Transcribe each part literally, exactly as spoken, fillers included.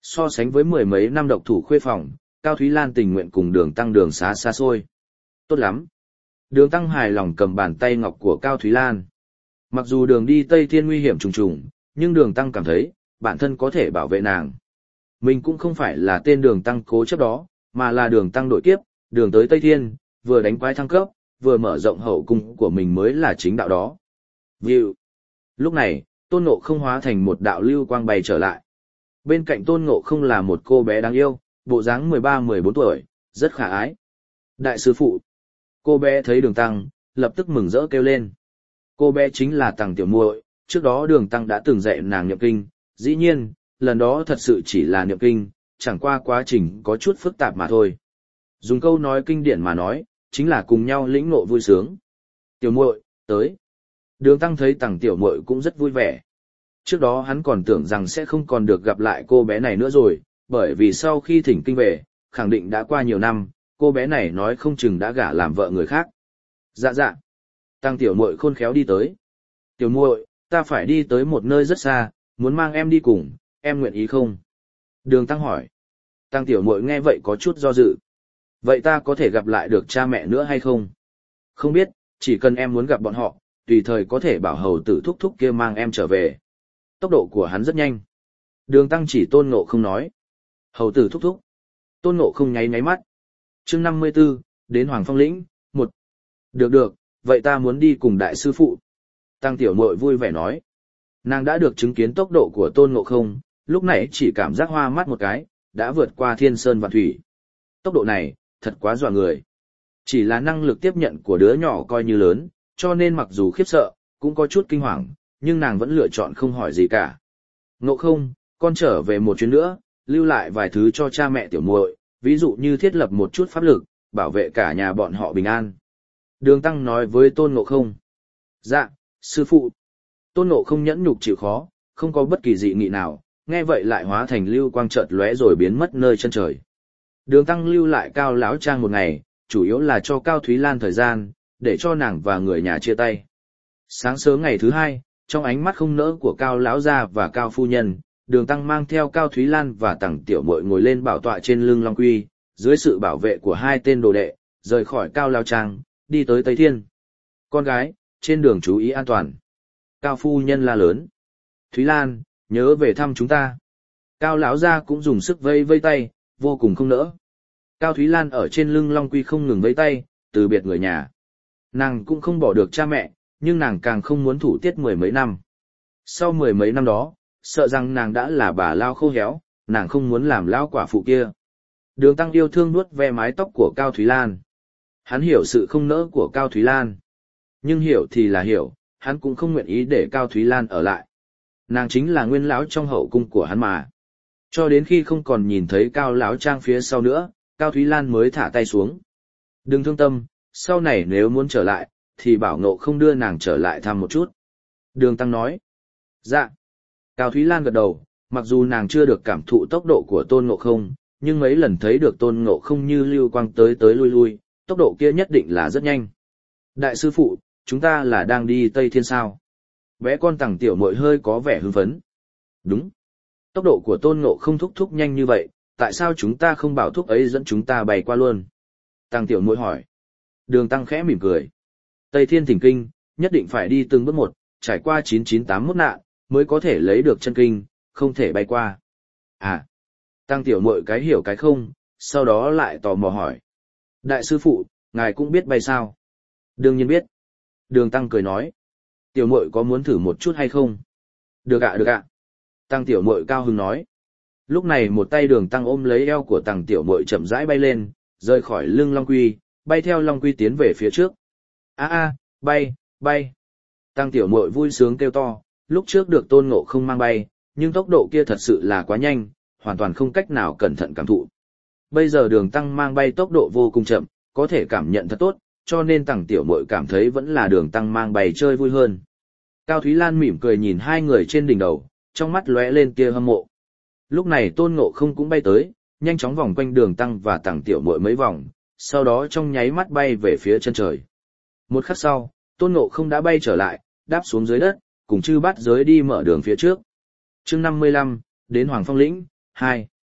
So sánh với mười mấy năm độc thủ khuê phòng, Cao Thúy Lan tình nguyện cùng đường tăng đường xá xa xôi. Tốt lắm. Đường tăng hài lòng cầm bàn tay ngọc của Cao Thúy Lan. Mặc dù đường đi Tây Thiên nguy hiểm trùng trùng, nhưng đường tăng cảm thấy, bản thân có thể bảo vệ nàng. Mình cũng không phải là tên đường tăng cố chấp đó, mà là đường tăng đội kiếp, đường tới Tây Thiên, vừa đánh quái thăng cấp, vừa mở rộng hậu cung của mình mới là chính đạo đó. View. Lúc này, Tôn Ngộ Không hóa thành một đạo lưu quang bay trở lại. Bên cạnh Tôn Ngộ Không là một cô bé đáng yêu, bộ dáng mười ba mười bốn tuổi, rất khả ái. Đại sư phụ. Cô bé thấy đường tăng, lập tức mừng rỡ kêu lên. Cô bé chính là Tằng Tiểu Muội, trước đó đường tăng đã từng dạy nàng niệm kinh, dĩ nhiên, lần đó thật sự chỉ là niệm kinh, chẳng qua quá trình có chút phức tạp mà thôi. Dùng câu nói kinh điển mà nói, chính là cùng nhau lĩnh ngộ vui sướng. Tiểu Muội, tới. Đường tăng thấy Tằng Tiểu Muội cũng rất vui vẻ. Trước đó hắn còn tưởng rằng sẽ không còn được gặp lại cô bé này nữa rồi, bởi vì sau khi thỉnh kinh về, khẳng định đã qua nhiều năm, cô bé này nói không chừng đã gả làm vợ người khác. Dạ dạ. Tằng Tiểu Muội khôn khéo đi tới. Tiểu Muội, ta phải đi tới một nơi rất xa, muốn mang em đi cùng, em nguyện ý không? Đường tăng hỏi. Tằng Tiểu Muội nghe vậy có chút do dự. Vậy ta có thể gặp lại được cha mẹ nữa hay không? Không biết, chỉ cần em muốn gặp bọn họ, tùy thời có thể bảo hầu tử thúc thúc kia mang em trở về. Tốc độ của hắn rất nhanh. Đường tăng chỉ Tôn Ngộ Không nói. Hầu tử thúc thúc. Tôn Ngộ Không nháy nháy mắt. Chương năm mươi 54, đến Hoàng Phong Lĩnh, một. Được được, vậy ta muốn đi cùng đại sư phụ. Tăng Tiểu Muội vui vẻ nói. Nàng đã được chứng kiến tốc độ của Tôn Ngộ Không, lúc này chỉ cảm giác hoa mắt một cái, đã vượt qua thiên sơn vạn thủy. Tốc độ này, thật quá dọa người. Chỉ là năng lực tiếp nhận của đứa nhỏ coi như lớn, cho nên mặc dù khiếp sợ, cũng có chút kinh hoàng, nhưng nàng vẫn lựa chọn không hỏi gì cả. Ngộ Không, con trở về một chuyến nữa, lưu lại vài thứ cho cha mẹ Tiểu Muội, ví dụ như thiết lập một chút pháp lực, bảo vệ cả nhà bọn họ bình an. Đường tăng nói với Tôn Ngộ Không. Dạ, sư phụ. Tôn Ngộ Không nhẫn nhục chịu khó, không có bất kỳ dị nghị nào, nghe vậy lại hóa thành lưu quang chợt lóe rồi biến mất nơi chân trời. Đường tăng lưu lại Cao Lão Trang một ngày, chủ yếu là cho Cao Thúy Lan thời gian, để cho nàng và người nhà chia tay. Sáng sớm ngày thứ hai, trong ánh mắt không nỡ của Cao Lão gia và Cao phu nhân, đường tăng mang theo Cao Thúy Lan và Tằng Tiểu Muội ngồi lên bảo tọa trên lưng Long Quy, dưới sự bảo vệ của hai tên đồ đệ, rời khỏi Cao Lão Trang, đi tới Tây Thiên. Con gái, trên đường chú ý an toàn. Cao phu nhân la lớn. Thúy Lan, nhớ về thăm chúng ta. Cao lão gia cũng dùng sức vây vây tay, vô cùng không nỡ. Cao Thúy Lan ở trên lưng Long Quy không ngừng vây tay, từ biệt người nhà. Nàng cũng không bỏ được cha mẹ, nhưng nàng càng không muốn thủ tiết mười mấy năm. Sau mười mấy năm đó, sợ rằng nàng đã là bà lao khô héo, nàng không muốn làm lao quả phụ kia. Đường tăng yêu thương nuốt ve mái tóc của Cao Thúy Lan. Hắn hiểu sự không nỡ của Cao Thúy Lan. Nhưng hiểu thì là hiểu, hắn cũng không nguyện ý để Cao Thúy Lan ở lại. Nàng chính là nguyên lão trong hậu cung của hắn mà. Cho đến khi không còn nhìn thấy Cao lão Trang phía sau nữa, Cao Thúy Lan mới thả tay xuống. Đừng thương tâm, sau này nếu muốn trở lại, thì bảo Ngộ Không đưa nàng trở lại thăm một chút. Đường tăng nói. Dạ. Cao Thúy Lan gật đầu, mặc dù nàng chưa được cảm thụ tốc độ của Tôn Ngộ Không, nhưng mấy lần thấy được Tôn Ngộ Không như lưu quang tới tới lui lui, tốc độ kia nhất định là rất nhanh. Đại sư phụ, chúng ta là đang đi Tây Thiên sao? Bé con Tằng Tiểu Muội hơi có vẻ hưng phấn. Đúng. Tốc độ của Tôn Ngộ Không thúc thúc nhanh như vậy, tại sao chúng ta không bảo thúc ấy dẫn chúng ta bay qua luôn? Tằng Tiểu Muội hỏi. Đường tăng khẽ mỉm cười. Tây Thiên thỉnh kinh, nhất định phải đi từng bước một, trải qua chín chín tám mốt nạn, mới có thể lấy được chân kinh, không thể bay qua. À. Tằng Tiểu Muội cái hiểu cái không, sau đó lại tò mò hỏi. Đại sư phụ, ngài cũng biết bay sao? Đương nhiên biết. Đường tăng cười nói. Tiểu Muội có muốn thử một chút hay không? Được ạ được ạ. Tăng Tiểu Muội cao hứng nói. Lúc này một tay đường tăng ôm lấy eo của Tăng Tiểu Muội chậm rãi bay lên, rời khỏi lưng Long Quy, bay theo Long Quy tiến về phía trước. A a, bay, bay. Tăng Tiểu Muội vui sướng kêu to, lúc trước được Tôn Ngộ Không mang bay, nhưng tốc độ kia thật sự là quá nhanh, hoàn toàn không cách nào cẩn thận cảm thụ. Bây giờ đường tăng mang bay tốc độ vô cùng chậm, có thể cảm nhận thật tốt, cho nên Tăng Tiểu Muội cảm thấy vẫn là đường tăng mang bay chơi vui hơn. Cao Thúy Lan mỉm cười nhìn hai người trên đỉnh đầu, trong mắt lóe lên tia hâm mộ. Lúc này Tôn Ngộ Không cũng bay tới, nhanh chóng vòng quanh đường tăng và Tăng Tiểu Muội mấy vòng, sau đó trong nháy mắt bay về phía chân trời. Một khắc sau, Tôn Ngộ Không đã bay trở lại, đáp xuống dưới đất, cùng chư bát giới đi mở đường phía trước. Chương năm mươi lăm, đến Hoàng Phong Lĩnh, hai.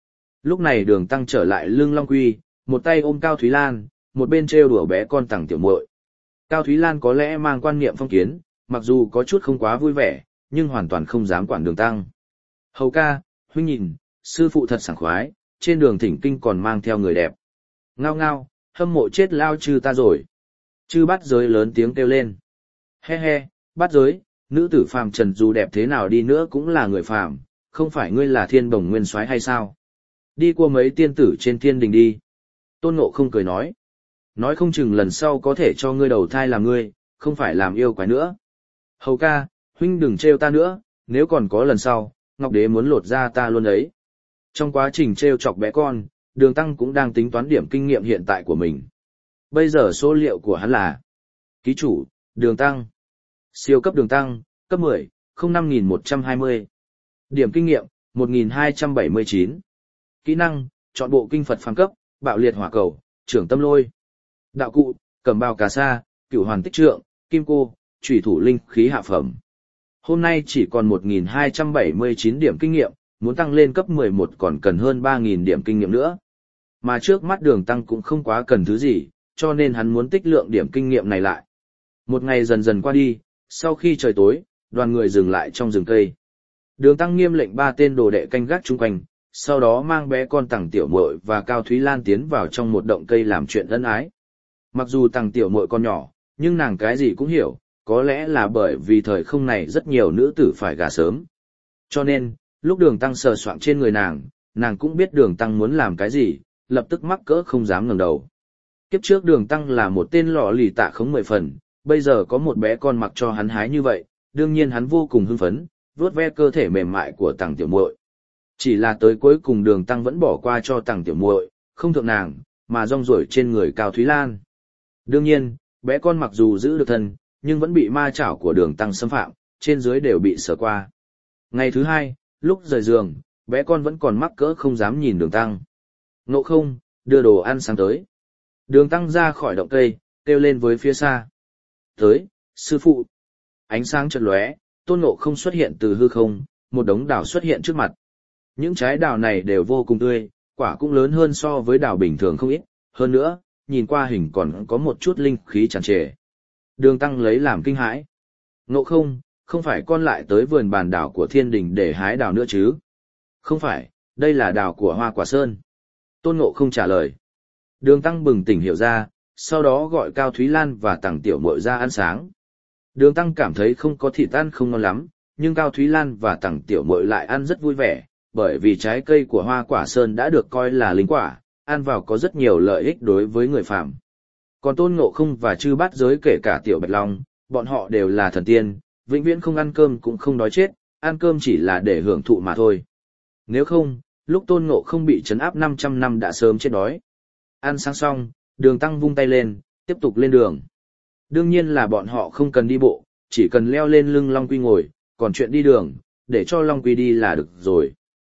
Lúc này Đường Tăng trở lại lưng Long Quy, một tay ôm Cao Thúy Lan, một bên trêu đùa bé con Tằng Tiểu Muội. Cao Thúy Lan có lẽ mang quan niệm phong kiến, mặc dù có chút không quá vui vẻ, nhưng hoàn toàn không dám quản Đường Tăng. Hầu ca, huynh nhìn, sư phụ thật sảng khoái, trên đường thỉnh kinh còn mang theo người đẹp. Ngao ngao, hâm mộ chết lao chư ta rồi. Chư Bát Giới lớn tiếng kêu lên. He he, Bát Giới, nữ tử phàm trần dù đẹp thế nào đi nữa cũng là người phàm, không phải ngươi là thiên bồng nguyên soái hay sao? Đi qua mấy tiên tử trên thiên đình đi. Tôn Ngộ không cười nói. Nói không chừng lần sau có thể cho ngươi đầu thai làm ngươi, không phải làm yêu quái nữa. Hầu ca, huynh đừng trêu ta nữa, nếu còn có lần sau, Ngọc Đế muốn lột ra ta luôn ấy. Trong quá trình trêu chọc bé con, Đường Tăng cũng đang tính toán điểm kinh nghiệm hiện tại của mình. Bây giờ số liệu của hắn là ký chủ, Đường Tăng. Siêu cấp Đường Tăng, cấp mười, không năm nghìn một trăm hai mươi. Điểm kinh nghiệm, một nghìn hai trăm bảy mươi chín. Kỹ năng, chọn bộ kinh Phật phàm cấp, bạo liệt hỏa cầu, trưởng tâm lôi. Đạo cụ, cẩm bào cà sa, cửu hoàn tích trượng, kim cô, chủy thủ linh khí hạ phẩm. Hôm nay chỉ còn một nghìn hai trăm bảy mươi chín điểm kinh nghiệm, muốn tăng lên cấp mười một còn cần hơn ba nghìn điểm kinh nghiệm nữa. Mà trước mắt Đường Tăng cũng không quá cần thứ gì, cho nên hắn muốn tích lượng điểm kinh nghiệm này lại. Một ngày dần dần qua đi, sau khi trời tối, đoàn người dừng lại trong rừng cây. Đường Tăng nghiêm lệnh ba tên đồ đệ canh gác chung quanh, sau đó mang bé con Tằng Tiểu Muội và Cao Thúy Lan tiến vào trong một động cây làm chuyện ân ái. Mặc dù Tằng Tiểu Muội còn nhỏ, nhưng nàng cái gì cũng hiểu, có lẽ là bởi vì thời không này rất nhiều nữ tử phải gả sớm. Cho nên, lúc Đường Tăng sờ soạng trên người nàng, nàng cũng biết Đường Tăng muốn làm cái gì, lập tức mắc cỡ không dám ngẩng đầu. Kiếp trước Đường Tăng là một tên lọ lì tạ khống mười phần, bây giờ có một bé con mặc cho hắn hái như vậy, đương nhiên hắn vô cùng hưng phấn, vuốt ve cơ thể mềm mại của Tằng Tiểu Muội. Chỉ là tới cuối cùng Đường Tăng vẫn bỏ qua cho Tằng Tiểu Muội, không thượng nàng, mà rong ruổi trên người Cao Thúy Lan. Đương nhiên, bé con mặc dù giữ được thân, nhưng vẫn bị ma chảo của Đường Tăng xâm phạm, trên dưới đều bị sờ qua. Ngày thứ hai, lúc rời giường, bé con vẫn còn mắc cỡ không dám nhìn Đường Tăng. Ngộ không, đưa đồ ăn sáng tới. Đường Tăng ra khỏi động cây, kêu lên với phía xa. Tới, sư phụ. Ánh sáng chợt lóe, Tôn Ngộ không xuất hiện từ hư không, một đống đào xuất hiện trước mặt. Những trái đào này đều vô cùng tươi, quả cũng lớn hơn so với đào bình thường không ít, hơn nữa, nhìn qua hình còn có một chút linh khí tràn trề. Đường Tăng lấy làm kinh hãi. Ngộ không, không phải con lại tới vườn bàn đào của thiên đình để hái đào nữa chứ? Không phải, đây là đào của Hoa Quả Sơn. Tôn Ngộ không trả lời. Đường Tăng bừng tỉnh hiểu ra, sau đó gọi Cao Thúy Lan và Tằng Tiểu Muội ra ăn sáng. Đường Tăng cảm thấy không có thịt ăn không ngon lắm, nhưng Cao Thúy Lan và Tằng Tiểu Muội lại ăn rất vui vẻ, bởi vì trái cây của Hoa Quả Sơn đã được coi là linh quả, ăn vào có rất nhiều lợi ích đối với người phàm. Còn Tôn Ngộ không và Chư Bát Giới kể cả Tiểu Bạch Long, bọn họ đều là thần tiên, vĩnh viễn không ăn cơm cũng không đói chết, ăn cơm chỉ là để hưởng thụ mà thôi. Nếu không, lúc Tôn Ngộ không bị trấn áp năm trăm năm đã sớm chết đói. Ăn sáng xong, Đường Tăng vung tay lên, tiếp tục lên đường. Đương nhiên là bọn họ không cần đi bộ, chỉ cần leo lên lưng Long Quy ngồi, còn chuyện đi đường, để cho Long Quy đi là được rồi.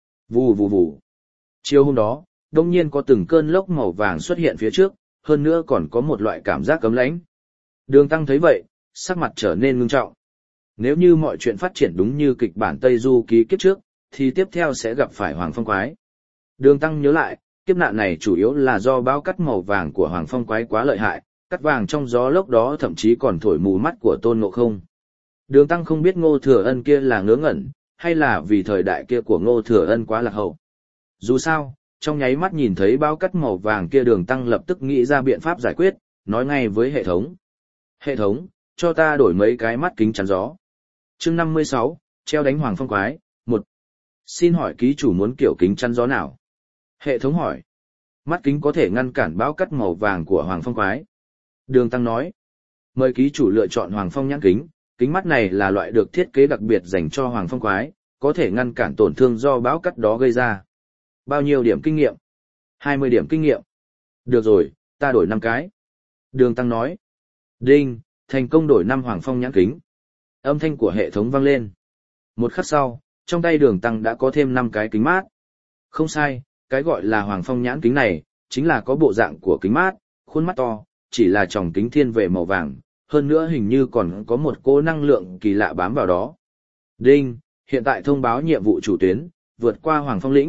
Vù vù vù. Chiều hôm đó, đông nhiên có từng cơn lốc màu vàng xuất hiện phía trước, hơn nữa còn có một loại cảm giác cấm lãnh. Đường Tăng thấy vậy, sắc mặt trở nên ngưng trọng. Nếu như mọi chuyện phát triển đúng như kịch bản Tây Du Ký kiếp trước, thì tiếp theo sẽ gặp phải Hoàng Phong Quái. Đường Tăng nhớ lại, kiếp nạn này chủ yếu là do bão cắt màu vàng của Hoàng Phong Quái quá lợi hại, cắt vàng trong gió lốc đó thậm chí còn thổi mù mắt của Tôn Ngộ không. Đường Tăng không biết Ngô Thừa Ân kia là ngớ ngẩn, hay là vì thời đại kia của Ngô Thừa Ân quá lạc hậu. Dù sao, trong nháy mắt nhìn thấy bão cắt màu vàng kia, Đường Tăng lập tức nghĩ ra biện pháp giải quyết, nói ngay với hệ thống. Hệ thống, cho ta đổi mấy cái mắt kính chắn gió. Chương năm mươi sáu, treo đánh Hoàng Phong Quái, một. Xin hỏi ký chủ muốn kiểu kính chắn gió nào? Hệ thống hỏi. Mắt kính có thể ngăn cản bão cắt màu vàng của Hoàng Phong Quái. Đường Tăng nói. Mời ký chủ lựa chọn Hoàng Phong nhãn kính, kính mắt này là loại được thiết kế đặc biệt dành cho Hoàng Phong Quái, có thể ngăn cản tổn thương do bão cắt đó gây ra. Bao nhiêu điểm kinh nghiệm? hai mươi điểm kinh nghiệm. Được rồi, ta đổi năm cái. Đường Tăng nói. Đinh, thành công đổi năm Hoàng Phong nhãn kính. Âm thanh của hệ thống vang lên. Một khắc sau, trong tay Đường Tăng đã có thêm năm cái kính mát. Không sai, cái gọi là Hoàng Phong nhãn kính này, chính là có bộ dạng của kính mát, khuôn mắt to, chỉ là tròng kính thiên về màu vàng, hơn nữa hình như còn có một cỗ năng lượng kỳ lạ bám vào đó. Đinh, hiện tại thông báo nhiệm vụ chủ tuyến, vượt qua Hoàng Phong lĩnh,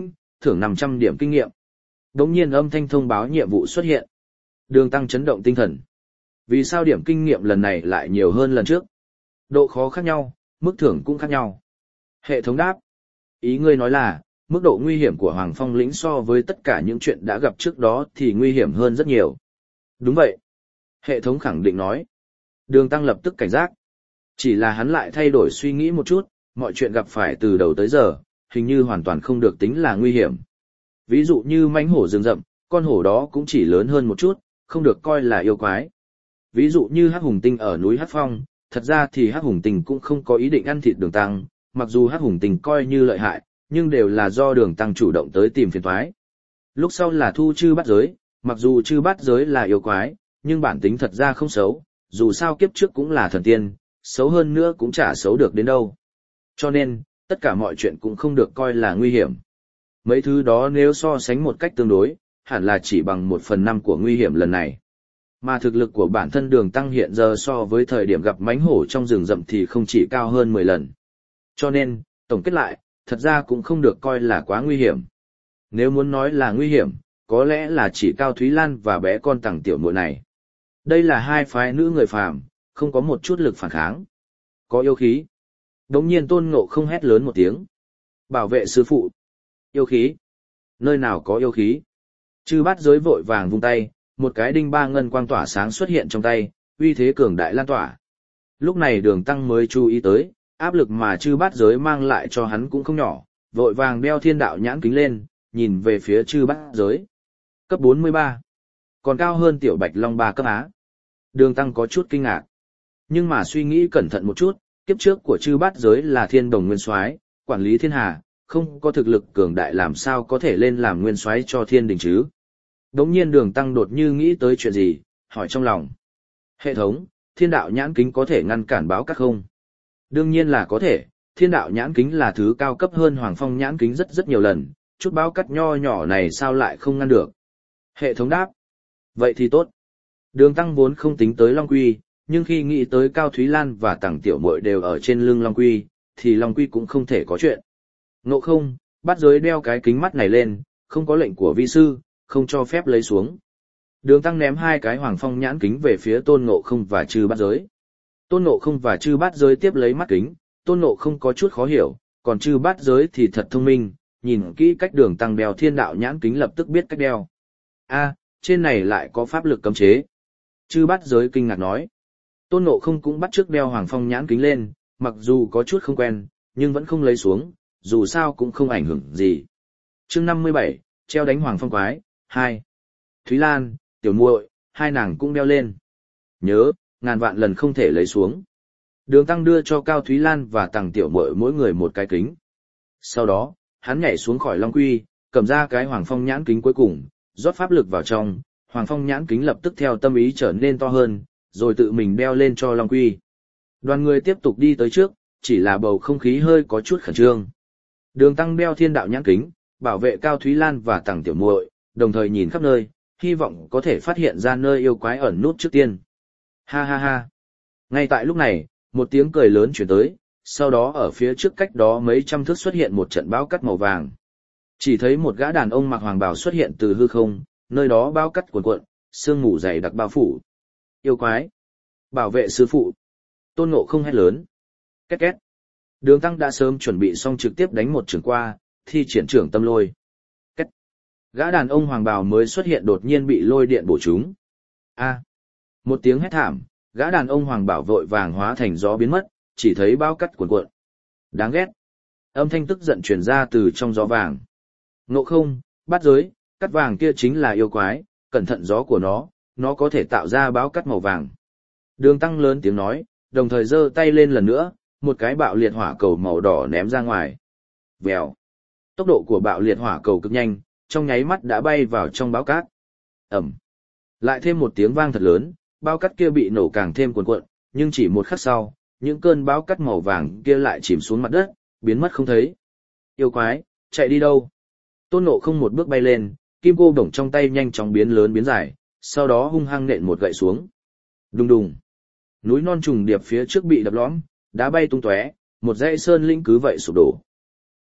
thưởng năm trăm điểm kinh nghiệm. Đống nhiên âm thanh thông báo nhiệm vụ xuất hiện. Đường Tăng chấn động tinh thần. Vì sao điểm kinh nghiệm lần này lại nhiều hơn lần trước? Độ khó khác nhau, mức thưởng cũng khác nhau. Hệ thống đáp. Ý ngươi nói là, mức độ nguy hiểm của Hoàng Phong lĩnh so với tất cả những chuyện đã gặp trước đó thì nguy hiểm hơn rất nhiều. Đúng vậy. Hệ thống khẳng định nói. Đường Tăng lập tức cảnh giác. Chỉ là hắn lại thay đổi suy nghĩ một chút, mọi chuyện gặp phải từ đầu tới giờ, hình như hoàn toàn không được tính là nguy hiểm. Ví dụ như mãnh hổ rừng rậm, con hổ đó cũng chỉ lớn hơn một chút, không được coi là yêu quái. Ví dụ như Hắc Hùng Tinh ở núi Hắc Phong, thật ra thì Hắc Hùng Tinh cũng không có ý định ăn thịt Đường Tăng, mặc dù Hắc Hùng Tinh coi như lợi hại, nhưng đều là do Đường Tăng chủ động tới tìm phiền toái. Lúc sau là Thu Chư Bát Giới, mặc dù Chư Bát Giới là yêu quái, nhưng bản tính thật ra không xấu, dù sao kiếp trước cũng là thần tiên, xấu hơn nữa cũng chả xấu được đến đâu. Cho nên, tất cả mọi chuyện cũng không được coi là nguy hiểm. Mấy thứ đó nếu so sánh một cách tương đối, hẳn là chỉ bằng một phần năm của nguy hiểm lần này. Mà thực lực của bản thân Đường Tăng hiện giờ so với thời điểm gặp mãnh hổ trong rừng rậm thì không chỉ cao hơn mười lần. Cho nên, tổng kết lại, thật ra cũng không được coi là quá nguy hiểm. Nếu muốn nói là nguy hiểm, có lẽ là chỉ Cao Thúy Lan và bé con Tằng Tiểu Muội này. Đây là hai phái nữ người phàm, không có một chút lực phản kháng. Có yêu khí. Đống nhiên Tôn Ngộ không hét lớn một tiếng. Bảo vệ sư phụ. Yêu khí. Nơi nào có yêu khí? Chư Bát Giới vội vàng vung tay, một cái đinh ba ngân quang tỏa sáng xuất hiện trong tay, uy thế cường đại lan tỏa. Lúc này Đường Tăng mới chú ý tới, áp lực mà Chư Bát Giới mang lại cho hắn cũng không nhỏ, vội vàng đeo thiên đạo nhãn kính lên, nhìn về phía Chư Bát Giới. Cấp bốn mươi ba. Còn cao hơn Tiểu Bạch Long ba cấp Á. Đường Tăng có chút kinh ngạc. Nhưng mà suy nghĩ cẩn thận một chút, kiếp trước của Chư Bát Giới là Thiên Đồng Nguyên Soái, quản lý thiên hà, không có thực lực cường đại làm sao có thể lên làm nguyên soái cho thiên đình chứ. Đống nhiên Đường Tăng đột như nghĩ tới chuyện gì, hỏi trong lòng. Hệ thống, thiên đạo nhãn kính có thể ngăn cản báo cát không? Đương nhiên là có thể, thiên đạo nhãn kính là thứ cao cấp hơn Hoàng Phong nhãn kính rất rất nhiều lần, chút báo cát nho nhỏ này sao lại không ngăn được? Hệ thống đáp. Vậy thì tốt. Đường Tăng vốn không tính tới Long Quy, nhưng khi nghĩ tới Cao Thúy Lan và Tằng Tiểu Muội đều ở trên lưng Long Quy, thì Long Quy cũng không thể có chuyện. Ngộ không, Bát Giới đeo cái kính mắt này lên, không có lệnh của vi sư, không cho phép lấy xuống. Đường Tăng ném hai cái Hoàng Phong nhãn kính về phía Tôn Ngộ không và Chư Bát Giới. Tôn Ngộ không và Chư Bát Giới tiếp lấy mắt kính, Tôn Ngộ không có chút khó hiểu, còn Chư Bát Giới thì thật thông minh, nhìn kỹ cách Đường Tăng đeo thiên đạo nhãn kính lập tức biết cách đeo. A, trên này lại có pháp lực cấm chế. Chư Bát Giới kinh ngạc nói. Tôn Ngộ không cũng bắt chước đeo Hoàng Phong nhãn kính lên, mặc dù có chút không quen, nhưng vẫn không lấy xuống, dù sao cũng không ảnh hưởng gì. Chương năm mươi bảy, treo đánh Hoàng Phong quái, hai. Thúy Lan, Tiểu Muội, hai nàng cũng đeo lên. Nhớ, ngàn vạn lần không thể lấy xuống. Đường Tăng đưa cho Cao Thúy Lan và Tằng Tiểu Muội mỗi người một cái kính. Sau đó, hắn nhảy xuống khỏi Long Quy, cầm ra cái Hoàng Phong nhãn kính cuối cùng, rót pháp lực vào trong, Hoàng Phong nhãn kính lập tức theo tâm ý trở nên to hơn, rồi tự mình đeo lên cho Long Quy. Đoàn người tiếp tục đi tới trước, chỉ là bầu không khí hơi có chút khẩn trương. Đường Tăng đeo thiên đạo nhãn kính, bảo vệ Cao Thúy Lan và Tằng Tiểu Muội, đồng thời nhìn khắp nơi, hy vọng có thể phát hiện ra nơi yêu quái ẩn nút trước tiên. Ha ha ha. Ngay tại lúc này, một tiếng cười lớn chuyển tới, sau đó ở phía trước cách đó mấy trăm thước xuất hiện một trận bão cát màu vàng. Chỉ thấy một gã đàn ông mặc hoàng bào xuất hiện từ hư không, nơi đó bão cát cuồn cuộn, sương mù dày đặc bao phủ. Yêu quái! Bảo vệ sư phụ! Tôn Ngộ không hét lớn. Két két! Đường Tăng đã sớm chuẩn bị xong trực tiếp đánh một trường qua, thi triển trưởng tâm lôi. Két! Gã đàn ông hoàng bào mới xuất hiện đột nhiên bị lôi điện bổ trúng. A! Một tiếng hét thảm, gã đàn ông hoàng bảo vội vàng hóa thành gió biến mất, chỉ thấy bão cát cuồn cuộn. Đáng ghét! Âm thanh tức giận truyền ra từ trong gió vàng. Ngộ không, Bát Giới, cát vàng kia chính là yêu quái, cẩn thận gió của nó, nó có thể tạo ra bão cát màu vàng. Đường Tăng lớn tiếng nói, đồng thời giơ tay lên lần nữa, một cái bạo liệt hỏa cầu màu đỏ ném ra ngoài. Vèo. Tốc độ của bạo liệt hỏa cầu cực nhanh, trong nháy mắt đã bay vào trong bão cát. Ẩm. Lại thêm một tiếng vang thật lớn, bão cát kia bị nổ càng thêm cuồn cuộn, nhưng chỉ một khắc sau, những cơn bão cát màu vàng kia lại chìm xuống mặt đất, biến mất không thấy. Yêu quái, chạy đi đâu? Tôn Ngộ không một bước bay lên, kim cô đồng trong tay nhanh chóng biến lớn biến dài, sau đó hung hăng nện một gậy xuống. Đùng đùng. Núi non trùng điệp phía trước bị đập lõm, đá bay tung tóe, một dãy sơn linh cứ vậy sụp đổ.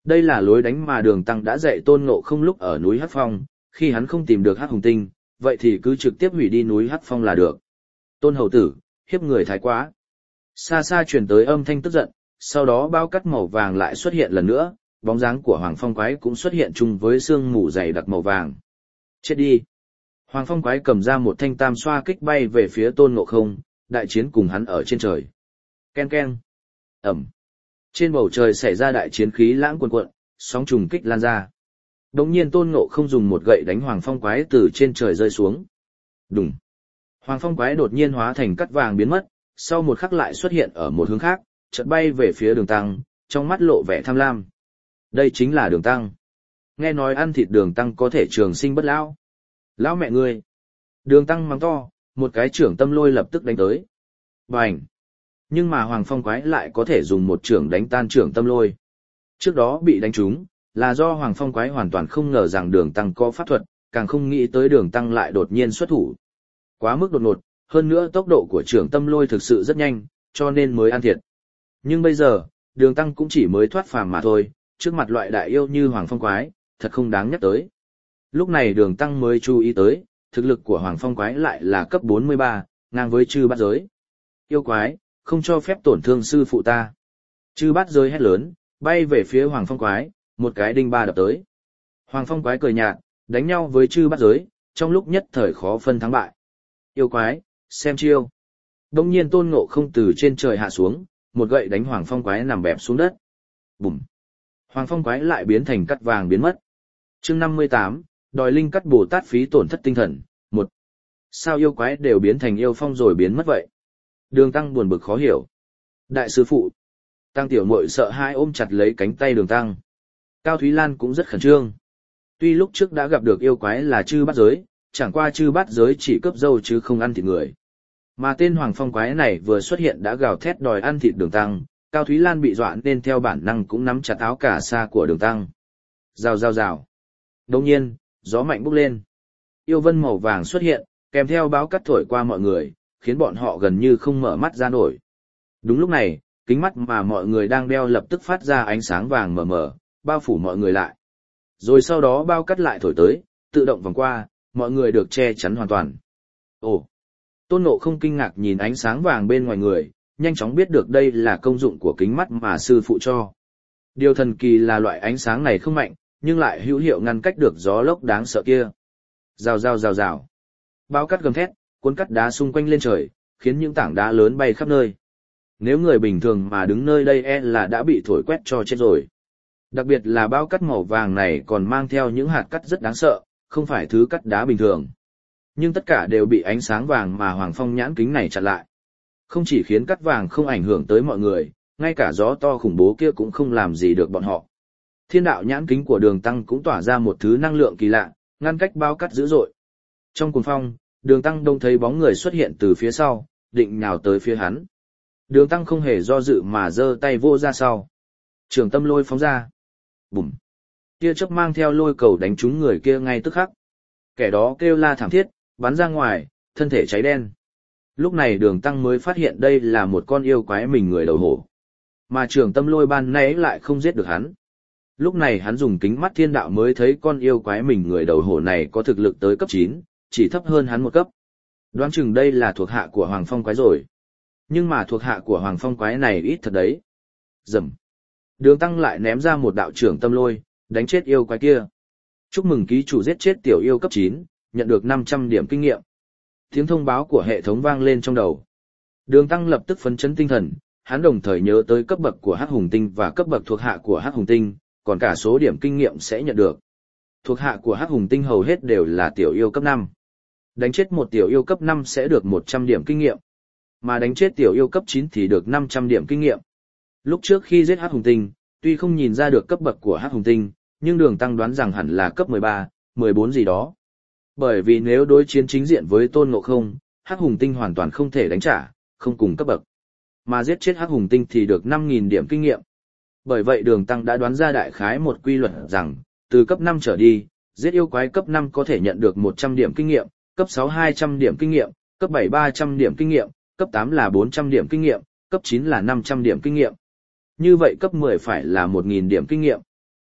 Đây là lối đánh mà Đường Tăng đã dạy Tôn Ngộ Không lúc ở núi Hắc Phong, khi hắn không tìm được Hắc Hùng Tinh, vậy thì cứ trực tiếp hủy đi núi Hắc Phong là được. Tôn hầu tử, hiếp người thái quá. Xa xa truyền tới âm thanh tức giận, sau đó bao cắt màu vàng lại xuất hiện lần nữa, bóng dáng của Hoàng Phong Quái cũng xuất hiện chung với sương mù dày đặc màu vàng. Chết đi. Hoàng Phong Quái cầm ra một thanh tam xoa kích bay về phía Tôn Ngộ Không, đại chiến cùng hắn ở trên trời. Ken ken. Ẩm. Trên bầu trời xảy ra đại chiến khí lãng cuồn cuộn, sóng trùng kích lan ra. Đột nhiên Tôn Ngộ Không dùng một gậy đánh Hoàng Phong Quái từ trên trời rơi xuống. Đùng. Hoàng Phong Quái đột nhiên hóa thành cắt vàng biến mất, sau một khắc lại xuất hiện ở một hướng khác, chợt bay về phía Đường Tăng, trong mắt lộ vẻ tham lam. Đây chính là Đường Tăng. Nghe nói ăn thịt Đường Tăng có thể trường sinh bất lão. Lão mẹ ngươi. Đường Tăng mắng to, một cái trưởng tâm lôi lập tức đánh tới. Bành. Nhưng mà Hoàng Phong Quái lại có thể dùng một trưởng đánh tan trưởng tâm lôi. Trước đó bị đánh trúng, là do Hoàng Phong Quái hoàn toàn không ngờ rằng Đường Tăng có pháp thuật, càng không nghĩ tới Đường Tăng lại đột nhiên xuất thủ. Quá mức đột ngột, hơn nữa tốc độ của trưởng tâm lôi thực sự rất nhanh, cho nên mới ăn thiệt. Nhưng bây giờ, Đường Tăng cũng chỉ mới thoát phàm mà thôi, trước mặt loại đại yêu như Hoàng Phong Quái, thật không đáng nhắc tới. Lúc này Đường Tăng mới chú ý tới, thực lực của Hoàng Phong Quái lại là cấp bốn mươi ba, ngang với Chư Bát Giới. Yêu quái, không cho phép tổn thương sư phụ ta. Chư Bát Giới hét lớn, bay về phía Hoàng Phong Quái, một cái đinh ba đập tới. Hoàng Phong Quái cười nhạt, đánh nhau với Chư Bát Giới, trong lúc nhất thời khó phân thắng bại. Yêu quái, xem chiêu. Đông nhiên Tôn Ngộ Không từ trên trời hạ xuống, một gậy đánh Hoàng Phong Quái nằm bẹp xuống đất. Bùm. Hoàng Phong Quái lại biến thành cắt vàng biến mất. Chương năm mươi tám, đòi linh cắt Bồ Tát phí tổn thất tinh thần. Một. Sao yêu quái đều biến thành yêu phong rồi biến mất vậy? Đường Tăng buồn bực khó hiểu. Đại sư phụ. Tăng tiểu muội sợ hãi ôm chặt lấy cánh tay Đường Tăng. Cao Thúy Lan cũng rất khẩn trương. Tuy lúc trước đã gặp được yêu quái là Chư Bát Giới, chẳng qua Chư Bát Giới chỉ cướp dâu chứ không ăn thịt người. Mà tên Hoàng Phong Quái này vừa xuất hiện đã gào thét đòi ăn thịt Đường Tăng, Cao Thúy Lan bị dọa nên theo bản năng cũng nắm chặt áo cà sa của Đường Tăng. Rào rào rào. Đồng nhiên, gió mạnh bốc lên. Yêu vân màu vàng xuất hiện, kèm theo báo cắt thổi qua mọi người, khiến bọn họ gần như không mở mắt ra nổi. Đúng lúc này, kính mắt mà mọi người đang đeo lập tức phát ra ánh sáng vàng mờ mờ, bao phủ mọi người lại. Rồi sau đó bao cắt lại thổi tới, tự động vòng qua, mọi người được che chắn hoàn toàn. Ồ! Tôn Ngộ Không kinh ngạc nhìn ánh sáng vàng bên ngoài người, nhanh chóng biết được đây là công dụng của kính mắt mà sư phụ cho. Điều thần kỳ là loại ánh sáng này không mạnh, nhưng lại hữu hiệu ngăn cách được gió lốc đáng sợ kia. Rào rào rào rào. Bao cắt gầm thét, cuốn cắt đá xung quanh lên trời, khiến những tảng đá lớn bay khắp nơi. Nếu người bình thường mà đứng nơi đây e là đã bị thổi quét cho chết rồi. Đặc biệt là bao cắt màu vàng này còn mang theo những hạt cắt rất đáng sợ, không phải thứ cắt đá bình thường. Nhưng tất cả đều bị ánh sáng vàng mà Hoàng Phong nhãn kính này chặn lại. Không chỉ khiến cắt vàng không ảnh hưởng tới mọi người, ngay cả gió to khủng bố kia cũng không làm gì được bọn họ. Thiên đạo nhãn kính của Đường Tăng cũng tỏa ra một thứ năng lượng kỳ lạ, ngăn cách bao cắt dữ dội. Trong cuồng phong, Đường Tăng đông thấy bóng người xuất hiện từ phía sau, định nhào tới phía hắn. Đường Tăng không hề do dự mà giơ tay vô ra sau. Trường tâm lôi phóng ra. Bùm. Tia chớp mang theo lôi cầu đánh trúng người kia ngay tức khắc. Kẻ đó kêu la thảm thiết, bắn ra ngoài, thân thể cháy đen. Lúc này Đường Tăng mới phát hiện đây là một con yêu quái mình người đầu hổ. Mà trường tâm lôi ban nãy lại không giết được hắn. Lúc này hắn dùng kính mắt thiên đạo mới thấy con yêu quái mình người đầu hổ này có thực lực tới cấp chín, chỉ thấp hơn hắn một cấp. Đoán chừng đây là thuộc hạ của Hoàng Phong Quái rồi. Nhưng mà thuộc hạ của Hoàng Phong Quái này ít thật đấy. Rầm. Đường Tăng lại ném ra một đạo trưởng tâm lôi, đánh chết yêu quái kia. Chúc mừng ký chủ giết chết tiểu yêu cấp chín, nhận được năm trăm điểm kinh nghiệm. Tiếng thông báo của hệ thống vang lên trong đầu. Đường Tăng lập tức phấn chấn tinh thần, hắn đồng thời nhớ tới cấp bậc của Hắc Hùng Tinh và cấp bậc thuộc hạ của Hắc Hùng Tinh, còn cả số điểm kinh nghiệm sẽ nhận được. Thuộc hạ của Hắc Hùng Tinh hầu hết đều là tiểu yêu cấp năm. Đánh chết một tiểu yêu cấp năm sẽ được một trăm điểm kinh nghiệm, mà đánh chết tiểu yêu cấp chín thì được năm trăm điểm kinh nghiệm. Lúc trước khi giết Hắc Hùng Tinh, tuy không nhìn ra được cấp bậc của Hắc Hùng Tinh, nhưng Đường Tăng đoán rằng hẳn là cấp mười ba, mười bốn gì đó. Bởi vì nếu đối chiến chính diện với Tôn Ngộ Không, Hắc Hùng Tinh hoàn toàn không thể đánh trả, không cùng cấp bậc. Mà giết chết Hắc Hùng Tinh thì được năm nghìn điểm kinh nghiệm. Bởi vậy Đường Tăng đã đoán ra đại khái một quy luật rằng, từ cấp năm trở đi, giết yêu quái cấp năm có thể nhận được một trăm điểm kinh nghiệm, cấp sáu hai trăm điểm kinh nghiệm, cấp bảy ba trăm điểm kinh nghiệm, cấp tám là bốn trăm điểm kinh nghiệm, cấp chín là năm trăm điểm kinh nghiệm. Như vậy cấp mười phải là một nghìn điểm kinh nghiệm.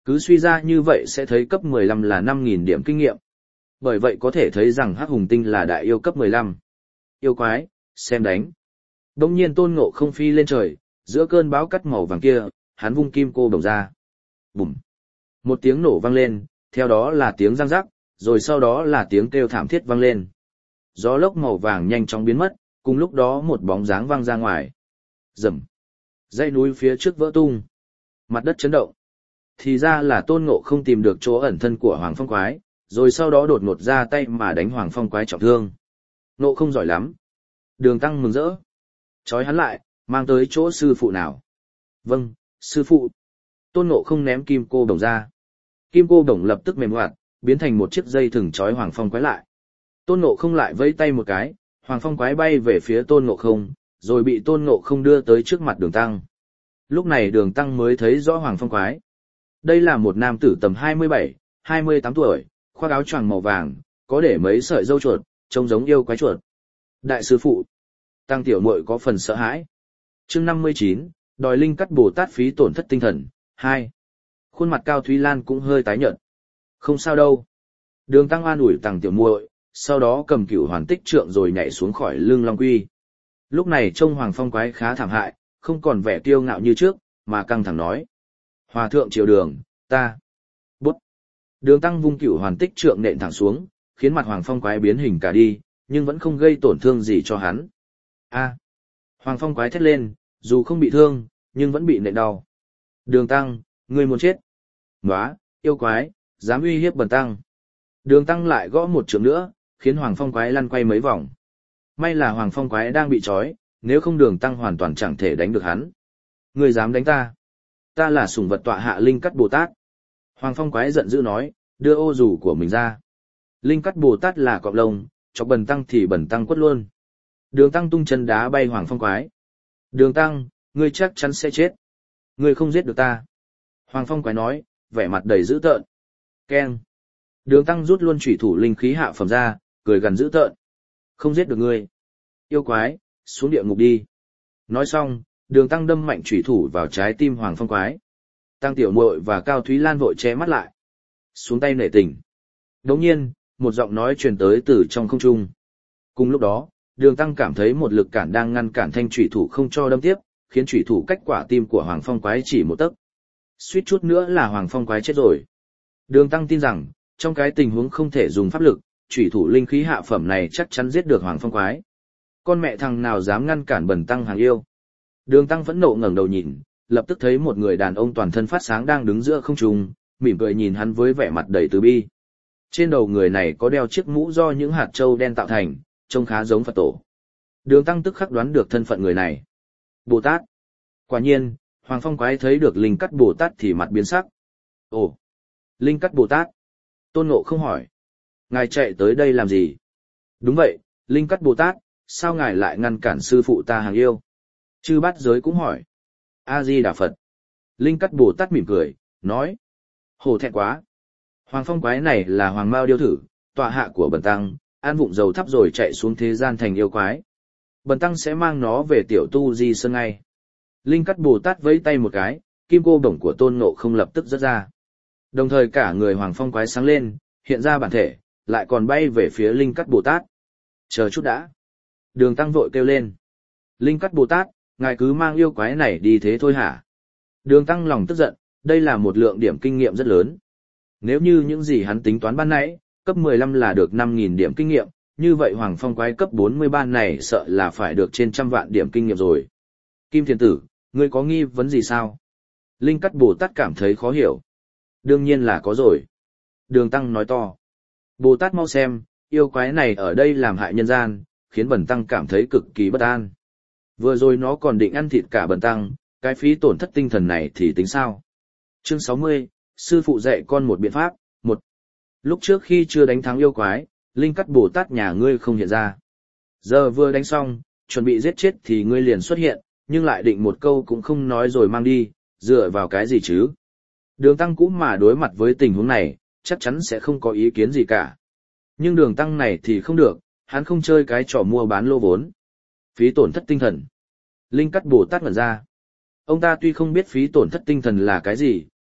Cứ suy ra như vậy sẽ thấy cấp mười lăm là năm nghìn điểm kinh nghiệm. Bởi vậy có thể thấy rằng Hắc Hùng Tinh là đại yêu cấp mười lăm. Yêu quái, xem đánh. Đông nhiên Tôn Ngộ Không phi lên trời, giữa cơn bão cắt màu vàng kia, hắn vung kim cô đồng ra. Bùm. Một tiếng nổ vang lên, theo đó là tiếng răng rắc, rồi sau đó là tiếng kêu thảm thiết vang lên. Gió lốc màu vàng nhanh chóng biến mất, cùng lúc đó một bóng dáng văng ra ngoài. Rầm. Dãy núi phía trước vỡ tung. Mặt đất chấn động. Thì ra là Tôn Ngộ Không tìm được chỗ ẩn thân của Hoàng Phong Quái, rồi sau đó đột ngột ra tay mà đánh Hoàng Phong Quái trọng thương. Ngộ Không giỏi lắm. Đường Tăng mừng rỡ. Chói hắn lại, mang tới chỗ sư phụ nào. Vâng, sư phụ. Tôn Ngộ Không ném kim cô đồng ra. Kim cô đồng lập tức mềm hoạt, biến thành một chiếc dây thừng trói Hoàng Phong Quái lại. Tôn Ngộ Không lại vẫy tay một cái, Hoàng Phong Quái bay về phía Tôn Ngộ Không, rồi bị Tôn Ngộ Không đưa tới trước mặt Đường Tăng. Lúc này Đường Tăng mới thấy rõ Hoàng Phong Quái. Đây là một nam tử tầm hai mươi bảy, hai mươi tám tuổi, khoác áo choàng màu vàng, có để mấy sợi râu chuột, trông giống yêu quái chuột. Đại sư phụ, Tăng tiểu muội có phần sợ hãi. Chương năm mươi chín, đòi linh cắt Bồ Tát phí tổn thất tinh thần, hai. Khuôn mặt Cao Thúy Lan cũng hơi tái nhợt. Không sao đâu. Đường Tăng an ủi Tăng tiểu muội, sau đó cầm Cửu Hoàn Tích Trượng rồi nhảy xuống khỏi lưng Long Quy. Lúc này trông Hoàng Phong Quái khá thảm hại, không còn vẻ kiêu ngạo như trước, mà căng thẳng nói: Hòa thượng triều đường, ta. Bút. Đường Tăng vung Cửu Hoàn Tích Trượng nện thẳng xuống, khiến mặt Hoàng Phong Quái biến hình cả đi, nhưng vẫn không gây tổn thương gì cho hắn. A. Hoàng Phong Quái thét lên, dù không bị thương, nhưng vẫn bị nện đau. Đường Tăng, ngươi muốn chết. Nóa, yêu quái, dám uy hiếp bần Tăng. Đường Tăng lại gõ một trượng nữa, khiến Hoàng Phong Quái lăn quay mấy vòng. May là Hoàng Phong Quái đang bị trói, nếu không Đường Tăng hoàn toàn chẳng thể đánh được hắn. Ngươi dám đánh ta? Ta là sủng vật tọa hạ Linh Cắt Bồ Tát. Hoàng Phong Quái giận dữ nói, đưa ô dù của mình ra. Linh Cắt Bồ Tát là cọp lông, chọc bần Tăng thì bần Tăng quất luôn. Đường Tăng tung chân đá bay Hoàng Phong Quái. Đường Tăng, ngươi chắc chắn sẽ chết. Ngươi không giết được ta. Hoàng Phong Quái nói, vẻ mặt đầy dữ tợn. Keng. Đường Tăng rút luôn chủy thủ linh khí hạ phẩm ra, cười gần dữ tợn. Không giết được ngươi. Yêu quái, xuống địa ngục đi. Nói xong, Đường Tăng đâm mạnh chủy thủ vào trái tim Hoàng Phong Quái. Tăng tiểu muội và Cao Thúy Lan vội che mắt lại. Xuống tay nể tình. Đồng nhiên, một giọng nói truyền tới từ trong không trung. Cùng lúc đó, Đường Tăng cảm thấy một lực cản đang ngăn cản thanh chủy thủ không cho đâm tiếp, khiến chủy thủ cách quả tim của Hoàng Phong Quái chỉ một tấc. Suýt chút nữa là Hoàng Phong Quái chết rồi. Đường Tăng tin rằng, trong cái tình huống không thể dùng pháp lực, chủy thủ linh khí hạ phẩm này chắc chắn giết được Hoàng Phong Quái. Con mẹ thằng nào dám ngăn cản bần Tăng hàng yêu. Đường Tăng phẫn nộ ngẩng đầu nhìn, lập tức thấy một người đàn ông toàn thân phát sáng đang đứng giữa không trung, mỉm cười nhìn hắn với vẻ mặt đầy từ bi. Trên đầu người này có đeo chiếc mũ do những hạt châu đen tạo thành, trông khá giống Phật tổ. Đường Tăng tức khắc đoán được thân phận người này. Bồ Tát. Quả nhiên, Hoàng Phong Quái thấy được Linh Cắt Bồ Tát thì mặt biến sắc. Ồ, Linh Cắt Bồ Tát. Tôn Ngộ Không hỏi. Ngài chạy tới đây làm gì? Đúng vậy, Linh Cắt Bồ Tát, sao ngài lại ngăn cản sư phụ ta hàng yêu? Chư Bát Giới cũng hỏi. A-di-đà Phật. Linh Cắt Bồ Tát mỉm cười, nói. Hổ thẹn quá. Hoàng Phong Quái này là Hoàng Mao Điêu Thử, tọa hạ của bần Tăng, ăn vụng dầu thắp rồi chạy xuống thế gian thành yêu quái. Bần Tăng sẽ mang nó về tiểu tu di sơn ngay. Linh Cắt Bồ Tát vẫy tay một cái, kim cô đồng của Tôn Ngộ Không lập tức rớt ra. Đồng thời cả người Hoàng Phong Quái sáng lên, hiện ra bản thể, lại còn bay về phía Linh Cắt Bồ Tát. Chờ chút đã. Đường Tăng vội kêu lên. Linh Cắt Bồ Tát, ngài cứ mang yêu quái này đi thế thôi hả? Đường Tăng lòng tức giận, đây là một lượng điểm kinh nghiệm rất lớn. Nếu như những gì hắn tính toán ban nãy, cấp mười lăm là được năm nghìn điểm kinh nghiệm, như vậy Hoàng Phong Quái cấp bốn mươi ba này sợ là phải được trên trăm vạn điểm kinh nghiệm rồi. Kim Thiền Tử, ngươi có nghi vấn gì sao? Linh Cắt Bồ Tát cảm thấy khó hiểu. Đương nhiên là có rồi. Đường Tăng nói to. Bồ Tát mau xem, yêu quái này ở đây làm hại nhân gian, khiến bần Tăng cảm thấy cực kỳ bất an. Vừa rồi nó còn định ăn thịt cả bần Tăng, cái phí tổn thất tinh thần này thì tính sao? Chương sáu mươi, sư phụ dạy con một biện pháp, một. Lúc trước khi chưa đánh thắng yêu quái, Linh Cắt Bồ Tát nhà ngươi không hiện ra. Giờ vừa đánh xong, chuẩn bị giết chết thì ngươi liền xuất hiện, nhưng lại định một câu cũng không nói rồi mang đi, dựa vào cái gì chứ? Đường Tăng cũng mà đối mặt với tình huống này, chắc chắn sẽ không có ý kiến gì cả. Nhưng Đường Tăng này thì không được, hắn không chơi cái trò mua bán lô vốn. Phí tổn thất tinh thần. Linh Cắt Bồ Tát ngẩn ra. Ông ta tuy không biết phí tổn thất tinh thần là cái gì,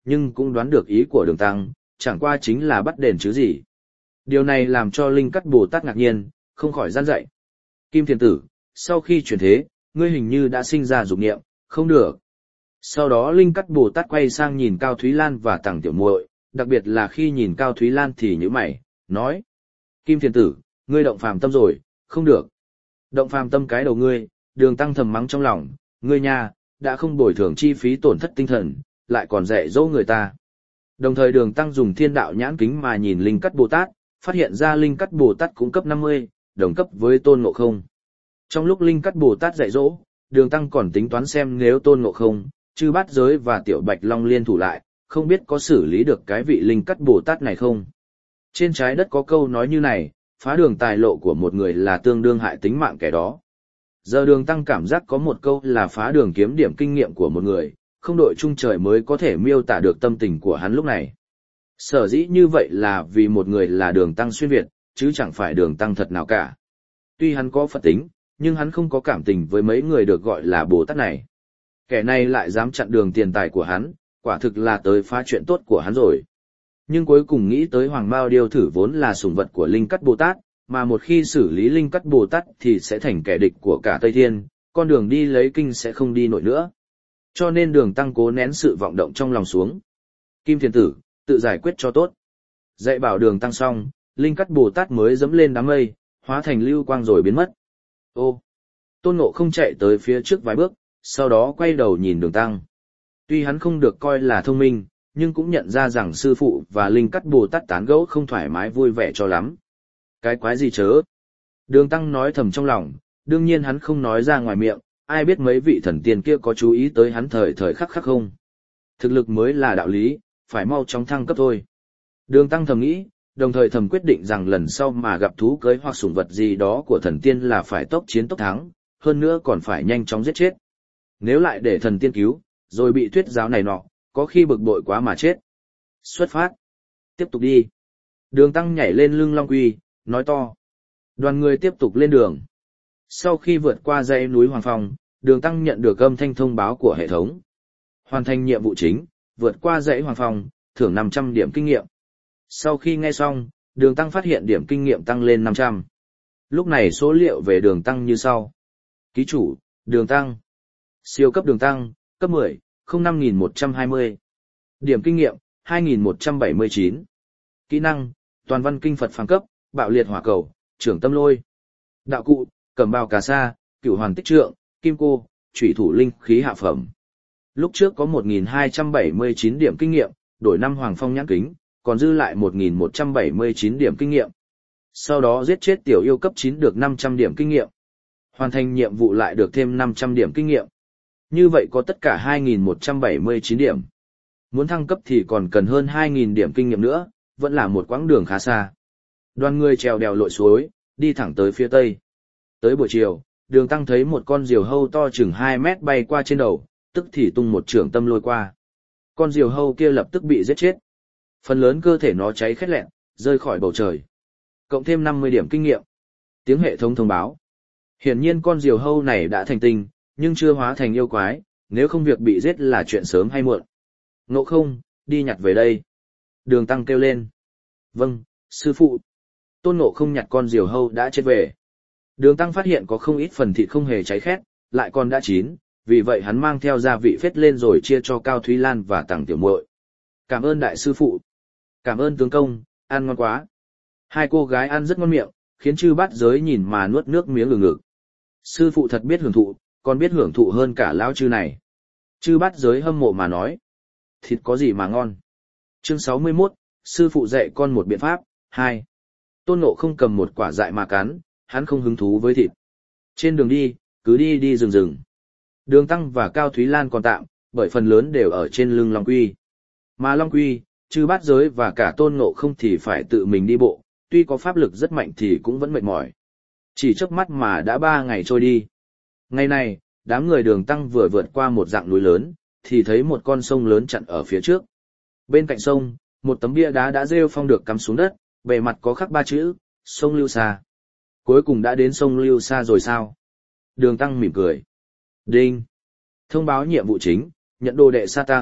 nhưng cũng đoán được ý của đường tăng, chẳng qua chính là bắt đền chứ gì. Điều này làm cho Linh Cắt Bồ Tát ngạc nhiên, không khỏi gian dạy. Kim Thiền Tử, sau khi chuyển thế, ngươi hình như đã sinh ra dục niệm, không được. Sau đó Linh Cắt Bồ Tát quay sang nhìn Cao Thúy Lan và Tằng Tiểu Muội, đặc biệt là khi nhìn Cao Thúy Lan thì nhíu mày, nói: Kim Thiền Tử, ngươi động phàm tâm rồi, không được. Động phàm tâm cái đầu ngươi, Đường Tăng thầm mắng trong lòng, ngươi nha, đã không bồi thường chi phí tổn thất tinh thần, lại còn dạy dỗ người ta. Đồng thời Đường Tăng dùng thiên đạo nhãn kính mà nhìn Linh Cắt Bồ Tát, phát hiện ra Linh Cắt Bồ Tát cũng cấp năm mươi, đồng cấp với Tôn Ngộ Không. Trong lúc Linh Cắt Bồ Tát dạy dỗ, Đường Tăng còn tính toán xem nếu Tôn Ngộ Không, Chư Bát Giới và Tiểu Bạch Long liên thủ lại, không biết có xử lý được cái vị Linh Cắt Bồ Tát này không. Trên trái đất có câu nói như này, phá đường tài lộ của một người là tương đương hại tính mạng kẻ đó. Giờ Đường Tăng cảm giác có một câu là phá đường kiếm điểm kinh nghiệm của một người, không đội chung trời mới có thể miêu tả được tâm tình của hắn lúc này. Sở dĩ như vậy là vì một người là Đường Tăng xuyên Việt, chứ chẳng phải Đường Tăng thật nào cả. Tuy hắn có Phật tính, nhưng hắn không có cảm tình với mấy người được gọi là Bồ Tát này. Kẻ này lại dám chặn đường tiền tài của hắn, quả thực là tới phá chuyện tốt của hắn rồi. Nhưng cuối cùng nghĩ tới Hoàng Mao Điêu Thử vốn là sủng vật của Linh Cắt Bồ Tát, mà một khi xử lý Linh Cắt Bồ Tát thì sẽ thành kẻ địch của cả Tây Thiên, con đường đi lấy kinh sẽ không đi nổi nữa. Cho nên Đường Tăng cố nén sự vọng động trong lòng xuống. Kim Thiền Tử, tự giải quyết cho tốt. Dạy bảo Đường Tăng xong, Linh Cắt Bồ Tát mới dẫm lên đám mây, hóa thành lưu quang rồi biến mất. Ô! Tôn Ngộ Không chạy tới phía trước vài bước, sau đó quay đầu nhìn Đường Tăng. Tuy hắn không được coi là thông minh, nhưng cũng nhận ra rằng sư phụ và Linh Cắt Bồ Tát tán gẫu không thoải mái vui vẻ cho lắm. Cái quái gì chớ? Đường Tăng nói thầm trong lòng, đương nhiên hắn không nói ra ngoài miệng, ai biết mấy vị thần tiên kia có chú ý tới hắn thời thời khắc khắc không. Thực lực mới là đạo lý, phải mau chóng thăng cấp thôi. Đường Tăng thầm nghĩ, đồng thời thầm quyết định rằng lần sau mà gặp thú cưới hoặc sủng vật gì đó của thần tiên là phải tốc chiến tốc thắng, hơn nữa còn phải nhanh chóng giết chết. Nếu lại để thần tiên cứu, rồi bị thuyết giáo này nọ, có khi bực bội quá mà chết. Xuất phát. Tiếp tục đi. Đường Tăng nhảy lên lưng Long Quy, nói to. Đoàn người tiếp tục lên đường. Sau khi vượt qua dãy núi Hoàng Phong, Đường Tăng nhận được âm thanh thông báo của hệ thống. Hoàn thành nhiệm vụ chính, vượt qua dãy Hoàng Phong, thưởng năm trăm điểm kinh nghiệm. Sau khi nghe xong, Đường Tăng phát hiện điểm kinh nghiệm tăng lên năm trăm. Lúc này số liệu về Đường Tăng như sau. Ký chủ, Đường Tăng. Siêu cấp Đường Tăng, cấp mười, không năm nghìn một trăm hai mươi. Điểm kinh nghiệm, hai nghìn một trăm bảy mươi chín. Kỹ năng, toàn văn kinh Phật phàm cấp, bạo liệt hỏa cầu, trưởng tâm lôi. Đạo cụ, cẩm bào cà sa, cửu hoàn tích trượng, kim cô, chủy thủ linh khí hạ phẩm. Lúc trước có một nghìn hai trăm bảy mươi chín điểm kinh nghiệm, đổi năm Hoàng Phong nhãn kính, còn dư lại một nghìn một trăm bảy mươi chín điểm kinh nghiệm. Sau đó giết chết tiểu yêu cấp chín được năm trăm điểm kinh nghiệm. Hoàn thành nhiệm vụ lại được thêm năm trăm điểm kinh nghiệm. Như vậy có tất cả hai nghìn một trăm bảy mươi chín điểm. Muốn thăng cấp thì còn cần hơn hai nghìn điểm kinh nghiệm nữa, vẫn là một quãng đường khá xa. Đoàn người trèo đèo lội suối, đi thẳng tới phía tây. Tới buổi chiều, Đường Tăng thấy một con diều hâu to chừng hai mét bay qua trên đầu, tức thì tung một trưởng tâm lôi qua. Con diều hâu kia lập tức bị giết chết. Phần lớn cơ thể nó cháy khét lẹn, rơi khỏi bầu trời. Cộng thêm năm mươi điểm kinh nghiệm. Tiếng hệ thống thông báo. Hiển nhiên con diều hâu này đã thành tinh, nhưng chưa hóa thành yêu quái, nếu không việc bị giết là chuyện sớm hay muộn. Ngộ Không, đi nhặt về đây. Đường Tăng kêu lên. Vâng, sư phụ. Tôn Ngộ Không nhặt con diều hâu đã chết về. Đường Tăng phát hiện có không ít phần thịt không hề cháy khét, lại còn đã chín, vì vậy hắn mang theo gia vị phết lên rồi chia cho Cao Thúy Lan và Tằng Tiểu Muội. Cảm ơn đại sư phụ. Cảm ơn tướng công, ăn ngon quá. Hai cô gái ăn rất ngon miệng, khiến Chư Bát Giới nhìn mà nuốt nước miếng ngừng ngực. Sư phụ thật biết hưởng thụ, còn biết hưởng thụ hơn cả lão Chư này. Chư Bát Giới hâm mộ mà nói. Thịt có gì mà ngon. Chương sáu mươi mốt, sư phụ dạy con một biện pháp, hai. Tôn Ngộ Không cầm một quả dại mà cắn, hắn không hứng thú với thịt. Trên đường đi, cứ đi đi rừng rừng. Đường Tăng và Cao Thúy Lan còn tạm, bởi phần lớn đều ở trên lưng Long Quy. Mà Long Quy, Chư Bát Giới và cả Tôn Ngộ Không thì phải tự mình đi bộ, tuy có pháp lực rất mạnh thì cũng vẫn mệt mỏi. Chỉ chớp mắt mà đã ba ngày trôi đi. Ngày này, đám người Đường Tăng vừa vượt qua một dặng núi lớn, thì thấy một con sông lớn chặn ở phía trước. Bên cạnh sông, một tấm bia đá đã rêu phong được cắm xuống đất, bề mặt có khắc ba chữ, sông Lưu Sa. Cuối cùng đã đến sông Lưu Sa rồi sao? Đường Tăng mỉm cười. Đinh. Thông báo nhiệm vụ chính, nhận đồ đệ Sa Tăng,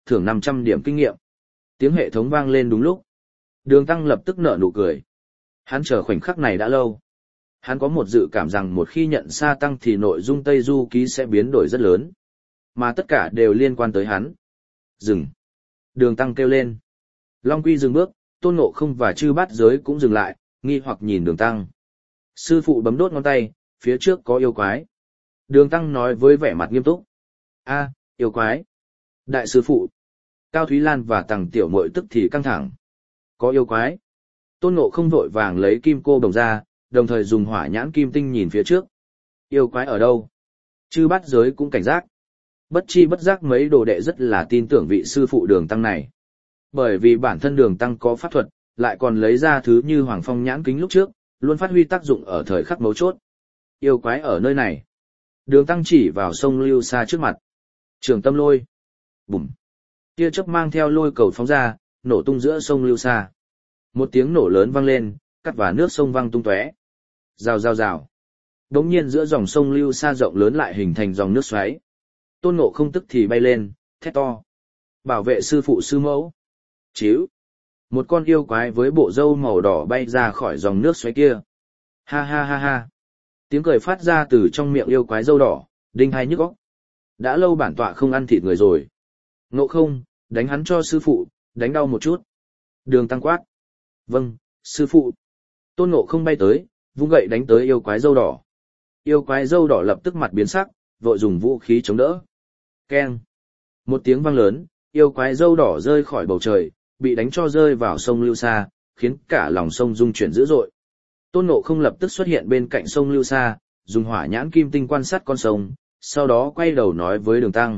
thưởng năm trăm điểm kinh nghiệm. Tiếng hệ thống vang lên đúng lúc. Đường Tăng lập tức nở nụ cười. Hắn chờ khoảnh khắc này đã lâu. Hắn có một dự cảm rằng một khi nhận Sa Tăng thì nội dung Tây Du Ký sẽ biến đổi rất lớn. Mà tất cả đều liên quan tới hắn. Dừng. Đường Tăng kêu lên. Long Quy dừng bước, Tôn Ngộ Không và Chư Bát Giới cũng dừng lại, nghi hoặc nhìn Đường Tăng. Sư phụ bấm đốt ngón tay, phía trước có yêu quái. Đường Tăng nói với vẻ mặt nghiêm túc. A, yêu quái. Đại sư phụ. Cao Thúy Lan và Tằng Tiểu Muội tức thì căng thẳng. Có yêu quái. Tôn Ngộ Không vội vàng lấy kim cô đồng ra, đồng thời dùng hỏa nhãn kim tinh nhìn phía trước. Yêu quái ở đâu? Chư Bát Giới cũng cảnh giác. Bất chi bất giác mấy đồ đệ rất là tin tưởng vị sư phụ Đường Tăng này. Bởi vì bản thân Đường Tăng có pháp thuật, lại còn lấy ra thứ như Hoàng Phong nhãn kính lúc trước, luôn phát huy tác dụng ở thời khắc mấu chốt. Yêu quái ở nơi này. Đường Tăng chỉ vào sông Lưu Sa trước mặt. Trường Tâm Lôi. Bùm. Tia chớp mang theo lôi cầu phóng ra, nổ tung giữa sông Lưu Sa. Một tiếng nổ lớn vang lên, cắt và nước sông văng tung tóe. Rào rào rào. Đống nhiên giữa dòng sông Lưu Sa rộng lớn lại hình thành dòng nước xoáy. Tôn Ngộ Không tức thì bay lên, thét to. Bảo vệ sư phụ sư mẫu. Chíu. Một con yêu quái với bộ râu màu đỏ bay ra khỏi dòng nước xoáy kia. Ha ha ha ha. Tiếng cười phát ra từ trong miệng yêu quái râu đỏ, đinh hai nhức óc. Đã lâu bản tọa không ăn thịt người rồi. Ngộ Không, đánh hắn cho sư phụ, đánh đau một chút. Đường Tăng quát. Vâng, sư phụ. Tôn Ngộ Không bay tới, vung gậy đánh tới yêu quái râu đỏ. Yêu quái râu đỏ lập tức mặt biến sắc, vội dùng vũ khí chống đỡ. Keng. Một tiếng vang lớn, yêu quái râu đỏ rơi khỏi bầu trời, bị đánh cho rơi vào sông Lưu Sa, khiến cả lòng sông rung chuyển dữ dội. Tôn Ngộ Không lập tức xuất hiện bên cạnh sông Lưu Sa, dùng hỏa nhãn kim tinh quan sát con sông, sau đó quay đầu nói với Đường Tăng.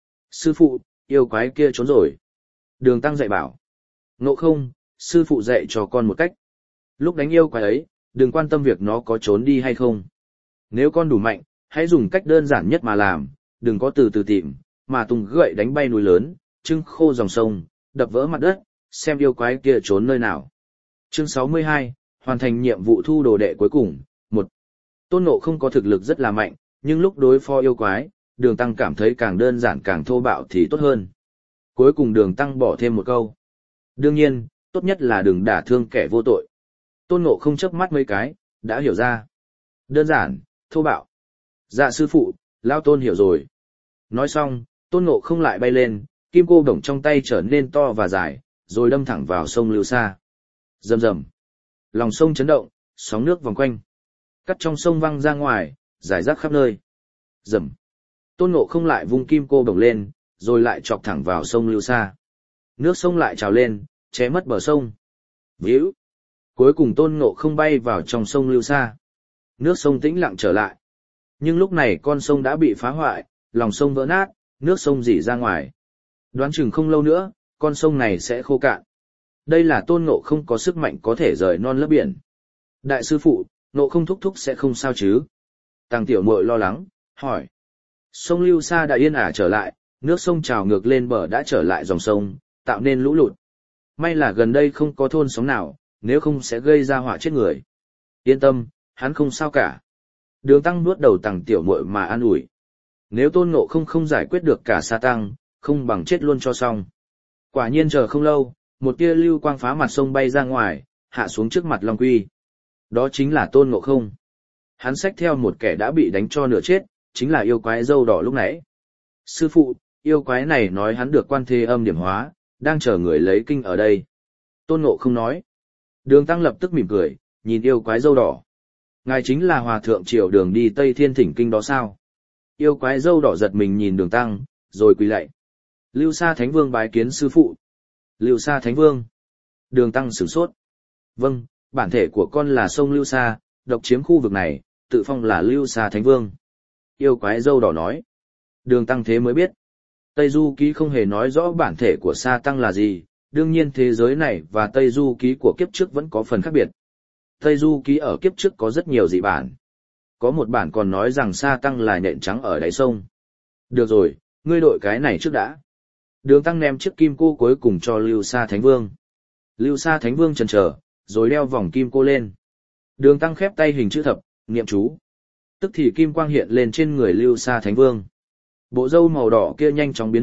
Sư phụ, yêu quái kia trốn rồi. Đường Tăng dạy bảo. Ngộ Không, sư phụ dạy cho con một cách. Lúc đánh yêu quái ấy, đừng quan tâm việc nó có trốn đi hay không. Nếu con đủ mạnh, hãy dùng cách đơn giản nhất mà làm, đừng có từ từ tìm, mà tung gậy đánh bay núi lớn, trưng khô dòng sông, đập vỡ mặt đất, xem yêu quái kia trốn nơi nào. Chương sáu mươi hai, hoàn thành nhiệm vụ thu đồ đệ cuối cùng. Một. Tôn Ngộ Không có thực lực rất là mạnh, nhưng lúc đối phó yêu quái, Đường Tăng cảm thấy càng đơn giản càng thô bạo thì tốt hơn. Cuối cùng Đường Tăng bỏ thêm một câu. Đương nhiên, tốt nhất là đừng đả thương kẻ vô tội. Tôn Ngộ Không chớp mắt mấy cái, đã hiểu ra. Đơn giản, thô bạo. Dạ sư phụ, Lão Tôn hiểu rồi. Nói xong, Tôn Ngộ Không lại bay lên, kim cô đồng trong tay trở nên to và dài, rồi đâm thẳng vào sông Lưu Sa. Rầm rầm. Lòng sông chấn động, sóng nước vòng quanh. Cắt trong sông văng ra ngoài, rải rác khắp nơi. Rầm. Tôn Ngộ Không lại vung kim cô đồng lên, rồi lại chọc thẳng vào sông Lưu Sa. Nước sông lại trào lên, che mất bờ sông. Víu. Cuối cùng Tôn Ngộ Không bay vào trong sông Lưu Sa. Nước sông tĩnh lặng trở lại. Nhưng lúc này con sông đã bị phá hoại, lòng sông vỡ nát, nước sông rỉ ra ngoài. Đoán chừng không lâu nữa, con sông này sẽ khô cạn. Đây là Tôn Ngộ Không có sức mạnh có thể rời non lấp biển. Đại sư phụ, Ngộ Không thúc thúc sẽ không sao chứ? Tằng Tiểu Muội lo lắng, hỏi. Sông Lưu Sa đã yên ả trở lại, nước sông trào ngược lên bờ đã trở lại dòng sông, tạo nên lũ lụt. May là gần đây không có thôn xóm nào, nếu không sẽ gây ra họa chết người. Yên tâm, hắn không sao cả. Đường Tăng nuốt đầu Tằng Tiểu Muội mà an ủi. Nếu Tôn Ngộ Không không giải quyết được cả Sa Tăng, không bằng chết luôn cho xong. Quả nhiên chờ không lâu, một tia lưu quang phá mặt sông bay ra ngoài, hạ xuống trước mặt Long Quy. Đó chính là Tôn Ngộ Không. Hắn xách theo một kẻ đã bị đánh cho nửa chết, chính là yêu quái râu đỏ lúc nãy. Sư phụ, yêu quái này nói hắn được Quan Thế Âm điểm hóa, đang chờ người lấy kinh ở đây. Tôn Ngộ Không nói. Đường Tăng lập tức mỉm cười, nhìn yêu quái râu đỏ. Ngài chính là Hòa Thượng Triều Đường đi Tây Thiên thỉnh kinh đó sao? Yêu quái râu đỏ giật mình nhìn Đường Tăng, rồi quỳ lạy. Lưu Sa Thánh Vương bái kiến sư phụ. Lưu Sa Thánh Vương. Đường Tăng sửng sốt. Vâng, bản thể của con là sông Lưu Sa, độc chiếm khu vực này, tự phong là Lưu Sa Thánh Vương. Yêu quái râu đỏ nói. Đường Tăng thế mới biết. Tây Du Ký không hề nói rõ bản thể của Sa Tăng là gì, đương nhiên thế giới này và Tây Du Ký của kiếp trước vẫn có phần khác biệt. Tây Du Ký ở kiếp trước có rất nhiều dị bản. Có một bản còn nói rằng Sa Tăng là nhện trắng ở đáy sông. Được rồi, ngươi đội cái này trước đã. Đường Tăng ném chiếc kim cô cuối cùng cho Lưu Sa Thánh Vương. Lưu Sa Thánh Vương chần chờ, rồi đeo vòng kim cô lên. Đường Tăng khép tay hình chữ thập, niệm chú. Tức thì kim quang hiện lên trên người Lưu Sa Thánh Vương. Bộ râu màu đỏ kia nhanh chóng biến mất,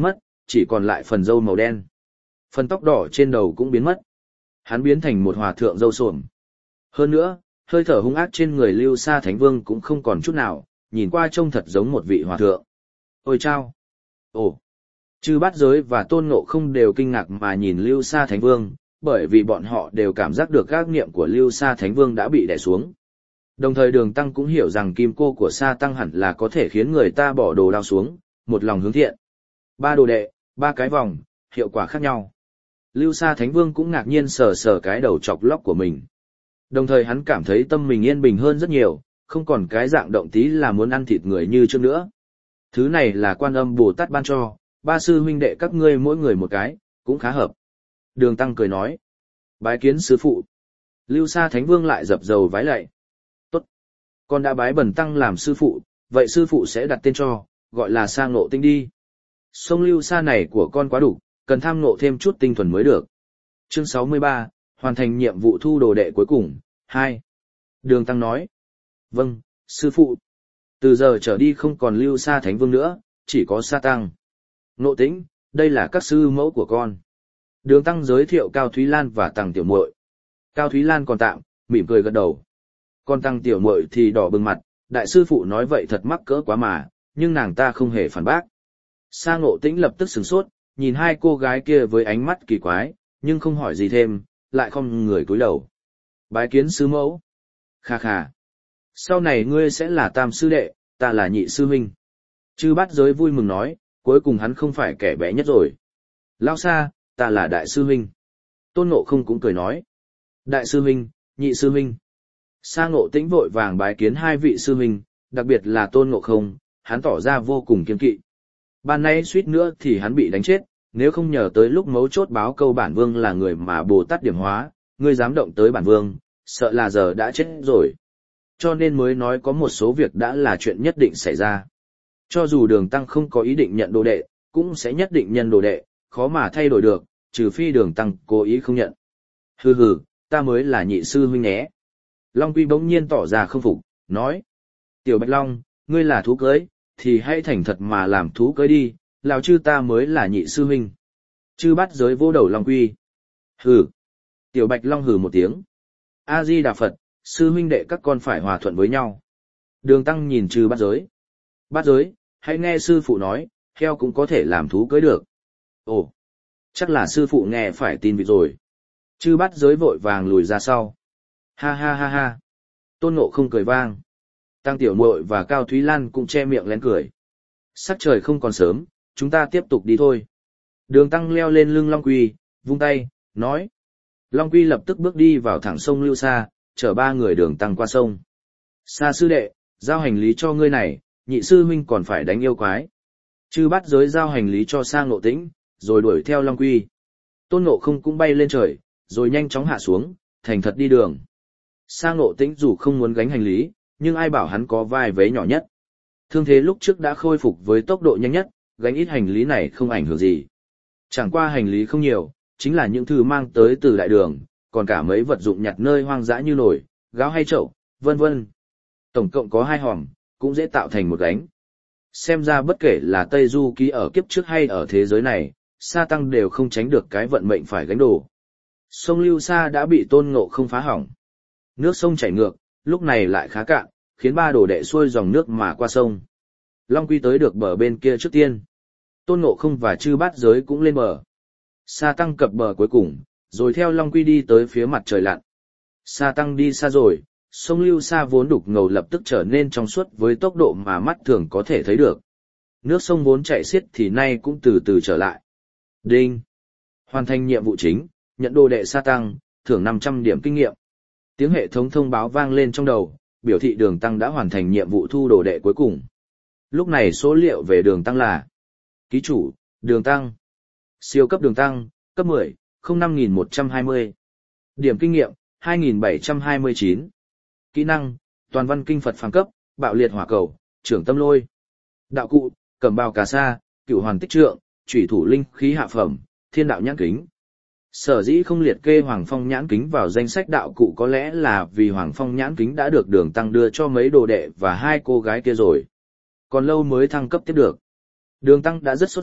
chỉ còn lại phần râu màu đen. Phần tóc đỏ trên đầu cũng biến mất. Hắn biến thành một hòa thượng râu xồm. Hơn nữa, hơi thở hung ác trên người Lưu Sa Thánh Vương cũng không còn chút nào, nhìn qua trông thật giống một vị hòa thượng. Ôi chao! Ồ! Chư Bát Giới và Tôn Ngộ Không đều kinh ngạc mà nhìn Lưu Sa Thánh Vương, bởi vì bọn họ đều cảm giác được các niệm của Lưu Sa Thánh Vương đã bị đè xuống. Đồng thời Đường Tăng cũng hiểu rằng kim cô của Sa Tăng hẳn là có thể khiến người ta bỏ đồ đao xuống, một lòng hướng thiện. Ba đồ đệ, ba cái vòng, hiệu quả khác nhau. Lưu Sa Thánh Vương cũng ngạc nhiên sờ sờ cái đầu chọc lóc của mình. Đồng thời hắn cảm thấy tâm mình yên bình hơn rất nhiều, không còn cái dạng động tí là muốn ăn thịt người như trước nữa. Thứ này là Quan Âm Bồ Tát ban cho, ba sư huynh đệ các ngươi mỗi người một cái, cũng khá hợp. Đường Tăng cười nói. Bái kiến sư phụ. Lưu Sa Thánh Vương lại dập dầu vái lạy. Tốt. Con đã bái Bần Tăng làm sư phụ, vậy sư phụ sẽ đặt tên cho, gọi là Sa Ngộ Tinh đi. Sông Lưu Sa này của con quá đủ, cần tham ngộ thêm chút tinh thuần mới được. Chương sáu mươi ba, hoàn thành nhiệm vụ thu đồ đệ cuối cùng, hai. Đường Tăng nói. Vâng, sư phụ. Từ giờ trở đi không còn Lưu Sa Thánh Vương nữa, chỉ có Sa Tăng. Ngộ Tĩnh, đây là các sư mẫu của con. Đường Tăng giới thiệu Cao Thúy Lan và Tăng Tiểu Muội. Cao Thúy Lan còn tạm, mỉm cười gật đầu. Còn Tăng Tiểu Muội thì đỏ bừng mặt, đại sư phụ nói vậy thật mắc cỡ quá mà, nhưng nàng ta không hề phản bác. Sa Ngộ Tĩnh lập tức sửng sốt, nhìn hai cô gái kia với ánh mắt kỳ quái, nhưng không hỏi gì thêm, lại không người cúi đầu. Bái kiến sư mẫu. Kha kha. Sau này ngươi sẽ là tam sư đệ, ta là nhị sư huynh. Chư Bát Giới vui mừng nói, cuối cùng hắn không phải kẻ bé nhất rồi. Lão Sa, ta là đại sư huynh. Tôn Ngộ Không cũng cười nói. Đại sư huynh, nhị sư huynh. Sa Ngộ Tĩnh vội vàng bái kiến hai vị sư huynh, đặc biệt là Tôn Ngộ Không, hắn tỏ ra vô cùng kiêng kỵ. Ban nay suýt nữa thì hắn bị đánh chết, nếu không nhờ tới lúc mấu chốt báo câu bản vương là người mà Bồ Tát điểm hóa, ngươi dám động tới bản vương, sợ là giờ đã chết rồi. Cho nên mới nói có một số việc đã là chuyện nhất định xảy ra. Cho dù Đường Tăng không có ý định nhận đồ đệ, cũng sẽ nhất định nhân đồ đệ, khó mà thay đổi được, trừ phi Đường Tăng cố ý không nhận. Hừ hừ, ta mới là nhị sư huynh nhé. Long Quy bỗng nhiên tỏ ra không phục, nói. Tiểu Bạch Long, ngươi là thú cưới, thì hãy thành thật mà làm thú cưới đi, lão chư ta mới là nhị sư huynh. Chư Bát Giới vô đầu Long Quy. Hừ. Tiểu Bạch Long hừ một tiếng. A-di Đà Phật, sư huynh đệ các con phải hòa thuận với nhau. Đường Tăng nhìn Chư Bát Giới. Bát Giới, hãy nghe sư phụ nói, heo cũng có thể làm thú cưới được. Ồ, chắc là sư phụ nghe phải tin vịt rồi. Chư Bát Giới vội vàng lùi ra sau. Ha ha ha ha. Tôn Ngộ Không cười vang. Tăng Tiểu Muội và Cao Thúy Lan cũng che miệng lén cười. Sắc trời không còn sớm, chúng ta tiếp tục đi thôi. Đường Tăng leo lên lưng Long Quy, vung tay, nói. Long Quy lập tức bước đi vào thẳng sông Lưu Sa, chở ba người Đường Tăng qua sông. Sa sư đệ, giao hành lý cho ngươi này, nhị sư huynh còn phải đánh yêu quái. Chư Bát Giới giao hành lý cho Sa Ngộ Tĩnh, rồi đuổi theo Long Quy. Tôn Ngộ Không cũng bay lên trời, rồi nhanh chóng hạ xuống, thành thật đi đường. Sa Ngộ Tĩnh dù không muốn gánh hành lý, nhưng ai bảo hắn có vai vế nhỏ nhất. Thương thế lúc trước đã khôi phục với tốc độ nhanh nhất, gánh ít hành lý này không ảnh hưởng gì. Chẳng qua hành lý không nhiều, chính là những thứ mang tới từ đại đường, còn cả mấy vật dụng nhặt nơi hoang dã như nồi, gáo hay chậu, vân vân. Tổng cộng có hai hòm, cũng dễ tạo thành một gánh. Xem ra bất kể là Tây Du Ký ở kiếp trước hay ở thế giới này, Sa Tăng đều không tránh được cái vận mệnh phải gánh đồ. Sông Lưu Sa đã bị Tôn Ngộ Không phá hỏng. Nước sông chảy ngược, lúc này lại khá cạn, khiến ba đồ đệ xuôi dòng nước mà qua sông. Long Quy tới được bờ bên kia trước tiên. Tôn Ngộ Không và Chư Bát Giới cũng lên bờ. Sa Tăng cập bờ cuối cùng, rồi theo Long Quy đi tới phía mặt trời lặn. Sa Tăng đi xa rồi, sông Lưu Sa vốn đục ngầu lập tức trở nên trong suốt với tốc độ mà mắt thường có thể thấy được. Nước sông vốn chảy xiết thì nay cũng từ từ trở lại. Đinh! Hoàn thành nhiệm vụ chính, nhận đồ đệ Sa Tăng, thưởng năm trăm điểm kinh nghiệm. Tiếng hệ thống thông báo vang lên trong đầu, biểu thị Đường Tăng đã hoàn thành nhiệm vụ thu đồ đệ cuối cùng. Lúc này số liệu về Đường Tăng là: ký chủ, Đường Tăng. Siêu cấp Đường Tăng, cấp mười, không năm nghìn một trăm hai mươi. Điểm kinh nghiệm, hai nghìn bảy trăm hai mươi chín. Kỹ năng, toàn văn kinh Phật phàm cấp, bạo liệt hỏa cầu, trưởng tâm lôi. Đạo cụ, cẩm bào cà sa, cửu hoàn tích trượng, chủy thủ linh khí hạ phẩm, thiên đạo nhãn kính. Sở dĩ không liệt kê Hoàng Phong nhãn kính vào danh sách đạo cụ có lẽ là vì Hoàng Phong nhãn kính đã được Đường Tăng đưa cho mấy đồ đệ và hai cô gái kia rồi. Còn lâu mới thăng cấp tiếp được. Đường Tăng đã rất sốt ruột,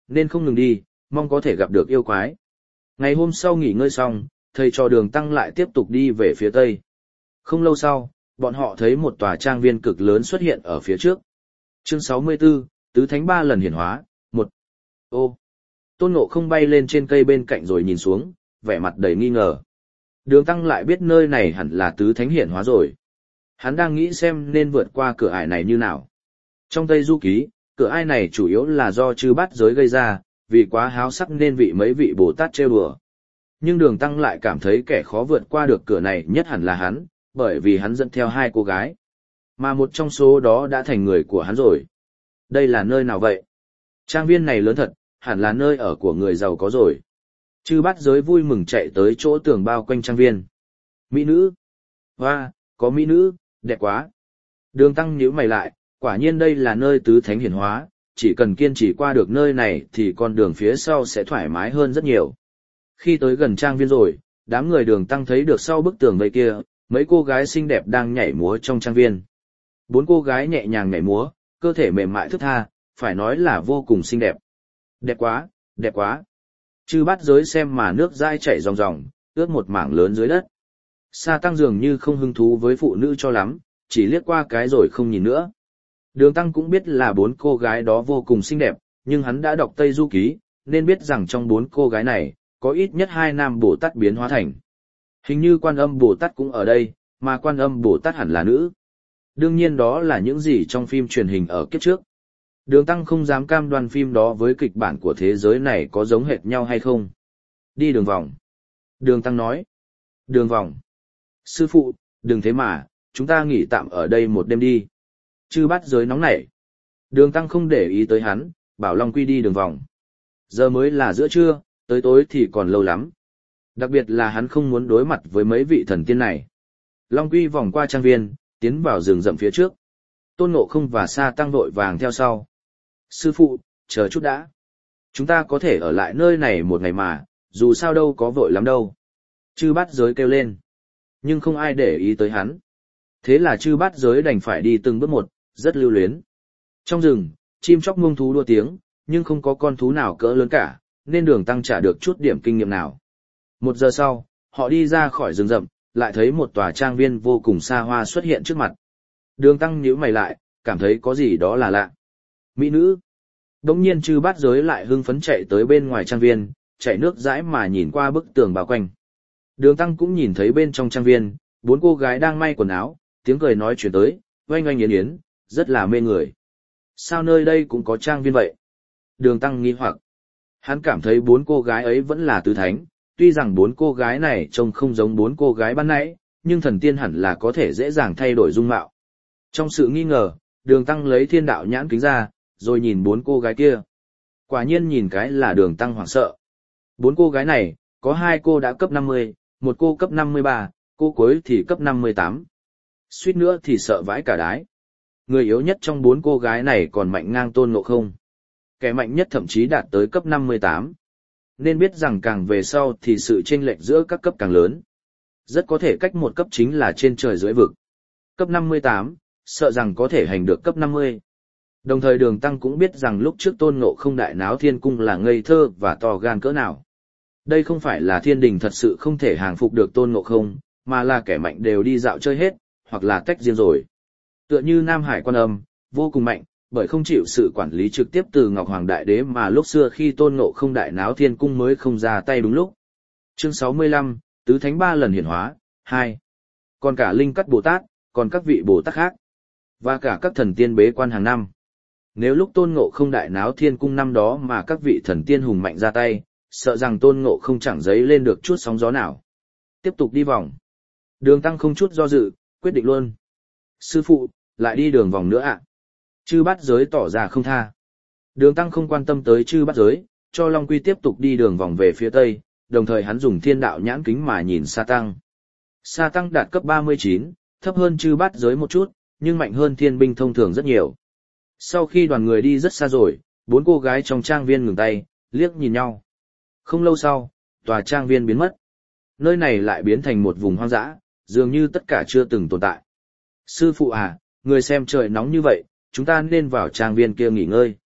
nên không ngừng đi, mong có thể gặp được yêu quái. Ngày hôm sau nghỉ ngơi xong, thầy trò Đường Tăng lại tiếp tục đi về phía tây. Không lâu sau, bọn họ thấy một tòa trang viên cực lớn xuất hiện ở phía trước. Chương sáu mươi tư, Tứ Thánh ba lần hiển hóa, một. Ô! Tôn Ngộ Không bay lên trên cây bên cạnh rồi nhìn xuống, vẻ mặt đầy nghi ngờ. Đường Tăng lại biết nơi này hẳn là Tứ Thánh hiển hóa rồi. Hắn đang nghĩ xem nên vượt qua cửa ải này như nào. Trong Tây Du Ký, cửa ải này chủ yếu là do chư bát giới gây ra, vì quá háo sắc nên vị mấy vị Bồ Tát trêu đùa. Nhưng Đường Tăng lại cảm thấy kẻ khó vượt qua được cửa này nhất hẳn là hắn, bởi vì hắn dẫn theo hai cô gái. Mà một trong số đó đã thành người của hắn rồi. Đây là nơi nào vậy? Trang viên này lớn thật, hẳn là nơi ở của người giàu có rồi. Chư bát giới vui mừng chạy tới chỗ tường bao quanh trang viên. Mỹ nữ! Hoa, có mỹ nữ, đẹp quá! Đường Tăng nhíu mày lại, quả nhiên đây là nơi Tứ Thánh hiển hóa, chỉ cần kiên trì qua được nơi này thì con đường phía sau sẽ thoải mái hơn rất nhiều. Khi tới gần trang viên rồi, đám người Đường Tăng thấy được sau bức tường vây kia, mấy cô gái xinh đẹp đang nhảy múa trong trang viên. Bốn cô gái nhẹ nhàng nhảy múa, cơ thể mềm mại thướt tha, phải nói là vô cùng xinh đẹp. Đẹp quá, đẹp quá! Chư bát giới xem mà nước dãi chảy ròng ròng, ướt một mảng lớn dưới đất. Sa Tăng dường như không hứng thú với phụ nữ cho lắm, chỉ liếc qua cái rồi không nhìn nữa. Đường Tăng cũng biết là bốn cô gái đó vô cùng xinh đẹp, nhưng hắn đã đọc Tây Du Ký, nên biết rằng trong bốn cô gái này, có ít nhất hai nam Bồ Tát biến hóa thành. Hình như Quan Âm Bồ Tát cũng ở đây, mà Quan Âm Bồ Tát hẳn là nữ. Đương nhiên đó là những gì trong phim truyền hình ở kiếp trước. Đường Tăng không dám cam đoan phim đó với kịch bản của thế giới này có giống hệt nhau hay không. Đi đường vòng. Đường Tăng nói. Đường vòng. Sư phụ, đừng thế mà, chúng ta nghỉ tạm ở đây một đêm đi. Chư bát giới nóng nảy. Đường Tăng không để ý tới hắn, bảo Long Quy đi đường vòng. Giờ mới là giữa trưa, tới tối thì còn lâu lắm. Đặc biệt là hắn không muốn đối mặt với mấy vị thần tiên này. Long Quy vòng qua trang viên, tiến vào rừng rậm phía trước. Tôn Ngộ Không và Sa Tăng vội vàng theo sau. Sư phụ, chờ chút đã. Chúng ta có thể ở lại nơi này một ngày mà, dù sao đâu có vội lắm đâu. Chư bát giới kêu lên. Nhưng không ai để ý tới hắn. Thế là chư bát giới đành phải đi từng bước một, rất lưu luyến. Trong rừng, chim chóc muông thú đua tiếng, nhưng không có con thú nào cỡ lớn cả, nên Đường Tăng trả được chút điểm kinh nghiệm nào. Một giờ sau, họ đi ra khỏi rừng rậm, lại thấy một tòa trang viên vô cùng xa hoa xuất hiện trước mặt. Đường Tăng nhíu mày lại, cảm thấy có gì đó là lạ. Mỹ nữ! Đống nhiên chư bát giới lại hưng phấn chạy tới bên ngoài trang viên, chạy nước dãi mà nhìn qua bức tường bao quanh. Đường Tăng cũng nhìn thấy bên trong trang viên, bốn cô gái đang may quần áo, tiếng cười nói chuyển tới, oanh oanh yến yến, rất là mê người. Sao nơi đây cũng có trang viên vậy? Đường Tăng nghi hoặc. Hắn cảm thấy bốn cô gái ấy vẫn là tứ thánh, tuy rằng bốn cô gái này trông không giống bốn cô gái ban nãy, nhưng thần tiên hẳn là có thể dễ dàng thay đổi dung mạo. Trong sự nghi ngờ, Đường Tăng lấy thiên đạo nhãn kính ra, rồi nhìn bốn cô gái kia. Quả nhiên nhìn cái là Đường Tăng hoảng sợ. Bốn cô gái này, có hai cô đã cấp năm mươi, một cô cấp năm mươi ba, cô cuối thì cấp năm mươi tám. Suýt nữa thì sợ vãi cả đái. Người yếu nhất trong bốn cô gái này còn mạnh ngang Tôn Ngộ Không. Kẻ mạnh nhất thậm chí đạt tới cấp năm mươi tám. Nên biết rằng càng về sau thì sự chênh lệch giữa các cấp càng lớn. Rất có thể cách một cấp chính là trên trời dưới vực. Cấp năm mươi tám, sợ rằng có thể hành được cấp năm mươi. Đồng thời Đường Tăng cũng biết rằng lúc trước Tôn Ngộ Không đại náo thiên cung là ngây thơ và to gan cỡ nào. Đây không phải là thiên đình thật sự không thể hàng phục được Tôn Ngộ Không, mà là kẻ mạnh đều đi dạo chơi hết, hoặc là tách riêng rồi. Tựa như Nam Hải Quan Âm, vô cùng mạnh, bởi không chịu sự quản lý trực tiếp từ Ngọc Hoàng Đại Đế mà lúc xưa khi Tôn Ngộ Không đại náo thiên cung mới không ra tay đúng lúc. Chương sáu mươi lăm, Tứ Thánh ba lần hiển hóa, hai. Còn cả Linh Cắt Bồ Tát, còn các vị Bồ Tát khác, và cả các thần tiên bế quan hàng năm. Nếu lúc Tôn Ngộ Không đại náo thiên cung năm đó mà các vị thần tiên hùng mạnh ra tay, sợ rằng Tôn Ngộ Không chẳng dấy lên được chút sóng gió nào. Tiếp tục đi vòng. Đường Tăng không chút do dự, quyết định luôn. Sư phụ, lại đi đường vòng nữa ạ. À? Chư bát giới tỏ ra không tha. Đường Tăng không quan tâm tới chư bát giới, cho Long Quy tiếp tục đi đường vòng về phía tây, đồng thời hắn dùng thiên đạo nhãn kính mà nhìn Sa Tăng. Sa Tăng đạt cấp ba mươi chín, thấp hơn chư bát giới một chút, nhưng mạnh hơn thiên binh thông thường rất nhiều. Sau khi đoàn người đi rất xa rồi, bốn cô gái trong trang viên ngừng tay, liếc nhìn nhau. Không lâu sau, tòa trang viên biến mất. Nơi này lại biến thành một vùng hoang dã, dường như tất cả chưa từng tồn tại. Sư phụ à, người xem trời nóng như vậy, chúng ta nên vào trang viên kia nghỉ ngơi.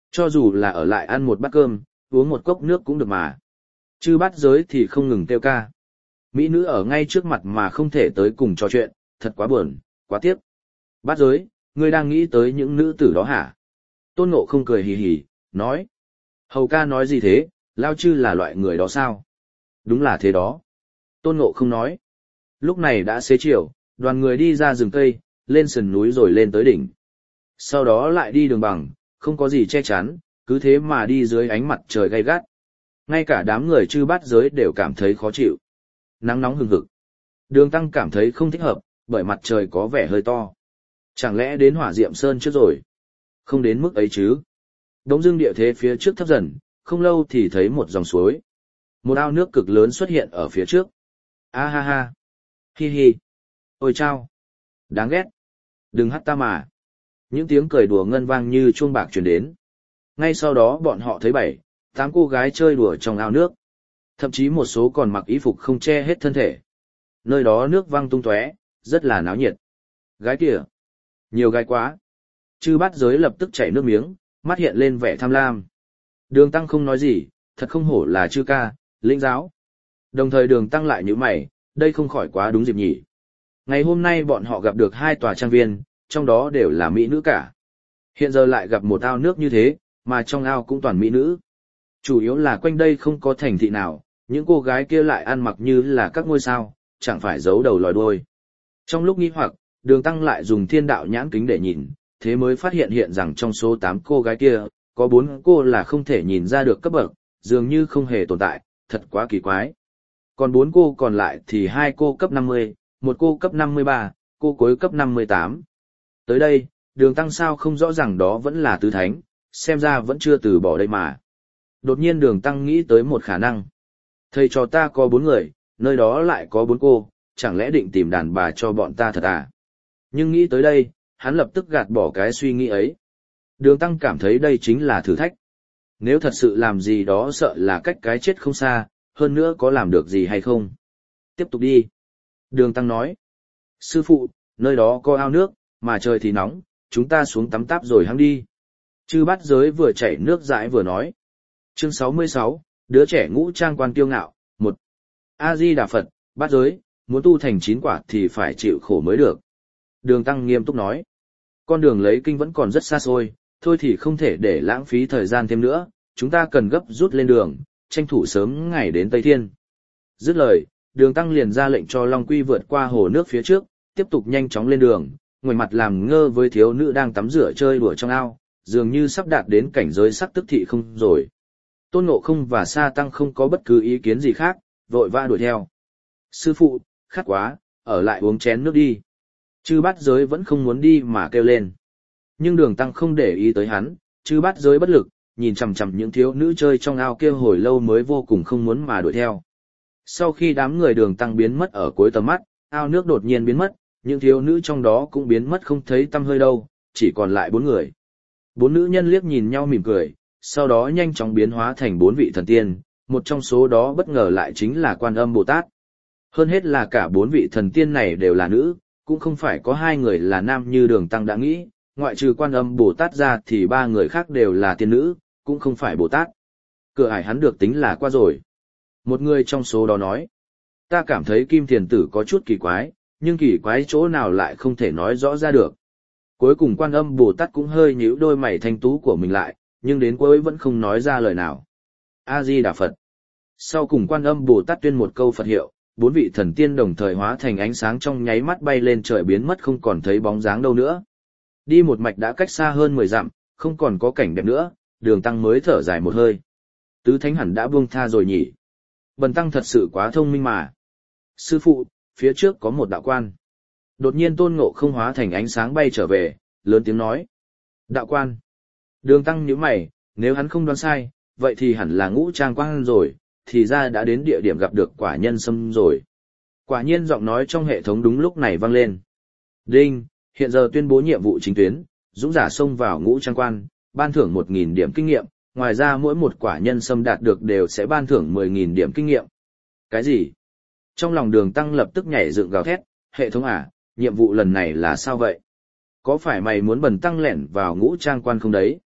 Cho dù là ở lại ăn một bát cơm, uống một cốc nước cũng được mà. Chư bát giới thì không ngừng kêu ca. Mỹ nữ ở ngay trước mặt mà không thể tới cùng trò chuyện, thật quá buồn, quá tiếc. Bát giới, ngươi đang nghĩ tới những nữ tử đó hả? Tôn Ngộ không cười hì hì, nói. Hầu ca nói gì thế, Lao Chư là loại người đó sao? Đúng là thế đó. Tôn Ngộ không nói. Lúc này đã xế chiều, đoàn người đi ra rừng cây, lên sườn núi rồi lên tới đỉnh. Sau đó lại đi đường bằng, không có gì che chắn, cứ thế mà đi dưới ánh mặt trời gay gắt. Ngay cả đám người chư bát giới đều cảm thấy khó chịu. Nắng nóng hừng hực. Đường Tăng cảm thấy không thích hợp, bởi mặt trời có vẻ hơi to. Chẳng lẽ đến Hỏa Diệm Sơn trước rồi? Không đến mức ấy chứ. Đống dưng địa thế phía trước thấp dần, không lâu thì thấy một dòng suối. Một ao nước cực lớn xuất hiện ở phía trước. A ha ha. Hi hi. Ôi chao. Đáng ghét. Đừng hắt ta mà. Những tiếng cười đùa ngân vang như chuông bạc truyền đến. Ngay sau đó bọn họ thấy bảy, tám cô gái chơi đùa trong ao nước. Thậm chí một số còn mặc y phục không che hết thân thể. Nơi đó nước văng tung tóe, rất là náo nhiệt. Gái kìa. Nhiều gái quá. Chư bát giới lập tức chảy nước miếng, mắt hiện lên vẻ tham lam. Đường Tăng không nói gì, thật không hổ là chư ca, lĩnh giáo. Đồng thời Đường Tăng lại nhíu mày, đây không khỏi quá đúng dịp nhỉ. Ngày hôm nay bọn họ gặp được hai tòa trang viên, trong đó đều là mỹ nữ cả. Hiện giờ lại gặp một ao nước như thế, mà trong ao cũng toàn mỹ nữ. Chủ yếu là quanh đây không có thành thị nào, những cô gái kia lại ăn mặc như là các ngôi sao, chẳng phải giấu đầu lòi đuôi. Trong lúc nghi hoặc, Đường Tăng lại dùng thiên đạo nhãn kính để nhìn, thế mới phát hiện hiện rằng trong số tám cô gái kia, có bốn cô là không thể nhìn ra được cấp bậc, dường như không hề tồn tại, thật quá kỳ quái. Còn bốn cô còn lại thì hai cô cấp năm mươi, một cô cấp năm mươi ba, cô cuối cấp năm mươi tám. Tới đây, Đường Tăng sao không rõ ràng đó vẫn là tứ thánh, xem ra vẫn chưa từ bỏ đây mà. Đột nhiên Đường Tăng nghĩ tới một khả năng. Thầy cho ta có bốn người, nơi đó lại có bốn cô, chẳng lẽ định tìm đàn bà cho bọn ta thật à? Nhưng nghĩ tới đây, hắn lập tức gạt bỏ cái suy nghĩ ấy. Đường Tăng cảm thấy đây chính là thử thách. Nếu thật sự làm gì đó sợ là cách cái chết không xa, hơn nữa có làm được gì hay không. Tiếp tục đi. Đường Tăng nói. Sư phụ, nơi đó có ao nước, mà trời thì nóng, chúng ta xuống tắm táp rồi hăng đi. Chư bát giới vừa chảy nước dãi vừa nói. Chương sáu mươi sáu, đứa trẻ ngũ trang quan kiêu ngạo, một. A-di-đà Phật, bát giới, muốn tu thành chín quả thì phải chịu khổ mới được. Đường Tăng nghiêm túc nói. Con đường lấy kinh vẫn còn rất xa xôi, thôi thì không thể để lãng phí thời gian thêm nữa, chúng ta cần gấp rút lên đường, tranh thủ sớm ngày đến Tây Thiên. Dứt lời, Đường Tăng liền ra lệnh cho Long Quy vượt qua hồ nước phía trước, tiếp tục nhanh chóng lên đường, ngoảnh mặt làm ngơ với thiếu nữ đang tắm rửa chơi đùa trong ao, dường như sắp đạt đến cảnh giới sắc tức thị không rồi. Tôn Ngộ Không và Sa Tăng không có bất cứ ý kiến gì khác, vội vã đuổi theo. Sư phụ, khát quá, ở lại uống chén nước đi. Chư bát giới vẫn không muốn đi mà kêu lên. Nhưng Đường Tăng không để ý tới hắn, chư bát giới bất lực, nhìn chằm chằm những thiếu nữ chơi trong ao kia hồi lâu mới vô cùng không muốn mà đuổi theo. Sau khi đám người Đường Tăng biến mất ở cuối tầm mắt, ao nước đột nhiên biến mất, những thiếu nữ trong đó cũng biến mất không thấy tăm hơi đâu, chỉ còn lại bốn người. Bốn nữ nhân liếc nhìn nhau mỉm cười, sau đó nhanh chóng biến hóa thành bốn vị thần tiên, một trong số đó bất ngờ lại chính là Quan Âm Bồ Tát. Hơn hết là cả bốn vị thần tiên này đều là nữ, cũng không phải có hai người là nam như Đường Tăng đã nghĩ, ngoại trừ Quan Âm Bồ Tát ra thì ba người khác đều là tiên nữ, cũng không phải Bồ Tát. Cửa ải hắn được tính là qua rồi. Một người trong số đó nói, ta cảm thấy Kim Thiền Tử có chút kỳ quái, nhưng kỳ quái chỗ nào lại không thể nói rõ ra được. Cuối cùng Quan Âm Bồ Tát cũng hơi nhíu đôi mày thanh tú của mình lại, nhưng đến cuối vẫn không nói ra lời nào. A-di-đà Phật. Sau cùng Quan Âm Bồ Tát tuyên một câu Phật hiệu, bốn vị thần tiên đồng thời hóa thành ánh sáng trong nháy mắt bay lên trời biến mất không còn thấy bóng dáng đâu nữa. Đi một mạch đã cách xa hơn mười dặm, không còn có cảnh đẹp nữa, Đường Tăng mới thở dài một hơi. Tứ thánh hẳn đã buông tha rồi nhỉ. Bần Tăng thật sự quá thông minh mà. Sư phụ, phía trước có một đạo quan. Đột nhiên Tôn Ngộ Không hóa thành ánh sáng bay trở về, lớn tiếng nói. Đạo quan. Đường Tăng nhíu mày, nếu hắn không đoán sai, vậy thì hẳn là ngũ trang quan rồi, thì ra đã đến địa điểm gặp được Quả Nhân Sâm rồi. Quả nhiên giọng nói trong hệ thống đúng lúc này vang lên. Đinh, hiện giờ tuyên bố nhiệm vụ chính tuyến, dũng giả xông vào ngũ trang quan, ban thưởng một nghìn điểm kinh nghiệm, ngoài ra mỗi một Quả Nhân Sâm đạt được đều sẽ ban thưởng mười nghìn điểm kinh nghiệm. Cái gì? Trong lòng Đường Tăng lập tức nhảy dựng gào thét, hệ thống à, nhiệm vụ lần này là sao vậy? Có phải mày muốn bần Tăng lẻn vào ngũ trang quan không đấy?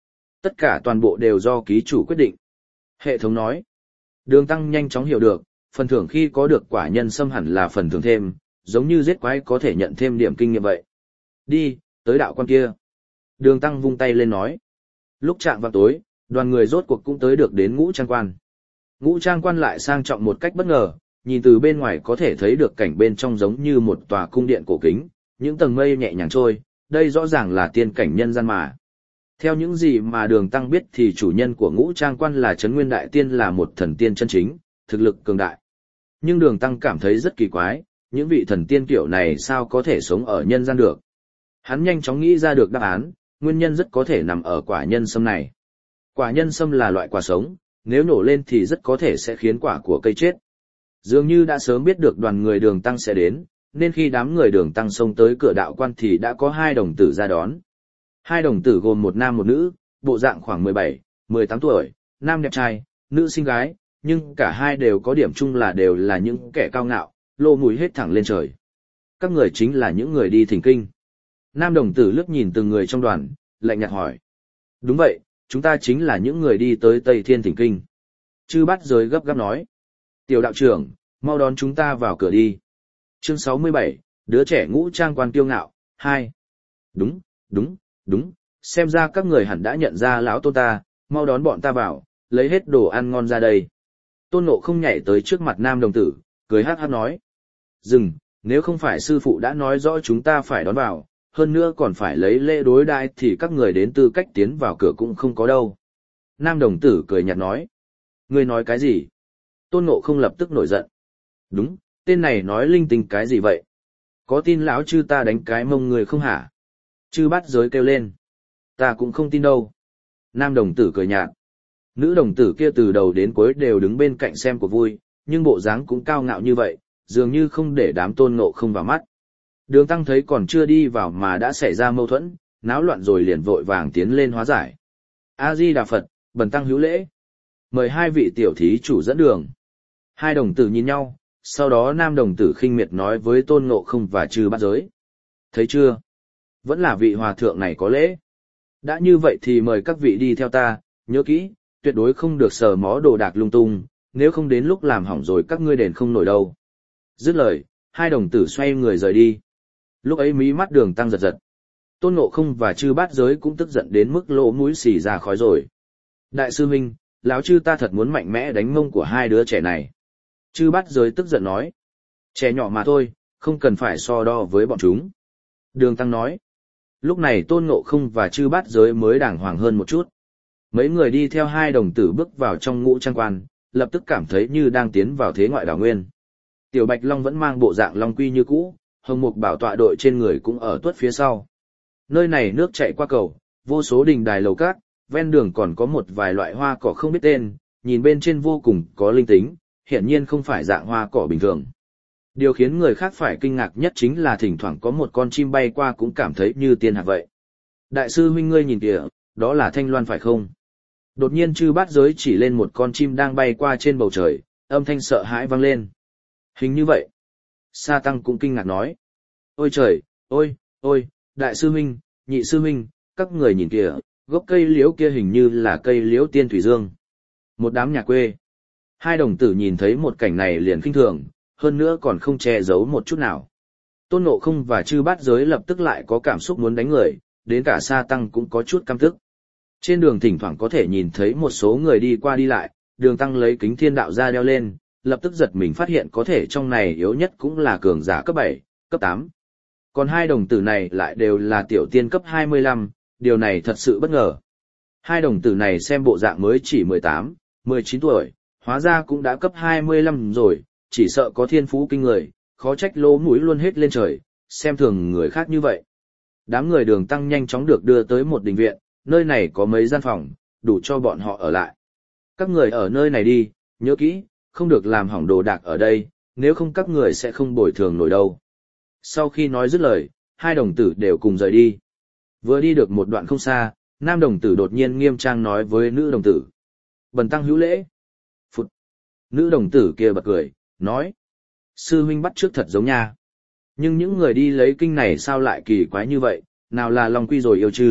Tất cả toàn bộ đều do ký chủ quyết định. Hệ thống nói. Đường Tăng nhanh chóng hiểu được, phần thưởng khi có được quả nhân sâm hẳn là phần thưởng thêm, giống như giết quái có thể nhận thêm điểm kinh nghiệm vậy. Đi, tới đạo quan kia. Đường Tăng vung tay lên nói. Lúc chạng vào tối, đoàn người rốt cuộc cũng tới được đến ngũ trang quan. Ngũ trang quan lại sang trọng một cách bất ngờ, nhìn từ bên ngoài có thể thấy được cảnh bên trong giống như một tòa cung điện cổ kính, những tầng mây nhẹ nhàng trôi, đây rõ ràng là tiên cảnh nhân gian mà. Theo những gì mà Đường Tăng biết thì chủ nhân của ngũ trang quan là Trấn Nguyên Đại Tiên, là một thần tiên chân chính, thực lực cường đại. Nhưng Đường Tăng cảm thấy rất kỳ quái, những vị thần tiên kiểu này sao có thể sống ở nhân gian được. Hắn nhanh chóng nghĩ ra được đáp án, nguyên nhân rất có thể nằm ở quả nhân sâm này. Quả nhân sâm là loại quả sống, nếu nổ lên thì rất có thể sẽ khiến quả của cây chết. Dường như đã sớm biết được đoàn người Đường Tăng sẽ đến, nên khi đám người Đường Tăng xông tới cửa đạo quan thì đã có hai đồng tử ra đón. Hai đồng tử gồm một nam một nữ, bộ dạng khoảng mười bảy, mười tám tuổi, nam đẹp trai, nữ xinh gái, nhưng cả hai đều có điểm chung là đều là những kẻ cao ngạo, lô mũi hết thẳng lên trời. Các người chính là những người đi thỉnh kinh. Nam đồng tử liếc nhìn từng người trong đoàn, lạnh nhạt hỏi. Đúng vậy, chúng ta chính là những người đi tới Tây Thiên thỉnh kinh. Chư Bát Giới gấp gáp nói. Tiểu đạo trưởng, mau đón chúng ta vào cửa đi. Chương sáu mươi bảy, đứa trẻ ngũ trang quan kiêu ngạo, hai. Đúng, đúng, đúng, xem ra các người hẳn đã nhận ra lão tôn ta, mau đón bọn ta vào, lấy hết đồ ăn ngon ra đây. Tôn Ngộ không nhảy tới trước mặt nam đồng tử, cười hát hát nói. Dừng, nếu không phải sư phụ đã nói rõ chúng ta phải đón vào, hơn nữa còn phải lấy lễ đối đãi thì các người đến tư cách tiến vào cửa cũng không có đâu. Nam đồng tử cười nhạt nói. Ngươi nói cái gì? Tôn Ngộ không lập tức nổi giận. Đúng, tên này nói linh tinh cái gì vậy? Có tin lão chư ta đánh cái mông người không hả? Chư Bát Giới kêu lên. Ta cũng không tin đâu. Nam đồng tử cười nhạt. Nữ đồng tử kia từ đầu đến cuối đều đứng bên cạnh xem của vui, nhưng bộ dáng cũng cao ngạo như vậy, dường như không để đám Tôn Ngộ không vào mắt. Đường Tăng thấy còn chưa đi vào mà đã xảy ra mâu thuẫn, náo loạn rồi liền vội vàng tiến lên hóa giải. A-di-đà Phật, bần tăng hữu lễ. Mời hai vị tiểu thí chủ dẫn đường. Hai đồng tử nhìn nhau, sau đó nam đồng tử khinh miệt nói với Tôn Ngộ không và Chư Bát Giới. Thấy chưa? Vẫn là vị hòa thượng này có lễ. Đã như vậy thì mời các vị đi theo ta, nhớ kỹ, tuyệt đối không được sờ mó đồ đạc lung tung, nếu không đến lúc làm hỏng rồi các ngươi đền không nổi đâu. Dứt lời, hai đồng tử xoay người rời đi. Lúc ấy mí mắt Đường Tăng giật giật. Tôn Ngộ không và Chư Bát Giới cũng tức giận đến mức lỗ mũi xì ra khói rồi. Đại sư huynh, lão chư ta thật muốn mạnh mẽ đánh mông của hai đứa trẻ này. Chư Bát Giới tức giận nói. Trẻ nhỏ mà thôi, không cần phải so đo với bọn chúng. Đường Tăng nói. Lúc này Tôn Ngộ không và Chư Bát Giới mới đàng hoàng hơn một chút. Mấy người đi theo hai đồng tử bước vào trong ngũ trang quan, lập tức cảm thấy như đang tiến vào thế ngoại đảo nguyên. Tiểu Bạch Long vẫn mang bộ dạng long quy như cũ, hồng mục bảo tọa đội trên người cũng ở tuất phía sau. Nơi này nước chảy qua cầu, vô số đình đài lầu cát, ven đường còn có một vài loại hoa cỏ không biết tên, nhìn bên trên vô cùng có linh tính, hiển nhiên không phải dạng hoa cỏ bình thường. Điều khiến người khác phải kinh ngạc nhất chính là thỉnh thoảng có một con chim bay qua cũng cảm thấy như tiên hạc vậy. Đại sư huynh ngươi nhìn kìa, đó là thanh loan phải không? Đột nhiên Chư Bát Giới chỉ lên một con chim đang bay qua trên bầu trời, âm thanh sợ hãi vang lên. Hình như vậy. Sa Tăng cũng kinh ngạc nói. Ôi trời, ôi, ôi, đại sư huynh, nhị sư huynh, các người nhìn kìa, gốc cây liễu kia hình như là cây liễu tiên thủy dương. Một đám nhà quê. Hai đồng tử nhìn thấy một cảnh này liền khinh thường, hơn nữa còn không che giấu một chút nào. Tôn Ngộ không và Chư Bát Giới lập tức lại có cảm xúc muốn đánh người, đến cả Sa Tăng cũng có chút căm tức. Trên đường thỉnh thoảng có thể nhìn thấy một số người đi qua đi lại, Đường Tăng lấy kính thiên đạo ra đeo lên, lập tức giật mình phát hiện có thể trong này yếu nhất cũng là cường giả cấp bảy, cấp tám. Còn hai đồng tử này lại đều là tiểu tiên cấp hai mươi lăm, điều này thật sự bất ngờ. Hai đồng tử này xem bộ dạng mới chỉ mười tám, mười chín tuổi, hóa ra cũng đã cấp hai mươi lăm rồi, chỉ sợ có thiên phú kinh người, khó trách lỗ mũi luôn hết lên trời, xem thường người khác như vậy. Đám người Đường Tăng nhanh chóng được đưa tới một đình viện, nơi này có mấy gian phòng, đủ cho bọn họ ở lại. Các người ở nơi này đi, nhớ kỹ, không được làm hỏng đồ đạc ở đây, nếu không các người sẽ không bồi thường nổi đâu. Sau khi nói dứt lời, hai đồng tử đều cùng rời đi. Vừa đi được một đoạn không xa, nam đồng tử đột nhiên nghiêm trang nói với nữ đồng tử. Bần tăng hữu lễ. Phụt. Nữ đồng tử kia bật cười, nói. Sư huynh bắt trước thật giống nha. Nhưng những người đi lấy kinh này sao lại kỳ quái như vậy, nào là Long Quy rồi yêu trừ,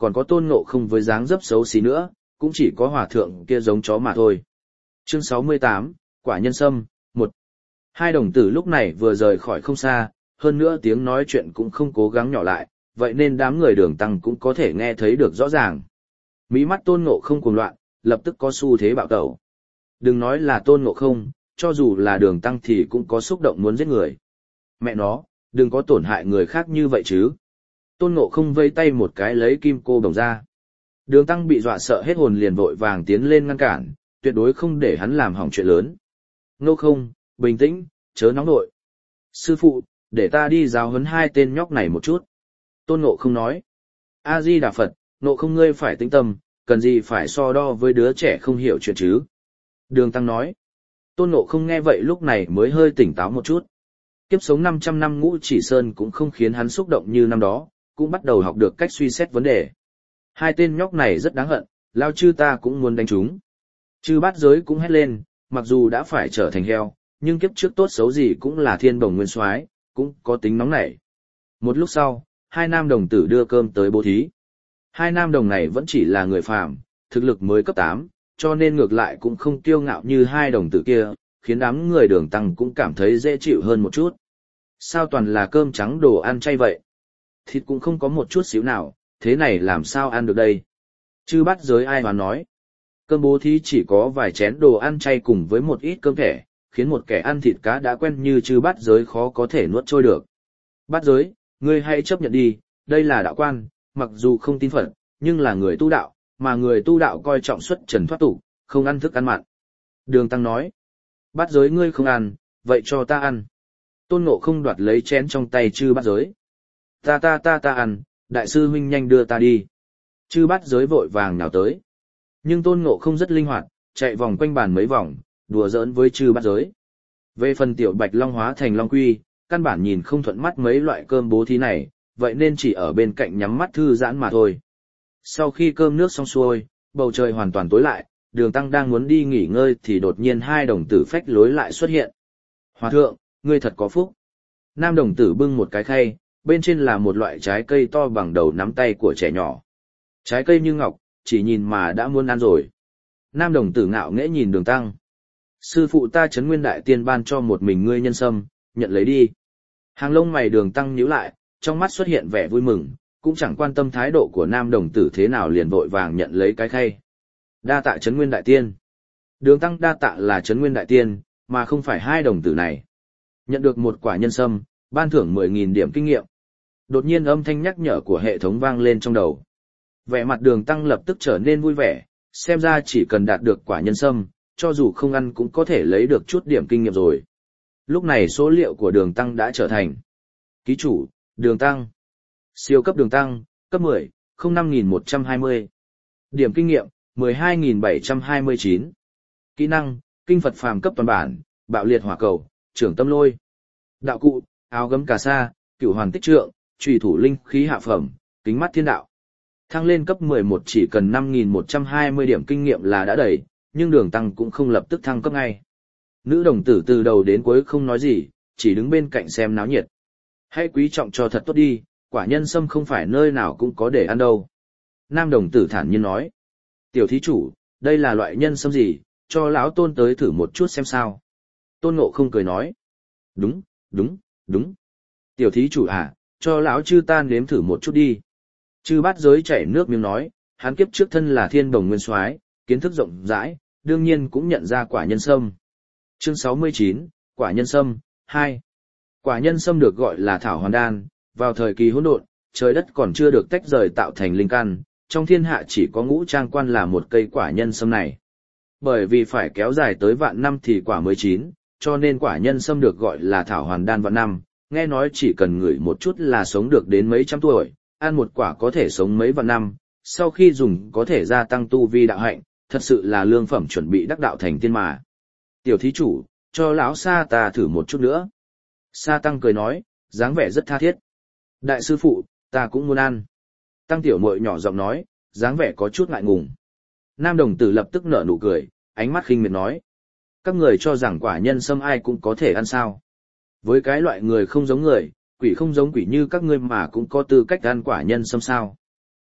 còn có Tôn Ngộ Không với dáng dấp xấu xí nữa, cũng chỉ có hòa thượng kia giống chó mà thôi. Chương sáu mươi tám, Quả Nhân Sâm, một. Hai đồng tử lúc này vừa rời khỏi không xa, hơn nữa tiếng nói chuyện cũng không cố gắng nhỏ lại, vậy nên đám người Đường Tăng cũng có thể nghe thấy được rõ ràng. Mí mắt Tôn Ngộ Không cuồng loạn, lập tức có xu thế bạo tẩu. Đừng nói là Tôn Ngộ Không, cho dù là Đường Tăng thì cũng có xúc động muốn giết người. Mẹ nó, đừng có tổn hại người khác như vậy chứ. Tôn Ngộ Không vây tay một cái lấy kim cô đồng ra. Đường Tăng bị dọa sợ hết hồn liền vội vàng tiến lên ngăn cản, tuyệt đối không để hắn làm hỏng chuyện lớn. Ngộ Không, bình tĩnh, chớ nóng nội. Sư phụ, để ta đi giáo huấn hai tên nhóc này một chút. Tôn Ngộ Không nói. A-di-đà Phật, Ngộ Không ngươi phải tĩnh tâm, cần gì phải so đo với đứa trẻ không hiểu chuyện chứ. Đường Tăng nói. Tôn Ngộ Không nghe vậy lúc này mới hơi tỉnh táo một chút. Kiếp sống năm trăm năm Ngũ Chỉ Sơn cũng không khiến hắn xúc động như năm đó, cũng bắt đầu học được cách suy xét vấn đề. Hai tên nhóc này rất đáng hận, lao chư ta cũng muốn đánh chúng. Chư Bát Giới cũng hét lên, mặc dù đã phải trở thành heo, nhưng kiếp trước tốt xấu gì cũng là thiên bồng nguyên soái, cũng có tính nóng nảy. Một lúc sau, hai nam đồng tử đưa cơm tới bố thí. Hai nam đồng này vẫn chỉ là người phàm, thực lực mới cấp tám, cho nên ngược lại cũng không kiêu ngạo như hai đồng tử kia, khiến đám người Đường Tăng cũng cảm thấy dễ chịu hơn một chút. Sao toàn là cơm trắng đồ ăn chay vậy? Thịt cũng không có một chút xíu nào, thế này làm sao ăn được đây? Chư Bát Giới ai mà nói. Cơm bố thí chỉ có vài chén đồ ăn chay cùng với một ít cơm thẻ, khiến một kẻ ăn thịt cá đã quen như Chư Bát Giới khó có thể nuốt trôi được. Bát Giới, ngươi hãy chấp nhận đi, đây là đạo quan, mặc dù không tin Phật, nhưng là người tu đạo, mà người tu đạo coi trọng xuất trần thoát tục, không ăn thức ăn mặn. Đường Tăng nói. Bát Giới ngươi không ăn, vậy cho ta ăn. Tôn Ngộ Không đoạt lấy chén trong tay Chư Bát Giới. Ta ta ta ta ăn, đại sư huynh nhanh đưa ta đi. Chư Bát Giới vội vàng nhào tới. Nhưng Tôn Ngộ Không rất linh hoạt, chạy vòng quanh bàn mấy vòng, đùa giỡn với Chư Bát Giới. Về phần tiểu Bạch Long hóa thành Long Quy, căn bản nhìn không thuận mắt mấy loại cơm bố thí này, vậy nên chỉ ở bên cạnh nhắm mắt thư giãn mà thôi. Sau khi cơm nước xong xuôi, bầu trời hoàn toàn tối lại, Đường Tăng đang muốn đi nghỉ ngơi thì đột nhiên hai đồng tử phách lối lại xuất hiện. Hòa thượng, ngươi thật có phúc. Nam đồng tử bưng một cái khay, bên trên là một loại trái cây to bằng đầu nắm tay của trẻ nhỏ. Trái cây như ngọc, chỉ nhìn mà đã muốn ăn rồi. Nam đồng tử ngạo nghễ nhìn Đường Tăng. Sư phụ ta Trấn Nguyên Đại Tiên ban cho một mình ngươi nhân sâm, nhận lấy đi. Hàng lông mày Đường Tăng nhíu lại, trong mắt xuất hiện vẻ vui mừng, cũng chẳng quan tâm thái độ của nam đồng tử thế nào liền vội vàng nhận lấy cái khay. Đa tạ Trấn Nguyên Đại Tiên. Đường Tăng đa tạ là Trấn Nguyên Đại Tiên, mà không phải hai đồng tử này. Nhận được một quả nhân sâm, ban thưởng mười nghìn điểm kinh nghiệm. Đột nhiên âm thanh nhắc nhở của hệ thống vang lên trong đầu. Vẻ mặt Đường Tăng lập tức trở nên vui vẻ, xem ra chỉ cần đạt được quả nhân sâm, cho dù không ăn cũng có thể lấy được chút điểm kinh nghiệm rồi. Lúc này số liệu của Đường Tăng đã trở thành ký chủ, Đường Tăng. Siêu cấp Đường Tăng, cấp mười, không năm nghìn một trăm hai mươi. Điểm kinh nghiệm, mười hai nghìn bảy trăm hai mươi chín. Kỹ năng, Kinh Phật phàm cấp toàn bản, Bạo liệt hỏa cầu, Trưởng tâm lôi. Đạo cụ, áo gấm cà sa, Cửu hoàn tích trượng, Chủy thủ linh khí hạ phẩm, Kính mắt thiên đạo. Thăng lên cấp mười một chỉ cần năm nghìn một trăm hai mươi điểm kinh nghiệm là đã đầy, nhưng Đường Tăng cũng không lập tức thăng cấp ngay. Nữ đồng tử từ đầu đến cuối không nói gì, chỉ đứng bên cạnh xem náo nhiệt. Hãy quý trọng cho thật tốt đi, quả nhân sâm không phải nơi nào cũng có để ăn đâu. Nam đồng tử thản nhiên nói. Tiểu thí chủ, đây là loại nhân sâm gì, cho lão Tôn tới thử một chút xem sao. Tôn Ngộ Không cười nói. Đúng, đúng, đúng. Tiểu thí chủ à, cho lão chư ta nếm thử một chút đi. Chư Bát Giới chảy nước miếng nói, hắn kiếp trước thân là thiên bồng nguyên soái, kiến thức rộng rãi, đương nhiên cũng nhận ra quả nhân sâm. Chương sáu mươi chín, quả nhân sâm, hai. Quả nhân sâm được gọi là thảo hoàn đan, vào thời kỳ hỗn độn, trời đất còn chưa được tách rời tạo thành linh căn, trong thiên hạ chỉ có Ngũ Trang Quan là một cây quả nhân sâm này. Bởi vì phải kéo dài tới vạn năm thì quả mới chín, cho nên quả nhân sâm được gọi là thảo hoàn đan vạn năm, nghe nói chỉ cần ngửi một chút là sống được đến mấy trăm tuổi, ăn một quả có thể sống mấy vạn năm, sau khi dùng có thể gia tăng tu vi đạo hạnh, thật sự là lương phẩm chuẩn bị đắc đạo thành tiên mà. Tiểu thí chủ, cho lão Sa ta thử một chút nữa. Sa Tăng cười nói, dáng vẻ rất tha thiết. Đại sư phụ, ta cũng muốn ăn. Tăng tiểu muội nhỏ giọng nói, dáng vẻ có chút ngại ngùng. Nam đồng tử lập tức nở nụ cười, ánh mắt khinh miệt nói. Các người cho rằng quả nhân sâm ai cũng có thể ăn sao. Với cái loại người không giống người, quỷ không giống quỷ như các ngươi mà cũng có tư cách ăn quả nhân sâm sao.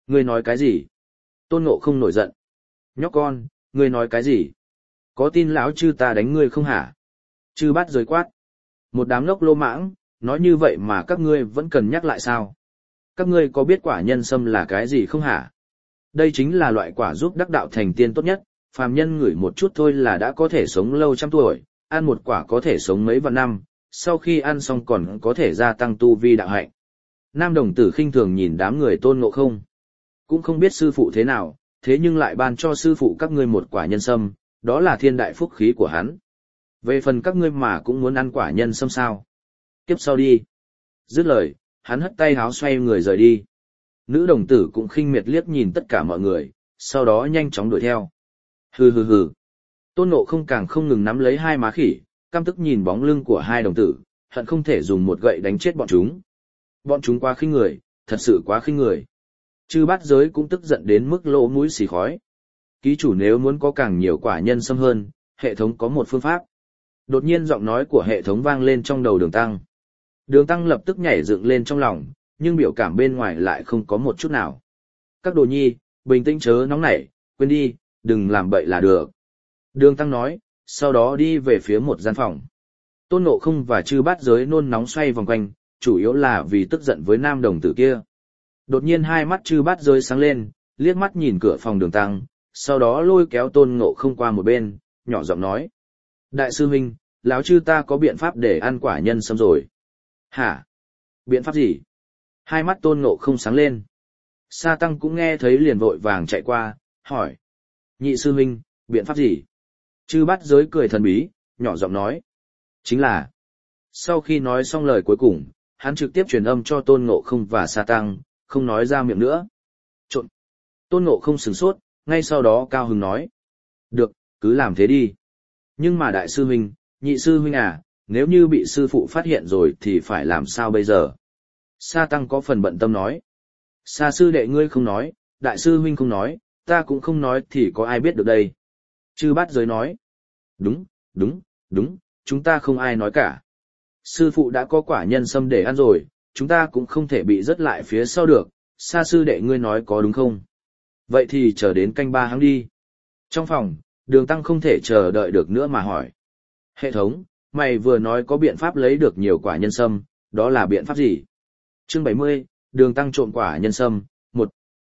Ngươi nói cái gì? Tôn Ngộ không nổi giận. Nhóc con, ngươi nói cái gì? Có tin lão chư ta đánh ngươi không hả? Chư Bát Giới quát. Một đám ngốc lô mãng, nói như vậy mà các ngươi vẫn cần nhắc lại sao? Các ngươi có biết quả nhân sâm là cái gì không hả? Đây chính là loại quả giúp đắc đạo thành tiên tốt nhất, phàm nhân ngửi một chút thôi là đã có thể sống lâu trăm tuổi, ăn một quả có thể sống mấy vạn năm, sau khi ăn xong còn có thể gia tăng tu vi đạo hạnh. Nam đồng tử khinh thường nhìn đám người Tôn Ngộ không. Cũng không biết sư phụ thế nào, thế nhưng lại ban cho sư phụ các ngươi một quả nhân sâm, đó là thiên đại phúc khí của hắn. Về phần các ngươi mà cũng muốn ăn quả nhân sâm sao? Tiếp sau đi. Dứt lời, hắn hất tay háo xoay người rời đi. Nữ đồng tử cũng khinh miệt liếc nhìn tất cả mọi người, sau đó nhanh chóng đuổi theo. Hừ hừ hừ. Tôn Ngộ không càng không ngừng nắm lấy hai má khỉ, căm tức nhìn bóng lưng của hai đồng tử, hận không thể dùng một gậy đánh chết bọn chúng. Bọn chúng quá khinh người, thật sự quá khinh người. Chư Bát Giới cũng tức giận đến mức lỗ mũi xì khói. Ký chủ nếu muốn có càng nhiều quả nhân sâm hơn, hệ thống có một phương pháp. Đột nhiên giọng nói của hệ thống vang lên trong đầu Đường Tăng. Đường Tăng lập tức nhảy dựng lên trong lòng, nhưng biểu cảm bên ngoài lại không có một chút nào. Các đồ nhi, bình tĩnh chớ nóng nảy, quên đi, đừng làm bậy là được. Đường Tăng nói, sau đó đi về phía một gian phòng. Tôn Ngộ không và Chư Bát Giới nôn nóng xoay vòng quanh, chủ yếu là vì tức giận với nam đồng tử kia. Đột nhiên hai mắt Chư Bát Giới sáng lên, liếc mắt nhìn cửa phòng Đường Tăng, sau đó lôi kéo Tôn Ngộ không qua một bên, nhỏ giọng nói. Đại sư huynh, lão chư ta có biện pháp để ăn quả nhân sâm rồi. Hả? Biện pháp gì? Hai mắt Tôn Ngộ không sáng lên. Sa Tăng cũng nghe thấy liền vội vàng chạy qua, hỏi. Nhị sư huynh, biện pháp gì? Chư Bát Giới cười thần bí, nhỏ giọng nói. Chính là. Sau khi nói xong lời cuối cùng, hắn trực tiếp truyền âm cho Tôn Ngộ không và Sa Tăng, không nói ra miệng nữa. Trộn. Tôn Ngộ không sửng sốt, ngay sau đó cao hứng nói. Được, cứ làm thế đi. Nhưng mà đại sư huynh, nhị sư huynh à, nếu như bị sư phụ phát hiện rồi thì phải làm sao bây giờ? Sa Tăng có phần bận tâm nói. Sa sư đệ ngươi không nói, đại sư huynh không nói, ta cũng không nói thì có ai biết được đây. Chư Bát Giới nói. Đúng, đúng, đúng, chúng ta không ai nói cả. Sư phụ đã có quả nhân sâm để ăn rồi, chúng ta cũng không thể bị rớt lại phía sau được, Sa sư đệ ngươi nói có đúng không? Vậy thì chờ đến canh ba hắn đi. Trong phòng, Đường Tăng không thể chờ đợi được nữa mà hỏi. Hệ thống, mày vừa nói có biện pháp lấy được nhiều quả nhân sâm, đó là biện pháp gì? Chương bảy mươi, Đường Tăng trộm quả nhân sâm, một.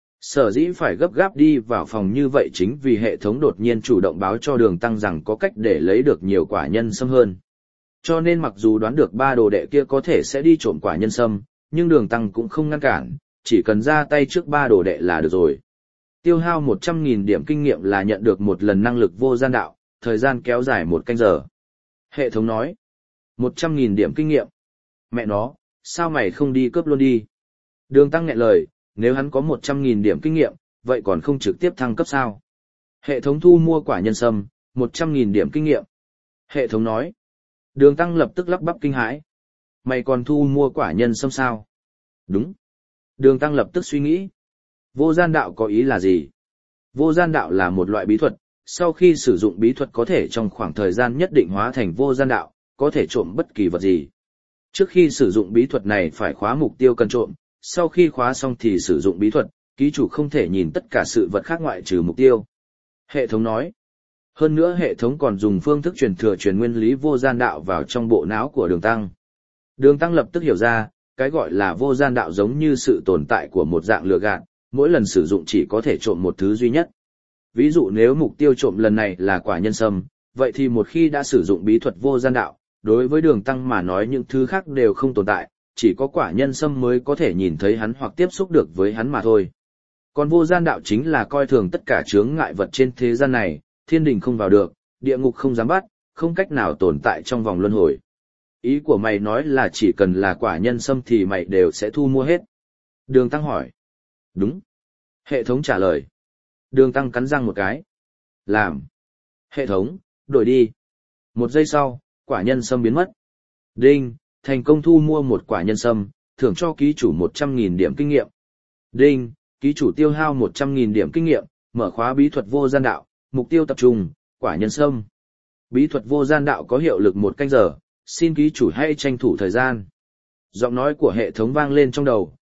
Sở dĩ phải gấp gáp đi vào phòng như vậy chính vì hệ thống đột nhiên chủ động báo cho Đường Tăng rằng có cách để lấy được nhiều quả nhân sâm hơn. Cho nên mặc dù đoán được ba đồ đệ kia có thể sẽ đi trộm quả nhân sâm, nhưng Đường Tăng cũng không ngăn cản, chỉ cần ra tay trước ba đồ đệ là được rồi. Tiêu hao một trăm nghìn điểm kinh nghiệm là nhận được một lần năng lực vô gian đạo, thời gian kéo dài một canh giờ. Hệ thống nói, một trăm nghìn điểm kinh nghiệm. Mẹ nó, sao mày không đi cướp luôn đi? Đường Tăng nghẹn lời, nếu hắn có một trăm nghìn điểm kinh nghiệm, vậy còn không trực tiếp thăng cấp sao? Hệ thống thu mua quả nhân sâm, một trăm nghìn điểm kinh nghiệm. Hệ thống nói, Đường Tăng lập tức lắp bắp kinh hãi. Mày còn thu mua quả nhân sâm sao? Đúng. Đường Tăng lập tức suy nghĩ. Vô gian đạo có ý là gì? Vô gian đạo là một loại bí thuật, sau khi sử dụng bí thuật có thể trong khoảng thời gian nhất định hóa thành vô gian đạo, có thể trộm bất kỳ vật gì. Trước khi sử dụng bí thuật này phải khóa mục tiêu cần trộm, sau khi khóa xong thì sử dụng bí thuật, ký chủ không thể nhìn tất cả sự vật khác ngoại trừ mục tiêu. Hệ thống nói. Hơn nữa hệ thống còn dùng phương thức truyền thừa truyền nguyên lý vô gian đạo vào trong bộ não của Đường Tăng. Đường Tăng lập tức hiểu ra, cái gọi là vô gian đạo giống như sự tồn tại của một dạng lừa gạt, mỗi lần sử dụng chỉ có thể trộm một thứ duy nhất. Ví dụ nếu mục tiêu trộm lần này là quả nhân sâm, vậy thì một khi đã sử dụng bí thuật vô gian đạo, đối với Đường Tăng mà nói những thứ khác đều không tồn tại, chỉ có quả nhân sâm mới có thể nhìn thấy hắn hoặc tiếp xúc được với hắn mà thôi. Còn vô gian đạo chính là coi thường tất cả chướng ngại vật trên thế gian này, thiên đình không vào được, địa ngục không dám bắt, không cách nào tồn tại trong vòng luân hồi. Ý của mày nói là chỉ cần là quả nhân sâm thì mày đều sẽ thu mua hết. Đường Tăng hỏi. Đúng. Hệ thống trả lời. Đường Tăng cắn răng một cái. Làm. Hệ thống, đổi đi. Một giây sau, quả nhân sâm biến mất. Đinh, thành công thu mua một quả nhân sâm, thưởng cho ký chủ một trăm nghìn điểm kinh nghiệm. Đinh, ký chủ tiêu hao một trăm nghìn điểm kinh nghiệm, mở khóa bí thuật vô gian đạo, mục tiêu tập trung, quả nhân sâm. Bí thuật vô gian đạo có hiệu lực một canh giờ, xin ký chủ hãy tranh thủ thời gian. Giọng nói của hệ thống vang lên trong đầu,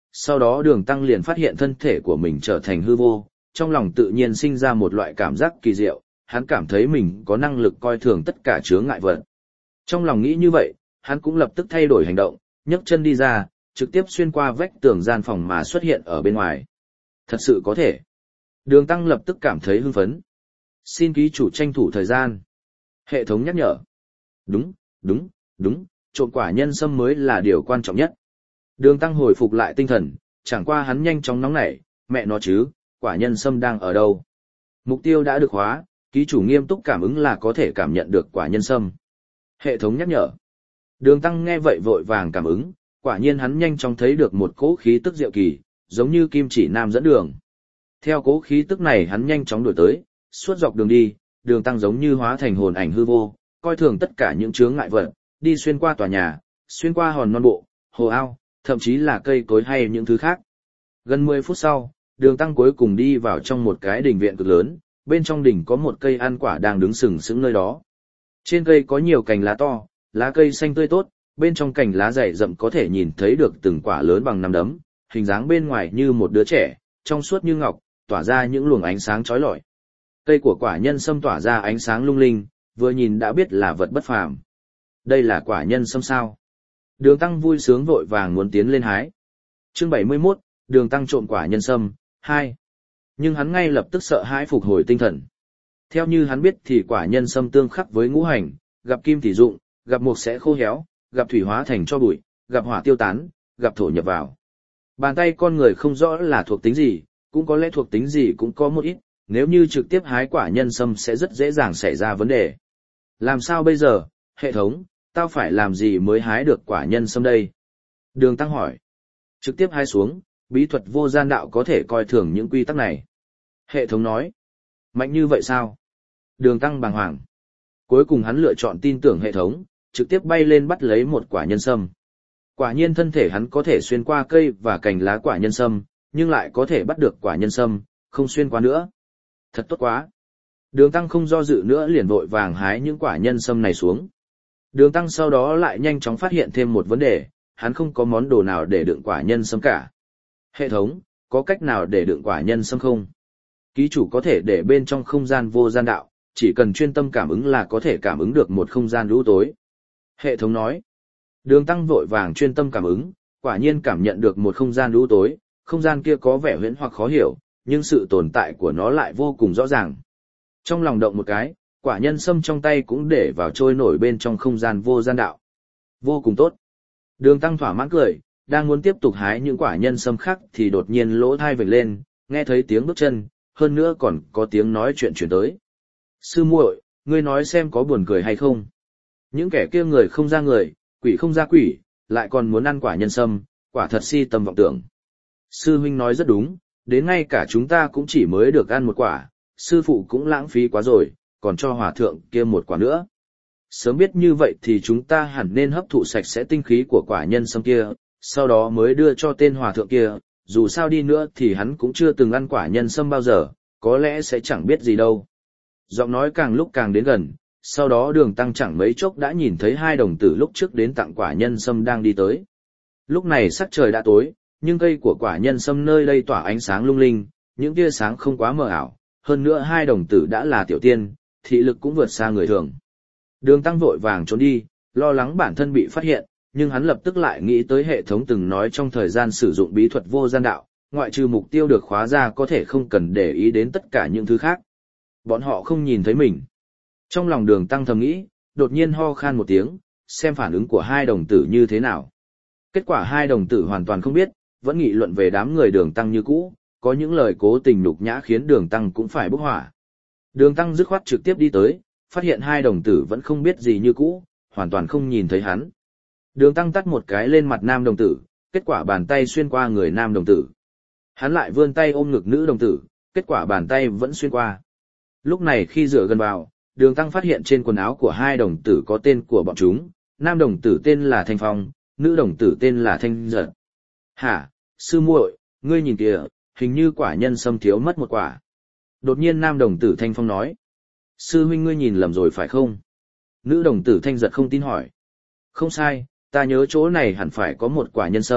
Sau đó đường tăng liền phát hiện thân thể của mình trở thành hư vô, trong lòng tự nhiên sinh ra một loại cảm giác kỳ diệu, hắn cảm thấy mình có năng lực coi thường tất cả chướng ngại vật. Trong lòng nghĩ như vậy, hắn cũng lập tức thay đổi hành động, nhấc chân đi ra, trực tiếp xuyên qua vách tường gian phòng mà xuất hiện ở bên ngoài. Thật sự có thể. Đường tăng lập tức cảm thấy hưng phấn. Xin ký chủ tranh thủ thời gian. Hệ thống nhắc nhở. Đúng, đúng, đúng, trộm quả nhân sâm mới là điều quan trọng nhất. Đường tăng hồi phục lại tinh thần, chẳng qua hắn nhanh chóng nóng nảy, mẹ nó chứ, quả nhân sâm đang ở đâu? Mục tiêu đã được hóa, ký chủ nghiêm túc cảm ứng là có thể cảm nhận được quả nhân sâm. Hệ thống nhắc nhở. Đường tăng nghe vậy vội vàng cảm ứng, quả nhiên hắn nhanh chóng thấy được một cỗ khí tức diệu kỳ, giống như kim chỉ nam dẫn đường. Theo cỗ khí tức này hắn nhanh chóng đuổi tới, suốt dọc đường đi, đường tăng giống như hóa thành hồn ảnh hư vô, coi thường tất cả những chướng ngại vật, đi xuyên qua tòa nhà, xuyên qua hòn non bộ, hồ ao, thậm chí là cây cối hay những thứ khác. Gần mười phút sau, đường tăng cuối cùng đi vào trong một cái đình viện cực lớn, bên trong đình có một cây ăn quả đang đứng sừng sững nơi đó. Trên cây có nhiều cành lá to, lá cây xanh tươi tốt, bên trong cành lá dày rậm có thể nhìn thấy được từng quả lớn bằng nắm đấm, hình dáng bên ngoài như một đứa trẻ, trong suốt như ngọc, tỏa ra những luồng ánh sáng chói lọi. Cây của quả nhân sâm tỏa ra ánh sáng lung linh, vừa nhìn đã biết là vật bất phàm. Đây là quả nhân sâm sao? Đường tăng vui sướng vội vàng muốn tiến lên hái. Chương bảy mươi mốt, đường tăng trộm quả nhân sâm, hai. Nhưng hắn ngay lập tức sợ hãi phục hồi tinh thần. Theo như hắn biết thì quả nhân sâm tương khắc với ngũ hành, gặp kim thì dụng, gặp mộc sẽ khô héo, gặp thủy hóa thành cho bụi, gặp hỏa tiêu tán, gặp thổ nhập vào. Bàn tay con người không rõ là thuộc tính gì, cũng có lẽ thuộc tính gì cũng có một ít, nếu như trực tiếp hái quả nhân sâm sẽ rất dễ dàng xảy ra vấn đề. Làm sao bây giờ, hệ thống, tao phải làm gì mới hái được quả nhân sâm đây? Đường tăng hỏi. Trực tiếp hái xuống, bí thuật vô gian đạo có thể coi thường những quy tắc này. Hệ thống nói. Mạnh như vậy sao? Đường tăng bàng hoàng. Cuối cùng hắn lựa chọn tin tưởng hệ thống, trực tiếp bay lên bắt lấy một quả nhân sâm. Quả nhiên thân thể hắn có thể xuyên qua cây và cành lá quả nhân sâm, nhưng lại có thể bắt được quả nhân sâm, không xuyên qua nữa. Thật tốt quá. Đường tăng không do dự nữa liền vội vàng hái những quả nhân sâm này xuống. Đường tăng sau đó lại nhanh chóng phát hiện thêm một vấn đề, hắn không có món đồ nào để đựng quả nhân sâm cả. Hệ thống, có cách nào để đựng quả nhân sâm không? Ký chủ có thể để bên trong không gian vô gian đạo, chỉ cần chuyên tâm cảm ứng là có thể cảm ứng được một không gian lũ tối. Hệ thống nói. Đường tăng vội vàng chuyên tâm cảm ứng, quả nhiên cảm nhận được một không gian lũ tối, không gian kia có vẻ huyễn hoặc khó hiểu, nhưng sự tồn tại của nó lại vô cùng rõ ràng. Trong lòng động một cái, quả nhân sâm trong tay cũng để vào trôi nổi bên trong không gian vô gian đạo. Vô cùng tốt. Đường tăng thỏa mãn cười, đang muốn tiếp tục hái những quả nhân sâm khác thì đột nhiên lỗ tai vểnh lên, nghe thấy tiếng bước chân, hơn nữa còn có tiếng nói chuyện chuyển tới. Sư muội, ngươi nói xem có buồn cười hay không? Những kẻ kia người không ra người, quỷ không ra quỷ, lại còn muốn ăn quả nhân sâm, quả thật si tâm vọng tưởng. Sư huynh nói rất đúng, đến ngay cả chúng ta cũng chỉ mới được ăn một quả, sư phụ cũng lãng phí quá rồi, còn cho hòa thượng kia một quả nữa. Sớm biết như vậy thì chúng ta hẳn nên hấp thụ sạch sẽ tinh khí của quả nhân sâm kia, sau đó mới đưa cho tên hòa thượng kia, dù sao đi nữa thì hắn cũng chưa từng ăn quả nhân sâm bao giờ, có lẽ sẽ chẳng biết gì đâu. Giọng nói càng lúc càng đến gần, sau đó đường tăng chẳng mấy chốc đã nhìn thấy hai đồng tử lúc trước đến tặng quả nhân sâm đang đi tới. Lúc này sắc trời đã tối, nhưng cây của quả nhân sâm nơi đây tỏa ánh sáng lung linh, những tia sáng không quá mờ ảo, hơn nữa hai đồng tử đã là tiểu tiên, thị lực cũng vượt xa người thường. Đường tăng vội vàng trốn đi, lo lắng bản thân bị phát hiện, nhưng hắn lập tức lại nghĩ tới hệ thống từng nói trong thời gian sử dụng bí thuật vô gian đạo, ngoại trừ mục tiêu được khóa ra có thể không cần để ý đến tất cả những thứ khác. Bọn họ không nhìn thấy mình. Trong lòng đường tăng thầm nghĩ, đột nhiên ho khan một tiếng, xem phản ứng của hai đồng tử như thế nào. Kết quả hai đồng tử hoàn toàn không biết, vẫn nghị luận về đám người đường tăng như cũ, có những lời cố tình nhục nhã khiến đường tăng cũng phải bốc hỏa. Đường tăng dứt khoát trực tiếp đi tới, phát hiện hai đồng tử vẫn không biết gì như cũ, hoàn toàn không nhìn thấy hắn. Đường tăng tắt một cái lên mặt nam đồng tử, kết quả bàn tay xuyên qua người nam đồng tử. Hắn lại vươn tay ôm ngực nữ đồng tử, kết quả bàn tay vẫn xuyên qua. Lúc này khi dựa gần vào, đường tăng phát hiện trên quần áo của hai đồng tử có tên của bọn chúng, nam đồng tử tên là Thanh Phong, nữ đồng tử tên là Thanh Giật. Hả, sư muội, ngươi nhìn kìa, hình như quả nhân sâm thiếu mất một quả. Đột nhiên nam đồng tử Thanh Phong nói. Sư huynh ngươi nhìn lầm rồi phải không? Nữ đồng tử Thanh Giật không tin hỏi. Không sai, ta nhớ chỗ này hẳn phải có một quả nhân sâm,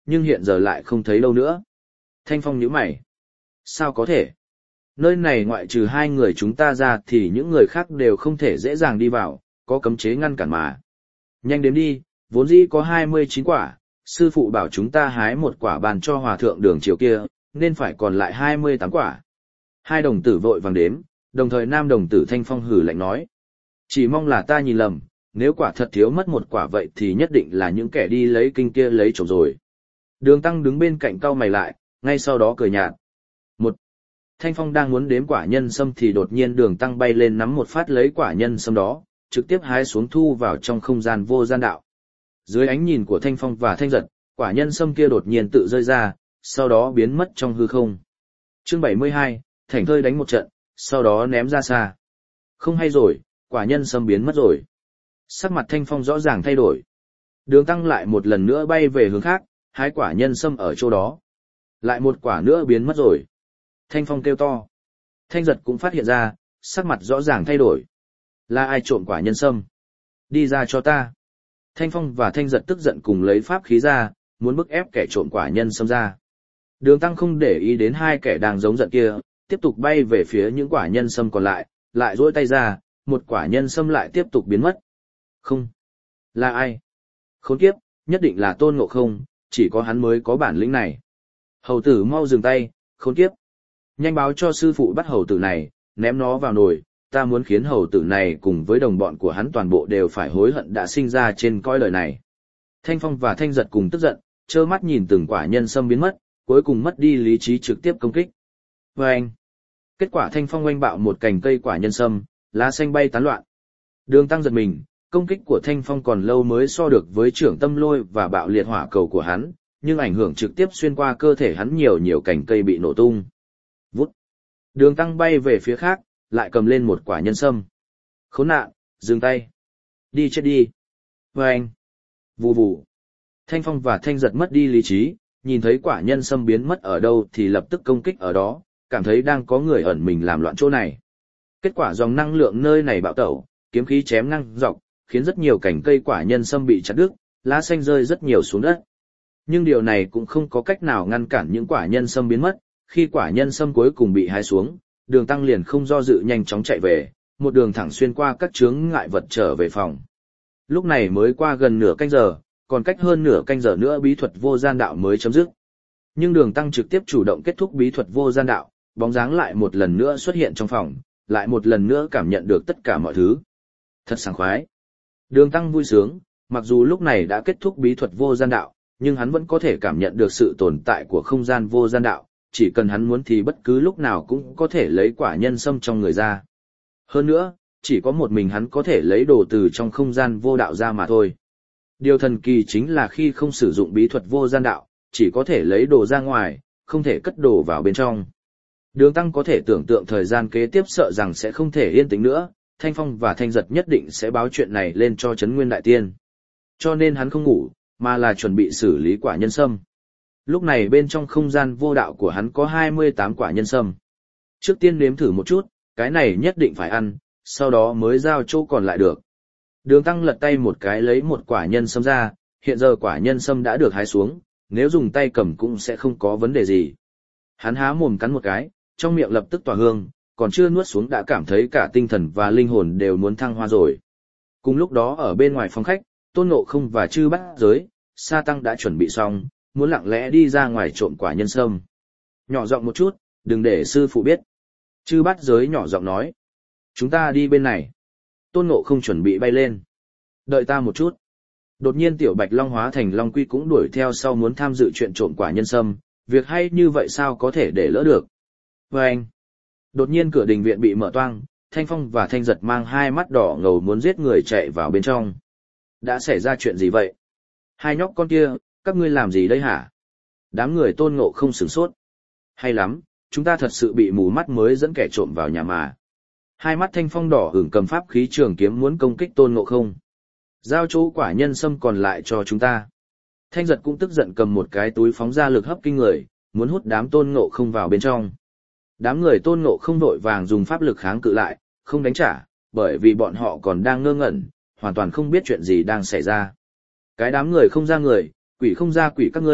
nhưng hiện giờ lại không thấy đâu nữa. Thanh Phong nhíu mày. Sao có thể? Nơi này ngoại trừ hai người chúng ta ra thì những người khác đều không thể dễ dàng đi vào, có cấm chế ngăn cản mà. Nhanh đếm đi, vốn dĩ có hai mươi chín quả, sư phụ bảo chúng ta hái một quả bàn cho hòa thượng đường chiều kia, nên phải còn lại hai mươi tám quả. Hai đồng tử vội vàng đếm, đồng thời nam đồng tử Thanh Phong hử lạnh nói. Chỉ mong là ta nhìn lầm, nếu quả thật thiếu mất một quả vậy thì nhất định là những kẻ đi lấy kinh kia lấy trộm rồi. Đường Tăng đứng bên cạnh cau mày lại, ngay sau đó cười nhạt. Một. Thanh Phong đang muốn đếm quả nhân sâm thì đột nhiên Đường Tăng bay lên nắm một phát lấy quả nhân sâm đó, trực tiếp hái xuống thu vào trong không gian vô gian đạo. Dưới ánh nhìn của Thanh Phong và Thanh Giật, quả nhân sâm kia đột nhiên tự rơi ra, sau đó biến mất trong hư không. Chương bảy mươi hai, thảnh thơi đánh một trận, sau đó ném ra xa. Không hay rồi, quả nhân sâm biến mất rồi. Sắc mặt Thanh Phong rõ ràng thay đổi. Đường Tăng lại một lần nữa bay về hướng khác, hái quả nhân sâm ở chỗ đó. Lại một quả nữa biến mất rồi. Thanh Phong kêu to. Thanh Giật cũng phát hiện ra, sắc mặt rõ ràng thay đổi. Là ai trộm quả nhân sâm? Đi ra cho ta. Thanh Phong và Thanh Giật tức giận cùng lấy pháp khí ra, muốn bức ép kẻ trộm quả nhân sâm ra. Đường Tăng không để ý đến hai kẻ đang giống giận kia, tiếp tục bay về phía những quả nhân sâm còn lại, lại duỗi tay ra, một quả nhân sâm lại tiếp tục biến mất. Không. Là ai? Khốn kiếp, nhất định là Tôn Ngộ Không, chỉ có hắn mới có bản lĩnh này. Hầu tử mau dừng tay, khốn kiếp. Nhanh báo cho sư phụ bắt hầu tử này, ném nó vào nồi, ta muốn khiến hầu tử này cùng với đồng bọn của hắn toàn bộ đều phải hối hận đã sinh ra trên cõi đời này. Thanh Phong và Thanh Giật cùng tức giận, trơ mắt nhìn từng quả nhân sâm biến mất, cuối cùng mất đi lý trí trực tiếp công kích. Và anh. Kết quả Thanh Phong oanh bạo một cành cây quả nhân sâm, lá xanh bay tán loạn. Đường Tăng giật mình, công kích của Thanh Phong còn lâu mới so được với trưởng tâm lôi và bạo liệt hỏa cầu của hắn, nhưng ảnh hưởng trực tiếp xuyên qua cơ thể hắn nhiều nhiều cành cây bị nổ tung. Vút. Đường Tăng bay về phía khác, lại cầm lên một quả nhân sâm. Khốn nạn, dừng tay. Đi chết đi. Và anh. Vù vù. Thanh Phong và Thanh Giật mất đi lý trí, nhìn thấy quả nhân sâm biến mất ở đâu thì lập tức công kích ở đó, cảm thấy đang có người ẩn mình làm loạn chỗ này. Kết quả dòng năng lượng nơi này bạo tẩu, kiếm khí chém ngang dọc, khiến rất nhiều cành cây quả nhân sâm bị chặt đứt, lá xanh rơi rất nhiều xuống đất. Nhưng điều này cũng không có cách nào ngăn cản những quả nhân sâm biến mất, khi quả nhân sâm cuối cùng bị hái xuống, Đường Tăng liền không do dự nhanh chóng chạy về, một đường thẳng xuyên qua các chướng ngại vật trở về phòng. Lúc này mới qua gần nửa canh giờ, còn cách hơn nửa canh giờ nữa bí thuật vô gian đạo mới chấm dứt. Nhưng Đường Tăng trực tiếp chủ động kết thúc bí thuật vô gian đạo, bóng dáng lại một lần nữa xuất hiện trong phòng, lại một lần nữa cảm nhận được tất cả mọi thứ. Thật sảng khoái. Đường Tăng vui sướng, mặc dù lúc này đã kết thúc bí thuật vô gian đạo, nhưng hắn vẫn có thể cảm nhận được sự tồn tại của không gian vô gian đạo, chỉ cần hắn muốn thì bất cứ lúc nào cũng có thể lấy quả nhân sâm trong người ra. Hơn nữa, chỉ có một mình hắn có thể lấy đồ từ trong không gian vô đạo ra mà thôi. Điều thần kỳ chính là khi không sử dụng bí thuật vô gian đạo, chỉ có thể lấy đồ ra ngoài, không thể cất đồ vào bên trong. Đường Tăng có thể tưởng tượng thời gian kế tiếp sợ rằng sẽ không thể yên tĩnh nữa, Thanh Phong và Thanh Giật nhất định sẽ báo chuyện này lên cho Trấn Nguyên Đại Tiên. Cho nên hắn không ngủ, mà là chuẩn bị xử lý quả nhân sâm. Lúc này bên trong không gian vô đạo của hắn có hai mươi tám quả nhân sâm. Trước tiên nếm thử một chút, cái này nhất định phải ăn, sau đó mới giao chỗ còn lại được. Đường Tăng lật tay một cái lấy một quả nhân sâm ra, hiện giờ quả nhân sâm đã được hái xuống, nếu dùng tay cầm cũng sẽ không có vấn đề gì. Hắn há mồm cắn một cái, trong miệng lập tức tỏa hương, còn chưa nuốt xuống đã cảm thấy cả tinh thần và linh hồn đều muốn thăng hoa rồi. Cùng lúc đó ở bên ngoài phòng khách, Tôn Ngộ Không và Chư Bát Giới, Sa Tăng đã chuẩn bị xong, muốn lặng lẽ đi ra ngoài trộm quả nhân sâm. Nhỏ giọng một chút, đừng để sư phụ biết. Chư Bát Giới nhỏ giọng nói. Chúng ta đi bên này. Tôn Ngộ Không chuẩn bị bay lên. Đợi ta một chút. Đột nhiên Tiểu Bạch Long hóa thành Long Quy cũng đuổi theo sau muốn tham dự chuyện trộm quả nhân sâm, việc hay như vậy sao có thể để lỡ được. Và anh. Đột nhiên cửa đình viện bị mở toang, Thanh Phong và Thanh Giật mang hai mắt đỏ ngầu muốn giết người chạy vào bên trong. Đã xảy ra chuyện gì vậy? Hai nhóc con kia, các ngươi làm gì đây hả? Đám người Tôn Ngộ Không sửng sốt. Hay lắm, chúng ta thật sự bị mù mắt mới dẫn kẻ trộm vào nhà mà. Hai mắt Thanh Phong đỏ hửng cầm pháp khí trường kiếm muốn công kích Tôn Ngộ Không. Giao chỗ quả nhân sâm còn lại cho chúng ta. Thanh Giật cũng tức giận cầm một cái túi phóng ra lực hấp kinh người, muốn hút đám Tôn Ngộ Không vào bên trong. Đám người Tôn Ngộ Không vội vàng dùng pháp lực kháng cự lại, không đánh trả, bởi vì bọn họ còn đang ngơ ngẩn, hoàn toàn không biết chuyện gì đang xảy ra. Cái đám người không ra người, quỷ không ra quỷ các ngươi,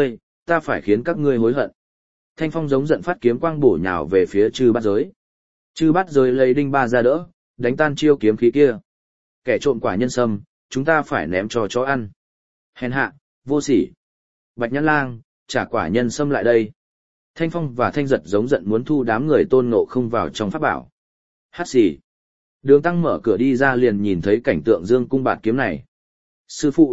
ta phải khiến các ngươi hối hận. Thanh phong giống giận phát kiếm quang bổ nhào về phía chư bát giới. Chư bát giới lấy đinh ba ra đỡ, đánh tan chiêu kiếm khí kia. Kẻ trộm quả nhân sâm, chúng ta phải ném cho chó ăn. Hèn hạ, vô sỉ. Bạch Nhãn Lang, trả quả nhân sâm lại đây. Thanh phong và thanh giật giống giận muốn thu đám người Tôn Ngộ Không vào trong pháp bảo. Hát xì. Đường Tăng mở cửa đi ra liền nhìn thấy cảnh tượng dương cung bạt kiếm này. Sư phụ.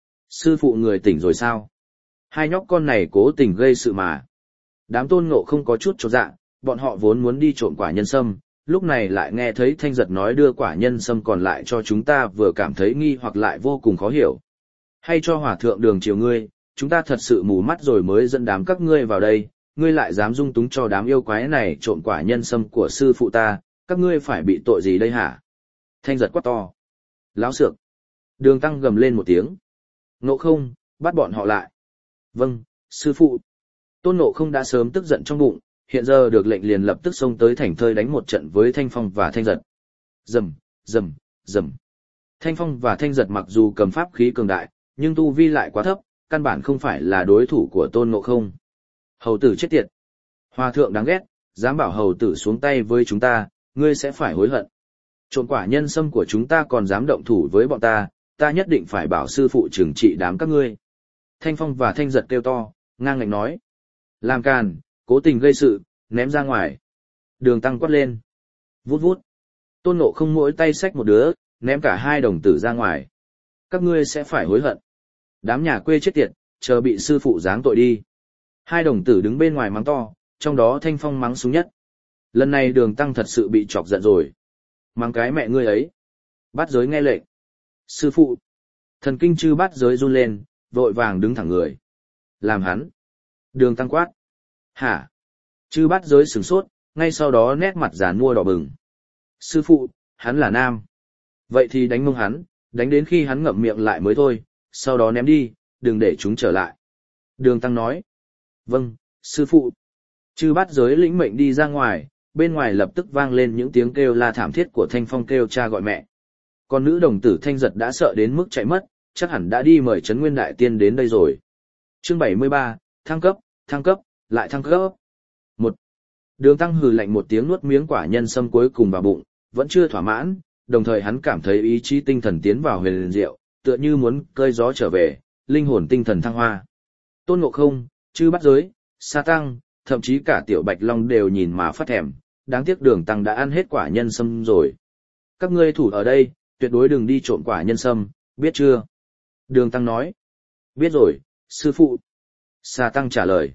Sư phụ người tỉnh rồi sao? Hai nhóc con này cố tình gây sự mà. Đám Tôn Ngộ Không có chút chột dạ, bọn họ vốn muốn đi trộm quả nhân sâm, lúc này lại nghe thấy thanh giật nói đưa quả nhân sâm còn lại cho chúng ta, vừa cảm thấy nghi hoặc lại vô cùng khó hiểu. Hay cho hòa thượng đường chiều ngươi, chúng ta thật sự mù mắt rồi mới dẫn đám các ngươi vào đây, ngươi lại dám dung túng cho đám yêu quái này trộm quả nhân sâm của sư phụ ta, các ngươi phải bị tội gì đây hả? Thanh giật quát to. Láo xược. Đường Tăng gầm lên một tiếng. Ngộ Không, bắt bọn họ lại. Vâng, sư phụ. Tôn Ngộ Không đã sớm tức giận trong bụng, hiện giờ được lệnh liền lập tức xông tới thành thơi đánh một trận với Thanh Phong và Thanh Giật. Rầm, rầm, rầm. Thanh Phong và Thanh Giật mặc dù cầm pháp khí cường đại, nhưng tu vi lại quá thấp, căn bản không phải là đối thủ của Tôn Ngộ Không. Hầu tử chết tiệt. Hòa thượng đáng ghét, dám bảo hầu tử xuống tay với chúng ta, ngươi sẽ phải hối hận. Trộm quả nhân sâm của chúng ta còn dám động thủ với bọn ta, ta nhất định phải bảo sư phụ trừng trị đám các ngươi. Thanh Phong và Thanh Giật kêu to, ngang ngạnh nói. Làm càn, cố tình gây sự, ném ra ngoài. Đường Tăng quát lên. Vút vút. Tôn Ngộ Không mỗi tay xách một đứa, ném cả hai đồng tử ra ngoài. Các ngươi sẽ phải hối hận. Đám nhà quê chết tiệt, chờ bị sư phụ giáng tội đi. Hai đồng tử đứng bên ngoài mắng to, trong đó Thanh Phong mắng súng nhất. Lần này Đường Tăng thật sự bị chọc giận rồi. Mắng cái mẹ ngươi ấy. Bát giới nghe lệnh. Sư phụ. Thần kinh chư bát giới run lên, vội vàng đứng thẳng người. Làm hắn. Đường Tăng quát. Hả? Chư bát giới sửng sốt, ngay sau đó nét mặt giàn mua đỏ bừng. Sư phụ, hắn là nam. Vậy thì đánh mông hắn, đánh đến khi hắn ngậm miệng lại mới thôi, sau đó ném đi, đừng để chúng trở lại. Đường Tăng nói. Vâng, sư phụ. Chư bát giới lĩnh mệnh đi ra ngoài, bên ngoài lập tức vang lên những tiếng kêu la thảm thiết của Thanh Phong kêu cha gọi mẹ. Còn nữ đồng tử Thanh Giật đã sợ đến mức chạy mất, chắc hẳn đã đi mời Trấn Nguyên Đại Tiên đến đây rồi. Chương bảy mươi ba, thăng cấp, thăng cấp, lại thăng cấp. Một. Đường Tăng hừ lạnh một tiếng nuốt miếng quả nhân sâm cuối cùng vào bụng, vẫn chưa thỏa mãn, đồng thời hắn cảm thấy ý chí tinh thần tiến vào huyền liền diệu, tựa như muốn cơi gió trở về, linh hồn tinh thần thăng hoa. Tôn Ngộ Không, chư bát giới, Sa Tăng, thậm chí cả Tiểu Bạch Long đều nhìn mà phát thèm, đáng tiếc Đường Tăng đã ăn hết quả nhân sâm rồi. Các ngươi thủ ở đây, tuyệt đối đừng đi trộm quả nhân sâm, biết chưa? Đường Tăng nói. Biết rồi, sư phụ. Sa Tăng trả lời.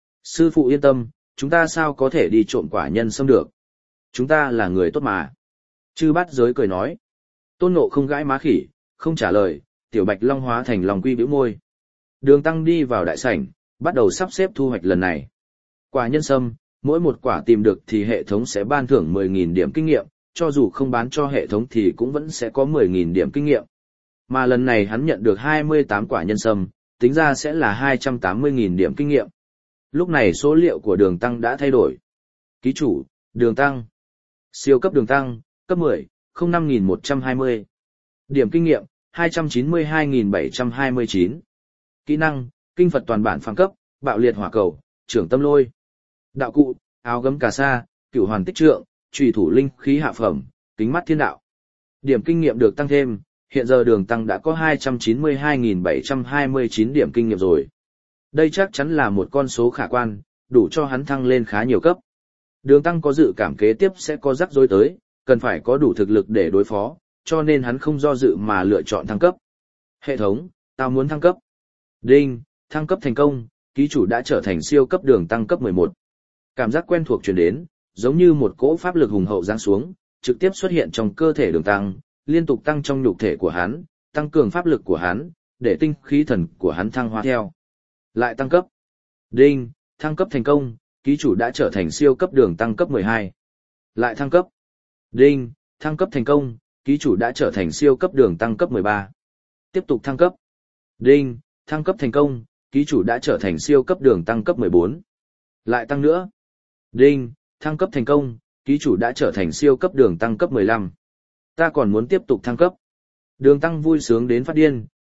Sư phụ yên tâm, chúng ta sao có thể đi trộm quả nhân sâm được? Chúng ta là người tốt mà. Chư bát giới cười nói. Tôn Ngộ Không gãi má khỉ, không trả lời, Tiểu Bạch Long hóa thành lòng quy bĩu môi. Đường Tăng đi vào đại sảnh, bắt đầu sắp xếp thu hoạch lần này. Quả nhân sâm, mỗi một quả tìm được thì hệ thống sẽ ban thưởng mười nghìn điểm kinh nghiệm, cho dù không bán cho hệ thống thì cũng vẫn sẽ có mười nghìn điểm kinh nghiệm. Mà lần này hắn nhận được hai mươi tám quả nhân sâm, tính ra sẽ là hai trăm tám mươi nghìn điểm kinh nghiệm. Lúc này số liệu của Đường Tăng đã thay đổi. Ký chủ, Đường Tăng. Siêu cấp Đường Tăng, cấp mười, không năm nghìn một trăm hai mươi. Điểm kinh nghiệm, hai trăm chín mươi hai nghìn bảy trăm hai mươi chín. Kỹ năng, kinh Phật toàn bản phàm cấp, bạo liệt hỏa cầu, trưởng tâm lôi. Đạo cụ, áo gấm cà sa, cửu hoàn tích trượng, trùy thủ linh khí hạ phẩm, kính mắt thiên đạo. Điểm kinh nghiệm được tăng thêm, hiện giờ Đường Tăng đã có hai trăm chín mươi hai nghìn bảy trăm hai mươi chín điểm kinh nghiệm rồi. Đây chắc chắn là một con số khả quan, đủ cho hắn thăng lên khá nhiều cấp. Đường Tăng có dự cảm kế tiếp sẽ có rắc rối tới, cần phải có đủ thực lực để đối phó, cho nên hắn không do dự mà lựa chọn thăng cấp. Hệ thống, tao muốn thăng cấp. Đinh, thăng cấp thành công, ký chủ đã trở thành siêu cấp Đường Tăng cấp mười một. Cảm giác quen thuộc truyền đến, giống như một cỗ pháp lực hùng hậu giáng xuống, trực tiếp xuất hiện trong cơ thể Đường Tăng, liên tục tăng trong nhục thể của hắn, tăng cường pháp lực của hắn, để tinh khí thần của hắn thăng hoa theo. Lại tăng cấp. Đinh, thăng cấp thành công, ký chủ đã trở thành siêu cấp Đường Tăng cấp mười hai. Lại thăng cấp. Đinh, thăng cấp thành công, ký chủ đã trở thành siêu cấp Đường Tăng cấp mười ba. Tiếp tục thăng cấp. Đinh, thăng cấp thành công, ký chủ đã trở thành siêu cấp Đường Tăng cấp mười bốn. Lại tăng nữa. Đinh, thăng cấp thành công, ký chủ đã trở thành siêu cấp Đường Tăng cấp mười lăm. Ta còn muốn tiếp tục thăng cấp. Đường Tăng vui sướng đến phát điên,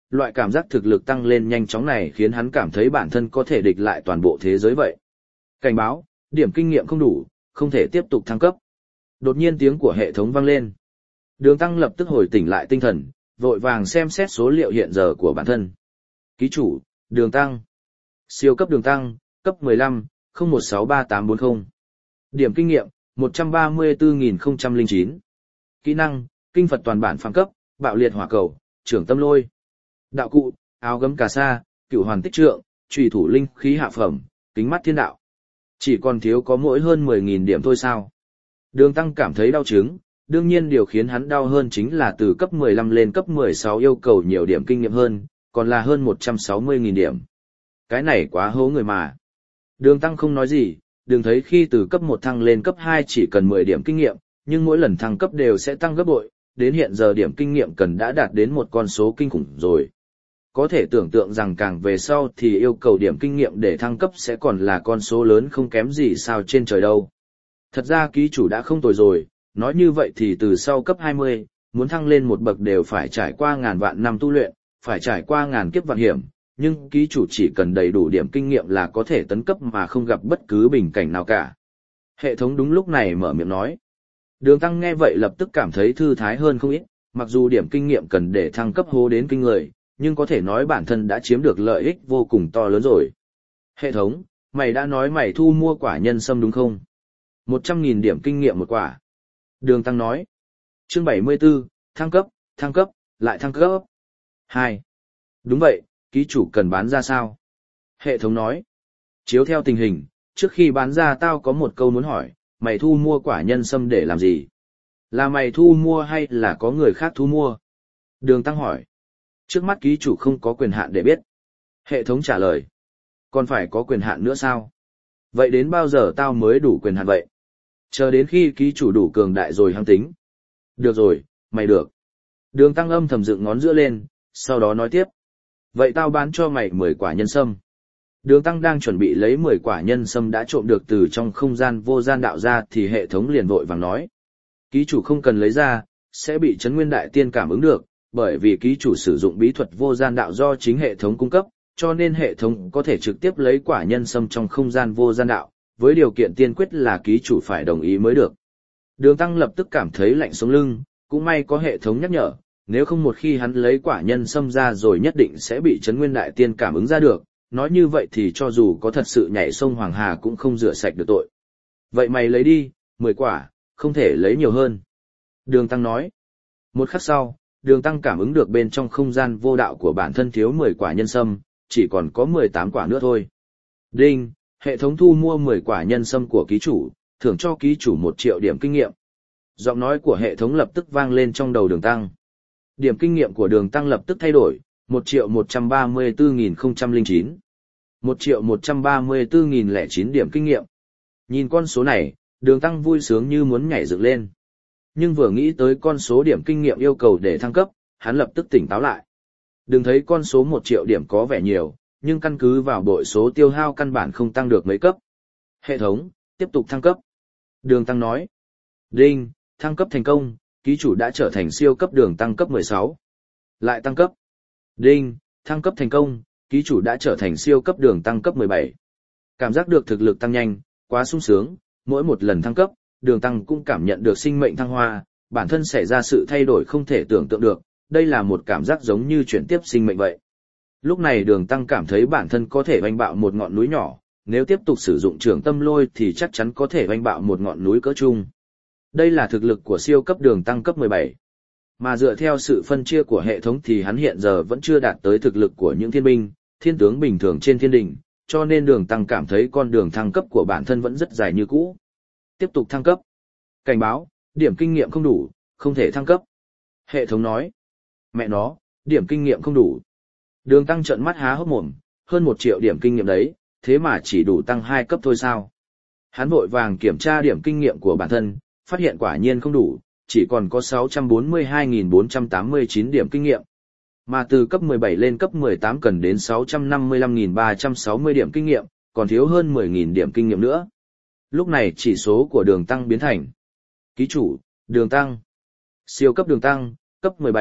loại cảm giác thực lực tăng lên nhanh chóng này khiến hắn cảm thấy bản thân có thể địch lại toàn bộ thế giới vậy. Cảnh báo, điểm kinh nghiệm không đủ, không thể tiếp tục thăng cấp. Đột nhiên tiếng của hệ thống vang lên. Đường Tăng lập tức hồi tỉnh lại tinh thần, vội vàng xem xét số liệu hiện giờ của bản thân. Ký chủ, Đường Tăng. Siêu cấp Đường Tăng, cấp mười lăm, không một sáu ba tám bốn không. Điểm kinh nghiệm, một trăm ba mươi tư nghìn không trăm lẻ chín. Kỹ năng, kinh Phật toàn bản phàm cấp, bạo liệt hỏa cầu, trưởng tâm lôi. Đạo cụ, áo gấm cà sa, cửu hoàn tích trượng, trùy thủ linh khí hạ phẩm, kính mắt thiên đạo. Chỉ còn thiếu có mỗi hơn mười nghìn điểm thôi sao. Đường Tăng cảm thấy đau chứng, đương nhiên điều khiến hắn đau hơn chính là từ cấp mười lăm lên cấp mười sáu yêu cầu nhiều điểm kinh nghiệm hơn, còn là hơn một trăm sáu mươi nghìn điểm. Cái này quá hố người mà. Đường Tăng không nói gì, đừng thấy khi từ cấp một thăng lên cấp hai chỉ cần mười điểm kinh nghiệm, nhưng mỗi lần thăng cấp đều sẽ tăng gấp bội, đến hiện giờ điểm kinh nghiệm cần đã đạt đến một con số kinh khủng rồi. Có thể tưởng tượng rằng càng về sau thì yêu cầu điểm kinh nghiệm để thăng cấp sẽ còn là con số lớn không kém gì sao trên trời đâu. Thật ra ký chủ đã không tồi rồi, nói như vậy thì từ sau cấp hai mươi, muốn thăng lên một bậc đều phải trải qua ngàn vạn năm tu luyện, phải trải qua ngàn kiếp vạn hiểm, nhưng ký chủ chỉ cần đầy đủ điểm kinh nghiệm là có thể tấn cấp mà không gặp bất cứ bình cảnh nào cả. Hệ thống đúng lúc này mở miệng nói. Đường Tăng nghe vậy lập tức cảm thấy thư thái hơn không ít, mặc dù điểm kinh nghiệm cần để thăng cấp hố đến kinh người, nhưng có thể nói bản thân đã chiếm được lợi ích vô cùng to lớn rồi. Hệ thống, mày đã nói mày thu mua quả nhân sâm đúng không? một trăm nghìn điểm kinh nghiệm một quả. Đường Tăng nói. Chương bảy mươi tư, thăng cấp, thăng cấp, lại thăng cấp. hai. Đúng vậy, ký chủ cần bán ra sao? Hệ thống nói. Chiếu theo tình hình, trước khi bán ra tao có một câu muốn hỏi, mày thu mua quả nhân sâm để làm gì? Là mày thu mua hay là có người khác thu mua? Đường Tăng hỏi. Trước mắt ký chủ không có quyền hạn để biết. Hệ thống trả lời. Còn phải có quyền hạn nữa sao? Vậy đến bao giờ tao mới đủ quyền hạn vậy? Chờ đến khi ký chủ đủ cường đại rồi hăng tính. Được rồi, mày được. Đường Tăng âm thầm dựng ngón giữa lên, sau đó nói tiếp. Vậy tao bán cho mày mười quả nhân sâm. Đường Tăng đang chuẩn bị lấy mười quả nhân sâm đã trộm được từ trong không gian vô gian đạo ra thì hệ thống liền vội vàng nói. Ký chủ không cần lấy ra, sẽ bị Trấn Nguyên Đại Tiên cảm ứng được, bởi vì ký chủ sử dụng bí thuật vô gian đạo do chính hệ thống cung cấp, cho nên hệ thống có thể trực tiếp lấy quả nhân sâm trong không gian vô gian đạo, với điều kiện tiên quyết là ký chủ phải đồng ý mới được. Đường Tăng lập tức cảm thấy lạnh sống lưng, cũng may có hệ thống nhắc nhở, nếu không một khi hắn lấy quả nhân sâm ra rồi nhất định sẽ bị Trấn Nguyên Đại Tiên cảm ứng ra được, nói như vậy thì cho dù có thật sự nhảy sông Hoàng Hà cũng không rửa sạch được tội. Vậy mày lấy đi, mười quả, không thể lấy nhiều hơn. Đường Tăng nói. Một khắc sau, Đường Tăng cảm ứng được bên trong không gian vô đạo của bản thân thiếu mười quả nhân sâm, chỉ còn có mười tám quả nữa thôi. Đinh, hệ thống thu mua mười quả nhân sâm của ký chủ, thưởng cho ký chủ một triệu điểm kinh nghiệm. Giọng nói của hệ thống lập tức vang lên trong đầu Đường Tăng. Điểm kinh nghiệm của Đường Tăng lập tức thay đổi, một triệu một trăm ba mươi tư nghìn không trăm lẻ chín. một triệu một trăm ba mươi tư nghìn lẻ chín điểm kinh nghiệm. Nhìn con số này, Đường Tăng vui sướng như muốn nhảy dựng lên. Nhưng vừa nghĩ tới con số điểm kinh nghiệm yêu cầu để thăng cấp, hắn lập tức tỉnh táo lại. Đừng thấy con số một triệu điểm có vẻ nhiều, nhưng căn cứ vào bội số tiêu hao căn bản không tăng được mấy cấp. Hệ thống, tiếp tục thăng cấp. Đường Tăng nói. Đinh, thăng cấp thành công, ký chủ đã trở thành siêu cấp Đường Tăng cấp mười sáu. Lại tăng cấp. Đinh, thăng cấp thành công, ký chủ đã trở thành siêu cấp Đường Tăng cấp mười bảy. Cảm giác được thực lực tăng nhanh, quá sung sướng, mỗi một lần thăng cấp, Đường Tăng cũng cảm nhận được sinh mệnh thăng hoa, bản thân xảy ra sự thay đổi không thể tưởng tượng được, đây là một cảm giác giống như chuyển tiếp sinh mệnh vậy. Lúc này Đường Tăng cảm thấy bản thân có thể oanh bạo một ngọn núi nhỏ, nếu tiếp tục sử dụng trường tâm lôi thì chắc chắn có thể oanh bạo một ngọn núi cỡ trung. Đây là thực lực của siêu cấp Đường Tăng cấp mười bảy. Mà dựa theo sự phân chia của hệ thống thì hắn hiện giờ vẫn chưa đạt tới thực lực của những thiên binh, thiên tướng bình thường trên thiên đình, cho nên Đường Tăng cảm thấy con đường thăng cấp của bản thân vẫn rất dài như cũ. Tiếp tục thăng cấp. Cảnh báo, điểm kinh nghiệm không đủ, không thể thăng cấp. Hệ thống nói. Mẹ nó, điểm kinh nghiệm không đủ. Đường Tăng trợn mắt há hốc mồm, hơn một triệu điểm kinh nghiệm đấy, thế mà chỉ đủ tăng hai cấp thôi sao? Hắn vội vàng kiểm tra điểm kinh nghiệm của bản thân, phát hiện quả nhiên không đủ, chỉ còn có sáu trăm bốn mươi hai nghìn bốn trăm tám mươi chín điểm kinh nghiệm. Mà từ cấp mười bảy lên cấp mười tám cần đến sáu trăm năm mươi lăm nghìn ba trăm sáu mươi điểm kinh nghiệm, còn thiếu hơn mười nghìn điểm kinh nghiệm nữa. Lúc này chỉ số của Đường Tăng biến thành ký chủ, Đường Tăng, siêu cấp Đường Tăng, cấp mười bảy,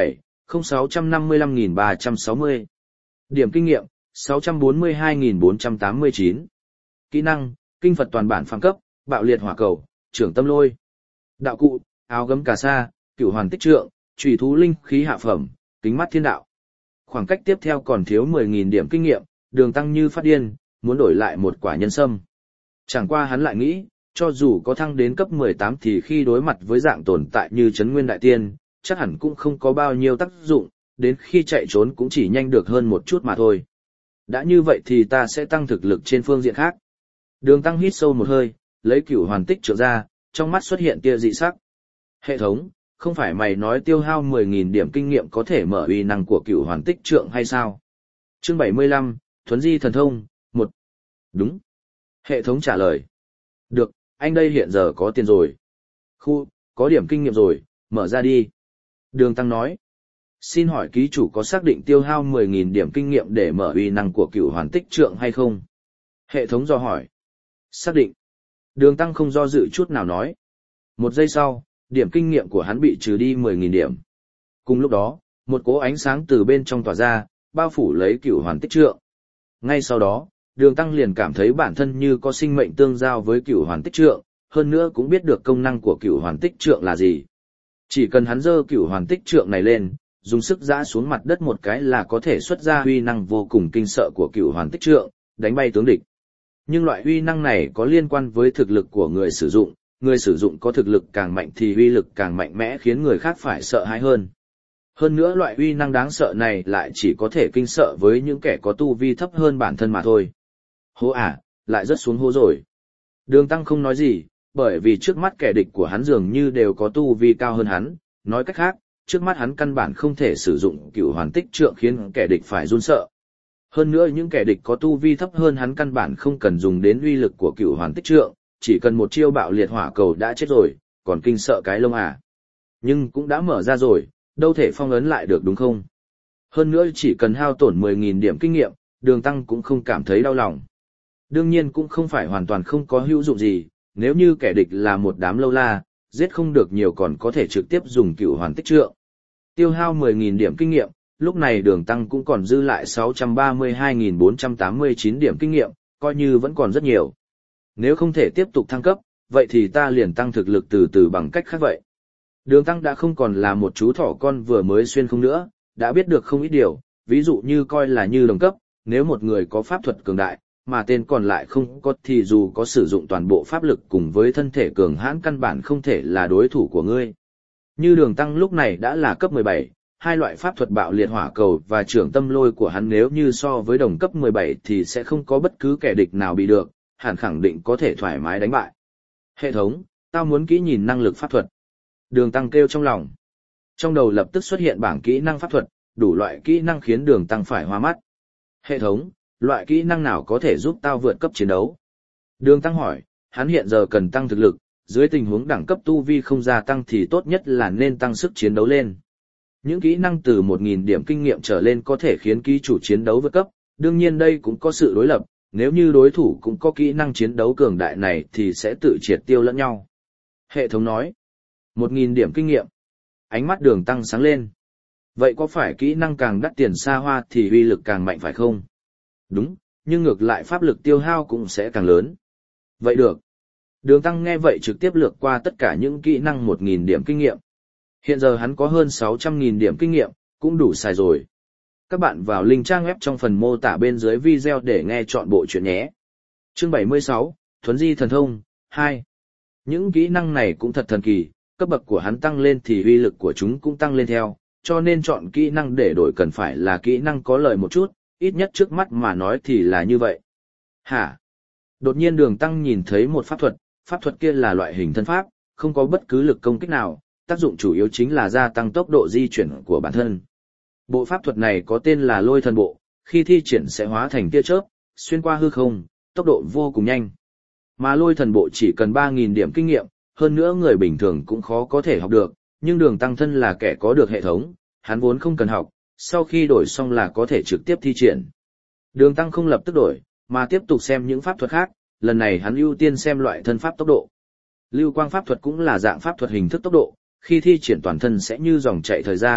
không sáu năm mươi lăm nghìn ba trăm sáu mươi. Điểm kinh nghiệm, sáu trăm bốn mươi hai nghìn bốn trăm tám mươi chín. Kỹ năng, kinh Phật toàn bản phàm cấp, bạo liệt hỏa cầu, trưởng tâm lôi. Đạo cụ, áo gấm cà sa, cửu hoàn tích trượng, chủy thú linh khí hạ phẩm, kính mắt thiên đạo. Khoảng cách tiếp theo còn thiếu mười nghìn điểm kinh nghiệm, Đường Tăng như phát điên, muốn đổi lại một quả nhân sâm. Chẳng qua hắn lại nghĩ, cho dù có thăng đến cấp mười tám thì khi đối mặt với dạng tồn tại như Trấn Nguyên Đại Tiên, chắc hẳn cũng không có bao nhiêu tác dụng, đến khi chạy trốn cũng chỉ nhanh được hơn một chút mà thôi. Đã như vậy thì ta sẽ tăng thực lực trên phương diện khác. Đường Tăng hít sâu một hơi, lấy cửu hoàn tích trượng ra, trong mắt xuất hiện tia dị sắc. Hệ thống, không phải mày nói tiêu hao mười nghìn điểm kinh nghiệm có thể mở uy năng của cửu hoàn tích trượng hay sao? Chương bảy mươi lăm, Thuấn Di Thần Thông, một. Đúng. Hệ thống trả lời. Được, anh đây hiện giờ có tiền rồi. Khu, có điểm kinh nghiệm rồi, mở ra đi. Đường Tăng nói. Xin hỏi ký chủ có xác định tiêu hao mười nghìn điểm kinh nghiệm để mở uy năng của cửu hoàn tích trượng hay không? Hệ thống dò hỏi. Xác định. Đường Tăng không do dự chút nào nói. Một giây sau, điểm kinh nghiệm của hắn bị trừ đi mười nghìn điểm. Cùng lúc đó, một cỗ ánh sáng từ bên trong tỏa ra, bao phủ lấy cửu hoàn tích trượng. Ngay sau đó, Đường Tăng liền cảm thấy bản thân như có sinh mệnh tương giao với cửu hoàn tích trượng, hơn nữa cũng biết được công năng của cửu hoàn tích trượng là gì. Chỉ cần hắn giơ cửu hoàn tích trượng này lên, dùng sức giã xuống mặt đất một cái là có thể xuất ra uy năng vô cùng kinh sợ của cửu hoàn tích trượng, đánh bay tướng địch. Nhưng loại uy năng này có liên quan với thực lực của người sử dụng, người sử dụng có thực lực càng mạnh thì uy lực càng mạnh mẽ khiến người khác phải sợ hãi hơn. Hơn nữa loại uy năng đáng sợ này lại chỉ có thể kinh sợ với những kẻ có tu vi thấp hơn bản thân mà thôi. Hố à, lại rớt xuống hố rồi. Đường Tăng không nói gì, bởi vì trước mắt kẻ địch của hắn dường như đều có tu vi cao hơn hắn, nói cách khác, trước mắt hắn căn bản không thể sử dụng cửu hoàn tích trượng khiến kẻ địch phải run sợ. Hơn nữa những kẻ địch có tu vi thấp hơn hắn căn bản không cần dùng đến uy lực của cửu hoàn tích trượng, chỉ cần một chiêu bạo liệt hỏa cầu đã chết rồi, còn kinh sợ cái lông à. Nhưng cũng đã mở ra rồi, đâu thể phong ấn lại được đúng không? Hơn nữa chỉ cần hao tổn mười nghìn điểm kinh nghiệm, Đường Tăng cũng không cảm thấy đau lòng. Đương nhiên cũng không phải hoàn toàn không có hữu dụng gì, nếu như kẻ địch là một đám lâu la, giết không được nhiều còn có thể trực tiếp dùng cửu hoàn tích trượng. Tiêu hao mười nghìn điểm kinh nghiệm, lúc này Đường Tăng cũng còn dư lại sáu trăm ba mươi hai nghìn bốn trăm tám mươi chín điểm kinh nghiệm, coi như vẫn còn rất nhiều. Nếu không thể tiếp tục thăng cấp, vậy thì ta liền tăng thực lực từ từ bằng cách khác vậy. Đường Tăng đã không còn là một chú thỏ con vừa mới xuyên không nữa, đã biết được không ít điều, ví dụ như coi là như đồng cấp, nếu một người có pháp thuật cường đại, mà tên còn lại không có thì dù có sử dụng toàn bộ pháp lực cùng với thân thể cường hãn căn bản không thể là đối thủ của ngươi. Như Đường Tăng lúc này đã là cấp mười bảy, hai loại pháp thuật bạo liệt hỏa cầu và trưởng tâm lôi của hắn nếu như so với đồng cấp mười bảy thì sẽ không có bất cứ kẻ địch nào bị được, hẳn khẳng định có thể thoải mái đánh bại. Hệ thống, tao muốn kỹ nhìn năng lực pháp thuật. Đường Tăng kêu trong lòng. Trong đầu lập tức xuất hiện bảng kỹ năng pháp thuật, đủ loại kỹ năng khiến Đường Tăng phải hoa mắt. Hệ thống, loại kỹ năng nào có thể giúp tao vượt cấp chiến đấu? Đường Tăng hỏi, hắn hiện giờ cần tăng thực lực, dưới tình huống đẳng cấp tu vi không gia tăng thì tốt nhất là nên tăng sức chiến đấu lên. Những kỹ năng từ một nghìn điểm kinh nghiệm trở lên có thể khiến ký chủ chiến đấu vượt cấp, đương nhiên đây cũng có sự đối lập, nếu như đối thủ cũng có kỹ năng chiến đấu cường đại này thì sẽ tự triệt tiêu lẫn nhau. Hệ thống nói, một nghìn điểm kinh nghiệm. Ánh mắt Đường Tăng sáng lên. Vậy có phải kỹ năng càng đắt tiền xa hoa thì uy lực càng mạnh phải không? Đúng, nhưng ngược lại pháp lực tiêu hao cũng sẽ càng lớn. Vậy được. Đường Tăng nghe vậy trực tiếp lược qua tất cả những kỹ năng một nghìn điểm kinh nghiệm. Hiện giờ hắn có hơn sáu trăm nghìn điểm kinh nghiệm, cũng đủ xài rồi. Các bạn vào link trang web trong phần mô tả bên dưới video để nghe chọn bộ chuyện nhé. Chương bảy mươi sáu, Thuấn Di Thần Thông, hai. Những kỹ năng này cũng thật thần kỳ, cấp bậc của hắn tăng lên thì uy lực của chúng cũng tăng lên theo, cho nên chọn kỹ năng để đổi cần phải là kỹ năng có lợi một chút, ít nhất trước mắt mà nói thì là như vậy. Hả? Đột nhiên Đường Tăng nhìn thấy một pháp thuật, pháp thuật kia là loại hình thân pháp, không có bất cứ lực công kích nào, tác dụng chủ yếu chính là gia tăng tốc độ di chuyển của bản thân. Bộ pháp thuật này có tên là Lôi Thần Bộ, khi thi triển sẽ hóa thành tia chớp, xuyên qua hư không, tốc độ vô cùng nhanh. Mà Lôi Thần Bộ chỉ cần ba nghìn điểm kinh nghiệm, hơn nữa người bình thường cũng khó có thể học được, nhưng Đường Tăng thân là kẻ có được hệ thống, hắn vốn không cần học, sau khi đổi xong là có thể trực tiếp thi triển. Đường Tăng không lập tức đổi, mà tiếp tục xem những pháp thuật khác, lần này hắn ưu tiên xem loại thân pháp tốc độ. Lưu quang pháp thuật cũng là dạng pháp thuật hình thức tốc độ, khi thi triển toàn thân sẽ như dòng chạy thời gian,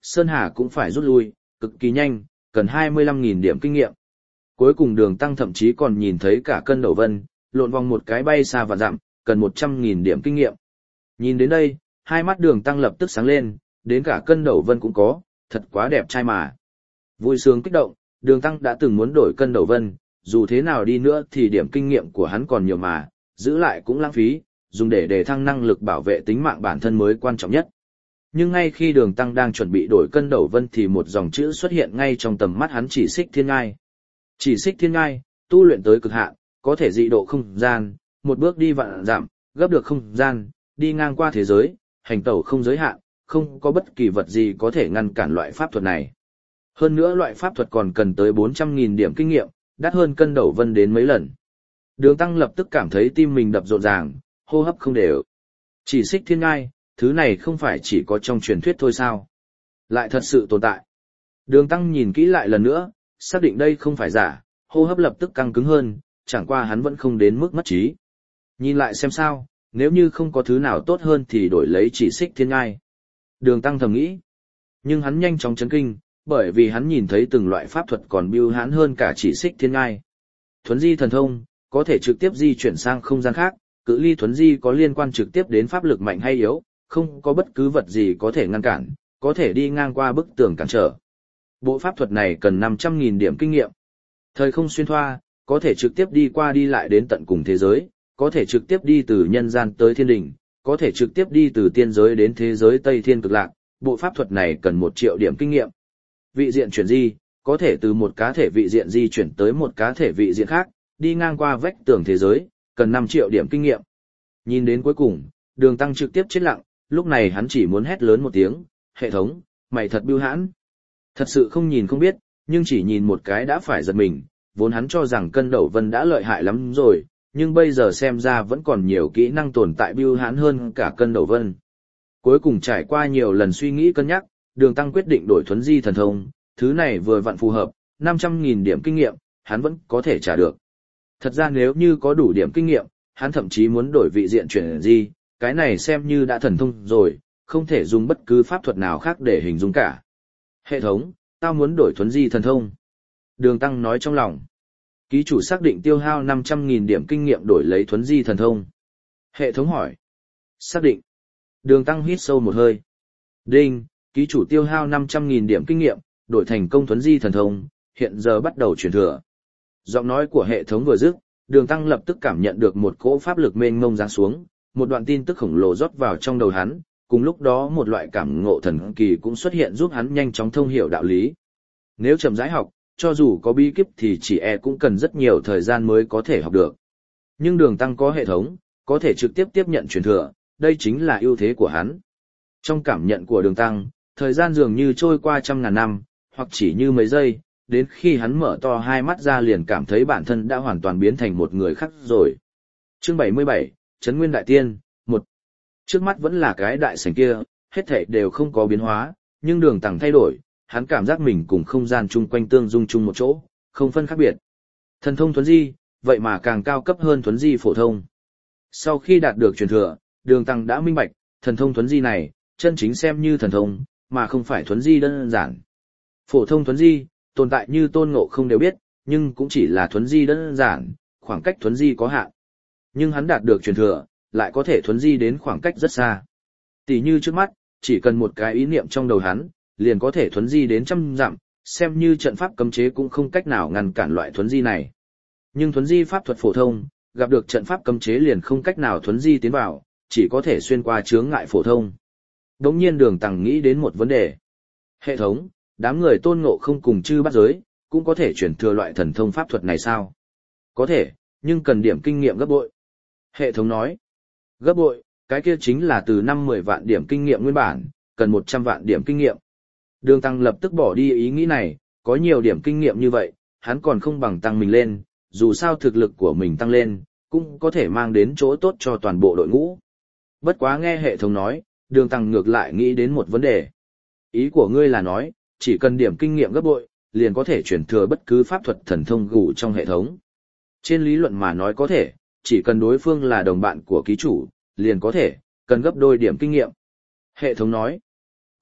Sơn Hà cũng phải rút lui, cực kỳ nhanh, cần hai mươi lăm nghìn điểm kinh nghiệm. Cuối cùng Đường Tăng thậm chí còn nhìn thấy cả cân đầu vân, lộn vòng một cái bay xa và dặm, cần một trăm nghìn điểm kinh nghiệm. Nhìn đến đây, hai mắt Đường Tăng lập tức sáng lên, đến cả cân đầu vân cũng có, thật quá đẹp trai mà. Vui sướng kích động, Đường Tăng đã từng muốn đổi cân đầu vân, dù thế nào đi nữa thì điểm kinh nghiệm của hắn còn nhiều mà, giữ lại cũng lãng phí, dùng để đề thăng năng lực bảo vệ tính mạng bản thân mới quan trọng nhất. Nhưng ngay khi Đường Tăng đang chuẩn bị đổi cân đầu vân thì một dòng chữ xuất hiện ngay trong tầm mắt hắn: Chỉ Xích Thiên Ngai. Chỉ Xích Thiên Ngai, tu luyện tới cực hạn, có thể dị độ không gian, một bước đi vạn dặm, gấp được không gian, đi ngang qua thế giới, hành tẩu không giới hạn, không có bất kỳ vật gì có thể ngăn cản loại pháp thuật này. Hơn nữa loại pháp thuật còn cần tới bốn trăm nghìn điểm kinh nghiệm, đắt hơn cân đầu vân đến mấy lần. Đường Tăng lập tức cảm thấy tim mình đập rộn ràng, hô hấp không đều. Chỉ Xích Thiên Ngai, thứ này không phải chỉ có trong truyền thuyết thôi sao? Lại thật sự tồn tại. Đường Tăng nhìn kỹ lại lần nữa, xác định đây không phải giả, hô hấp lập tức căng cứng hơn, chẳng qua hắn vẫn không đến mức mất trí. Nhìn lại xem sao, nếu như không có thứ nào tốt hơn thì đổi lấy Chỉ Xích Thiên Ngai. Đường Tăng thầm nghĩ. Nhưng hắn nhanh chóng chấn kinh, bởi vì hắn nhìn thấy từng loại pháp thuật còn bưu hãn hơn cả Chỉ Xích Thiên Ngai. Thuấn di thần thông, có thể trực tiếp di chuyển sang không gian khác, cự ly thuấn di có liên quan trực tiếp đến pháp lực mạnh hay yếu, không có bất cứ vật gì có thể ngăn cản, có thể đi ngang qua bức tường cản trở. Bộ pháp thuật này cần năm trăm nghìn điểm kinh nghiệm. Thời không xuyên thoa, có thể trực tiếp đi qua đi lại đến tận cùng thế giới, có thể trực tiếp đi từ nhân gian tới thiên đỉnh, có thể trực tiếp đi từ tiên giới đến thế giới Tây Thiên Cực Lạc. Bộ pháp thuật này cần một triệu điểm kinh nghiệm. Vị diện chuyển di, có thể từ một cá thể vị diện di chuyển tới một cá thể vị diện khác, đi ngang qua vách tường thế giới, cần năm triệu điểm kinh nghiệm. Nhìn đến cuối cùng, Đường Tăng trực tiếp chết lặng, lúc này hắn chỉ muốn hét lớn một tiếng: Hệ thống, mày thật bưu hãn. Thật sự không nhìn không biết, nhưng chỉ nhìn một cái đã phải giật mình, vốn hắn cho rằng cân đầu vân đã lợi hại lắm rồi, nhưng bây giờ xem ra vẫn còn nhiều kỹ năng tồn tại bưu hãn hơn cả cân đầu vân. Cuối cùng trải qua nhiều lần suy nghĩ cân nhắc, Đường Tăng quyết định đổi thuấn di thần thông, thứ này vừa vặn phù hợp, năm trăm nghìn điểm kinh nghiệm, hắn vẫn có thể trả được. Thật ra nếu như có đủ điểm kinh nghiệm, hắn thậm chí muốn đổi vị diện chuyển di, cái này xem như đã thần thông rồi, không thể dùng bất cứ pháp thuật nào khác để hình dung cả. Hệ thống, tao muốn đổi thuấn di thần thông. Đường Tăng nói trong lòng. Ký chủ xác định tiêu hao năm trăm nghìn điểm kinh nghiệm đổi lấy thuấn di thần thông. Hệ thống hỏi. Xác định. Đường Tăng hít sâu một hơi. Đinh, ký chủ tiêu hao năm trăm nghìn điểm kinh nghiệm, đổi thành công thuấn di thần thông, hiện giờ bắt đầu truyền thừa. Giọng nói của hệ thống vừa dứt, Đường Tăng lập tức cảm nhận được một cỗ pháp lực mênh mông giáng xuống, một đoạn tin tức khổng lồ rót vào trong đầu hắn, cùng lúc đó một loại cảm ngộ thần kỳ cũng xuất hiện giúp hắn nhanh chóng thông hiểu đạo lý. Nếu chậm rãi học, cho dù có bí kíp thì chỉ e cũng cần rất nhiều thời gian mới có thể học được. Nhưng Đường Tăng có hệ thống, có thể trực tiếp tiếp nhận truyền thừa, đây chính là ưu thế của hắn. Trong cảm nhận của Đường Tăng, thời gian dường như trôi qua trăm ngàn năm, hoặc chỉ như mấy giây, đến khi hắn mở to hai mắt ra liền cảm thấy bản thân đã hoàn toàn biến thành một người khác rồi. Chương bảy mươi bảy, Trấn Nguyên Đại Tiên, một. Trước mắt vẫn là cái đại sảnh kia, hết thảy đều không có biến hóa, nhưng Đường Tăng thay đổi, hắn cảm giác mình cùng không gian chung quanh tương dung chung một chỗ, không phân khác biệt. Thần thông thuấn di, vậy mà càng cao cấp hơn thuấn di phổ thông. Sau khi đạt được truyền thừa, Đường Tăng đã minh bạch, thần thông thuấn di này, chân chính xem như thần thông, mà không phải thuấn di đơn giản. Phổ thông thuấn di, tồn tại như Tôn Ngộ Không đều biết, nhưng cũng chỉ là thuấn di đơn giản, khoảng cách thuấn di có hạn. Nhưng hắn đạt được truyền thừa, lại có thể thuấn di đến khoảng cách rất xa. Tỷ như trước mắt, chỉ cần một cái ý niệm trong đầu hắn, liền có thể thuấn di đến trăm dặm, xem như trận pháp cấm chế cũng không cách nào ngăn cản loại thuấn di này. Nhưng thuấn di pháp thuật phổ thông, gặp được trận pháp cấm chế liền không cách nào thuấn di tiến vào, chỉ có thể xuyên qua chướng ngại phổ thông. Đống nhiên Đường Tăng nghĩ đến một vấn đề. Hệ thống, đám người Tôn Ngộ Không cùng chư bát giới, cũng có thể chuyển thừa loại thần thông pháp thuật này sao? Có thể, nhưng cần điểm kinh nghiệm gấp bội. Hệ thống nói, gấp bội, cái kia chính là từ năm mười vạn điểm kinh nghiệm nguyên bản, cần một trăm vạn điểm kinh nghiệm. Đường Tăng lập tức bỏ đi ý nghĩ này, có nhiều điểm kinh nghiệm như vậy, hắn còn không bằng tăng mình lên, dù sao thực lực của mình tăng lên, cũng có thể mang đến chỗ tốt cho toàn bộ đội ngũ. Bất quá nghe hệ thống nói, Đường Tăng ngược lại nghĩ đến một vấn đề. Ý của ngươi là nói, chỉ cần điểm kinh nghiệm gấp bội, liền có thể chuyển thừa bất cứ pháp thuật thần thông gù trong hệ thống. Trên lý luận mà nói có thể, chỉ cần đối phương là đồng bạn của ký chủ, liền có thể, cần gấp đôi điểm kinh nghiệm. Hệ thống nói,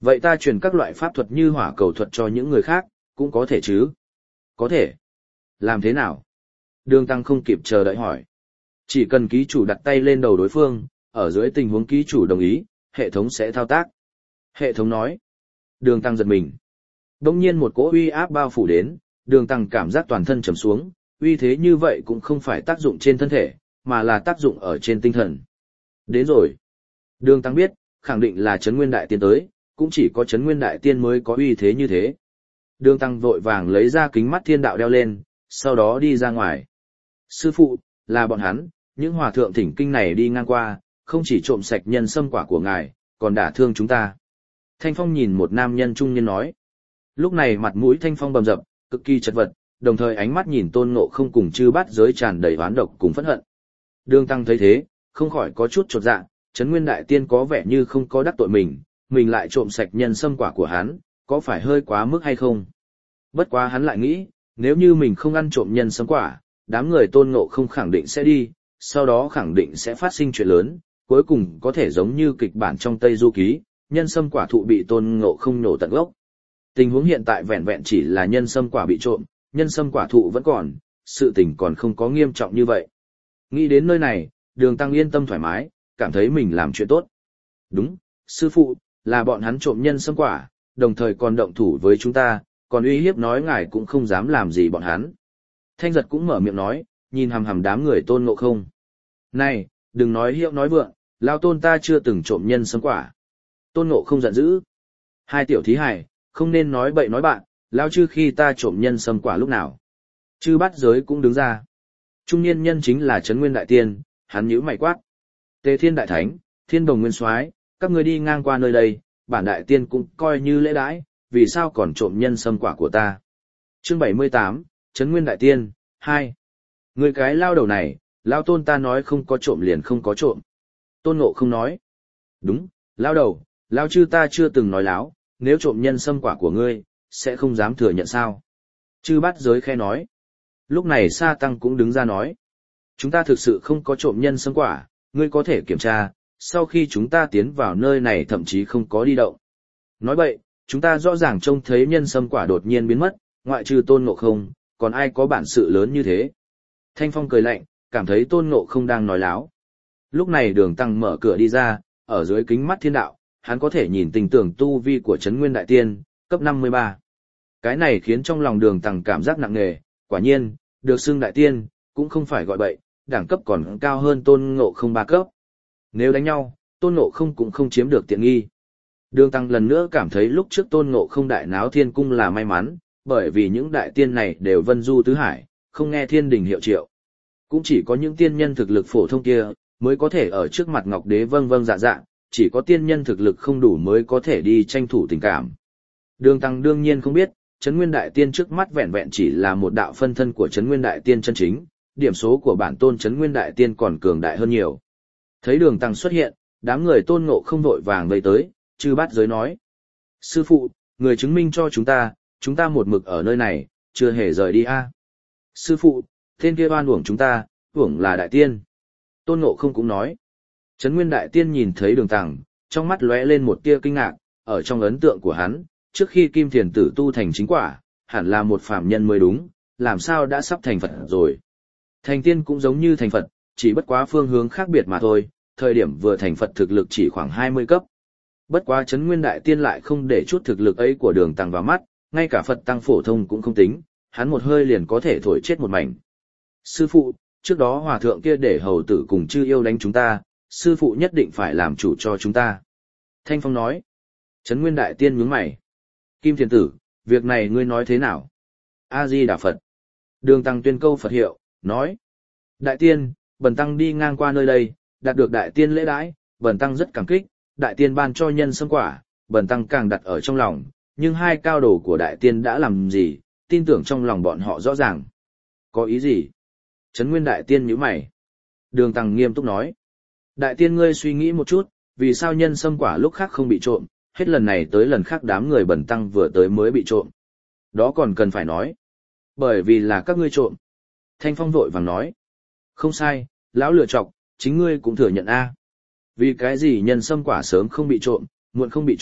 Vậy ta truyền các loại pháp thuật như hỏa cầu thuật cho những người khác, cũng có thể chứ? Có thể. Làm thế nào? Đường Tăng không kịp chờ đợi hỏi. Chỉ cần ký chủ đặt tay lên đầu đối phương, ở dưới tình huống ký chủ đồng ý, hệ thống sẽ thao tác. Hệ thống nói. Đường Tăng giật mình. Đông nhiên một cỗ uy áp bao phủ đến, Đường Tăng cảm giác toàn thân trầm xuống, uy thế như vậy cũng không phải tác dụng trên thân thể, mà là tác dụng ở trên tinh thần. Đến rồi. Đường Tăng biết, khẳng định là Trấn Nguyên Đại Tiên tới, cũng chỉ có Trấn Nguyên Đại Tiên mới có uy thế như thế. Đường Tăng vội vàng lấy ra kính mắt thiên đạo đeo lên, sau đó đi ra ngoài. Sư phụ, là bọn hắn, những hòa thượng thỉnh kinh này đi ngang qua, không chỉ trộm sạch nhân sâm quả của ngài, còn đả thương chúng ta. Thanh Phong nhìn một nam nhân trung niên nói. Lúc này mặt mũi Thanh Phong bầm dập, cực kỳ chật vật, đồng thời ánh mắt nhìn Tôn Ngộ Không cùng chư bát giới tràn đầy oán độc cùng phẫn hận. Đường Tăng thấy thế, không khỏi có chút chột dạ, Trấn Nguyên Đại Tiên có vẻ như không có đắc tội mình, mình lại trộm sạch nhân sâm quả của hắn, có phải hơi quá mức hay không? Bất quá hắn lại nghĩ, nếu như mình không ăn trộm nhân sâm quả, đám người Tôn Ngộ Không khẳng định sẽ đi, sau đó khẳng định sẽ phát sinh chuyện lớn, cuối cùng có thể giống như kịch bản trong Tây Du Ký, nhân sâm quả thụ bị Tôn Ngộ Không nổ tận gốc. Tình huống hiện tại vẹn vẹn chỉ là nhân sâm quả bị trộm, nhân sâm quả thụ vẫn còn, sự tình còn không có nghiêm trọng như vậy. Nghĩ đến nơi này, Đường Tăng yên tâm thoải mái, cảm thấy mình làm chuyện tốt. Đúng, sư phụ, là bọn hắn trộm nhân sâm quả, đồng thời còn động thủ với chúng ta, còn uy hiếp nói ngài cũng không dám làm gì bọn hắn. Thanh Giật cũng mở miệng nói, nhìn hằm hằm đám người Tôn Ngộ Không. Này, đừng nói hiệu nói vượng, lao Tôn ta chưa từng trộm nhân sâm quả. Tôn Ngộ Không giận dữ. Hai tiểu thí hài, không nên nói bậy nói bạn, lao chư khi ta trộm nhân sâm quả lúc nào. Chư bát giới cũng đứng ra. Trung niên nhân chính là Trấn Nguyên Đại Tiên, hắn nhíu mày quát. Tề Thiên Đại Thánh, Thiên Đồng Nguyên Soái, các ngươi đi ngang qua nơi đây, bản Đại Tiên cũng coi như lễ đãi, vì sao còn trộm nhân sâm quả của ta. Chương bảy mươi tám, Trấn Nguyên Đại Tiên, hai. Người cái lao đầu này, lao Tôn ta nói không có trộm liền không có trộm. Tôn Ngộ Không nói. Đúng, lao đầu, lao chư ta chưa từng nói láo, nếu trộm nhân sâm quả của ngươi, sẽ không dám thừa nhận sao. Chư bát giới khe nói. Lúc này Sa Tăng cũng đứng ra nói. Chúng ta thực sự không có trộm nhân sâm quả, ngươi có thể kiểm tra, sau khi chúng ta tiến vào nơi này thậm chí không có đi động. Nói vậy, chúng ta rõ ràng trông thấy nhân sâm quả đột nhiên biến mất, ngoại trừ Tôn Ngộ Không, còn ai có bản sự lớn như thế. Thanh Phong cười lạnh, cảm thấy Tôn Ngộ Không đang nói láo. Lúc này Đường Tăng mở cửa đi ra, ở dưới kính mắt thiên đạo, hắn có thể nhìn tình tưởng tu vi của Trấn Nguyên Đại Tiên, cấp năm mươi ba. Cái này khiến trong lòng Đường Tăng cảm giác nặng nề, quả nhiên, được xưng Đại Tiên, cũng không phải gọi bậy, đẳng cấp còn cao hơn Tôn Ngộ Không ba cấp. Nếu đánh nhau, Tôn Ngộ Không cũng không chiếm được tiện nghi. Đường Tăng lần nữa cảm thấy lúc trước Tôn Ngộ Không đại náo thiên cung là may mắn, bởi vì những đại tiên này đều vân du tứ hải, không nghe thiên đình hiệu triệu. Cũng chỉ có những tiên nhân thực lực phổ thông kia, mới có thể ở trước mặt Ngọc Đế vâng vâng dạ dạ, chỉ có tiên nhân thực lực không đủ mới có thể đi tranh thủ tình cảm. Đường Tăng đương nhiên không biết, Trấn Nguyên Đại Tiên trước mắt vẹn vẹn chỉ là một đạo phân thân của Trấn Nguyên Đại Tiên chân chính, điểm số của bản tôn Trấn Nguyên Đại Tiên còn cường đại hơn nhiều. Thấy Đường Tăng xuất hiện, đám người Tôn Ngộ Không vội vàng vây tới, chư bát giới nói. Sư phụ, người chứng minh cho chúng ta, chúng ta một mực ở nơi này, chưa hề rời đi a. Sư phụ, tên kia oan uổng chúng ta, uổng là Đại Tiên. Tôn Ngộ Không cũng nói. Trấn Nguyên Đại Tiên nhìn thấy Đường Tăng, trong mắt lóe lên một tia kinh ngạc, ở trong ấn tượng của hắn, trước khi Kim Thiền Tử tu thành chính quả, hẳn là một phàm nhân mới đúng, làm sao đã sắp thành Phật rồi. Thành tiên cũng giống như thành Phật, chỉ bất quá phương hướng khác biệt mà thôi, thời điểm vừa thành Phật thực lực chỉ khoảng hai mươi cấp. Bất quá Trấn Nguyên Đại Tiên lại không để chút thực lực ấy của Đường Tăng vào mắt, ngay cả Phật tăng phổ thông cũng không tính, hắn một hơi liền có thể thổi chết một mảnh. Sư phụ, trước đó hòa thượng kia để hầu tử cùng chư yêu đánh chúng ta, sư phụ nhất định phải làm chủ cho chúng ta. Thanh Phong nói. Trấn Nguyên Đại Tiên nhướng mày. Kim Thiền Tử, việc này ngươi nói thế nào? A-di-đà Phật. Đường Tăng tuyên câu Phật hiệu, nói. Đại Tiên, bần tăng đi ngang qua nơi đây, đạt được Đại Tiên lễ đãi, bần tăng rất cảm kích, Đại Tiên ban cho nhân sâm quả, bần tăng càng đặt ở trong lòng, nhưng hai cao đồ của Đại Tiên đã làm gì, tin tưởng trong lòng bọn họ rõ ràng. Có ý gì? Trấn Nguyên Đại Tiên nhíu mày. Đường Tăng nghiêm túc nói. Đại Tiên ngươi suy nghĩ một chút, vì sao nhân sâm quả lúc khác không bị trộm, hết lần này tới lần khác đám người bần tăng vừa tới mới bị trộm. Đó còn cần phải nói. Bởi vì là các ngươi trộm. Thanh Phong vội vàng nói. Không sai, lão lựa chọc, chính ngươi cũng thừa nhận a. Vì cái gì nhân sâm quả sớm không bị trộm, muộn không bị trộm,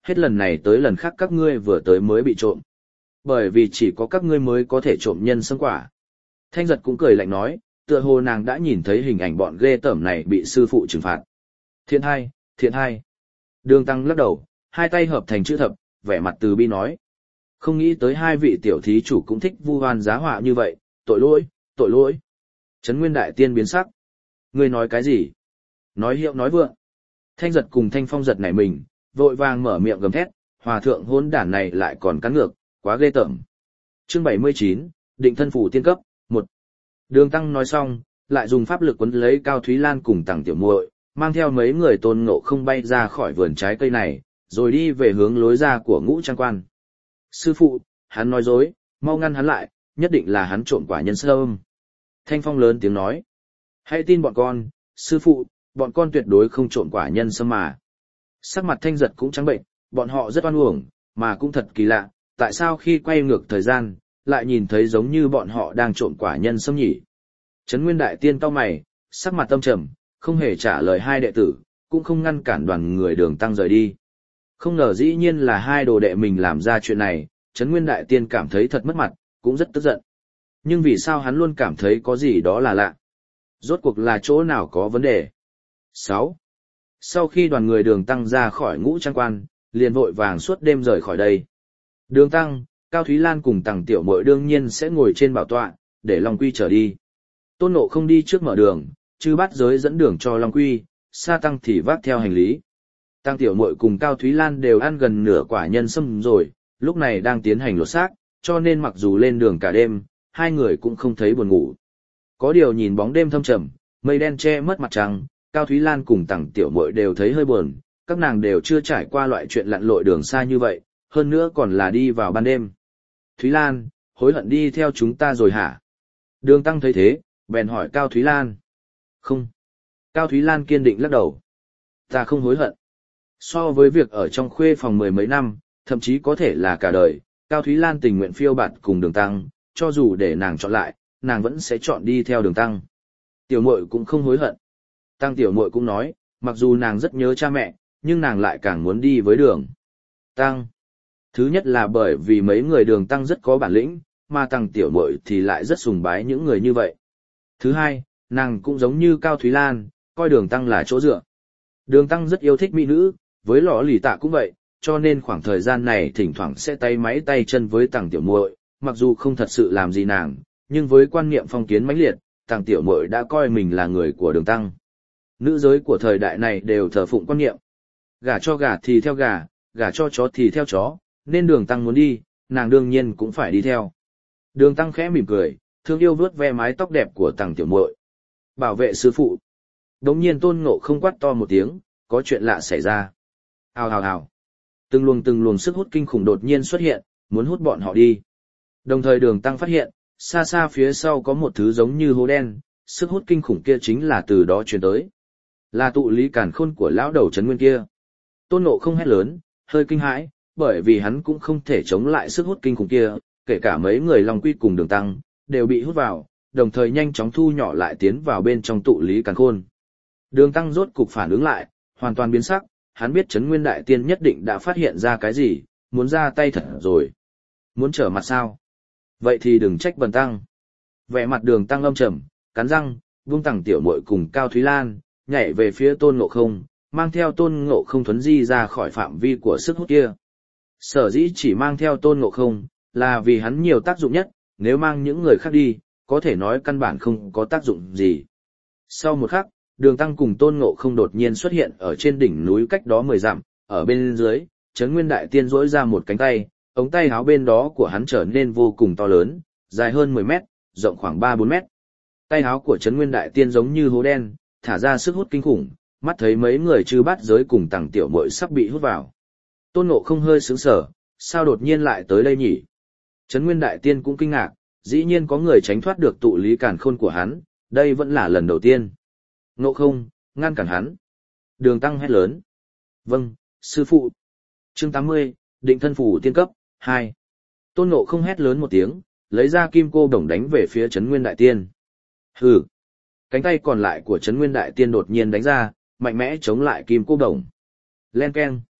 hết lần này tới lần khác các ngươi vừa tới mới bị trộm. Bởi vì chỉ có các ngươi mới có thể trộm nhân sâm quả. Thanh giật cũng cười lạnh nói, tựa hồ nàng đã nhìn thấy hình ảnh bọn ghê tởm này bị sư phụ trừng phạt. Thiện hai, thiện hai. Đường Tăng lắc đầu, hai tay hợp thành chữ thập, vẻ mặt từ bi nói. Không nghĩ tới hai vị tiểu thí chủ cũng thích vu oan giá họa như vậy, tội lỗi, tội lỗi. Trấn Nguyên Đại Tiên biến sắc. Ngươi nói cái gì? Nói hiệu nói vượng. Thanh giật cùng Thanh Phong giật nảy mình, vội vàng mở miệng gầm thét, hòa thượng hỗn đản này lại còn cắn ngược, quá ghê tởm. Chương bảy mươi chín, Định thân phủ tiên cấp, một. Đường Tăng nói xong, lại dùng pháp lực quấn lấy Cao Thúy Lan cùng Tằng Tiểu Muội, mang theo mấy người Tôn Ngộ Không bay ra khỏi vườn trái cây này, rồi đi về hướng lối ra của Ngũ Trang Quan. Sư phụ, hắn nói dối, mau ngăn hắn lại, nhất định là hắn trộm quả nhân sâm. Thanh Phong lớn tiếng nói. Hãy tin bọn con, sư phụ, bọn con tuyệt đối không trộm quả nhân sâm mà. Sắc mặt Thanh Giật cũng trắng bệnh, bọn họ rất oan uổng, mà cũng thật kỳ lạ, tại sao khi quay ngược thời gian, lại nhìn thấy giống như bọn họ đang trộm quả nhân sâm nhỉ. Trấn Nguyên Đại Tiên cau mày, sắc mặt tâm trầm, không hề trả lời hai đệ tử, cũng không ngăn cản đoàn người Đường Tăng rời đi. Không ngờ dĩ nhiên là hai đồ đệ mình làm ra chuyện này, Trấn Nguyên Đại Tiên cảm thấy thật mất mặt, cũng rất tức giận. Nhưng vì sao hắn luôn cảm thấy có gì đó là lạ? Rốt cuộc là chỗ nào có vấn đề? sáu. Sau khi đoàn người Đường Tăng ra khỏi Ngũ Trang Quan, liền vội vàng suốt đêm rời khỏi đây. Đường Tăng, Cao Thúy Lan cùng Tằng Tiểu Muội đương nhiên sẽ ngồi trên bảo tọa, để Long Quy trở đi. Tôn Ngộ Không đi trước mở đường, Chư Bát Giới dẫn đường cho Long Quy, Sa Tăng thì vác theo hành lý. Tằng Tiểu Muội cùng Cao Thúy Lan đều ăn gần nửa quả nhân sâm rồi, lúc này đang tiến hành lột xác, cho nên mặc dù lên đường cả đêm, hai người cũng không thấy buồn ngủ. Có điều nhìn bóng đêm thâm trầm, mây đen che mất mặt trăng, Cao Thúy Lan cùng Tằng Tiểu Muội đều thấy hơi buồn, các nàng đều chưa trải qua loại chuyện lặn lội đường xa như vậy, hơn nữa còn là đi vào ban đêm. Thúy Lan, hối hận đi theo chúng ta rồi hả? Đường Tăng thấy thế, bèn hỏi Cao Thúy Lan. Không. Cao Thúy Lan kiên định lắc đầu. Ta không hối hận. So với việc ở trong khuê phòng mười mấy năm, thậm chí có thể là cả đời, Cao Thúy Lan tình nguyện phiêu bạt cùng Đường Tăng, cho dù để nàng chọn lại, nàng vẫn sẽ chọn đi theo Đường Tăng. Tiểu muội cũng không hối hận. Tăng Tiểu muội cũng nói, mặc dù nàng rất nhớ cha mẹ, nhưng nàng lại càng muốn đi với Đường Tăng. Thứ nhất là bởi vì mấy người Đường Tăng rất có bản lĩnh, mà Tăng Tiểu muội thì lại rất sùng bái những người như vậy. Thứ hai, nàng cũng giống như Cao Thúy Lan, coi Đường Tăng là chỗ dựa. Đường Tăng rất yêu thích mỹ nữ, với Lọ Lì Tạ cũng vậy, cho nên khoảng thời gian này thỉnh thoảng sẽ tay máy tay chân với Tăng Tiểu muội, mặc dù không thật sự làm gì nàng, nhưng với quan niệm phong kiến mãnh liệt, Tăng Tiểu muội đã coi mình là người của Đường Tăng. Nữ giới của thời đại này đều thờ phụng quan niệm. Gả cho gà thì theo gà, gả cho chó thì theo chó, nên Đường Tăng muốn đi, nàng đương nhiên cũng phải đi theo. Đường Tăng khẽ mỉm cười, thương yêu vuốt ve mái tóc đẹp của Tăng Tiểu muội. Bảo vệ sư phụ. Đống nhiên Tôn Ngộ Không quát to một tiếng, có chuyện lạ xảy ra. Hào hào hào. Từng luồng từng luồng sức hút kinh khủng đột nhiên xuất hiện, muốn hút bọn họ đi. Đồng thời Đường Tăng phát hiện, xa xa phía sau có một thứ giống như hố đen, sức hút kinh khủng kia chính là từ đó truyền tới. Là tụ lý càn khôn của lão đầu Trấn Nguyên kia. Tôn Ngộ Không hét lớn, hơi kinh hãi, bởi vì hắn cũng không thể chống lại sức hút kinh khủng kia, kể cả mấy người Long Quy cùng Đường Tăng, đều bị hút vào, đồng thời nhanh chóng thu nhỏ lại tiến vào bên trong tụ lý càn khôn. Đường Tăng rốt cục phản ứng lại, hoàn toàn biến sắc, hắn biết Trấn Nguyên Đại Tiên nhất định đã phát hiện ra cái gì, muốn ra tay thật rồi. Muốn trở mặt sao? Vậy thì đừng trách bần Tăng. Vẻ mặt Đường Tăng âm trầm, cắn răng, vung Tằng Tiểu muội cùng Cao Thúy Lan, nhảy về phía Tôn Ngộ Không, mang theo Tôn Ngộ Không thuấn di ra khỏi phạm vi của sức hút kia. Sở dĩ chỉ mang theo Tôn Ngộ Không, là vì hắn nhiều tác dụng nhất, nếu mang những người khác đi, có thể nói căn bản không có tác dụng gì. Sau một khắc, Đường Tăng cùng Tôn Ngộ Không đột nhiên xuất hiện ở trên đỉnh núi cách đó mười dặm, ở bên dưới, Trấn Nguyên Đại Tiên duỗi ra một cánh tay, ống tay áo bên đó của hắn trở nên vô cùng to lớn, dài hơn mười mét, rộng khoảng ba bốn mét. Tay áo của Trấn Nguyên Đại Tiên giống như hố đen, thả ra sức hút kinh khủng, mắt thấy mấy người Chư Bát Giới cùng Tằng Tiểu muội sắp bị hút vào. Tôn Ngộ Không hơi sững sờ, sao đột nhiên lại tới đây nhỉ? Trấn Nguyên Đại Tiên cũng kinh ngạc, dĩ nhiên có người tránh thoát được tụ lý càn khôn của hắn, đây vẫn là lần đầu tiên. Ngộ Không, ngăn cản hắn. Đường Tăng hét lớn. Vâng, sư phụ. Chương tám mươi, Định thân phủ tiên cấp, hai. Tôn Ngộ Không hét lớn một tiếng, lấy ra kim cô đồng đánh về phía Trấn Nguyên Đại Tiên. Hừ. Cánh tay còn lại của Trấn Nguyên Đại Tiên đột nhiên đánh ra, mạnh mẽ chống lại kim cô đồng. Len keng.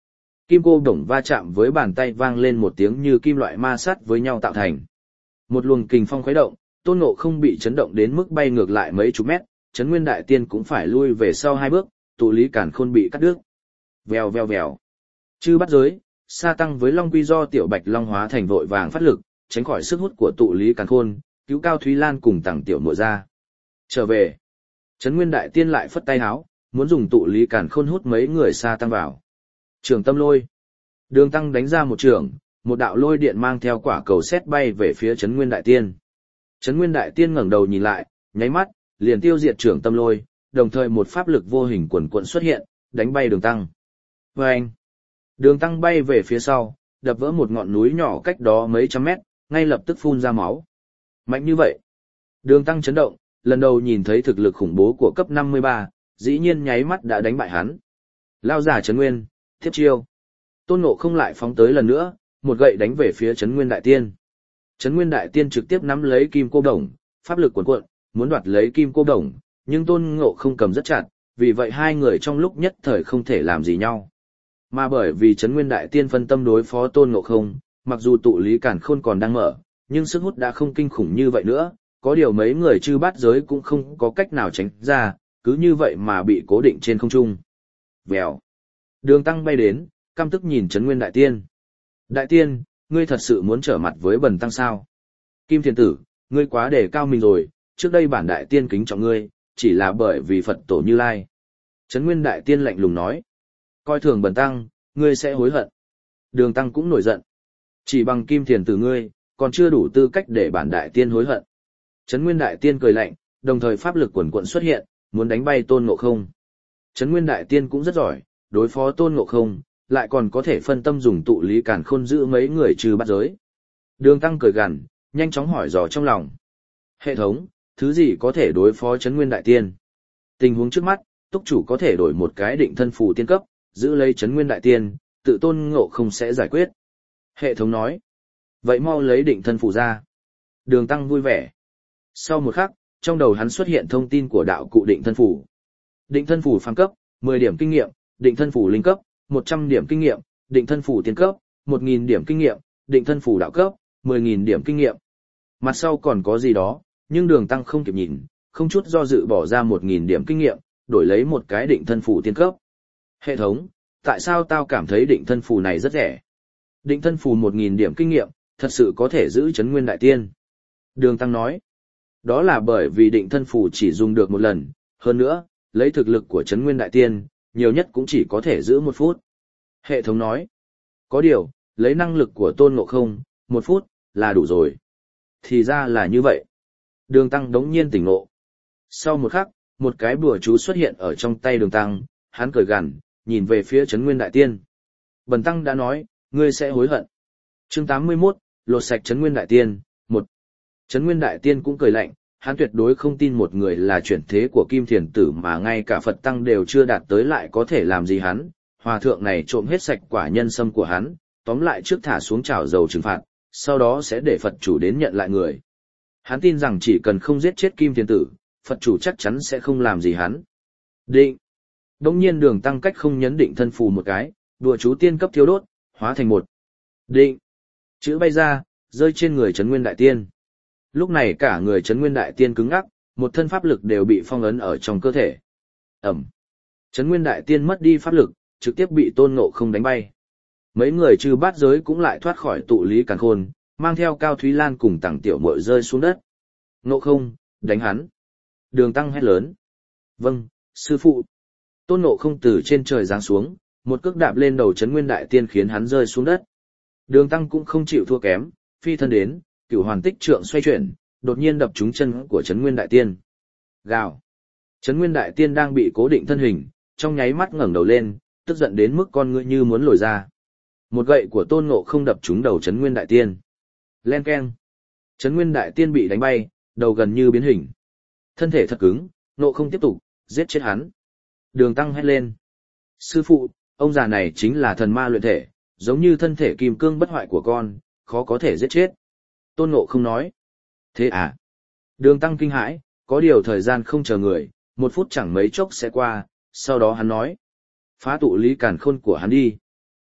Kim cô đồng va chạm với bàn tay vang lên một tiếng như kim loại ma sát với nhau tạo thành. Một luồng kình phong khuấy động, Tôn Ngộ không bị chấn động đến mức bay ngược lại mấy chục mét, Trấn Nguyên Đại Tiên cũng phải lui về sau hai bước, tụ lý càn khôn bị cắt đứt. Vèo vèo vèo. Chư bắt giới, sa tăng với Long Quy do Tiểu Bạch Long hóa thành vội vàng phát lực, tránh khỏi sức hút của tụ lý càn khôn, cứu Cao Thúy Lan cùng Tằng Tiểu Muội ra. Trở về. Trấn Nguyên Đại Tiên lại phất tay háo, muốn dùng tụ lý càn khôn hút mấy người sa tăng vào. Trường tâm lôi. Đường Tăng đánh ra một trường, một đạo lôi điện mang theo quả cầu sét bay về phía Trấn Nguyên Đại Tiên. Trấn Nguyên Đại Tiên ngẩng đầu nhìn lại, nháy mắt, liền tiêu diệt trưởng tâm lôi, đồng thời một pháp lực vô hình quần quận xuất hiện, đánh bay Đường Tăng. Vâng! Đường Tăng bay về phía sau, đập vỡ một ngọn núi nhỏ cách đó mấy trăm mét, ngay lập tức phun ra máu. Mạnh như vậy! Đường Tăng chấn động, lần đầu nhìn thấy thực lực khủng bố của cấp năm mươi ba, dĩ nhiên nháy mắt đã đánh bại hắn. Lao giả Trấn Nguyên, tiếp chiêu. Tôn Ngộ không lại phóng tới lần nữa, một gậy đánh về phía Trấn Nguyên Đại Tiên. Trấn Nguyên Đại Tiên trực tiếp nắm lấy kim cô đồng, pháp lực cuồn cuộn, muốn đoạt lấy kim cô đồng, nhưng Tôn Ngộ không cầm rất chặt, vì vậy hai người trong lúc nhất thời không thể làm gì nhau. Mà bởi vì Trấn Nguyên Đại Tiên phân tâm đối phó Tôn Ngộ không, mặc dù tụ lý càn khôn còn đang mở, nhưng sức hút đã không kinh khủng như vậy nữa, có điều mấy người chư bát giới cũng không có cách nào tránh ra, cứ như vậy mà bị cố định trên không trung. Vèo. Đường Tăng bay đến, căm tức nhìn Trấn Nguyên Đại Tiên. Đại Tiên, ngươi thật sự muốn trở mặt với Bần Tăng sao? Kim Thiền Tử, ngươi quá đề cao mình rồi, trước đây bản Đại Tiên kính trọng ngươi, chỉ là bởi vì Phật tổ Như Lai. Trấn Nguyên Đại Tiên lạnh lùng nói. Coi thường Bần Tăng, ngươi sẽ hối hận. Đường Tăng cũng nổi giận. Chỉ bằng Kim Thiền Tử ngươi, còn chưa đủ tư cách để bản Đại Tiên hối hận. Trấn Nguyên Đại Tiên cười lạnh, đồng thời pháp lực quần quận xuất hiện, muốn đánh bay Tôn Ngộ không. Trấn Nguyên Đại Tiên cũng rất giỏi, đối phó Tôn Ngộ không, lại còn có thể phân tâm dùng tụ lý càn khôn giữ mấy người trừ bắt giới. Đường Tăng cười gằn, nhanh chóng hỏi dò trong lòng. Hệ thống, thứ gì có thể đối phó Trấn Nguyên Đại Tiên? Tình huống trước mắt, túc chủ có thể đổi một cái định thân phù tiên cấp, giữ lấy Trấn Nguyên Đại Tiên, tự Tôn Ngộ không sẽ giải quyết. Hệ thống nói. Vậy mau lấy định thân phù ra. Đường Tăng vui vẻ. Sau một khắc, trong đầu hắn xuất hiện thông tin của đạo cụ định thân phù. Định thân phù phàm cấp, mười điểm kinh nghiệm, định thân phù linh cấp, một trăm điểm kinh nghiệm, định thân phù tiên cấp, một nghìn điểm kinh nghiệm, định thân phù đạo cấp, mười nghìn điểm kinh nghiệm. Mặt sau còn có gì đó, nhưng Đường Tăng không kịp nhìn, không chút do dự bỏ ra một nghìn điểm kinh nghiệm, đổi lấy một cái định thân phù tiên cấp. Hệ thống, tại sao tao cảm thấy định thân phù này rất rẻ? Định thân phù một nghìn điểm kinh nghiệm, thật sự có thể giữ Trấn Nguyên Đại Tiên. Đường Tăng nói, đó là bởi vì định thân phù chỉ dùng được một lần, hơn nữa, lấy thực lực của Trấn Nguyên Đại Tiên, nhiều nhất cũng chỉ có thể giữ một phút. Hệ thống nói, có điều, lấy năng lực của Tôn Ngộ không, một phút, là đủ rồi. Thì ra là như vậy. Đường Tăng đống nhiên tỉnh ngộ. Sau một khắc, một cái bùa chú xuất hiện ở trong tay Đường Tăng, hắn cười gằn, nhìn về phía Trấn Nguyên Đại Tiên. Bần Tăng đã nói, ngươi sẽ hối hận. Chương tám mươi mốt, lột sạch Trấn Nguyên Đại Tiên, một. Trấn Nguyên Đại Tiên cũng cười lạnh, hắn tuyệt đối không tin một người là chuyển thế của Kim Thiền Tử mà ngay cả Phật Tăng đều chưa đạt tới lại có thể làm gì hắn. Hòa thượng này trộm hết sạch quả nhân sâm của hắn, tóm lại trước thả xuống chảo dầu trừng phạt, sau đó sẽ để Phật chủ đến nhận lại người. Hắn tin rằng chỉ cần không giết chết Kim Thiền Tử, Phật chủ chắc chắn sẽ không làm gì hắn. Định. Đông nhiên Đường Tăng cách không nhấn định thân phù một cái, đùa chú tiên cấp thiêu đốt, hóa thành một. Định. Chữ bay ra, rơi trên người Trấn Nguyên Đại Tiên. Lúc này cả người Trấn Nguyên Đại Tiên cứng ngắc, một thân pháp lực đều bị phong ấn ở trong cơ thể. Ẩm. Trấn Nguyên Đại Tiên mất đi pháp lực, trực tiếp bị Tôn Ngộ không đánh bay. Mấy người trừ bát giới cũng lại thoát khỏi tụ lý càn khôn, mang theo Cao Thúy Lan cùng Tằng Tiểu Muội rơi xuống đất. Ngộ không, đánh hắn. Đường Tăng hét lớn. Vâng, sư phụ. Tôn Ngộ không từ trên trời giáng xuống, một cước đạp lên đầu Trấn Nguyên Đại Tiên khiến hắn rơi xuống đất. Đường Tăng cũng không chịu thua kém, phi thân đến, Cửu Hoàn Tích Trượng xoay chuyển, đột nhiên đập trúng chân của Trấn Nguyên Đại Tiên. Gào. Trấn Nguyên Đại Tiên đang bị cố định thân hình, trong nháy mắt ngẩng đầu lên, tức giận đến mức con ngươi như muốn lồi ra. Một gậy của Tôn Ngộ không đập trúng đầu Trấn Nguyên Đại Tiên. Len keng. Trấn Nguyên Đại Tiên bị đánh bay, đầu gần như biến hình. Thân thể thật cứng, Ngộ không tiếp tục, giết chết hắn. Đường Tăng hét lên. Sư phụ, ông già này chính là thần ma luyện thể, giống như thân thể kim cương bất hoại của con, khó có thể giết chết. Tôn Ngộ không nói. Thế à? Đường Tăng kinh hãi, có điều thời gian không chờ người, một phút chẳng mấy chốc sẽ qua, sau đó hắn nói. Phá tụ lý càn khôn của hắn đi.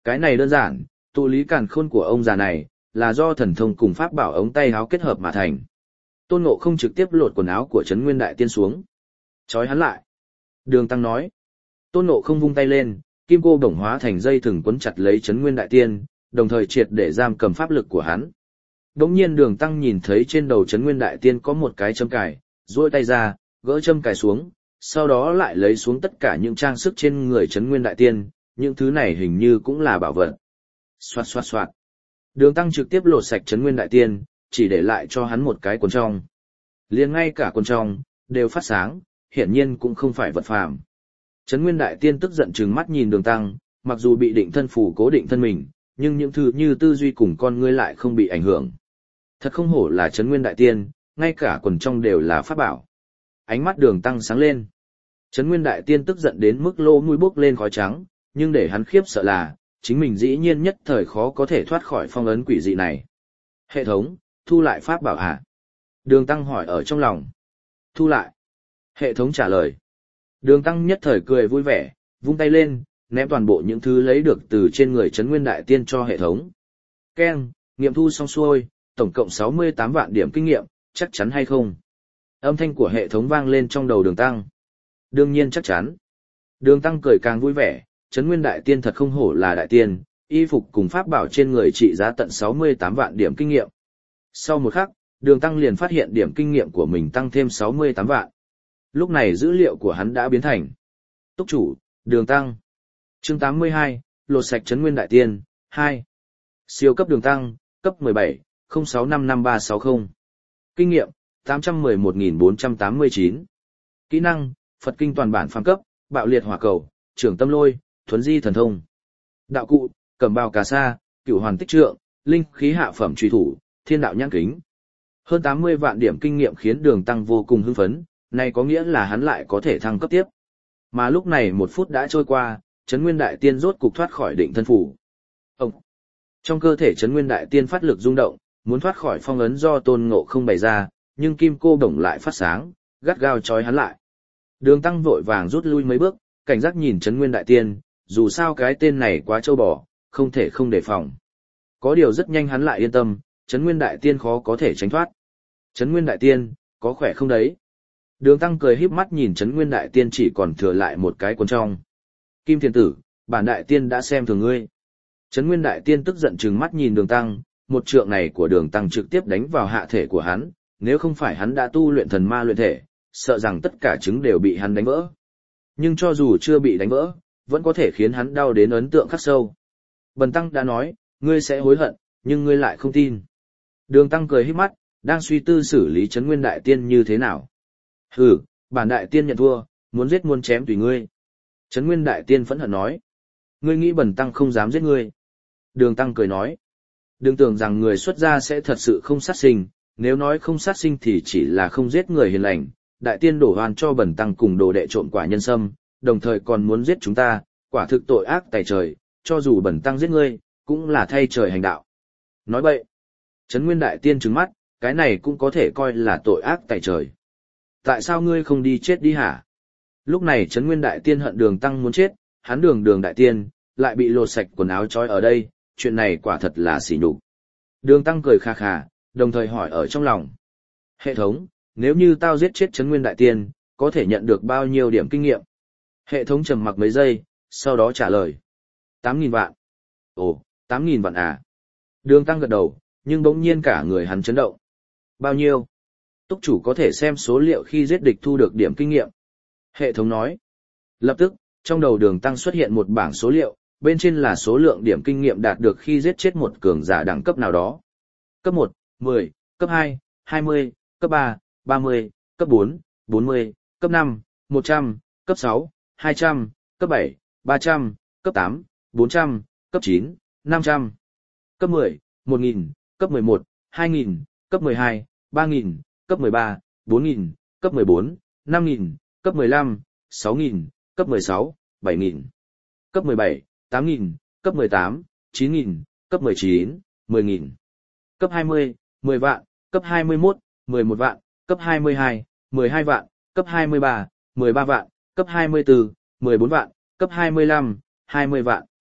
Cái này đơn giản, tụ lý càn khôn của ông già này, là do thần thông cùng pháp bảo ống tay áo kết hợp mà thành. Tôn Ngộ không trực tiếp lột quần áo của Trấn Nguyên Đại Tiên xuống. Chói hắn lại. Đường Tăng nói. Tôn Ngộ không vung tay lên, kim cô đồng hóa thành dây thừng quấn chặt lấy Trấn Nguyên Đại Tiên, đồng thời triệt để giam cầm pháp lực của hắn. Đống nhiên Đường Tăng nhìn thấy trên đầu Trấn Nguyên Đại Tiên có một cái châm cài, duỗi tay ra, gỡ châm cài xuống, sau đó lại lấy xuống tất cả những trang sức trên người Trấn Nguyên Đại Tiên, những thứ này hình như cũng là bảo vật. Xoạt xoạt xoạt. Đường Tăng trực tiếp lột sạch Trấn Nguyên Đại Tiên, chỉ để lại cho hắn một cái quần trong. Liền ngay cả quần trong, đều phát sáng, hiển nhiên cũng không phải vật phàm. Trấn Nguyên Đại Tiên tức giận trừng mắt nhìn Đường Tăng, mặc dù bị định thân phủ cố định thân mình, nhưng những thứ như tư duy cùng con ngươi lại không bị ảnh hưởng. Thật không hổ là Trấn Nguyên Đại Tiên, ngay cả quần trong đều là pháp bảo. Ánh mắt Đường Tăng sáng lên. Trấn Nguyên Đại Tiên tức giận đến mức lỗ mũi bốc lên khói trắng, nhưng để hắn khiếp sợ là, chính mình dĩ nhiên nhất thời khó có thể thoát khỏi phong ấn quỷ dị này. Hệ thống, thu lại pháp bảo hả? Đường Tăng hỏi ở trong lòng. Thu lại. Hệ thống trả lời. Đường Tăng nhất thời cười vui vẻ, vung tay lên, ném toàn bộ những thứ lấy được từ trên người Trấn Nguyên Đại Tiên cho hệ thống. Keng, nghiệm thu xong xuôi, tổng cộng sáu mươi tám vạn điểm kinh nghiệm, chắc chắn hay không? Âm thanh của hệ thống vang lên trong đầu Đường Tăng. Đương nhiên chắc chắn. Đường Tăng cười càng vui vẻ, Trấn Nguyên Đại Tiên thật không hổ là đại tiên, y phục cùng pháp bảo trên người trị giá tận sáu mươi tám vạn điểm kinh nghiệm. Sau một khắc, Đường Tăng liền phát hiện điểm kinh nghiệm của mình tăng thêm sáu mươi tám vạn. Lúc này dữ liệu của hắn đã biến thành Túc chủ, Đường Tăng. Chương tám mươi hai, lột sạch Trấn Nguyên Đại Tiên, hai. Siêu cấp Đường Tăng, cấp mười bảy, không sáu năm năm ba sáu không. Kinh nghiệm, tám trăm mười một nghìn bốn trăm tám mươi chín. Kỹ năng, Phật Kinh toàn bản phàm cấp, bạo liệt hỏa cầu, trưởng tâm lôi, thuấn di thần thông. Đạo cụ, cẩm bào cà sa, cửu hoàn tích trượng, linh khí hạ phẩm truy thủ, thiên đạo nhãn kính. Hơn tám mươi vạn điểm kinh nghiệm khiến Đường Tăng vô cùng hưng phấn, này có nghĩa là hắn lại có thể thăng cấp tiếp. Mà lúc này một phút đã trôi qua, Trấn Nguyên Đại Tiên rốt cục thoát khỏi định thân phủ. Ông! Trong cơ thể Trấn Nguyên Đại Tiên phát lực rung động, muốn thoát khỏi phong ấn do Tôn Ngộ không bày ra, nhưng kim cô đồng lại phát sáng, gắt gao trói hắn lại. Đường Tăng vội vàng rút lui mấy bước, cảnh giác nhìn Trấn Nguyên Đại Tiên, dù sao cái tên này quá trâu bò, không thể không đề phòng. Có điều rất nhanh hắn lại yên tâm, Trấn Nguyên Đại Tiên khó có thể tránh thoát. Trấn Nguyên Đại Tiên, có khỏe không đấy? Đường Tăng cười híp mắt nhìn Trấn Nguyên Đại Tiên chỉ còn thừa lại một cái quần trong. Kim Thiền Tử, bản Đại Tiên đã xem thường ngươi. Trấn Nguyên Đại Tiên tức giận trừng mắt nhìn Đường Tăng, một trượng này của Đường Tăng trực tiếp đánh vào hạ thể của hắn, nếu không phải hắn đã tu luyện thần ma luyện thể, sợ rằng tất cả trứng đều bị hắn đánh vỡ. Nhưng cho dù chưa bị đánh vỡ, vẫn có thể khiến hắn đau đến ấn tượng khắc sâu. Bần Tăng đã nói, ngươi sẽ hối hận, nhưng ngươi lại không tin. Đường Tăng cười híp mắt, đang suy tư xử lý Trấn Nguyên Đại Tiên như thế nào. Hừ, bản Đại Tiên nhận thua, muốn giết muốn chém tùy ngươi. Trấn Nguyên Đại Tiên phẫn hận nói. Ngươi nghĩ Bần Tăng không dám giết ngươi. Đường Tăng cười nói. Đừng tưởng rằng người xuất gia sẽ thật sự không sát sinh, nếu nói không sát sinh thì chỉ là không giết người hiền lành. Đại Tiên đổ oan cho Bần Tăng cùng đồ đệ trộm quả nhân sâm, đồng thời còn muốn giết chúng ta, quả thực tội ác tày trời, cho dù Bần Tăng giết ngươi, cũng là thay trời hành đạo. Nói bậy. Trấn Nguyên Đại Tiên trừng mắt, cái này cũng có thể coi là tội ác tày trời. Tại sao ngươi không đi chết đi hả? Lúc này Trấn Nguyên Đại Tiên hận Đường Tăng muốn chết, hắn Đường Đường Đại Tiên, lại bị lột sạch quần áo trói ở đây, chuyện này quả thật là sỉ nhục. Đường Tăng cười kha khà, đồng thời hỏi ở trong lòng. Hệ thống, nếu như tao giết chết Trấn Nguyên Đại Tiên, có thể nhận được bao nhiêu điểm kinh nghiệm? Hệ thống trầm mặc mấy giây, sau đó trả lời. tám nghìn vạn. Ồ, tám nghìn vạn à? Đường Tăng gật đầu, nhưng bỗng nhiên cả người hắn chấn động. Bao nhiêu? Túc chủ có thể xem số liệu khi giết địch thu được điểm kinh nghiệm. Hệ thống nói. Lập tức, trong đầu Đường Tăng xuất hiện một bảng số liệu, bên trên là số lượng điểm kinh nghiệm đạt được khi giết chết một cường giả đẳng cấp nào đó. Cấp một, mười, cấp hai, hai mươi, cấp ba, ba mươi, cấp bốn, bốn mươi, cấp năm, một trăm, cấp sáu, hai trăm, cấp bảy, ba trăm, cấp tám, bốn trăm, cấp chín, năm trăm, cấp mười, một nghìn, cấp mười một, hai nghìn, cấp mười hai, ba nghìn, cấp mười ba, bốn nghìn, cấp mười bốn, năm nghìn, cấp mười lăm, sáu nghìn, cấp mười sáu, bảy nghìn, cấp mười bảy, tám nghìn, cấp mười tám, chín nghìn, cấp mười chín, mười nghìn, cấp hai mươi, mười vạn, cấp hai mươi mốt, mười một vạn, cấp hai mươi hai, mười hai vạn, cấp hai mươi ba, mười ba vạn, cấp hai mươi tư, mười bốn vạn, cấp hai mươi lăm, hai mươi vạn.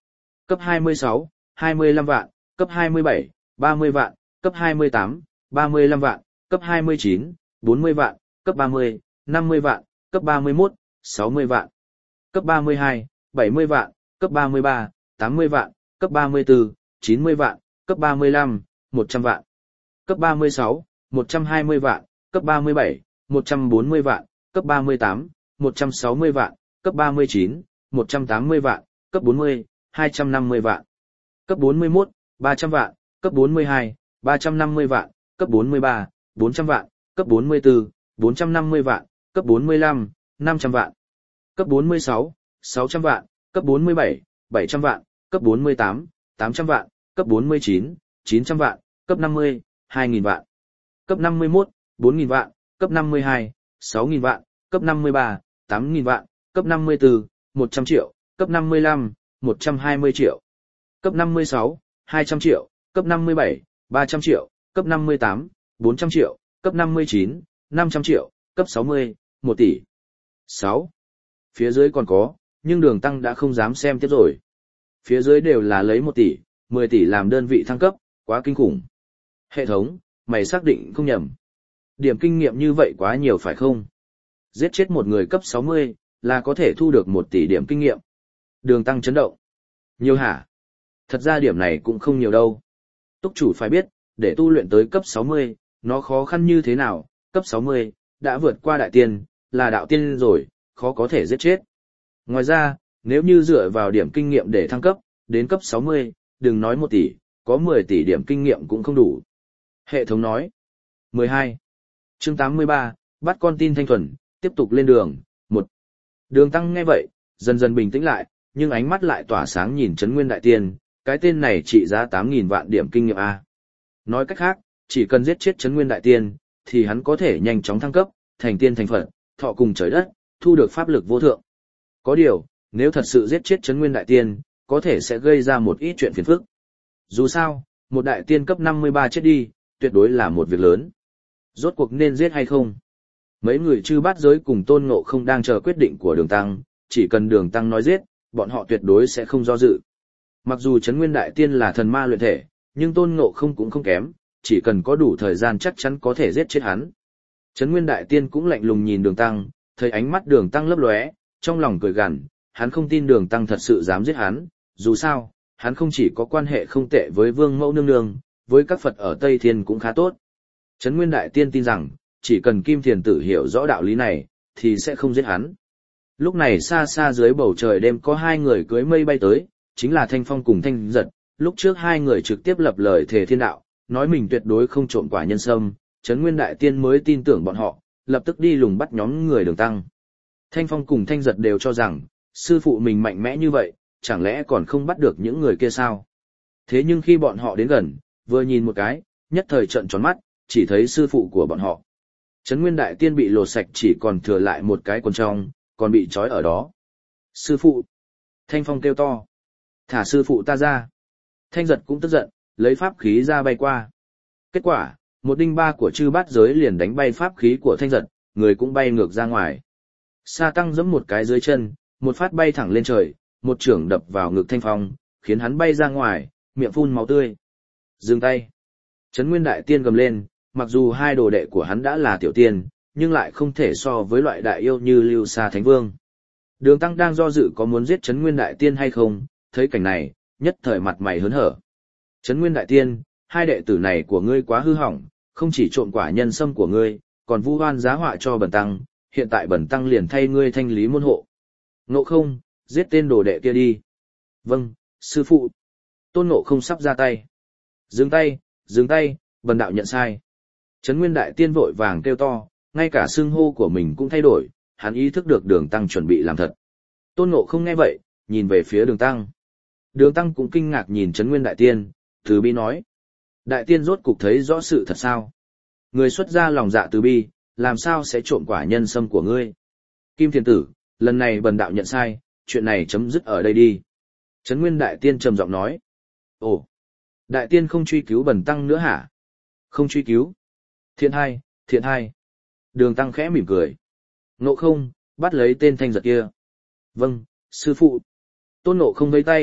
cấp hai mươi sáu, hai mươi lăm vạn, cấp hai mươi bảy, ba mươi vạn, cấp hai mươi tám, ba mươi lăm vạn, cấp hai mươi chín, bốn mươi vạn, cấp ba mươi, năm mươi vạn, cấp ba mươi mốt, sáu mươi vạn, cấp ba mươi hai, bảy mươi vạn, cấp ba mươi ba, tám mươi vạn, cấp ba mươi tư, chín mươi vạn, cấp ba mươi lăm, một trăm vạn, cấp ba mươi sáu, một trăm hai mươi vạn, cấp ba mươi bảy, một trăm bốn mươi vạn, cấp ba mươi tám, một trăm sáu mươi vạn, cấp ba mươi chín, một trăm tám mươi vạn, cấp bốn mươi, hai trăm năm mươi vạn, cấp bốn mươi mốt, ba trăm vạn, cấp bốn mươi hai, ba trăm năm mươi vạn, cấp bốn mươi ba, bốn trăm vạn, cấp bốn mươi tư, bốn trăm năm mươi vạn, cấp bốn mươi lăm, năm trăm vạn, cấp bốn mươi sáu, sáu trăm vạn, cấp bốn mươi bảy, bảy trăm vạn, cấp bốn mươi tám, tám trăm vạn, cấp bốn mươi chín, chín trăm vạn, cấp năm mươi, hai nghìn vạn, cấp năm mươi mốt, bốn nghìn vạn, cấp năm mươi hai, sáu nghìn vạn, cấp năm mươi ba, tám nghìn vạn, cấp năm mươi tư, một trăm triệu, cấp năm mươi lăm, một trăm hai mươi triệu, cấp năm mươi sáu, hai trăm triệu, cấp năm mươi bảy, ba trăm triệu, cấp năm mươi tám, bốn trăm triệu, cấp năm mươi chín, năm trăm triệu, cấp sáu mươi, một tỷ. sáu. Phía dưới còn có, nhưng Đường Tăng đã không dám xem tiếp rồi. Phía dưới đều là lấy một tỷ, mười tỷ làm đơn vị thăng cấp, quá kinh khủng. Hệ thống, mày xác định không nhầm. Điểm kinh nghiệm như vậy quá nhiều phải không? Giết chết một người cấp sáu mươi, là có thể thu được một tỷ điểm kinh nghiệm. Đường Tăng chấn động. Nhiều hả? Thật ra điểm này cũng không nhiều đâu. Túc chủ phải biết, để tu luyện tới cấp sáu mươi, nó khó khăn như thế nào, cấp sáu mươi, đã vượt qua đại tiên, là đạo tiên rồi, khó có thể giết chết. Ngoài ra, nếu như dựa vào điểm kinh nghiệm để thăng cấp, đến cấp sáu mươi, đừng nói một tỷ, có mười tỷ điểm kinh nghiệm cũng không đủ. Hệ thống nói. mười hai. Chương tám mươi ba, bắt con tin thanh thuần, tiếp tục lên đường. một. Đường Tăng nghe vậy, dần dần bình tĩnh lại, nhưng ánh mắt lại tỏa sáng nhìn Trấn Nguyên Đại Tiên, cái tên này trị giá tám nghìn vạn điểm kinh nghiệm A. Nói cách khác, chỉ cần giết chết Trấn Nguyên Đại Tiên, thì hắn có thể nhanh chóng thăng cấp, thành tiên thành Phật, thọ cùng trời đất, thu được pháp lực vô thượng. Có điều, nếu thật sự giết chết Trấn Nguyên Đại Tiên, có thể sẽ gây ra một ít chuyện phiền phức. Dù sao, một đại tiên cấp năm mươi ba chết đi, tuyệt đối là một việc lớn. Rốt cuộc nên giết hay không? Mấy người chư bát giới cùng Tôn Ngộ Không đang chờ quyết định của Đường Tăng, chỉ cần Đường Tăng nói giết, bọn họ tuyệt đối sẽ không do dự. Mặc dù Trấn Nguyên Đại Tiên là thần ma luyện thể, nhưng Tôn Ngộ Không cũng không kém, chỉ cần có đủ thời gian chắc chắn có thể giết chết hắn. Trấn Nguyên Đại Tiên cũng lạnh lùng nhìn Đường Tăng, thấy ánh mắt Đường Tăng lấp lóe, trong lòng cười gằn, hắn không tin Đường Tăng thật sự dám giết hắn, dù sao, hắn không chỉ có quan hệ không tệ với Vương Mẫu Nương Nương, với các Phật ở Tây Thiên cũng khá tốt. Trấn Nguyên Đại Tiên tin rằng, chỉ cần Kim Thiền Tử hiểu rõ đạo lý này, thì sẽ không giết hắn. Lúc này xa xa dưới bầu trời đêm có hai người cưới mây bay tới, chính là Thanh Phong cùng Thanh Giật. Lúc trước hai người trực tiếp lập lời thề thiên đạo, nói mình tuyệt đối không trộm quả nhân sâm, Trấn Nguyên Đại Tiên mới tin tưởng bọn họ, lập tức đi lùng bắt nhóm người Đường Tăng. Thanh Phong cùng Thanh Giật đều cho rằng, sư phụ mình mạnh mẽ như vậy, chẳng lẽ còn không bắt được những người kia sao? Thế nhưng khi bọn họ đến gần, vừa nhìn một cái, nhất thời trợn tròn mắt, chỉ thấy sư phụ của bọn họ. Trấn Nguyên Đại Tiên bị lột sạch chỉ còn thừa lại một cái quần trong, còn bị trói ở đó. Sư phụ! Thanh Phong kêu to. Thả sư phụ ta ra. Thanh Giật cũng tức giận, lấy pháp khí ra bay qua. Kết quả, một đinh ba của chư bát giới liền đánh bay pháp khí của Thanh Giật, người cũng bay ngược ra ngoài. Sa Tăng giẫm một cái dưới chân, một phát bay thẳng lên trời, một chưởng đập vào ngực Thanh Phong, khiến hắn bay ra ngoài, miệng phun máu tươi. Dừng tay. Trấn Nguyên Đại Tiên gầm lên, mặc dù hai đồ đệ của hắn đã là tiểu tiên, nhưng lại không thể so với loại đại yêu như Lưu Sa Thánh Vương. Đường Tăng đang do dự có muốn giết Trấn Nguyên Đại Tiên hay không, thấy cảnh này, nhất thời mặt mày hớn hở. Trấn Nguyên Đại Tiên, hai đệ tử này của ngươi quá hư hỏng, không chỉ trộm quả nhân sâm của ngươi, còn vu oan giá họa cho Bần Tăng, hiện tại Bần Tăng liền thay ngươi thanh lý môn hộ. Ngộ Không, giết tên đồ đệ kia đi. Vâng, sư phụ. Tôn Ngộ Không sắp ra tay. Dừng tay, dừng tay, Bần đạo nhận sai. Trấn Nguyên Đại Tiên vội vàng kêu to, ngay cả xưng hô của mình cũng thay đổi, hắn ý thức được Đường Tăng chuẩn bị làm thật. Tôn Ngộ Không nghe vậy, nhìn về phía Đường Tăng. Đường Tăng cũng kinh ngạc nhìn Trấn Nguyên Đại Tiên, từ bi nói. Đại Tiên rốt cục thấy rõ sự thật sao? Người xuất ra lòng dạ từ bi, làm sao sẽ trộm quả nhân sâm của ngươi? Kim Thiền Tử, lần này Bần đạo nhận sai, chuyện này chấm dứt ở đây đi. Trấn Nguyên Đại Tiên trầm giọng nói. Ồ, Đại Tiên không truy cứu Bần Tăng nữa hả? Không truy cứu. Thiện hai, thiện hai. Đường Tăng khẽ mỉm cười. Ngộ Không, bắt lấy tên Thanh Giật kia. Vâng, sư phụ. Tôn Ngộ Không vẫy tay,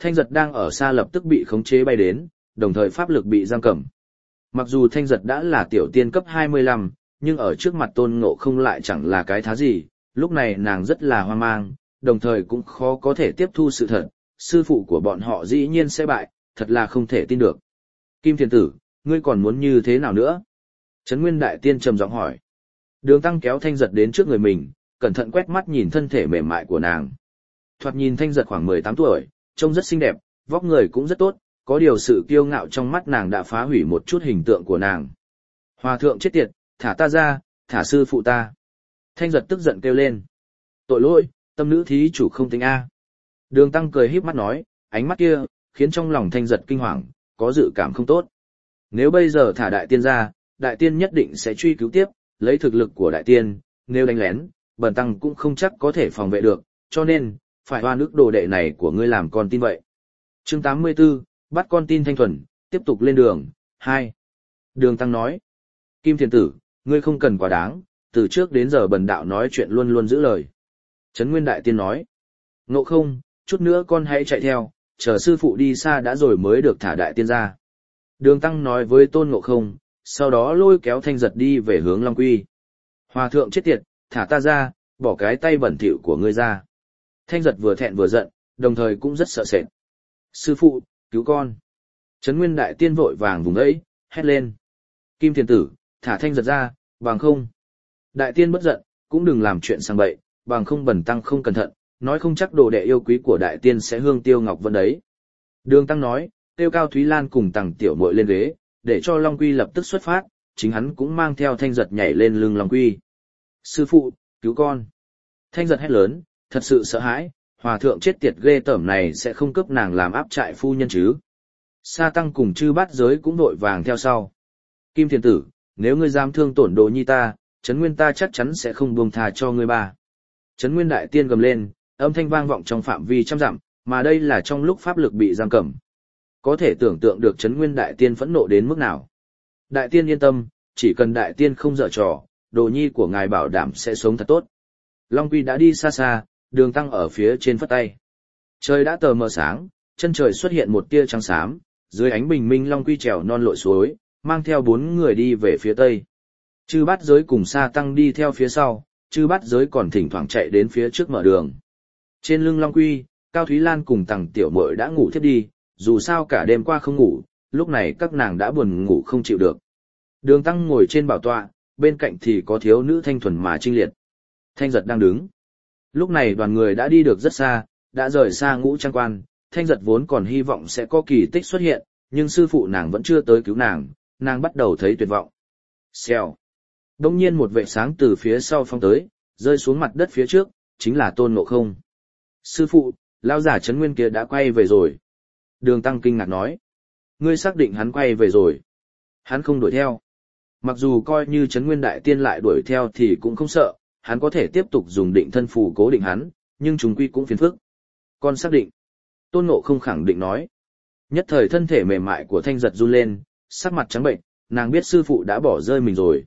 Thanh giật đang ở xa lập tức bị khống chế bay đến, đồng thời pháp lực bị giam cầm. Mặc dù thanh giật đã là tiểu tiên cấp hai mươi lăm, nhưng ở trước mặt tôn ngộ không lại chẳng là cái thá gì, lúc này nàng rất là hoang mang, đồng thời cũng khó có thể tiếp thu sự thật, sư phụ của bọn họ dĩ nhiên sẽ bại, thật là không thể tin được. Kim Thiền Tử, ngươi còn muốn như thế nào nữa? Trấn Nguyên Đại Tiên trầm giọng hỏi. Đường Tăng kéo thanh giật đến trước người mình, cẩn thận quét mắt nhìn thân thể mềm mại của nàng. Thoạt nhìn thanh giật khoảng mười tám tuổi, trông rất xinh đẹp, vóc người cũng rất tốt, có điều sự kiêu ngạo trong mắt nàng đã phá hủy một chút hình tượng của nàng. Hòa thượng chết tiệt, thả ta ra, thả sư phụ ta. Thanh giật tức giận kêu lên. Tội lỗi, tâm nữ thí chủ không tính A. Đường Tăng cười híp mắt nói, ánh mắt kia, khiến trong lòng thanh giật kinh hoàng, có dự cảm không tốt. Nếu bây giờ thả đại tiên ra, đại tiên nhất định sẽ truy cứu tiếp, lấy thực lực của đại tiên, nếu đánh lén, bần tăng cũng không chắc có thể phòng vệ được, cho nên, phải oan ức đồ đệ này của ngươi làm con tin vậy. Chương tám mươi 84, bắt con tin thanh thuần, tiếp tục lên đường, hai. Đường Tăng nói, Kim Thiền Tử, ngươi không cần quá đáng, từ trước đến giờ bần đạo nói chuyện luôn luôn giữ lời. Trấn Nguyên Đại Tiên nói, Ngộ không, chút nữa con hãy chạy theo, chờ sư phụ đi xa đã rồi mới được thả đại tiên ra. Đường Tăng nói với Tôn Ngộ không, sau đó lôi kéo thanh giật đi về hướng Long Quy. Hòa thượng chết tiệt, thả ta ra, bỏ cái tay bẩn thỉu của ngươi ra. Thanh giật vừa thẹn vừa giận, đồng thời cũng rất sợ sệt. Sư phụ, cứu con. Trấn Nguyên Đại Tiên vội vàng vùng ấy, hét lên. Kim Thiền Tử, thả thanh giật ra, bằng không. Đại Tiên bất giận, cũng đừng làm chuyện sang bậy, bằng không bần tăng không cẩn thận, nói không chắc đồ đệ yêu quý của Đại Tiên sẽ hương tiêu ngọc vân đấy. Đường Tăng nói, tiêu Cao Thúy Lan cùng Tằng Tiểu Muội lên ghế, để cho Long Quy lập tức xuất phát, chính hắn cũng mang theo thanh giật nhảy lên lưng Long Quy. Sư phụ, cứu con. Thanh giật hét lớn, thật sự sợ hãi, hòa thượng chết tiệt ghê tởm này sẽ không cướp nàng làm áp trại phu nhân chứ. Sa Tăng cùng Chư Bát Giới cũng vội vàng theo sau. Kim Thiền Tử, nếu ngươi dám thương tổn Đồ Nhi ta, Trấn Nguyên ta chắc chắn sẽ không buông tha cho ngươi ba. Trấn Nguyên Đại Tiên gầm lên, âm thanh vang vọng trong phạm vi trăm dặm, mà đây là trong lúc pháp lực bị giam cầm. Có thể tưởng tượng được Trấn Nguyên Đại Tiên phẫn nộ đến mức nào. Đại Tiên yên tâm, chỉ cần Đại Tiên không dở trò, Đồ Nhi của ngài bảo đảm sẽ sống thật tốt. Long Quy đã đi xa xa, Đường Tăng ở phía trên phất tay. Trời đã tờ mờ sáng, chân trời xuất hiện một tia trắng xám, dưới ánh bình minh Long Quy trèo non lội suối, mang theo bốn người đi về phía tây. Chư Bát Giới cùng Sa Tăng đi theo phía sau, Chư Bát Giới còn thỉnh thoảng chạy đến phía trước mở đường. Trên lưng Long Quy, Cao Thúy Lan cùng Tằng Tiểu Muội đã ngủ thiếp đi, dù sao cả đêm qua không ngủ, lúc này các nàng đã buồn ngủ không chịu được. Đường Tăng ngồi trên bảo tọa, bên cạnh thì có thiếu nữ thanh thuần mà trinh liệt. Thanh giật đang đứng. Lúc này đoàn người đã đi được rất xa, đã rời xa Ngũ Trang Quan, Thanh giật vốn còn hy vọng sẽ có kỳ tích xuất hiện, nhưng sư phụ nàng vẫn chưa tới cứu nàng, nàng bắt đầu thấy tuyệt vọng. Xèo. Đông nhiên một vệt sáng từ phía sau phong tới, rơi xuống mặt đất phía trước, chính là Tôn Ngộ Không. Sư phụ, lão giả Trấn Nguyên kia đã quay về rồi. Đường Tăng kinh ngạc nói. Ngươi xác định hắn quay về rồi. Hắn không đuổi theo. Mặc dù coi như Trấn Nguyên Đại Tiên lại đuổi theo thì cũng không sợ, hắn có thể tiếp tục dùng định thân phù cố định hắn, nhưng chúng quy cũng phiền phức. Con xác định. Tôn Ngộ Không khẳng định nói. Nhất thời thân thể mềm mại của thanh giật run lên, sắc mặt trắng bệnh, nàng biết sư phụ đã bỏ rơi mình rồi.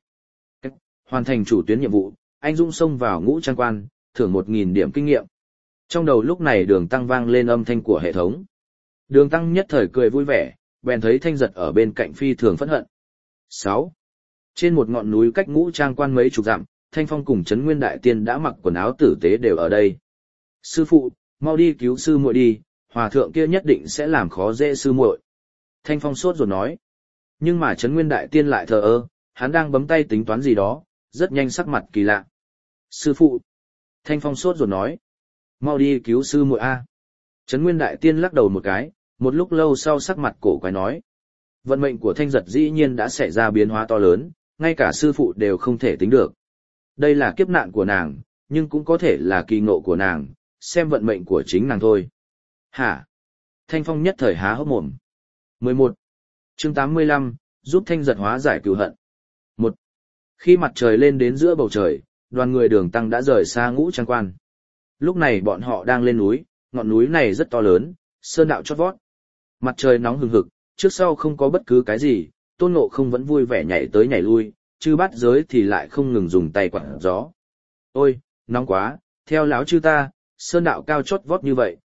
Hoàn thành chủ tuyến nhiệm vụ, anh dũng xông vào Ngũ Trang Quan, thưởng một nghìn điểm kinh nghiệm. Trong đầu lúc này Đường Tăng vang lên âm thanh của hệ thống. Đường Tăng nhất thời cười vui vẻ, bèn thấy thanh giật ở bên cạnh phi thường phẫn hận. sáu. Trên một ngọn núi cách Ngũ Trang Quan mấy chục dặm, Thanh Phong cùng Trấn Nguyên Đại Tiên đã mặc quần áo tử tế đều ở đây. Sư phụ, mau đi cứu sư muội đi, hòa thượng kia nhất định sẽ làm khó dễ sư muội. Thanh Phong sốt ruột nói. Nhưng mà Trấn Nguyên Đại Tiên lại thờ ơ, hắn đang bấm tay tính toán gì đó, rất nhanh sắc mặt kỳ lạ. Sư phụ. Thanh Phong sốt ruột nói. Mau đi cứu sư muội a. Trấn Nguyên Đại Tiên lắc đầu một cái, một lúc lâu sau sắc mặt cổ quái nói. Vận mệnh của thanh giật dĩ nhiên đã xảy ra biến hóa to lớn, ngay cả sư phụ đều không thể tính được. Đây là kiếp nạn của nàng, nhưng cũng có thể là kỳ ngộ của nàng, xem vận mệnh của chính nàng thôi. Hả? Thanh Phong nhất thời há hốc mồm. mười một. Chương tám mươi lăm, giúp thanh giật hóa giải cừu hận. một. Khi mặt trời lên đến giữa bầu trời, đoàn người Đường Tăng đã rời xa Ngũ Trang Quan. Lúc này bọn họ đang lên núi, ngọn núi này rất to lớn, sơn đạo chót vót. Mặt trời nóng hừng hực, trước sau không có bất cứ cái gì, Tôn Ngộ Không vẫn vui vẻ nhảy tới nhảy lui, Chư Bát Giới thì lại không ngừng dùng tay quạt gió. Ôi, nóng quá, theo lão chư ta, sơn đạo cao chót vót như vậy,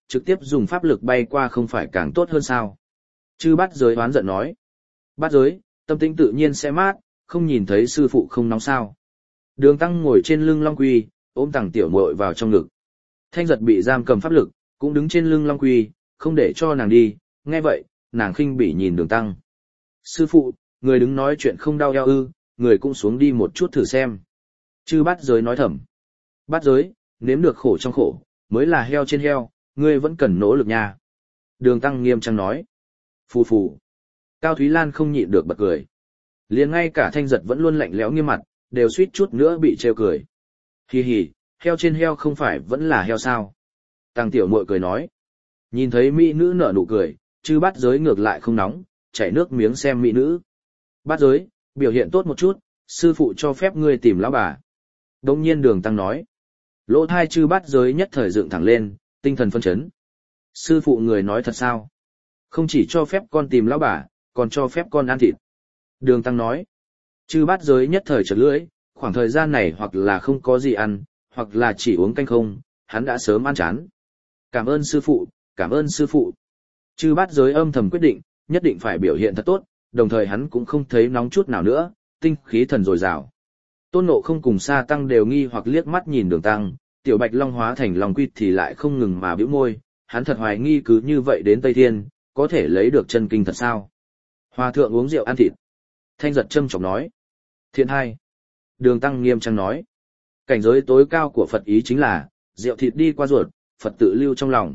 trực tiếp dùng pháp lực bay qua không phải càng tốt hơn sao? Chư bát giới oán giận nói. Bát giới, tâm tĩnh tự nhiên sẽ mát, không nhìn thấy sư phụ không nóng sao. Đường Tăng ngồi trên lưng Long Quy, ôm Tằng tiểu muội vào trong ngực. Thanh giật bị giam cầm pháp lực, cũng đứng trên lưng Long Quy, không để cho nàng đi, nghe vậy, nàng khinh bỉ nhìn Đường Tăng. Sư phụ, người đứng nói chuyện không đau eo ư, người cũng xuống đi một chút thử xem. Chư bát giới nói thầm. Bát giới, nếm được khổ trong khổ, mới là heo trên heo, ngươi vẫn cần nỗ lực nha. Đường Tăng nghiêm trang nói. Phù phù. Cao Thúy Lan không nhịn được bật cười. Liền ngay cả Thanh giật vẫn luôn lạnh lẽo nghiêm mặt, đều suýt chút nữa bị trêu cười. Hì hì, heo trên heo không phải vẫn là heo sao? Tàng tiểu muội cười nói. Nhìn thấy mỹ nữ nở nụ cười, chư bát giới ngược lại không nóng, chảy nước miếng xem mỹ nữ. Bát giới, biểu hiện tốt một chút, sư phụ cho phép ngươi tìm lão bà. Đông nhiên Đường Tăng nói. Lỗ thai chư bát giới nhất thời dựng thẳng lên, tinh thần phân chấn. Sư phụ người nói thật sao? Không chỉ cho phép con tìm lão bà, còn cho phép con ăn thịt. Đường Tăng nói. Chư bát giới nhất thời chật lưỡi, khoảng thời gian này hoặc là không có gì ăn, hoặc là chỉ uống canh không, hắn đã sớm ăn chán. Cảm ơn sư phụ, cảm ơn sư phụ. Chư bát giới âm thầm quyết định, nhất định phải biểu hiện thật tốt, đồng thời hắn cũng không thấy nóng chút nào nữa, tinh khí thần dồi dào. Tôn Ngộ Không cùng Sa Tăng đều nghi hoặc liếc mắt nhìn Đường Tăng, Tiểu Bạch Long hóa thành Long Quy thì lại không ngừng mà bĩu môi, hắn thật hoài nghi cứ như vậy đến Tây Thiên, có thể lấy được chân kinh thật sao? Hòa thượng uống rượu ăn thịt. Thanh giật châm chọc nói. Thiện hai. Đường Tăng nghiêm trang nói. Cảnh giới tối cao của Phật ý chính là, rượu thịt đi qua ruột, Phật tự lưu trong lòng.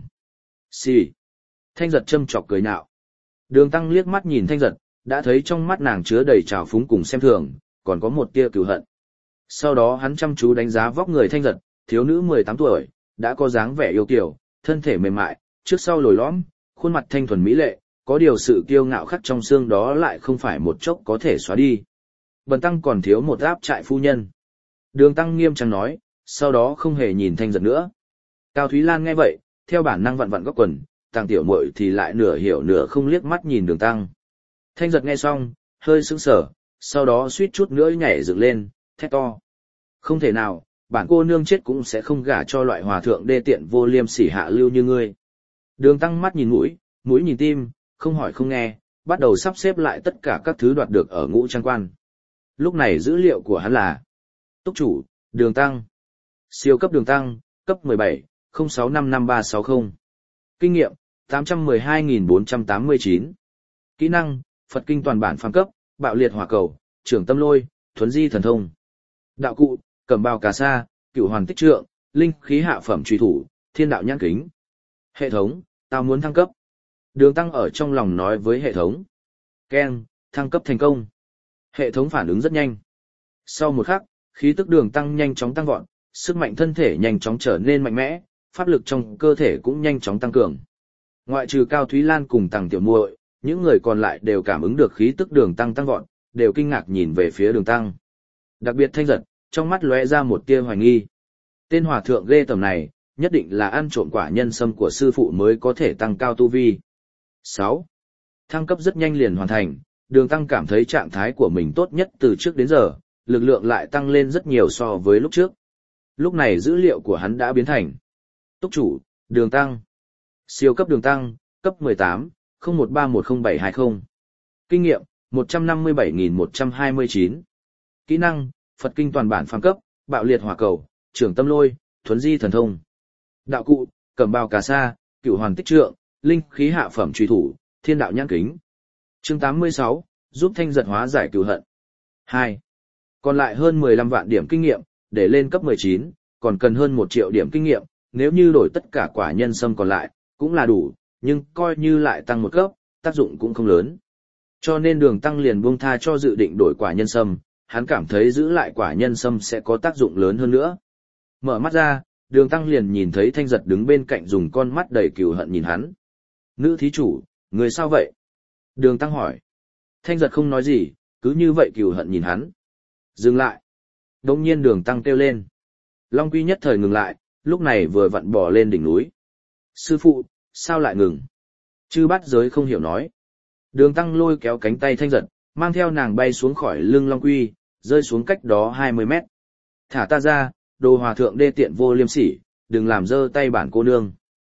Xì. Thanh giật châm chọc cười nhạo. Đường Tăng liếc mắt nhìn Thanh giật, đã thấy trong mắt nàng chứa đầy trào phúng cùng xem thường, còn có một tia cừu hận. Sau đó hắn chăm chú đánh giá vóc người Thanh giật, thiếu nữ mười tám tuổi, đã có dáng vẻ yêu kiều, thân thể mềm mại, trước sau lồi lõm, khuôn mặt thanh thuần mỹ lệ, có điều sự kiêu ngạo khắc trong xương đó lại không phải một chốc có thể xóa đi. Bần tăng còn thiếu một áp trại phu nhân. Đường Tăng nghiêm trang nói, sau đó không hề nhìn Thanh giật nữa. Cao Thúy Lan nghe vậy, theo bản năng vặn vặn góc quần, Tàng tiểu muội thì lại nửa hiểu nửa không liếc mắt nhìn Đường Tăng. Thanh giật nghe xong, hơi sững sờ, sau đó suýt chút nữa nhảy dựng lên, thét to. Không thể nào, bản cô nương chết cũng sẽ không gả cho loại hòa thượng đê tiện vô liêm sỉ hạ lưu như ngươi. Đường Tăng mắt nhìn mũi, mũi nhìn tim, không hỏi không nghe, bắt đầu sắp xếp lại tất cả các thứ đoạt được ở ngũ trang quan. Lúc này dữ liệu của hắn là Túc chủ, Đường Tăng. Siêu cấp Đường Tăng, cấp mười bảy, không sáu năm năm ba sáu không. Kinh nghiệm, tám trăm mười hai nghìn bốn trăm tám mươi chín. Kỹ năng, Phật kinh toàn bản phàm cấp, bạo liệt hỏa cầu, trưởng tâm lôi, thuấn di thần thông. Đạo cụ, cẩm bào cà sa, cửu hoàn tích trượng, linh khí hạ phẩm truy thủ, thiên đạo nhãn kính. Hệ thống, tao muốn thăng cấp. Đường Tăng ở trong lòng nói với hệ thống. Ken, thăng cấp thành công. Hệ thống phản ứng rất nhanh. Sau một khắc, khí tức Đường Tăng nhanh chóng tăng vọt, sức mạnh thân thể nhanh chóng trở nên mạnh mẽ, pháp lực trong cơ thể cũng nhanh chóng tăng cường. Ngoại trừ Cao Thúy Lan cùng Tằng tiểu muội, những người còn lại đều cảm ứng được khí tức Đường Tăng tăng vọt, đều kinh ngạc nhìn về phía Đường Tăng. Đặc biệt Thanh giật, trong mắt lóe ra một tia hoài nghi. Tên hòa thượng ghê tởm này, nhất định là ăn trộm quả nhân sâm của sư phụ mới có thể tăng cao tu vi. sáu. Thăng cấp rất nhanh liền hoàn thành, Đường Tăng cảm thấy trạng thái của mình tốt nhất từ trước đến giờ, lực lượng lại tăng lên rất nhiều so với lúc trước. Lúc này dữ liệu của hắn đã biến thành Túc chủ, Đường Tăng. Siêu cấp Đường Tăng, cấp mười tám, không một ba một không bảy hai không. Kinh nghiệm, một trăm năm mươi bảy nghìn một trăm hai mươi chín. Kỹ năng, Phật kinh toàn bản phàm cấp, bạo liệt hỏa cầu, trưởng tâm lôi, thuấn di thần thông. Đạo cụ, cẩm bào cà sa, cửu hoàn tích trượng, linh khí hạ phẩm truy thủ, thiên đạo nhãn kính. Chương tám mươi sáu, giúp Thanh giật hóa giải cừu hận. hai. Còn lại hơn mười lăm vạn điểm kinh nghiệm, để lên cấp mười chín, còn cần hơn một triệu điểm kinh nghiệm, nếu như đổi tất cả quả nhân sâm còn lại, cũng là đủ, nhưng coi như lại tăng một cấp, tác dụng cũng không lớn. Cho nên Đường Tăng liền buông tha cho dự định đổi quả nhân sâm, hắn cảm thấy giữ lại quả nhân sâm sẽ có tác dụng lớn hơn nữa. Mở mắt ra, Đường Tăng liền nhìn thấy Thanh giật đứng bên cạnh dùng con mắt đầy cừu hận nhìn hắn. Nữ thí chủ, người sao vậy? Đường Tăng hỏi. Thanh giật không nói gì, cứ như vậy cừu hận nhìn hắn. Dừng lại. Đột nhiên Đường Tăng kêu lên. Long Quy nhất thời ngừng lại, lúc này vừa vặn bò lên đỉnh núi. Sư phụ, sao lại ngừng? Chư bát giới không hiểu nói. Đường Tăng lôi kéo cánh tay Thanh giật, mang theo nàng bay xuống khỏi lưng Long Quy, rơi xuống cách đó hai mươi mét. Thả ta ra, đồ hòa thượng đê tiện vô liêm sỉ, đừng làm dơ tay bản cô nương.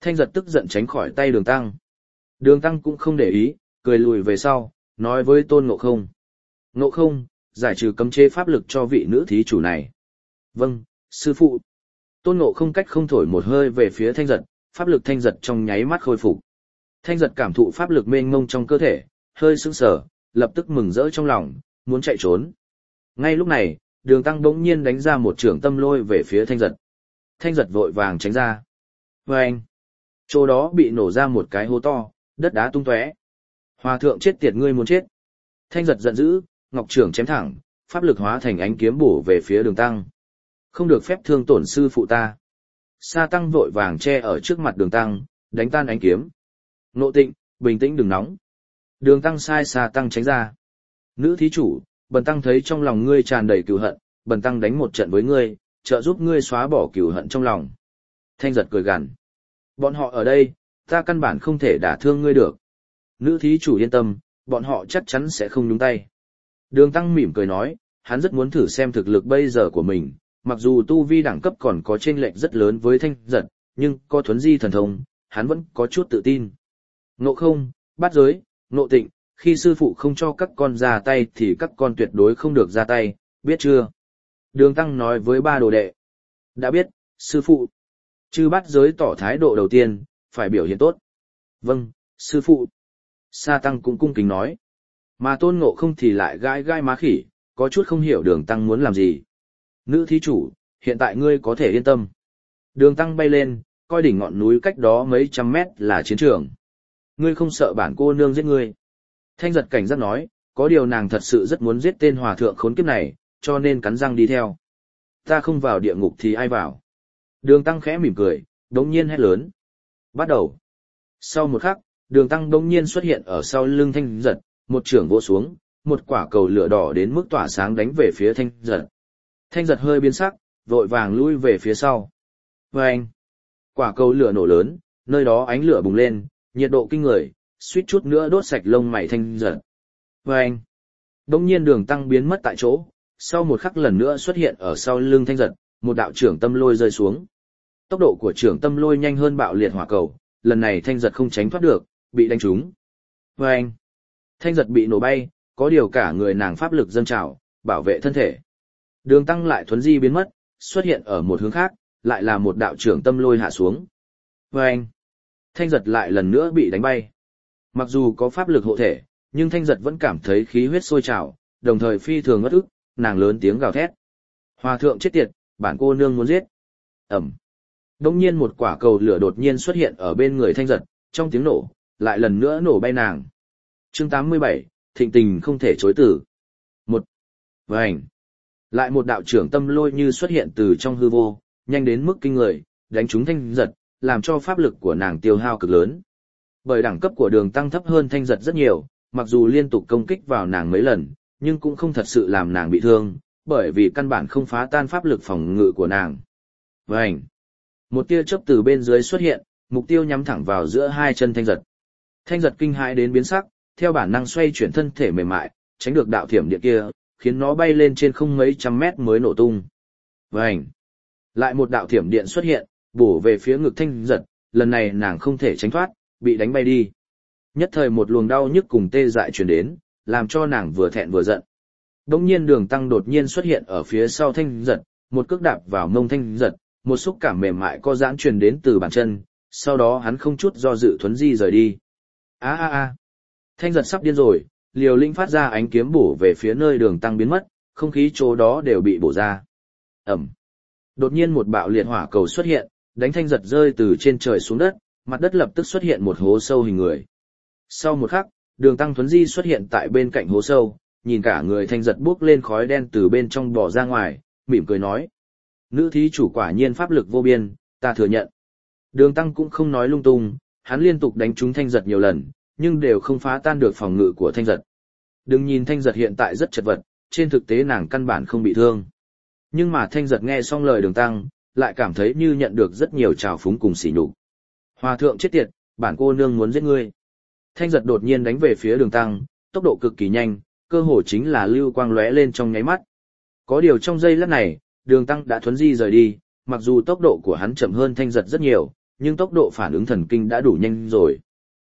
Thanh giật tức giận tránh khỏi tay đường tăng. Đường tăng cũng không để ý, cười lùi về sau, nói với Tôn Ngộ Không. Ngộ Không, giải trừ cấm chế pháp lực cho vị nữ thí chủ này. Vâng, sư phụ. Tôn Ngộ Không cách không thổi một hơi về phía thanh giật, pháp lực thanh giật trong nháy mắt khôi phục. Thanh giật cảm thụ pháp lực mênh mông trong cơ thể, hơi sững sờ, lập tức mừng rỡ trong lòng, muốn chạy trốn. Ngay lúc này, đường tăng bỗng nhiên đánh ra một chưởng tâm lôi về phía thanh giật. Thanh giật vội vàng tránh ra. Và anh, chỗ đó bị nổ ra một cái hố to, đất đá tung tóe. Hòa thượng chết tiệt, ngươi muốn chết. Thanh giật giận dữ, ngọc chưởng chém thẳng, pháp lực hóa thành ánh kiếm bổ về phía đường tăng. Không được phép thương tổn sư phụ ta. Sa tăng vội vàng che ở trước mặt đường tăng, đánh tan ánh kiếm. Ngộ Tịnh, bình tĩnh đừng nóng. Đường tăng sai Sa tăng tránh ra. Nữ thí chủ, bần tăng thấy trong lòng ngươi tràn đầy cừu hận, bần tăng đánh một trận với ngươi, trợ giúp ngươi xóa bỏ cừu hận trong lòng. Thanh giật cười gằn. Bọn họ ở đây, ta căn bản không thể đả thương ngươi được. Nữ thí chủ yên tâm, bọn họ chắc chắn sẽ không nhúng tay. Đường tăng mỉm cười nói, hắn rất muốn thử xem thực lực bây giờ của mình, mặc dù tu vi đẳng cấp còn có chênh lệch rất lớn với thanh giật, nhưng có thuấn di thần thông, hắn vẫn có chút tự tin. Ngộ Không, Bát Giới, Ngộ Tịnh, khi sư phụ không cho các con ra tay thì các con tuyệt đối không được ra tay, biết chưa? Đường tăng nói với ba đồ đệ. Đã biết, sư phụ. Chư Bát Giới tỏ thái độ đầu tiên, phải biểu hiện tốt. Vâng, sư phụ. Sa tăng cũng cung kính nói. Mà Tôn Ngộ Không thì lại gai gai má khỉ, có chút không hiểu đường tăng muốn làm gì. Nữ thí chủ, hiện tại ngươi có thể yên tâm. Đường tăng bay lên, coi đỉnh ngọn núi cách đó mấy trăm mét là chiến trường. Ngươi không sợ bản cô nương giết ngươi. Thanh giật cảnh giác nói, có điều nàng thật sự rất muốn giết tên hòa thượng khốn kiếp này, cho nên cắn răng đi theo. Ta không vào địa ngục thì ai vào? Đường tăng khẽ mỉm cười, đống nhiên hét lớn. Bắt đầu. Sau một khắc, đường tăng đống nhiên xuất hiện ở sau lưng thanh giật, một chưởng vỗ xuống, một quả cầu lửa đỏ đến mức tỏa sáng đánh về phía thanh giật. Thanh giật hơi biến sắc, vội vàng lui về phía sau. Và anh, quả cầu lửa nổ lớn, nơi đó ánh lửa bùng lên, nhiệt độ kinh người, suýt chút nữa đốt sạch lông mày thanh giật. Và anh, đống nhiên đường tăng biến mất tại chỗ, sau một khắc lần nữa xuất hiện ở sau lưng thanh giật, một đạo trưởng tâm lôi rơi xuống. Tốc độ của trưởng tâm lôi nhanh hơn bạo liệt hỏa cầu, lần này thanh giật không tránh thoát được, bị đánh trúng. Và anh, thanh giật bị nổ bay, có điều cả người nàng pháp lực dâng trào, bảo vệ thân thể. Đường tăng lại thuấn di biến mất, xuất hiện ở một hướng khác, lại là một đạo trưởng tâm lôi hạ xuống. Và anh, thanh giật lại lần nữa bị đánh bay. Mặc dù có pháp lực hộ thể, nhưng thanh giật vẫn cảm thấy khí huyết sôi trào, đồng thời phi thường ngất ức, nàng lớn tiếng gào thét. Hòa thượng chết tiệt, bản cô nương muốn giết. Ẩm. Đông nhiên một quả cầu lửa đột nhiên xuất hiện ở bên người thanh giật, trong tiếng nổ, lại lần nữa nổ bay nàng. Chương tám mươi bảy, thịnh tình không thể chối từ. Một. Vành. Lại một đạo trưởng tâm lôi như xuất hiện từ trong hư vô, nhanh đến mức kinh người, đánh trúng thanh giật, làm cho pháp lực của nàng tiêu hao cực lớn. Bởi đẳng cấp của đường tăng thấp hơn thanh giật rất nhiều, mặc dù liên tục công kích vào nàng mấy lần, nhưng cũng không thật sự làm nàng bị thương, bởi vì căn bản không phá tan pháp lực phòng ngự của nàng. Vành. Một tia chớp từ bên dưới xuất hiện, mục tiêu nhắm thẳng vào giữa hai chân thanh giật. Thanh giật kinh hãi đến biến sắc, theo bản năng xoay chuyển thân thể mềm mại, tránh được đạo thiểm điện kia, khiến nó bay lên trên không mấy trăm mét mới nổ tung. Vành. Lại một đạo thiểm điện xuất hiện, bổ về phía ngực thanh giật, lần này nàng không thể tránh thoát, bị đánh bay đi. Nhất thời một luồng đau nhức cùng tê dại truyền đến, làm cho nàng vừa thẹn vừa giận. Đống nhiên đường tăng đột nhiên xuất hiện ở phía sau thanh giật, một cước đạp vào mông thanh giật, một xúc cảm mềm mại co giãn truyền đến từ bàn chân, sau đó hắn không chút do dự thuấn di rời đi. A a a. Thanh giật sắp điên rồi, liều lĩnh phát ra ánh kiếm bổ về phía nơi đường tăng biến mất, không khí chỗ đó đều bị bổ ra. Ẩm. Đột nhiên một bạo liệt hỏa cầu xuất hiện, đánh thanh giật rơi từ trên trời xuống đất, mặt đất lập tức xuất hiện một hố sâu hình người. Sau một khắc, đường tăng thuấn di xuất hiện tại bên cạnh hố sâu, nhìn cả người thanh giật bốc lên khói đen từ bên trong bò ra ngoài, mỉm cười nói. Nữ thí chủ quả nhiên pháp lực vô biên, ta thừa nhận. Đường tăng cũng không nói lung tung, hắn liên tục đánh trúng thanh giật nhiều lần, nhưng đều không phá tan được phòng ngự của thanh giật. Đừng nhìn thanh giật hiện tại rất chật vật, trên thực tế nàng căn bản không bị thương. Nhưng mà thanh giật nghe xong lời đường tăng, lại cảm thấy như nhận được rất nhiều trào phúng cùng sỉ nhục. Hòa thượng chết tiệt, bản cô nương muốn giết ngươi. Thanh giật đột nhiên đánh về phía đường tăng, tốc độ cực kỳ nhanh, cơ hồ chính là lưu quang lóe lên trong nháy mắt. Có điều trong giây lát này, đường tăng đã thuấn di rời đi, mặc dù tốc độ của hắn chậm hơn thanh giật rất nhiều, nhưng tốc độ phản ứng thần kinh đã đủ nhanh rồi.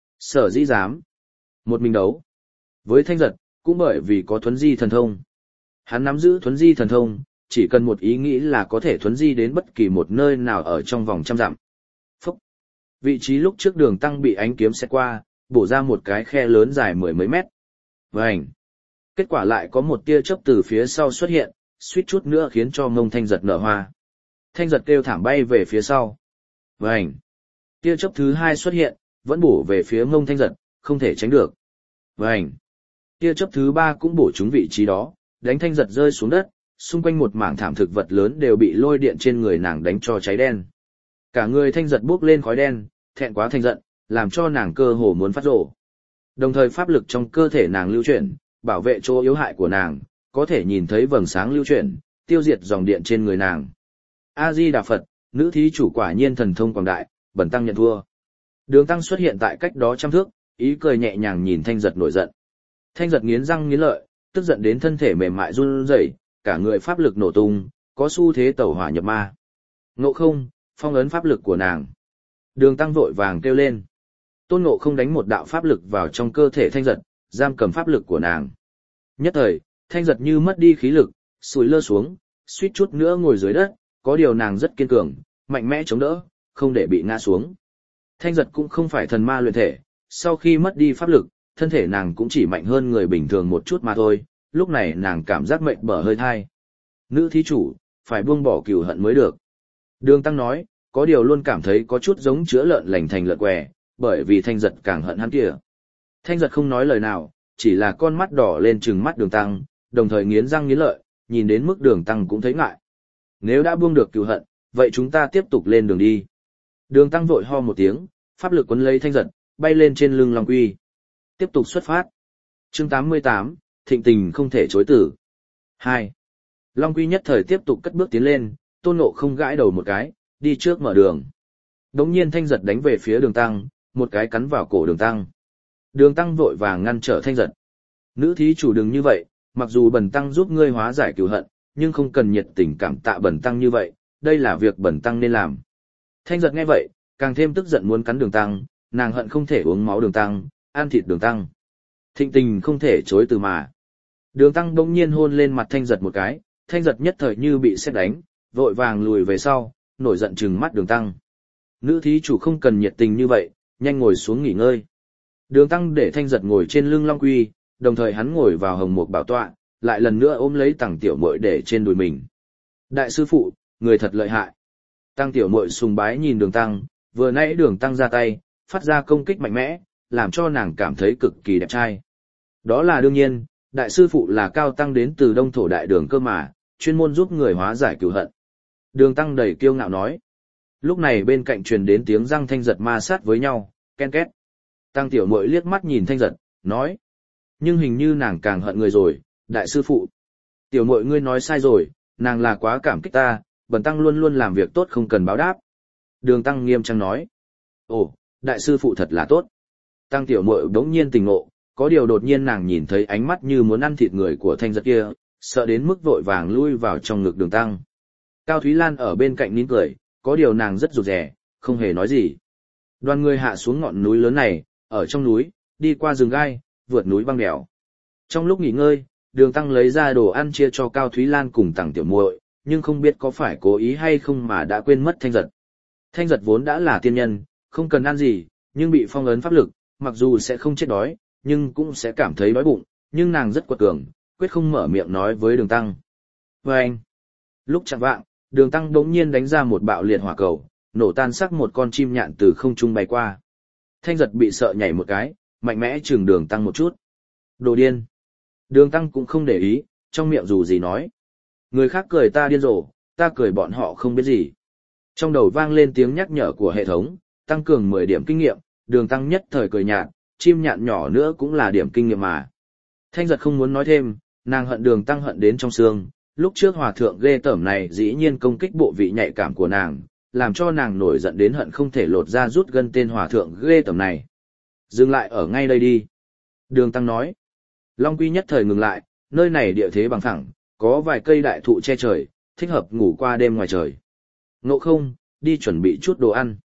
Sở dĩ dám một mình đấu với Thanh Giật, cũng bởi vì có thuấn di thần thông. Hắn nắm giữ thuấn di thần thông, chỉ cần một ý nghĩ là có thể thuấn di đến bất kỳ một nơi nào ở trong vòng trăm dặm. Phúc! Vị trí lúc trước Đường Tăng bị ánh kiếm xẹt qua, bổ ra một cái khe lớn dài mười mấy mét. Vành! Kết quả lại có một tia chớp từ phía sau xuất hiện, suýt chút nữa khiến cho mông Thanh Giật nở hoa. Thanh Giật kêu thảm bay về phía sau. Vành! Tia chớp thứ hai xuất hiện, vẫn bổ về phía mông Thanh Giật, không thể tránh được. Vành! Tia chớp thứ ba cũng bổ trúng vị trí đó, đánh Thanh Giật rơi xuống đất, xung quanh một mảng thảm thực vật lớn đều bị lôi điện trên người nàng đánh cho cháy đen. Cả người Thanh Giật bốc lên khói đen, thẹn quá thành giận, làm cho nàng cơ hồ muốn phát rổ. Đồng thời pháp lực trong cơ thể nàng lưu chuyển, bảo vệ chỗ yếu hại của nàng, có thể nhìn thấy vầng sáng lưu chuyển, tiêu diệt dòng điện trên người nàng. A-di-đà Phật, nữ thí chủ quả nhiên thần thông quảng đại, bần tăng nhận thua. Đường Tăng xuất hiện tại cách đó trăm thước, ý cười nhẹ nhàng nhìn Thanh Giật nổi giận. Thanh Giật nghiến răng nghiến lợi, tức giận đến thân thể mềm mại run rẩy, cả người pháp lực nổ tung, có xu thế tẩu hỏa nhập ma. Ngộ Không, phong ấn pháp lực của nàng. Đường Tăng vội vàng kêu lên. Tôn Ngộ Không đánh một đạo pháp lực vào trong cơ thể Thanh Giật, giam cầm pháp lực của nàng. Nhất thời, Thanh Giật như mất đi khí lực, sùi lơ xuống, suýt chút nữa ngồi dưới đất, có điều nàng rất kiên cường, mạnh mẽ chống đỡ, không để bị ngã xuống. Thanh Giật cũng không phải thần ma luyện thể, sau khi mất đi pháp lực, thân thể nàng cũng chỉ mạnh hơn người bình thường một chút mà thôi, lúc này nàng cảm giác mệt bở hơi thai. Nữ thí chủ, phải buông bỏ cừu hận mới được. Đường Tăng nói, có điều luôn cảm thấy có chút giống chữa lợn lành thành lợn què, bởi vì Thanh Giật càng hận hắn kìa. Thanh Giật không nói lời nào, chỉ là con mắt đỏ lên trừng mắt Đường Tăng, đồng thời nghiến răng nghiến lợi, nhìn đến mức Đường Tăng cũng thấy ngại. Nếu đã buông được cừu hận, vậy chúng ta tiếp tục lên đường đi. Đường Tăng vội ho một tiếng, pháp lực quấn lấy Thanh Giật, bay lên trên lưng Long Quy. Tiếp tục xuất phát. Chương tám mươi tám, thịnh tình không thể chối từ. hai. Long Quy nhất thời tiếp tục cất bước tiến lên, Tôn Ngộ Không gãi đầu một cái, đi trước mở đường. Đống nhiên Thanh Giật đánh về phía Đường Tăng, một cái cắn vào cổ Đường Tăng. Đường Tăng vội vàng ngăn trở Thanh Giật. Nữ thí chủ đừng như vậy, mặc dù bần tăng giúp ngươi hóa giải cừu hận, nhưng không cần nhiệt tình cảm tạ bần tăng như vậy, đây là việc bần tăng nên làm. Thanh Giật nghe vậy, càng thêm tức giận muốn cắn Đường Tăng, nàng hận không thể uống máu Đường Tăng, ăn thịt Đường Tăng. Thịnh tình không thể chối từ mà. Đường Tăng bỗng nhiên hôn lên mặt Thanh Giật một cái, Thanh Giật nhất thời như bị sét đánh, vội vàng lùi về sau, nổi giận trừng mắt Đường Tăng. Nữ thí chủ không cần nhiệt tình như vậy, nhanh ngồi xuống nghỉ ngơi. Đường Tăng để Thanh Giật ngồi trên lưng Long Quy, đồng thời hắn ngồi vào hồng mục bảo tọa, lại lần nữa ôm lấy Tằng Tiểu Muội để trên đùi mình. Đại sư phụ, người thật lợi hại. Tằng Tiểu Muội sùng bái nhìn Đường Tăng, vừa nãy Đường Tăng ra tay, phát ra công kích mạnh mẽ, làm cho nàng cảm thấy cực kỳ đẹp trai. Đó là đương nhiên, đại sư phụ là cao tăng đến từ Đông Thổ Đại Đường cơ mà, chuyên môn giúp người hóa giải cừu hận. Đường Tăng đầy kiêu ngạo nói. Lúc này bên cạnh truyền đến tiếng răng Thanh Giật ma sát với nhau, ken két. Tăng Tiểu Muội liếc mắt nhìn Thanh Giật, nói. Nhưng hình như nàng càng hận người rồi, đại sư phụ. Tiểu Muội ngươi nói sai rồi, nàng là quá cảm kích ta, bần tăng luôn luôn làm việc tốt không cần báo đáp. Đường Tăng nghiêm trang nói. Ồ, đại sư phụ thật là tốt. Tăng Tiểu Muội đống nhiên tỉnh ngộ, có điều đột nhiên nàng nhìn thấy ánh mắt như muốn ăn thịt người của Thanh Giật kia, sợ đến mức vội vàng lui vào trong ngực Đường Tăng. Cao Thúy Lan ở bên cạnh nín cười, có điều nàng rất rụt rè, không hề nói gì. Đoàn người hạ xuống ngọn núi lớn này, ở trong núi, đi qua rừng gai, vượt núi băng đèo. Trong lúc nghỉ ngơi, Đường Tăng lấy ra đồ ăn chia cho Cao Thúy Lan cùng Tằng Tiểu Muội, nhưng không biết có phải cố ý hay không mà đã quên mất Thanh Giật. Thanh Giật vốn đã là tiên nhân, không cần ăn gì, nhưng bị phong ấn pháp lực, mặc dù sẽ không chết đói, nhưng cũng sẽ cảm thấy đói bụng, nhưng nàng rất quật cường, quyết không mở miệng nói với Đường Tăng. Và anh, lúc chạng vạng, Đường Tăng đống nhiên đánh ra một bạo liệt hỏa cầu, nổ tan xác một con chim nhạn từ không trung bay qua. Thanh Giật bị sợ nhảy một cái, mạnh mẽ chừng Đường Tăng một chút. Đồ điên. Đường Tăng cũng không để ý, trong miệng dù gì nói. Người khác cười ta điên rồ, ta cười bọn họ không biết gì. Trong đầu vang lên tiếng nhắc nhở của hệ thống, tăng cường mười điểm kinh nghiệm, Đường Tăng nhất thời cười nhạt, chim nhạn nhỏ nữa cũng là điểm kinh nghiệm mà. Thanh Giật không muốn nói thêm, nàng hận Đường Tăng hận đến trong xương, lúc trước hòa thượng ghê tởm này dĩ nhiên công kích bộ vị nhạy cảm của nàng, làm cho nàng nổi giận đến hận không thể lột ra rút gân tên hòa thượng ghê tởm này. Dừng lại ở ngay đây đi. Đường Tăng nói. Long Quy nhất thời ngừng lại, nơi này địa thế bằng phẳng, có vài cây đại thụ che trời, thích hợp ngủ qua đêm ngoài trời. Ngộ Không, đi chuẩn bị chút đồ ăn.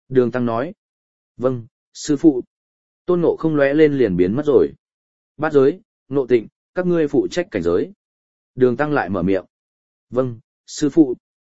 Đường Tăng nói. Vâng, sư phụ. Tôn Ngộ không lóe lên liền biến mất rồi. Bát giới, Ngộ Tịnh, các ngươi phụ trách cảnh giới. Đường Tăng lại mở miệng. Vâng, sư phụ.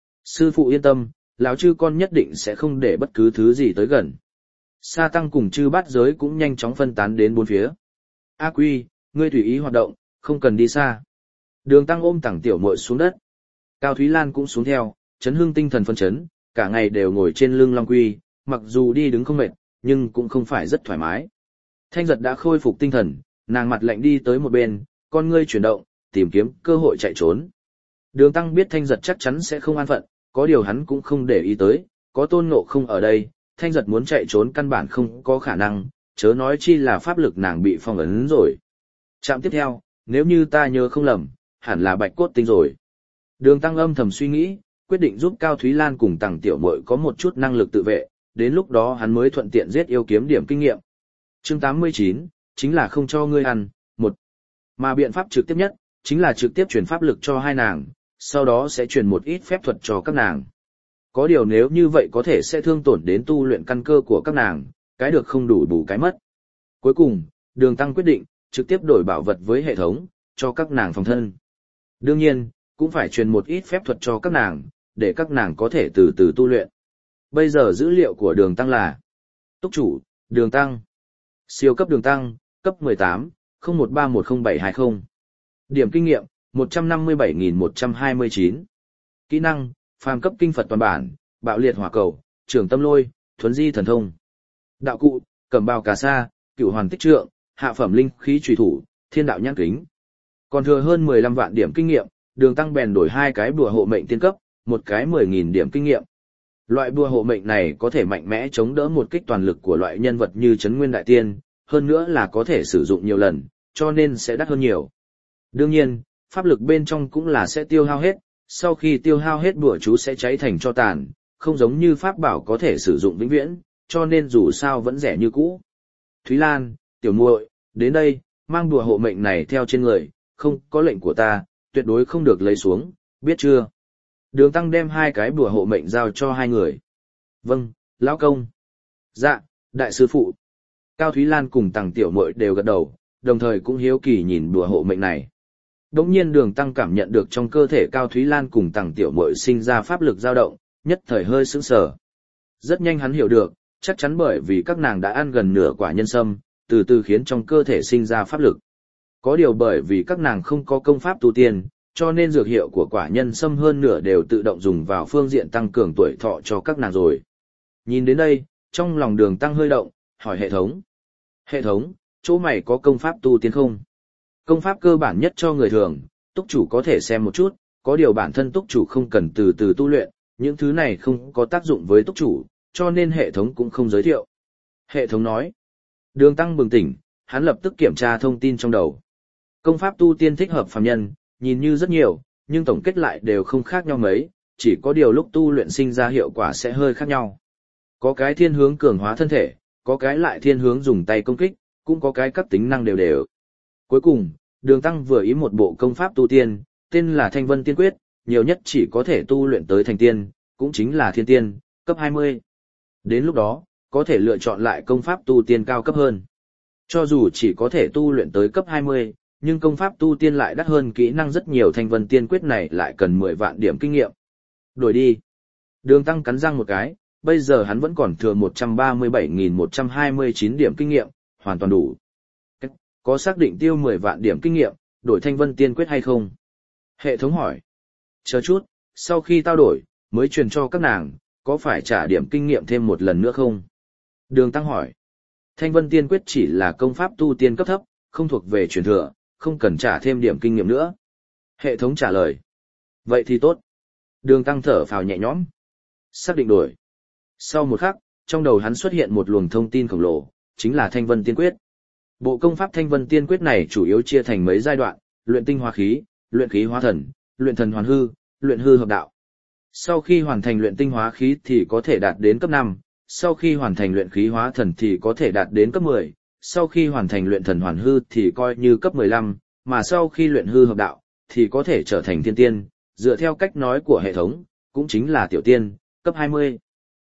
Sư phụ yên tâm, lão chư con nhất định sẽ không để bất cứ thứ gì tới gần. Sa Tăng cùng chư bát giới cũng nhanh chóng phân tán đến bốn phía. A Quy, ngươi tùy ý hoạt động, không cần đi xa. Đường Tăng ôm Tằng Tiểu Muội xuống đất. Cao Thúy Lan cũng xuống theo, chấn hương tinh thần phân chấn, cả ngày đều ngồi trên lưng Long Quy, mặc dù đi đứng không mệt, nhưng cũng không phải rất thoải mái. Thanh Giật đã khôi phục tinh thần, nàng mặt lạnh đi tới một bên, con ngươi chuyển động, tìm kiếm cơ hội chạy trốn. Đường Tăng biết Thanh Giật chắc chắn sẽ không an phận, có điều hắn cũng không để ý tới, có Tôn Ngộ không ở đây, Thanh Giật muốn chạy trốn căn bản không có khả năng, chớ nói chi là pháp lực nàng bị phong ấn rồi. Trạm tiếp theo, nếu như ta nhớ không lầm, hẳn là Bạch Cốt Tinh rồi. Đường Tăng âm thầm suy nghĩ, quyết định giúp Cao Thúy Lan cùng Tằng Tiểu Muội có một chút năng lực tự vệ, đến lúc đó hắn mới thuận tiện giết yêu kiếm điểm kinh nghiệm. Chương tám mươi chín, chính là không cho ngươi ăn, một. Mà biện pháp trực tiếp nhất, chính là trực tiếp truyền pháp lực cho hai nàng, sau đó sẽ truyền một ít phép thuật cho các nàng. Có điều nếu như vậy có thể sẽ thương tổn đến tu luyện căn cơ của các nàng, cái được không đủ bù cái mất. Cuối cùng, Đường Tăng quyết định, trực tiếp đổi bảo vật với hệ thống, cho các nàng phòng thân. Đương nhiên, cũng phải truyền một ít phép thuật cho các nàng, để các nàng có thể từ từ tu luyện. Bây giờ dữ liệu của Đường Tăng là Túc chủ, Đường Tăng. Siêu cấp Đường Tăng, cấp mười tám, không một ba một không bảy hai không. Điểm kinh nghiệm, một trăm năm mươi bảy nghìn một trăm hai mươi chín. Kỹ năng, phàm cấp kinh Phật toàn bản, bạo liệt hỏa cầu, trường tâm lôi, thuấn di thần thông. Đạo cụ, cẩm bào cà sa, cửu hoàn tích trượng, hạ phẩm linh khí trùy thủ, thiên đạo nhãn kính. Còn thừa hơn mười lăm vạn điểm kinh nghiệm, Đường Tăng bèn đổi hai cái bùa hộ mệnh tiên cấp, một cái mười nghìn điểm kinh nghiệm. Loại bùa hộ mệnh này có thể mạnh mẽ chống đỡ một kích toàn lực của loại nhân vật như Trấn Nguyên Đại Tiên, hơn nữa là có thể sử dụng nhiều lần, cho nên sẽ đắt hơn nhiều. Đương nhiên, pháp lực bên trong cũng là sẽ tiêu hao hết, sau khi tiêu hao hết bùa chú sẽ cháy thành tro tàn, không giống như pháp bảo có thể sử dụng vĩnh viễn, cho nên dù sao vẫn rẻ như cũ. Thúy Lan, Tiểu Muội, đến đây, mang bùa hộ mệnh này theo trên người, không có lệnh của ta, tuyệt đối không được lấy xuống, biết chưa? Đường Tăng đem hai cái bùa hộ mệnh giao cho hai người. Vâng, lão công. Dạ, đại sư phụ. Cao Thúy Lan cùng Tằng Tiểu Muội đều gật đầu, đồng thời cũng hiếu kỳ nhìn bùa hộ mệnh này. Đống nhiên Đường Tăng cảm nhận được trong cơ thể Cao Thúy Lan cùng Tằng Tiểu Muội sinh ra pháp lực dao động, nhất thời hơi sững sờ. Rất nhanh hắn hiểu được, chắc chắn bởi vì các nàng đã ăn gần nửa quả nhân sâm, từ từ khiến trong cơ thể sinh ra pháp lực. Có điều bởi vì các nàng không có công pháp tu tiên, cho nên dược hiệu của quả nhân sâm hơn nửa đều tự động dùng vào phương diện tăng cường tuổi thọ cho các nàng rồi. Nhìn đến đây, trong lòng Đường Tăng hơi động, hỏi hệ thống. Hệ thống, chỗ mày có công pháp tu tiên không? Công pháp cơ bản nhất cho người thường, túc chủ có thể xem một chút, có điều bản thân túc chủ không cần từ từ tu luyện, những thứ này không có tác dụng với túc chủ, cho nên hệ thống cũng không giới thiệu. Hệ thống nói. Đường Tăng bừng tỉnh, hắn lập tức kiểm tra thông tin trong đầu. Công pháp tu tiên thích hợp phàm nhân, nhìn như rất nhiều, nhưng tổng kết lại đều không khác nhau mấy, chỉ có điều lúc tu luyện sinh ra hiệu quả sẽ hơi khác nhau. Có cái thiên hướng cường hóa thân thể, có cái lại thiên hướng dùng tay công kích, cũng có cái các tính năng đều đều. Cuối cùng, Đường Tăng vừa ý một bộ công pháp tu tiên, tên là Thanh Vân Tiên Quyết, nhiều nhất chỉ có thể tu luyện tới thành tiên, cũng chính là thiên tiên, cấp hai mươi. Đến lúc đó, có thể lựa chọn lại công pháp tu tiên cao cấp hơn. Cho dù chỉ có thể tu luyện tới cấp hai mươi, nhưng công pháp tu tiên lại đắt hơn kỹ năng rất nhiều. Thanh Vân Tiên Quyết này lại cần mười vạn điểm kinh nghiệm. Đổi đi. Đường Tăng cắn răng một cái, bây giờ hắn vẫn còn thừa một trăm ba mươi bảy nghìn một trăm hai mươi chín điểm kinh nghiệm, hoàn toàn đủ. Có xác định tiêu mười vạn điểm kinh nghiệm, đổi Thanh Vân Tiên Quyết hay không? Hệ thống hỏi. Chờ chút, sau khi tao đổi, mới truyền cho các nàng, có phải trả điểm kinh nghiệm thêm một lần nữa không? Đường Tăng hỏi. Thanh Vân Tiên Quyết chỉ là công pháp tu tiên cấp thấp, không thuộc về truyền thừa, không cần trả thêm điểm kinh nghiệm nữa. Hệ thống trả lời. Vậy thì tốt. Đường Tăng thở phào nhẹ nhõm. Xác định đổi. Sau một khắc, trong đầu hắn xuất hiện một luồng thông tin khổng lồ, chính là Thanh Vân Tiên Quyết. Bộ công pháp Thanh Vân Tiên Quyết này chủ yếu chia thành mấy giai đoạn, luyện tinh hóa khí, luyện khí hóa thần, luyện thần hoàn hư, luyện hư hợp đạo. Sau khi hoàn thành luyện tinh hóa khí thì có thể đạt đến cấp năm, sau khi hoàn thành luyện khí hóa thần thì có thể đạt đến cấp mười, sau khi hoàn thành luyện thần hoàn hư thì coi như cấp mười lăm, mà sau khi luyện hư hợp đạo thì có thể trở thành thiên tiên, dựa theo cách nói của hệ thống, cũng chính là tiểu tiên, cấp hai mươi.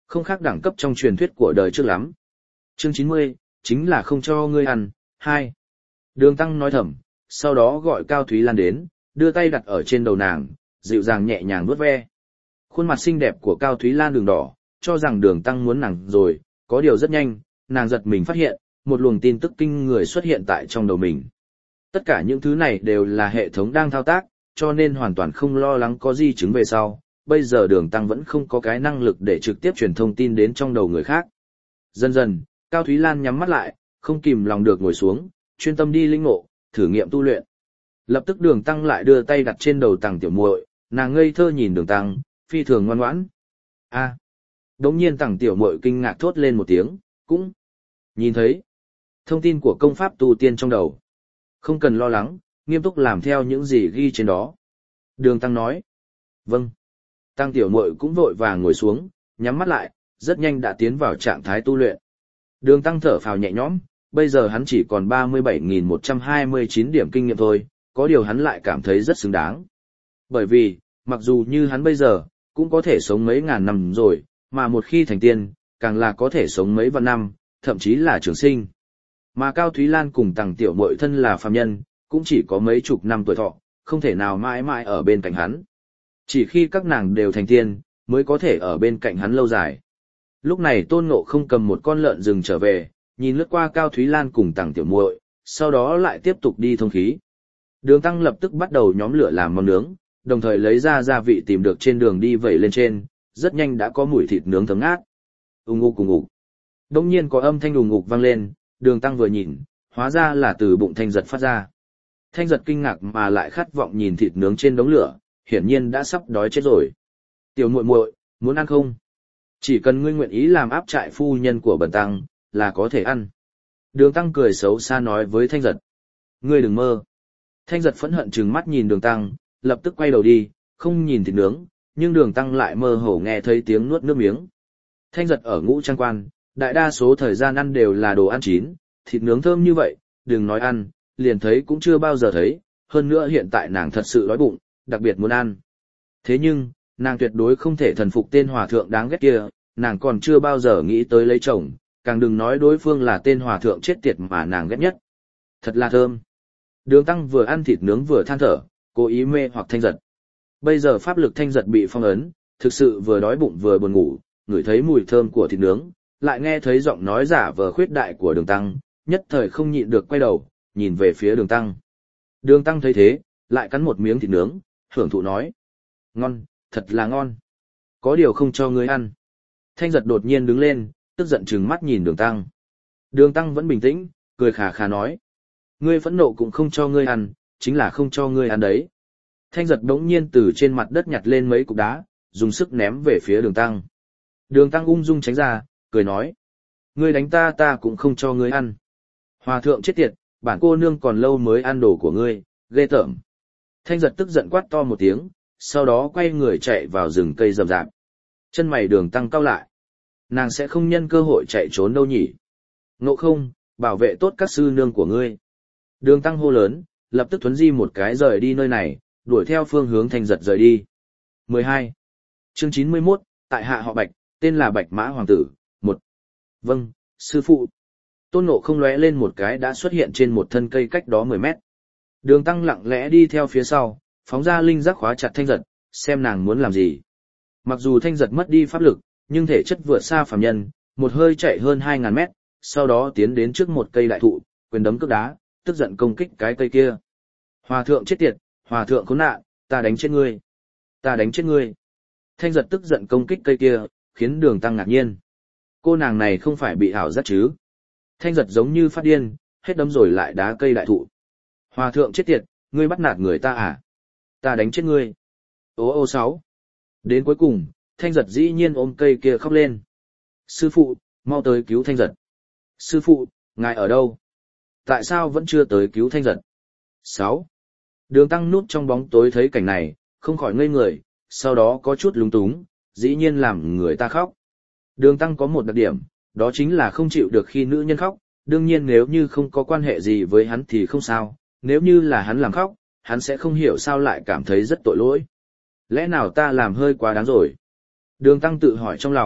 Không khác đẳng cấp trong truyền thuyết của đời trước lắm. Chương chín mươi, chính là không cho ngươi ăn. Hai. Đường Tăng nói thầm, sau đó gọi Cao Thúy Lan đến, đưa tay đặt ở trên đầu nàng, dịu dàng nhẹ nhàng vuốt ve. Khuôn mặt xinh đẹp của Cao Thúy Lan đường đỏ, cho rằng Đường Tăng muốn nàng rồi, có điều rất nhanh, nàng giật mình phát hiện, một luồng tin tức kinh người xuất hiện tại trong đầu mình. Tất cả những thứ này đều là hệ thống đang thao tác, cho nên hoàn toàn không lo lắng có di chứng về sau. Bây giờ Đường Tăng vẫn không có cái năng lực để trực tiếp truyền thông tin đến trong đầu người khác. Dần dần, Cao Thúy Lan nhắm mắt lại, không kìm lòng được ngồi xuống, chuyên tâm đi linh ngộ, thử nghiệm tu luyện. Lập tức Đường Tăng lại đưa tay đặt trên đầu Tằng Tiểu Muội, nàng ngây thơ nhìn Đường Tăng, phi thường ngoan ngoãn. A. À. Đống nhiên Tằng Tiểu Muội kinh ngạc thốt lên một tiếng, cũng nhìn thấy thông tin của công pháp tu tiên trong đầu. Không cần lo lắng, nghiêm túc làm theo những gì ghi trên đó. Đường Tăng nói. Vâng. Tăng Tiểu Muội cũng vội vàng ngồi xuống, nhắm mắt lại, rất nhanh đã tiến vào trạng thái tu luyện. Đường Tăng thở phào nhẹ nhõm, bây giờ hắn chỉ còn ba mươi bảy nghìn một trăm hai mươi chín điểm kinh nghiệm thôi, có điều hắn lại cảm thấy rất xứng đáng. Bởi vì, mặc dù như hắn bây giờ, cũng có thể sống mấy ngàn năm rồi, mà một khi thành tiên, càng là có thể sống mấy vạn năm, thậm chí là trường sinh. Mà Cao Thúy Lan cùng Tằng Tiểu Muội thân là phàm nhân, cũng chỉ có mấy chục năm tuổi thọ, không thể nào mãi mãi ở bên cạnh hắn. Chỉ khi các nàng đều thành tiên, mới có thể ở bên cạnh hắn lâu dài. Lúc này Tôn Ngộ không cầm một con lợn rừng trở về, nhìn lướt qua Cao Thúy Lan cùng Tằng Tiểu Muội, sau đó lại tiếp tục đi thông khí. Đường Tăng lập tức bắt đầu nhóm lửa làm món nướng, đồng thời lấy ra gia vị tìm được trên đường đi vẩy lên trên, rất nhanh đã có mùi thịt nướng thấm ngát. Ùng ục ùng ục. Đống nhiên có âm thanh ùng ục vang lên, Đường Tăng vừa nhìn, hóa ra là từ bụng Thanh Giật phát ra. Thanh Giật kinh ngạc mà lại khát vọng nhìn thịt nướng trên đống lửa, hiển nhiên đã sắp đói chết rồi. Tiểu muội muội, muốn ăn không? Chỉ cần ngươi nguyện ý làm áp trại phu nhân của bần tăng, là có thể ăn. Đường Tăng cười xấu xa nói với Thanh Giật. Ngươi đừng mơ. Thanh Giật phẫn hận trừng mắt nhìn Đường Tăng, lập tức quay đầu đi, không nhìn thịt nướng, nhưng Đường Tăng lại mơ hồ nghe thấy tiếng nuốt nước miếng. Thanh Giật ở Ngũ Trang Quan, đại đa số thời gian ăn đều là đồ ăn chín, thịt nướng thơm như vậy, đừng nói ăn, liền thấy cũng chưa bao giờ thấy, hơn nữa hiện tại nàng thật sự đói bụng, đặc biệt muốn ăn. Thế nhưng, nàng tuyệt đối không thể thần phục tên hòa thượng đáng ghét kia, nàng còn chưa bao giờ nghĩ tới lấy chồng, càng đừng nói đối phương là tên hòa thượng chết tiệt mà nàng ghét nhất. Thật là thơm. Đường Tăng vừa ăn thịt nướng vừa than thở, cố ý mê hoặc Thanh Giật. Bây giờ pháp lực Thanh Giật bị phong ấn, thực sự vừa đói bụng vừa buồn ngủ, ngửi thấy mùi thơm của thịt nướng, lại nghe thấy giọng nói giả vờ khuyết đại của Đường Tăng, nhất thời không nhịn được quay đầu, nhìn về phía Đường Tăng. Đường Tăng thấy thế, lại cắn một miếng thịt nướng, hưởng thụ nói. Ngon, thật là ngon. Có điều không cho ngươi ăn. Thanh Giật đột nhiên đứng lên, tức giận trừng mắt nhìn Đường Tăng. Đường Tăng vẫn bình tĩnh, cười khà khà nói. Ngươi phẫn nộ cũng không cho ngươi ăn, chính là không cho ngươi ăn đấy. Thanh Giật đống nhiên từ trên mặt đất nhặt lên mấy cục đá, dùng sức ném về phía Đường Tăng. Đường Tăng ung dung tránh ra, cười nói. Ngươi đánh ta ta cũng không cho ngươi ăn. Hòa thượng chết tiệt, bản cô nương còn lâu mới ăn đồ của ngươi, ghê tởm. Thanh Giật tức giận quát to một tiếng, sau đó quay người chạy vào rừng cây rậm rạp. Chân mày Đường Tăng cau lại. Nàng sẽ không nhân cơ hội chạy trốn đâu nhỉ. Ngộ không, bảo vệ tốt các sư nương của ngươi. Đường Tăng hô lớn, lập tức thuấn di một cái rời đi nơi này, đuổi theo phương hướng Thanh Giật rời đi. mười hai. Chương chín mươi mốt, tại hạ họ Bạch, tên là Bạch Mã Hoàng tử. Một. Vâng, sư phụ. Tôn Ngộ không lóe lên một cái đã xuất hiện trên một thân cây cách đó mười mét. Đường Tăng lặng lẽ đi theo phía sau, phóng ra linh giác khóa chặt Thanh Giật, xem nàng muốn làm gì. Mặc dù Thanh Giật mất đi pháp lực, nhưng thể chất vượt xa phàm nhân, một hơi chạy hơn hai ngàn mét, sau đó tiến đến trước một cây đại thụ, quyền đấm cước đá, tức giận công kích cái cây kia. Hòa thượng chết tiệt, hòa thượng khốn nạn, ta đánh chết ngươi. Ta đánh chết ngươi. Thanh Giật tức giận công kích cây kia, khiến Đường Tăng ngạc nhiên. Cô nàng này không phải bị ảo giác chứ? Thanh Giật giống như phát điên, hết đấm rồi lại đá cây đại thụ. Hòa thượng chết tiệt, ngươi bắt nạt người ta à? Ta đánh chết ngươi. Ô ô sáu. Đến cuối cùng, Thanh Giật dĩ nhiên ôm cây kia khóc lên. Sư phụ, mau tới cứu Thanh Giật. Sư phụ, ngài ở đâu? Tại sao vẫn chưa tới cứu Thanh Giật? Sáu. Đường Tăng núp trong bóng tối thấy cảnh này, không khỏi ngây người, sau đó có chút lúng túng, dĩ nhiên làm người ta khóc. Đường Tăng có một đặc điểm, đó chính là không chịu được khi nữ nhân khóc, đương nhiên nếu như không có quan hệ gì với hắn thì không sao, nếu như là hắn làm khóc, hắn sẽ không hiểu sao lại cảm thấy rất tội lỗi. Lẽ nào ta làm hơi quá đáng rồi? Đường Tăng tự hỏi trong lòng,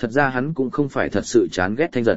thật ra hắn cũng không phải thật sự chán ghét Thanh Giật.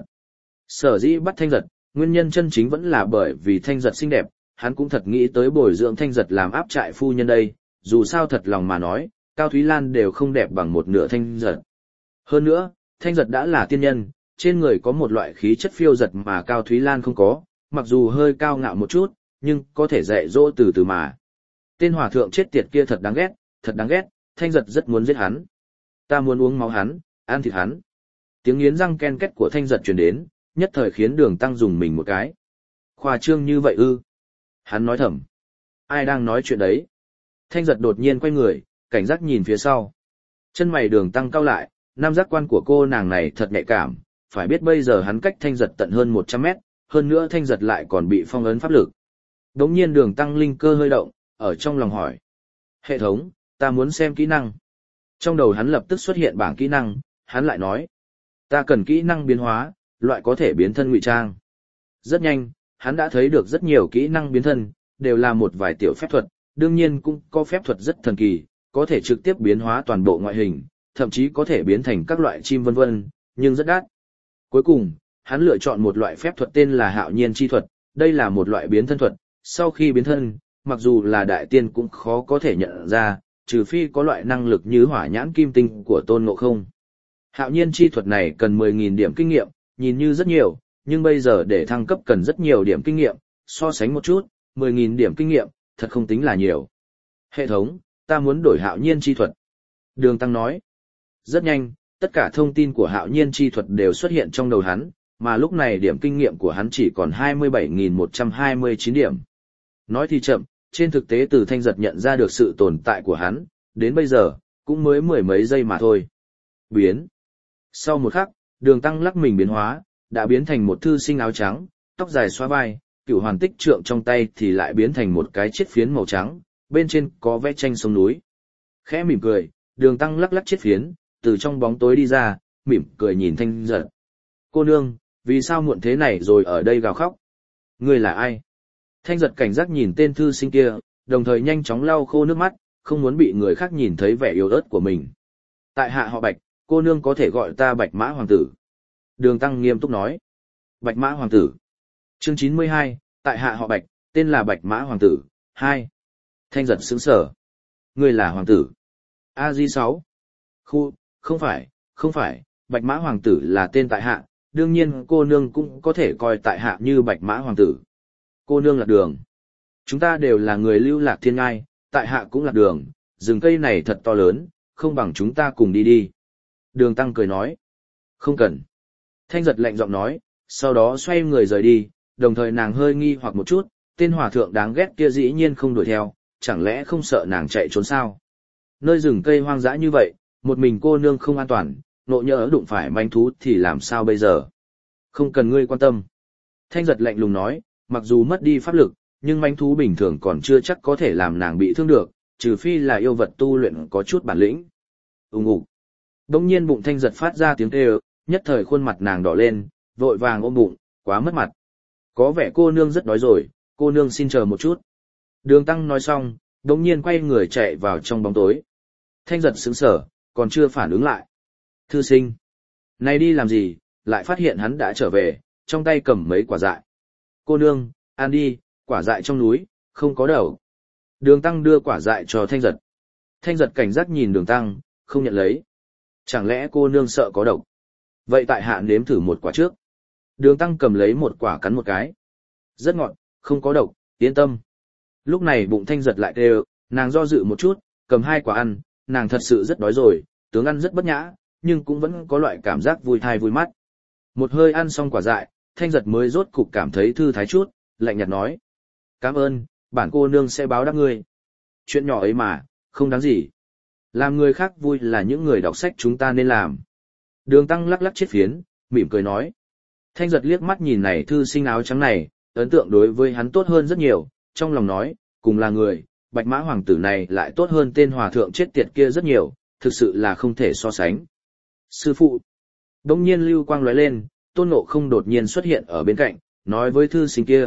Sở dĩ bắt Thanh Giật, nguyên nhân chân chính vẫn là bởi vì Thanh Giật xinh đẹp, hắn cũng thật nghĩ tới bồi dưỡng Thanh Giật làm áp trại phu nhân đây, dù sao thật lòng mà nói, Cao Thúy Lan đều không đẹp bằng một nửa Thanh Giật. Hơn nữa, Thanh Giật đã là tiên nhân, trên người có một loại khí chất phiêu giật mà Cao Thúy Lan không có, mặc dù hơi cao ngạo một chút, nhưng có thể dạy dỗ từ từ mà. Tên hòa thượng chết tiệt kia thật đáng ghét, thật đáng ghét, Thanh Giật rất muốn giết hắn. Ta muốn uống máu hắn, ăn thịt hắn. Tiếng nghiến răng ken két của Thanh Giật truyền đến, nhất thời khiến Đường Tăng dùng mình một cái. Khoa trương như vậy ư? Hắn nói thầm. Ai đang nói chuyện đấy? Thanh Giật đột nhiên quay người, cảnh giác nhìn phía sau. Chân mày Đường Tăng cau lại, nam giác quan của cô nàng này thật nhạy cảm, phải biết bây giờ hắn cách Thanh Giật tận hơn một trăm mét, hơn nữa Thanh Giật lại còn bị phong ấn pháp lực. Đống nhiên Đường Tăng linh cơ hơi động, ở trong lòng hỏi. Hệ thống, ta muốn xem kỹ năng. Trong đầu hắn lập tức xuất hiện bảng kỹ năng, hắn lại nói. Ta cần kỹ năng biến hóa, loại có thể biến thân ngụy trang. Rất nhanh, hắn đã thấy được rất nhiều kỹ năng biến thân, đều là một vài tiểu phép thuật, đương nhiên cũng có phép thuật rất thần kỳ, có thể trực tiếp biến hóa toàn bộ ngoại hình, thậm chí có thể biến thành các loại chim vân vân, nhưng rất đắt. Cuối cùng, hắn lựa chọn một loại phép thuật tên là Hạo Nhiên chi thuật, đây là một loại biến thân thuật, sau khi biến thân, mặc dù là đại tiên cũng khó có thể nhận ra, trừ phi có loại năng lực như hỏa nhãn kim tinh của Tôn Ngộ Không. Hạo Nhiên chi thuật này cần mười nghìn điểm kinh nghiệm, nhìn như rất nhiều, nhưng bây giờ để thăng cấp cần rất nhiều điểm kinh nghiệm, so sánh một chút, mười nghìn điểm kinh nghiệm, thật không tính là nhiều. Hệ thống, ta muốn đổi Hạo Nhiên chi thuật. Đường Tăng nói. Rất nhanh, tất cả thông tin của Hạo Nhiên chi thuật đều xuất hiện trong đầu hắn, mà lúc này điểm kinh nghiệm của hắn chỉ còn hai mươi bảy nghìn một trăm hai mươi chín điểm. Nói thì chậm, trên thực tế từ Thanh Giật nhận ra được sự tồn tại của hắn, đến bây giờ, cũng mới mười mấy giây mà thôi. Biến. Sau một khắc, Đường Tăng lắc mình biến hóa, đã biến thành một thư sinh áo trắng, tóc dài xóa vai, cửu hoàn tích trượng trong tay thì lại biến thành một cái chiếc phiến màu trắng, bên trên có vẽ tranh sông núi. Khẽ mỉm cười, Đường Tăng lắc lắc chiếc phiến, từ trong bóng tối đi ra, mỉm cười nhìn Thanh Giật. Cô nương, vì sao muộn thế này rồi ở đây gào khóc? Ngươi là ai? Thanh Giật cảnh giác nhìn tên thư sinh kia, đồng thời nhanh chóng lau khô nước mắt, không muốn bị người khác nhìn thấy vẻ yếu ớt của mình. Tại hạ họ Bạch, cô nương có thể gọi ta Bạch Mã Hoàng tử. Đường Tăng nghiêm túc nói. Bạch Mã Hoàng tử. Chương chín mươi hai, tại hạ họ Bạch, tên là Bạch Mã Hoàng tử. hai. Thanh Giật sững sờ. Ngươi là Hoàng tử. A Di sáu. Khu, không phải, không phải, Bạch Mã Hoàng tử là tên tại hạ, đương nhiên cô nương cũng có thể coi tại hạ như Bạch Mã Hoàng tử. Cô nương lạc đường. Chúng ta đều là người lưu lạc thiên ngai, tại hạ cũng lạc đường, rừng cây này thật to lớn, không bằng chúng ta cùng đi đi. Đường Tăng cười nói. Không cần. Thanh Giật lạnh giọng nói, sau đó xoay người rời đi, đồng thời nàng hơi nghi hoặc một chút, tên hòa thượng đáng ghét kia dĩ nhiên không đuổi theo, chẳng lẽ không sợ nàng chạy trốn sao? Nơi rừng cây hoang dã như vậy, một mình cô nương không an toàn, nộ nhỡ đụng phải manh thú thì làm sao bây giờ? Không cần ngươi quan tâm. Thanh Giật lạnh lùng nói, mặc dù mất đi pháp lực, nhưng manh thú bình thường còn chưa chắc có thể làm nàng bị thương được, trừ phi là yêu vật tu luyện có chút bản lĩnh. Ùng ục. Đông nhiên bụng Thanh Giật phát ra tiếng kêu, nhất thời khuôn mặt nàng đỏ lên, vội vàng ôm bụng, quá mất mặt. Có vẻ cô nương rất đói rồi, cô nương xin chờ một chút. Đường Tăng nói xong, đông nhiên quay người chạy vào trong bóng tối. Thanh Giật sững sờ, còn chưa phản ứng lại. Thư sinh, này đi làm gì, lại phát hiện hắn đã trở về, trong tay cầm mấy quả dại. Cô nương, ăn đi, quả dại trong núi, không có đầu. Đường Tăng đưa quả dại cho Thanh Giật. Thanh Giật cảnh giác nhìn Đường Tăng, không nhận lấy. Chẳng lẽ cô nương sợ có độc? Vậy tại hạ nếm thử một quả trước. Đường Tăng cầm lấy một quả cắn một cái. Rất ngọt, không có độc, yên tâm. Lúc này bụng Thanh Giật lại kêu, nàng do dự một chút, cầm hai quả ăn, nàng thật sự rất đói rồi, tướng ăn rất bất nhã, nhưng cũng vẫn có loại cảm giác vui thai vui mắt. Một hơi ăn xong quả dại, Thanh Giật mới rốt cục cảm thấy thư thái chút, lạnh nhạt nói. Cảm ơn, bản cô nương sẽ báo đáp ngươi. Chuyện nhỏ ấy mà, không đáng gì. Làm người khác vui là những người đọc sách chúng ta nên làm. Đường Tăng lắc lắc chiếc phiến, mỉm cười nói. Thanh Giật liếc mắt nhìn này thư sinh áo trắng này, ấn tượng đối với hắn tốt hơn rất nhiều, trong lòng nói, cùng là người, Bạch Mã Hoàng tử này lại tốt hơn tên hòa thượng chết tiệt kia rất nhiều, thực sự là không thể so sánh. Sư phụ. Đông nhiên lưu quang lóe lên, Tôn Ngộ Không đột nhiên xuất hiện ở bên cạnh, nói với thư sinh kia.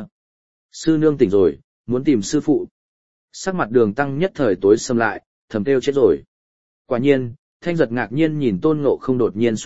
Sư nương tỉnh rồi, muốn tìm sư phụ. Sắc mặt Đường Tăng nhất thời tối sầm lại, thầm kêu chết rồi. Quả nhiên, Thanh Giật ngạc nhiên nhìn Tôn Ngộ Không đột nhiên xuất hiện,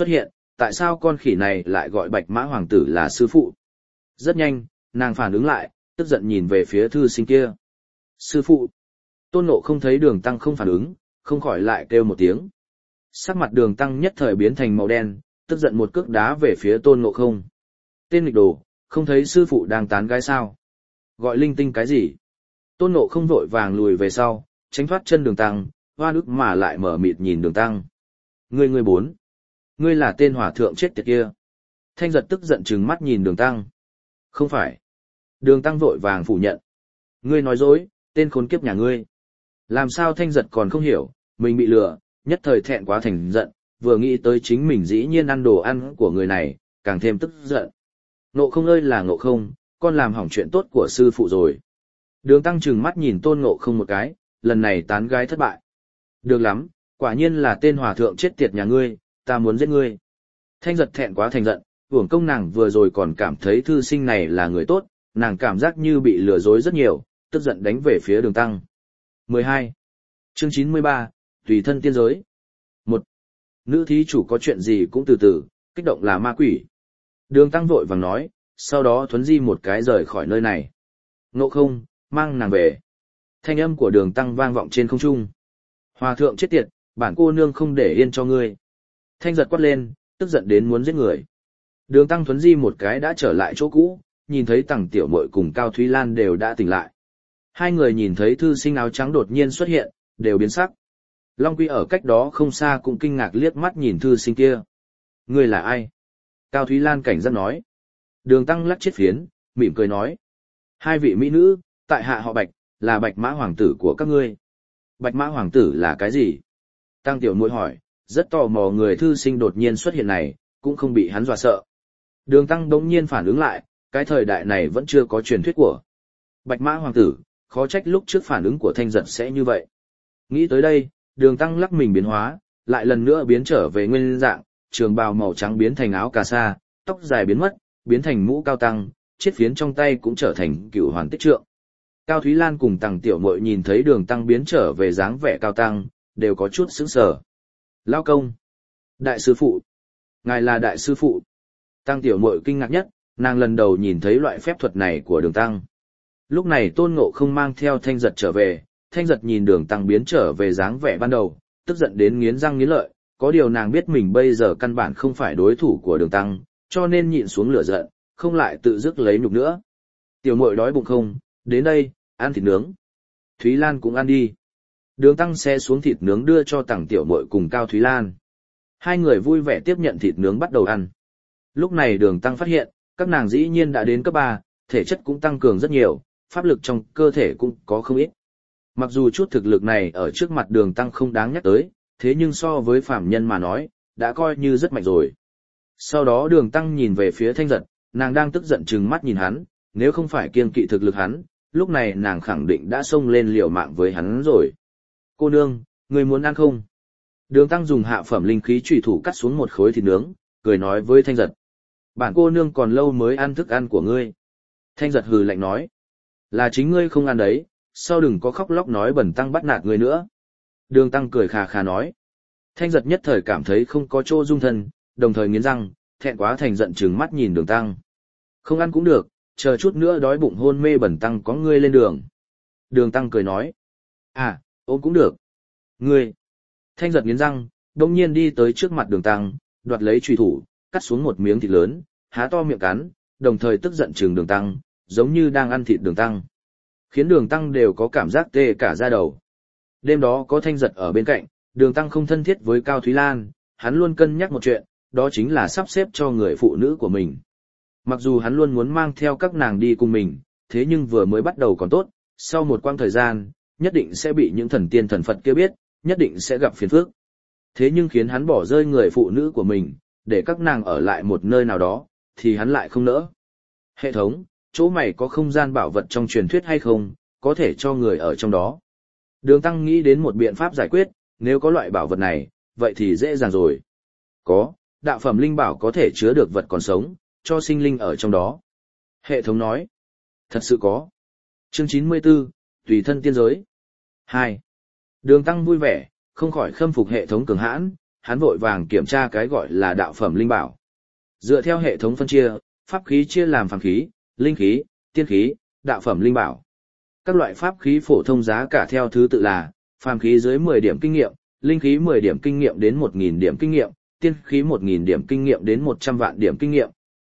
tại sao con khỉ này lại gọi Bạch Mã Hoàng tử là sư phụ? Rất nhanh, nàng phản ứng lại, tức giận nhìn về phía thư sinh kia. Sư phụ! Tôn Ngộ không thấy Đường Tăng không phản ứng, không khỏi lại kêu một tiếng. Sắc mặt Đường Tăng nhất thời biến thành màu đen, tức giận một cước đá về phía Tôn Ngộ không. Tên nghịch đồ, không thấy sư phụ đang tán gái sao? Gọi linh tinh cái gì? Tôn Ngộ không vội vàng lùi về sau, tránh thoát chân Đường Tăng, hoa ức mà lại mở mịt nhìn Đường Tăng. Ngươi ngươi bốn. Ngươi là tên hòa thượng chết tiệt kia. Thanh giật tức giận trừng mắt nhìn Đường Tăng. Không phải. Đường Tăng vội vàng phủ nhận. Ngươi nói dối, tên khốn kiếp nhà ngươi. Làm sao Thanh giật còn không hiểu, mình bị lừa, nhất thời thẹn quá thành giận, vừa nghĩ tới chính mình dĩ nhiên ăn đồ ăn của người này, càng thêm tức giận. Ngộ không ơi là Ngộ không, con làm hỏng chuyện tốt của sư phụ rồi. Đường Tăng trừng mắt nhìn Tôn Ngộ không một cái, lần này tán gái thất bại. Được lắm, quả nhiên là tên hòa thượng chết tiệt nhà ngươi, ta muốn giết ngươi. Thanh giật thẹn quá thành giận, uổng công nàng vừa rồi còn cảm thấy thư sinh này là người tốt, nàng cảm giác như bị lừa dối rất nhiều, tức giận đánh về phía Đường Tăng. mười hai. Chương chín mươi ba, Tùy thân tiên giới. một. Nữ thí chủ có chuyện gì cũng từ từ, kích động là ma quỷ. Đường Tăng vội vàng nói, sau đó thuấn di một cái rời khỏi nơi này. Ngộ không, mang nàng về. Thanh âm của Đường Tăng vang vọng trên không trung. Hòa thượng chết tiệt, bản cô nương không để yên cho ngươi. Thanh giật quát lên, tức giận đến muốn giết người. Đường Tăng thuấn di một cái đã trở lại chỗ cũ, nhìn thấy Tằng Tiểu Mội cùng Cao Thúy Lan đều đã tỉnh lại. Hai người nhìn thấy thư sinh áo trắng đột nhiên xuất hiện, đều biến sắc. Long Quy ở cách đó không xa cũng kinh ngạc liếc mắt nhìn thư sinh kia. Ngươi là ai? Cao Thúy Lan cảnh giác nói. Đường Tăng lắc chiếc phiến, mỉm cười nói. Hai vị mỹ nữ, tại hạ họ Bạch, là Bạch Mã Hoàng tử của các ngươi. Bạch Mã Hoàng tử là cái gì? Tăng Tiểu Mội hỏi, rất tò mò người thư sinh đột nhiên xuất hiện này, cũng không bị hắn dọa sợ. Đường Tăng đống nhiên phản ứng lại, cái thời đại này vẫn chưa có truyền thuyết của Bạch Mã Hoàng tử, khó trách lúc trước phản ứng của Thanh giật sẽ như vậy. Nghĩ tới đây, Đường Tăng lắc mình biến hóa, lại lần nữa biến trở về nguyên dạng, trường bào màu trắng biến thành áo cà sa, tóc dài biến mất, biến thành mũ cao tăng, chiếc phiến trong tay cũng trở thành cửu hoàn tích trượng. Cao Thúy Lan cùng Tằng Tiểu Mội nhìn thấy Đường Tăng biến trở về dáng vẻ cao tăng, đều có chút sững sờ. Lao công! Đại sư phụ! Ngài là đại sư phụ! Tăng Tiểu Mội kinh ngạc nhất, nàng lần đầu nhìn thấy loại phép thuật này của Đường Tăng. Lúc này Tôn Ngộ không mang theo Thanh giật trở về, Thanh giật nhìn Đường Tăng biến trở về dáng vẻ ban đầu, tức giận đến nghiến răng nghiến lợi, có điều nàng biết mình bây giờ căn bản không phải đối thủ của Đường Tăng, cho nên nhịn xuống lửa giận, không lại tự dứt lấy nhục nữa. Tiểu Mội đói bụng không, đến đây, ăn thịt nướng. Thúy Lan cũng ăn đi. Đường Tăng xe xuống thịt nướng đưa cho Tằng Tiểu Mội cùng Cao Thúy Lan. Hai người vui vẻ tiếp nhận thịt nướng bắt đầu ăn. Lúc này Đường Tăng phát hiện, các nàng dĩ nhiên đã đến cấp ba, thể chất cũng tăng cường rất nhiều, pháp lực trong cơ thể cũng có không ít. Mặc dù chút thực lực này ở trước mặt Đường Tăng không đáng nhắc tới, thế nhưng so với phàm nhân mà nói, đã coi như rất mạnh rồi. Sau đó Đường Tăng nhìn về phía Thanh giật, nàng đang tức giận trừng mắt nhìn hắn, nếu không phải kiêng kỵ thực lực hắn, lúc này nàng khẳng định đã xông lên liều mạng với hắn rồi. Cô nương, người muốn ăn không? Đường Tăng dùng hạ phẩm linh khí chủy thủ cắt xuống một khối thịt nướng, cười nói với Thanh giật. Bản cô nương còn lâu mới ăn thức ăn của ngươi. Thanh giật hừ lạnh nói. Là chính ngươi không ăn đấy, sau đừng có khóc lóc nói bẩn Tăng bắt nạt ngươi nữa. Đường Tăng cười khà khà nói. Thanh giật nhất thời cảm thấy không có chỗ dung thân, đồng thời nghiến răng, thẹn quá thành giận trừng mắt nhìn Đường Tăng. Không ăn cũng được, chờ chút nữa đói bụng hôn mê bẩn Tăng có ngươi lên đường. Đường Tăng cười nói. À, ôm cũng được. Ngươi. Thanh giật nghiến răng, đông nhiên đi tới trước mặt Đường Tăng, đoạt lấy chùy thủ, cắt xuống một miếng thịt lớn, há to miệng cắn, đồng thời tức giận trừng Đường Tăng, giống như đang ăn thịt Đường Tăng. Khiến Đường Tăng đều có cảm giác tê cả da đầu. Đêm đó có Thanh giật ở bên cạnh, Đường Tăng không thân thiết với Cao Thúy Lan, hắn luôn cân nhắc một chuyện, đó chính là sắp xếp cho người phụ nữ của mình. Mặc dù hắn luôn muốn mang theo các nàng đi cùng mình, thế nhưng vừa mới bắt đầu còn tốt, sau một quãng thời gian, nhất định sẽ bị những thần tiên thần Phật kia biết, nhất định sẽ gặp phiền phức. Thế nhưng khiến hắn bỏ rơi người phụ nữ của mình, để các nàng ở lại một nơi nào đó, thì hắn lại không nỡ. Hệ thống, chỗ mày có không gian bảo vật trong truyền thuyết hay không, có thể cho người ở trong đó. Đường Tăng nghĩ đến một biện pháp giải quyết, nếu có loại bảo vật này, vậy thì dễ dàng rồi. Có, đạo phẩm linh bảo có thể chứa được vật còn sống, cho sinh linh ở trong đó. Hệ thống nói, thật sự có. Chương chín mươi tư, Tùy thân tiên giới. hai. Đường Tăng vui vẻ, không khỏi khâm phục hệ thống cường hãn, hắn vội vàng kiểm tra cái gọi là đạo phẩm linh bảo. Dựa theo hệ thống phân chia, pháp khí chia làm phàm khí, linh khí, tiên khí, đạo phẩm linh bảo. Các loại pháp khí phổ thông giá cả theo thứ tự là phàm khí dưới mười điểm kinh nghiệm, linh khí mười điểm kinh nghiệm đến một nghìn điểm kinh nghiệm, tiên khí một nghìn điểm kinh nghiệm đến một trăm vạn điểm kinh nghiệm.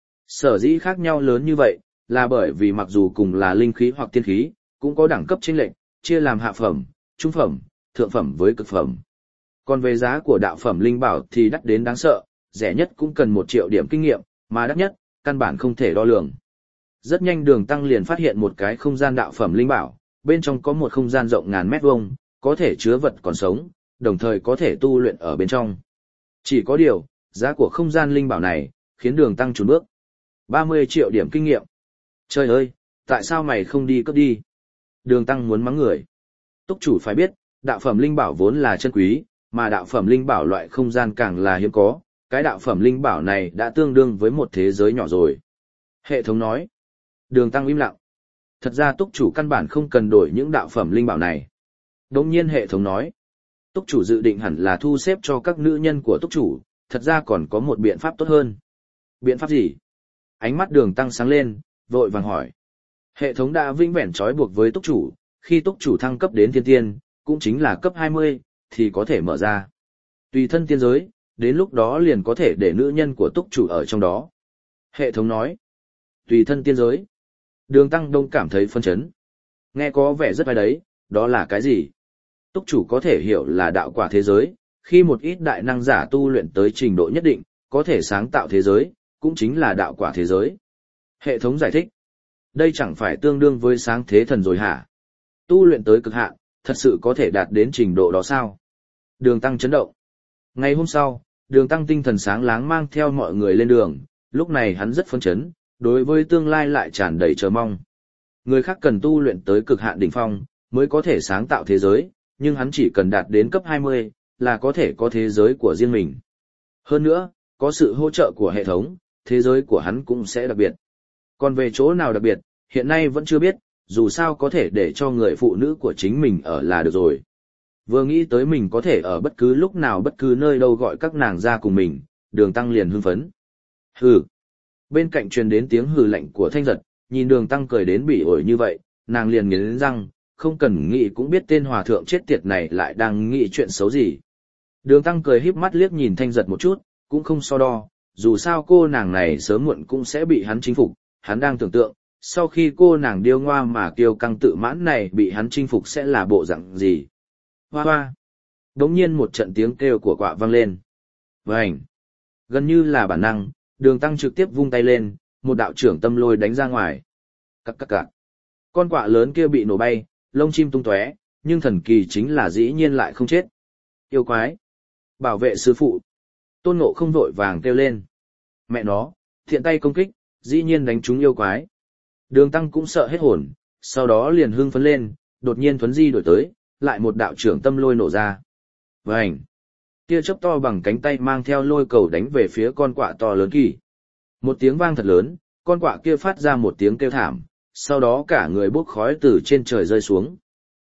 Sở dĩ khác nhau lớn như vậy, là bởi vì mặc dù cùng là linh khí hoặc tiên khí, cũng có đẳng cấp chênh lệch, chia làm hạ phẩm, trung phẩm, thượng phẩm với cực phẩm. Còn về giá của đạo phẩm linh bảo thì đắt đến đáng sợ, rẻ nhất cũng cần một triệu điểm kinh nghiệm, mà đắt nhất, căn bản không thể đo lường. Rất nhanh Đường Tăng liền phát hiện một cái không gian đạo phẩm linh bảo, bên trong có một không gian rộng ngàn mét vuông, có thể chứa vật còn sống, đồng thời có thể tu luyện ở bên trong. Chỉ có điều, giá của không gian linh bảo này, khiến Đường Tăng chùn bước. ba mươi triệu điểm kinh nghiệm. Trời ơi, tại sao mày không đi cướp đi? Đường Tăng muốn mắng người. Túc chủ phải biết, đạo phẩm linh bảo vốn là chân quý, mà đạo phẩm linh bảo loại không gian càng là hiếm có, cái đạo phẩm linh bảo này đã tương đương với một thế giới nhỏ rồi. Hệ thống nói. Đường Tăng im lặng. Thật ra túc chủ căn bản không cần đổi những đạo phẩm linh bảo này. Đột nhiên hệ thống nói. Túc chủ dự định hẳn là thu xếp cho các nữ nhân của túc chủ, thật ra còn có một biện pháp tốt hơn. Biện pháp gì? Ánh mắt Đường Tăng sáng lên, vội vàng hỏi. Hệ thống đã vĩnh viễn trói buộc với túc chủ, khi túc chủ thăng cấp đến thiên tiên, cũng chính là cấp hai mươi, thì có thể mở ra. Tùy thân tiên giới, đến lúc đó liền có thể để nữ nhân của túc chủ ở trong đó. Hệ thống nói. Tùy thân tiên giới. Đường Tăng Đông cảm thấy phân chấn. Nghe có vẻ rất hay đấy, đó là cái gì? Túc chủ có thể hiểu là đạo quả thế giới, khi một ít đại năng giả tu luyện tới trình độ nhất định, có thể sáng tạo thế giới, cũng chính là đạo quả thế giới. Hệ thống giải thích. Đây chẳng phải tương đương với sáng thế thần rồi hả? Tu luyện tới cực hạn, thật sự có thể đạt đến trình độ đó sao? Đường Tăng chấn động. Ngày hôm sau, Đường Tăng tinh thần sáng láng mang theo mọi người lên đường, lúc này hắn rất phấn chấn, đối với tương lai lại tràn đầy chờ mong. Người khác cần tu luyện tới cực hạn đỉnh phong, mới có thể sáng tạo thế giới, nhưng hắn chỉ cần đạt đến cấp hai mươi, là có thể có thế giới của riêng mình. Hơn nữa, có sự hỗ trợ của hệ thống, thế giới của hắn cũng sẽ đặc biệt. Còn về chỗ nào đặc biệt, hiện nay vẫn chưa biết, dù sao có thể để cho người phụ nữ của chính mình ở là được rồi. Vừa nghĩ tới mình có thể ở bất cứ lúc nào bất cứ nơi đâu gọi các nàng ra cùng mình, Đường Tăng liền hưng phấn. Hừ. Bên cạnh truyền đến tiếng hừ lạnh của Thanh Giật, nhìn Đường Tăng cười đến bỉ ổi như vậy, nàng liền nghiến răng, không cần nghĩ cũng biết tên hòa thượng chết tiệt này lại đang nghĩ chuyện xấu gì. Đường Tăng cười híp mắt liếc nhìn Thanh Giật một chút, cũng không so đo, dù sao cô nàng này sớm muộn cũng sẽ bị hắn chinh phục, hắn đang tưởng tượng, sau khi cô nàng điêu ngoa mà kiêu căng tự mãn này bị hắn chinh phục sẽ là bộ dạng gì. Hoa hoa. Đống nhiên một trận tiếng kêu của quạ vang lên. Vành. Gần như là bản năng, Đường Tăng trực tiếp vung tay lên, một đạo trưởng tâm lôi đánh ra ngoài. Cắc cắc cắc. Con quạ lớn kia bị nổ bay, lông chim tung tóe, nhưng thần kỳ chính là dĩ nhiên lại không chết. Yêu quái. Bảo vệ sư phụ. Tôn Ngộ không vội vàng kêu lên. Mẹ nó, thiện tay công kích, dĩ nhiên đánh trúng yêu quái. Đường Tăng cũng sợ hết hồn, sau đó liền hưng phấn lên, đột nhiên thuấn di đổi tới, lại một đạo trưởng tâm lôi nổ ra. Vành. Tia chớp to bằng cánh tay mang theo lôi cầu đánh về phía con quạ to lớn kỳ. Một tiếng vang thật lớn, con quạ kia phát ra một tiếng kêu thảm, sau đó cả người bốc khói từ trên trời rơi xuống.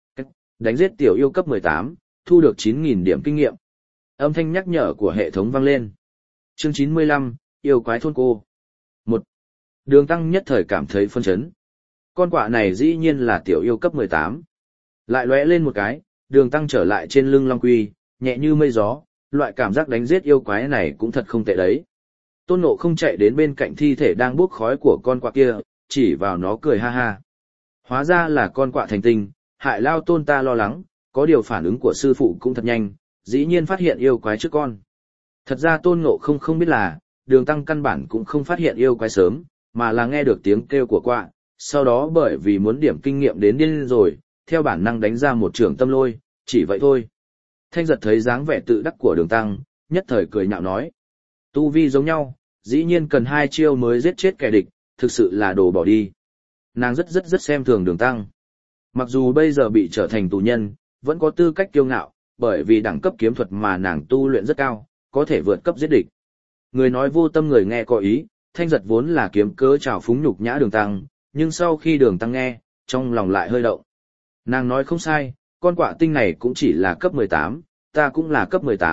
Đánh giết tiểu yêu cấp mười tám, thu được chín nghìn điểm kinh nghiệm. Âm thanh nhắc nhở của hệ thống vang lên. Chương chín mươi lăm, yêu quái thôn cô. Một. Đường Tăng nhất thời cảm thấy phân chấn. Con quạ này dĩ nhiên là tiểu yêu cấp mười tám. Lại lóe lên một cái, Đường Tăng trở lại trên lưng Long Quy, nhẹ như mây gió, loại cảm giác đánh giết yêu quái này cũng thật không tệ đấy. Tôn Ngộ không chạy đến bên cạnh thi thể đang bốc khói của con quạ kia, chỉ vào nó cười ha ha. Hóa ra là con quạ thành tinh, hại lao tôn ta lo lắng, có điều phản ứng của sư phụ cũng thật nhanh, dĩ nhiên phát hiện yêu quái trước con. Thật ra Tôn Ngộ không không biết là, Đường Tăng căn bản cũng không phát hiện yêu quái sớm, mà là nghe được tiếng kêu của quạ, sau đó bởi vì muốn điểm kinh nghiệm đến điên rồi, theo bản năng đánh ra một trường tâm lôi, chỉ vậy thôi. Thanh Giật thấy dáng vẻ tự đắc của Đường Tăng, nhất thời cười nhạo nói. Tu vi giống nhau, dĩ nhiên cần hai chiêu mới giết chết kẻ địch, thực sự là đồ bỏ đi. Nàng rất rất rất xem thường Đường Tăng. Mặc dù bây giờ bị trở thành tù nhân, vẫn có tư cách kiêu ngạo, bởi vì đẳng cấp kiếm thuật mà nàng tu luyện rất cao, có thể vượt cấp giết địch. Người nói vô tâm người nghe có ý, Thanh Giật vốn là kiếm cớ trào phúng nhục nhã Đường Tăng, nhưng sau khi Đường Tăng nghe, trong lòng lại hơi động. Nàng nói không sai, con quạ tinh này cũng chỉ là cấp mười tám, ta cũng là cấp mười tám,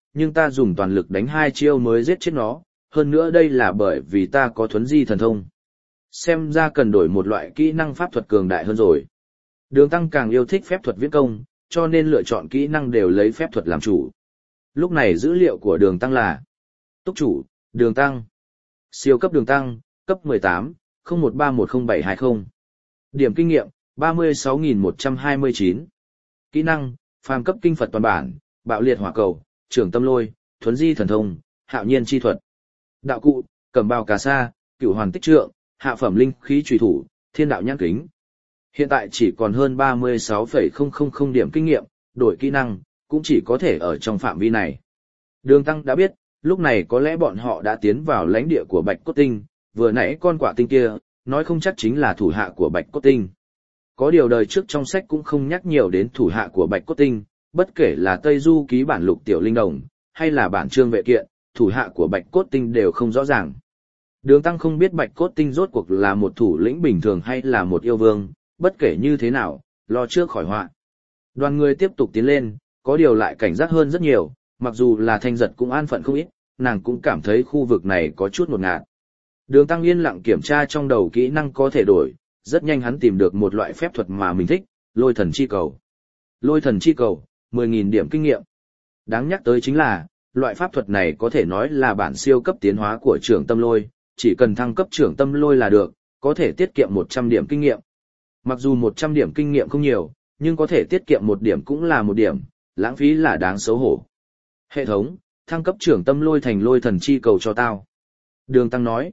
nhưng ta dùng toàn lực đánh hai chiêu mới giết chết nó, hơn nữa đây là bởi vì ta có thuấn di thần thông. Xem ra cần đổi một loại kỹ năng pháp thuật cường đại hơn rồi. Đường Tăng càng yêu thích phép thuật viễn công, cho nên lựa chọn kỹ năng đều lấy phép thuật làm chủ. Lúc này dữ liệu của Đường Tăng là Túc chủ, Đường Tăng. Siêu cấp Đường Tăng, cấp mười tám, không một ba một không bảy hai không. Điểm kinh nghiệm, ba mươi sáu nghìn một trăm hai mươi chín. Kỹ năng, phàm cấp kinh Phật toàn bản, bạo liệt hỏa cầu, trưởng tâm lôi, thuấn di thần thông, hạo nhiên chi thuật. Đạo cụ, cẩm bào cà sa, cửu hoàn tích trượng, hạ phẩm linh khí trùy thủ, thiên đạo nhãn kính. Hiện tại chỉ còn hơn ba mươi sáu phẩy không không không điểm kinh nghiệm, đổi kỹ năng, cũng chỉ có thể ở trong phạm vi này. Đường Tăng đã biết, lúc này có lẽ bọn họ đã tiến vào lãnh địa của Bạch Cốt Tinh, vừa nãy con quả tinh kia, nói không chắc chính là thủ hạ của Bạch Cốt Tinh. Có điều đời trước trong sách cũng không nhắc nhiều đến thủ hạ của Bạch Cốt Tinh, bất kể là Tây Du ký bản lục tiểu linh đồng, hay là bản trương vệ kiện, thủ hạ của Bạch Cốt Tinh đều không rõ ràng. Đường Tăng không biết Bạch Cốt Tinh rốt cuộc là một thủ lĩnh bình thường hay là một yêu vương, bất kể như thế nào, lo trước khỏi họa. Đoàn người tiếp tục tiến lên, có điều lại cảnh giác hơn rất nhiều, mặc dù là Thanh Giật cũng an phận không ít, nàng cũng cảm thấy khu vực này có chút ngột ngạt. Đường Tăng yên lặng kiểm tra trong đầu kỹ năng có thể đổi, rất nhanh hắn tìm được một loại phép thuật mà mình thích, lôi thần chi cầu. Lôi thần chi cầu, mười nghìn điểm kinh nghiệm. Đáng nhắc tới chính là, loại pháp thuật này có thể nói là bản siêu cấp tiến hóa của trưởng tâm lôi, chỉ cần thăng cấp trưởng tâm lôi là được, có thể tiết kiệm một trăm điểm kinh nghiệm. Mặc dù một trăm điểm kinh nghiệm không nhiều, nhưng có thể tiết kiệm một điểm cũng là một điểm, lãng phí là đáng xấu hổ. Hệ thống, thăng cấp trưởng tâm lôi thành lôi thần chi cầu cho tao. Đường Tăng nói,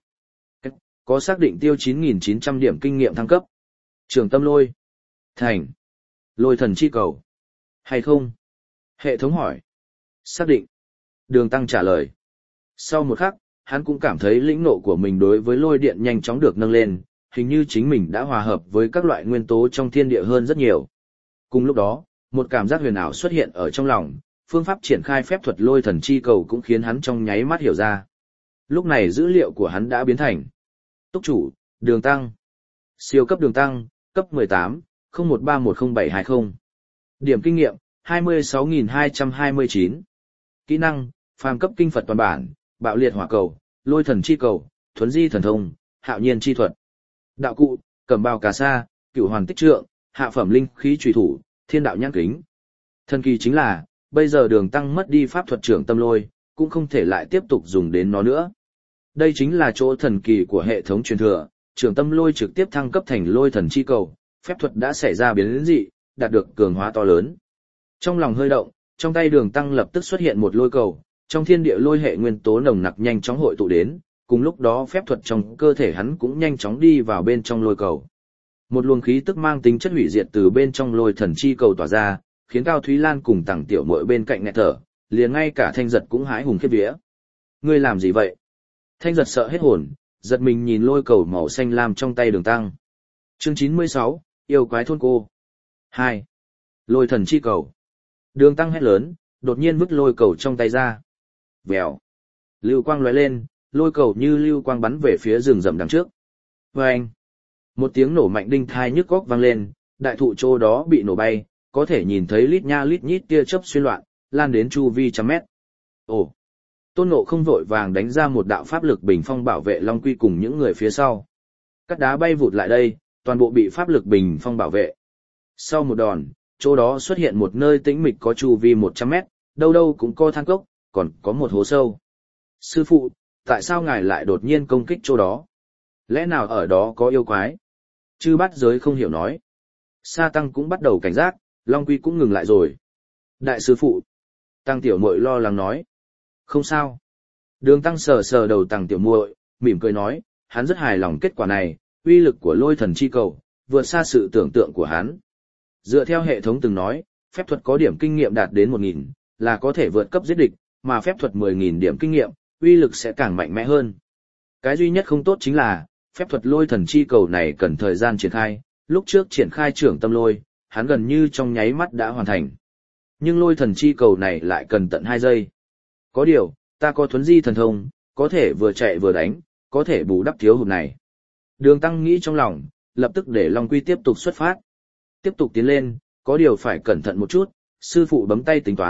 có xác định tiêu chín nghìn chín trăm điểm kinh nghiệm thăng cấp. Trưởng tâm lôi, thành, lôi thần chi cầu, hay không? Hệ thống hỏi. Xác định. Đường Tăng trả lời. Sau một khắc, hắn cũng cảm thấy lĩnh nộ của mình đối với lôi điện nhanh chóng được nâng lên, hình như chính mình đã hòa hợp với các loại nguyên tố trong thiên địa hơn rất nhiều. Cùng lúc đó, một cảm giác huyền ảo xuất hiện ở trong lòng, phương pháp triển khai phép thuật lôi thần chi cầu cũng khiến hắn trong nháy mắt hiểu ra. Lúc này dữ liệu của hắn đã biến thành Túc chủ, Đường Tăng. Siêu cấp Đường Tăng, cấp mười tám, không một ba một không bảy hai không. Điểm kinh nghiệm, hai mươi sáu nghìn hai trăm hai mươi chín. Kỹ năng, phàm cấp kinh Phật toàn bản, bạo liệt hỏa cầu, lôi thần chi cầu, thuấn di thần thông, hạo nhiên chi thuật. Đạo cụ, cẩm bào cà sa, cửu hoàn tích trượng, hạ phẩm linh khí trùy thủ, thiên đạo nhãn kính. Thần kỳ chính là, bây giờ Đường Tăng mất đi pháp thuật trưởng tâm lôi, cũng không thể lại tiếp tục dùng đến nó nữa. Đây chính là chỗ thần kỳ của hệ thống truyền thừa, trưởng tâm lôi trực tiếp thăng cấp thành lôi thần chi cầu, phép thuật đã xảy ra biến dị, đạt được cường hóa to lớn. Trong lòng hơi động, trong tay Đường Tăng lập tức xuất hiện một lôi cầu, trong thiên địa lôi hệ nguyên tố nồng nặc nhanh chóng hội tụ đến, cùng lúc đó phép thuật trong cơ thể hắn cũng nhanh chóng đi vào bên trong lôi cầu. Một luồng khí tức mang tính chất hủy diệt từ bên trong lôi thần chi cầu tỏa ra, khiến Cao Thúy Lan cùng Tằng Tiểu Muội bên cạnh nghẹt thở, liền ngay cả Thanh Giật cũng hãi hùng khiếp vía. Ngươi làm gì vậy? Thanh Giật sợ hết hồn, giật mình nhìn lôi cầu màu xanh lam trong tay Đường Tăng. Chương chín mươi sáu, yêu quái thôn cô. hai. Lôi thần chi cầu. Đường Tăng hét lớn, đột nhiên vứt lôi cầu trong tay ra. Vèo. Lưu quang lóe lên, lôi cầu như lưu quang bắn về phía rừng rậm đằng trước. Vâng. Một tiếng nổ mạnh đinh thai nhức góc vang lên, đại thụ chỗ đó bị nổ bay, có thể nhìn thấy lít nha lít nhít tia chớp xuyên loạn, lan đến chu vi trăm mét. Ồ. Tôn Ngộ không vội vàng đánh ra một đạo pháp lực bình phong bảo vệ Long Quy cùng những người phía sau. Các đá bay vụt lại đây, toàn bộ bị pháp lực bình phong bảo vệ. Sau một đòn, chỗ đó xuất hiện một nơi tĩnh mịch có chu vi một trăm mét, đâu đâu cũng có thang cốc, còn có một hố sâu. Sư phụ, tại sao ngài lại đột nhiên công kích chỗ đó? Lẽ nào ở đó có yêu quái? Chư Bát Giới không hiểu nói. Sa Tăng cũng bắt đầu cảnh giác, Long Quy cũng ngừng lại rồi. Đại sư phụ. Tăng Tiểu Muội lo lắng nói. Không sao. Đường Tăng sờ sờ đầu Tăng Tiểu Muội, mỉm cười nói, hắn rất hài lòng kết quả này, uy lực của lôi thần chi cầu, vượt xa sự tưởng tượng của hắn. Dựa theo hệ thống từng nói, phép thuật có điểm kinh nghiệm đạt đến một nghìn, là có thể vượt cấp giết địch, mà phép thuật mười nghìn điểm kinh nghiệm, uy lực sẽ càng mạnh mẽ hơn. Cái duy nhất không tốt chính là, phép thuật lôi thần chi cầu này cần thời gian triển khai, lúc trước triển khai trưởng tâm lôi, hắn gần như trong nháy mắt đã hoàn thành. Nhưng lôi thần chi cầu này lại cần tận hai giây. Có điều, ta có thuấn di thần thông, có thể vừa chạy vừa đánh, có thể bù đắp thiếu hụt này. Đường Tăng nghĩ trong lòng, lập tức để Long Quy tiếp tục xuất phát. Tiếp tục tiến lên, có điều phải cẩn thận một chút, sư phụ bấm tay tính toán,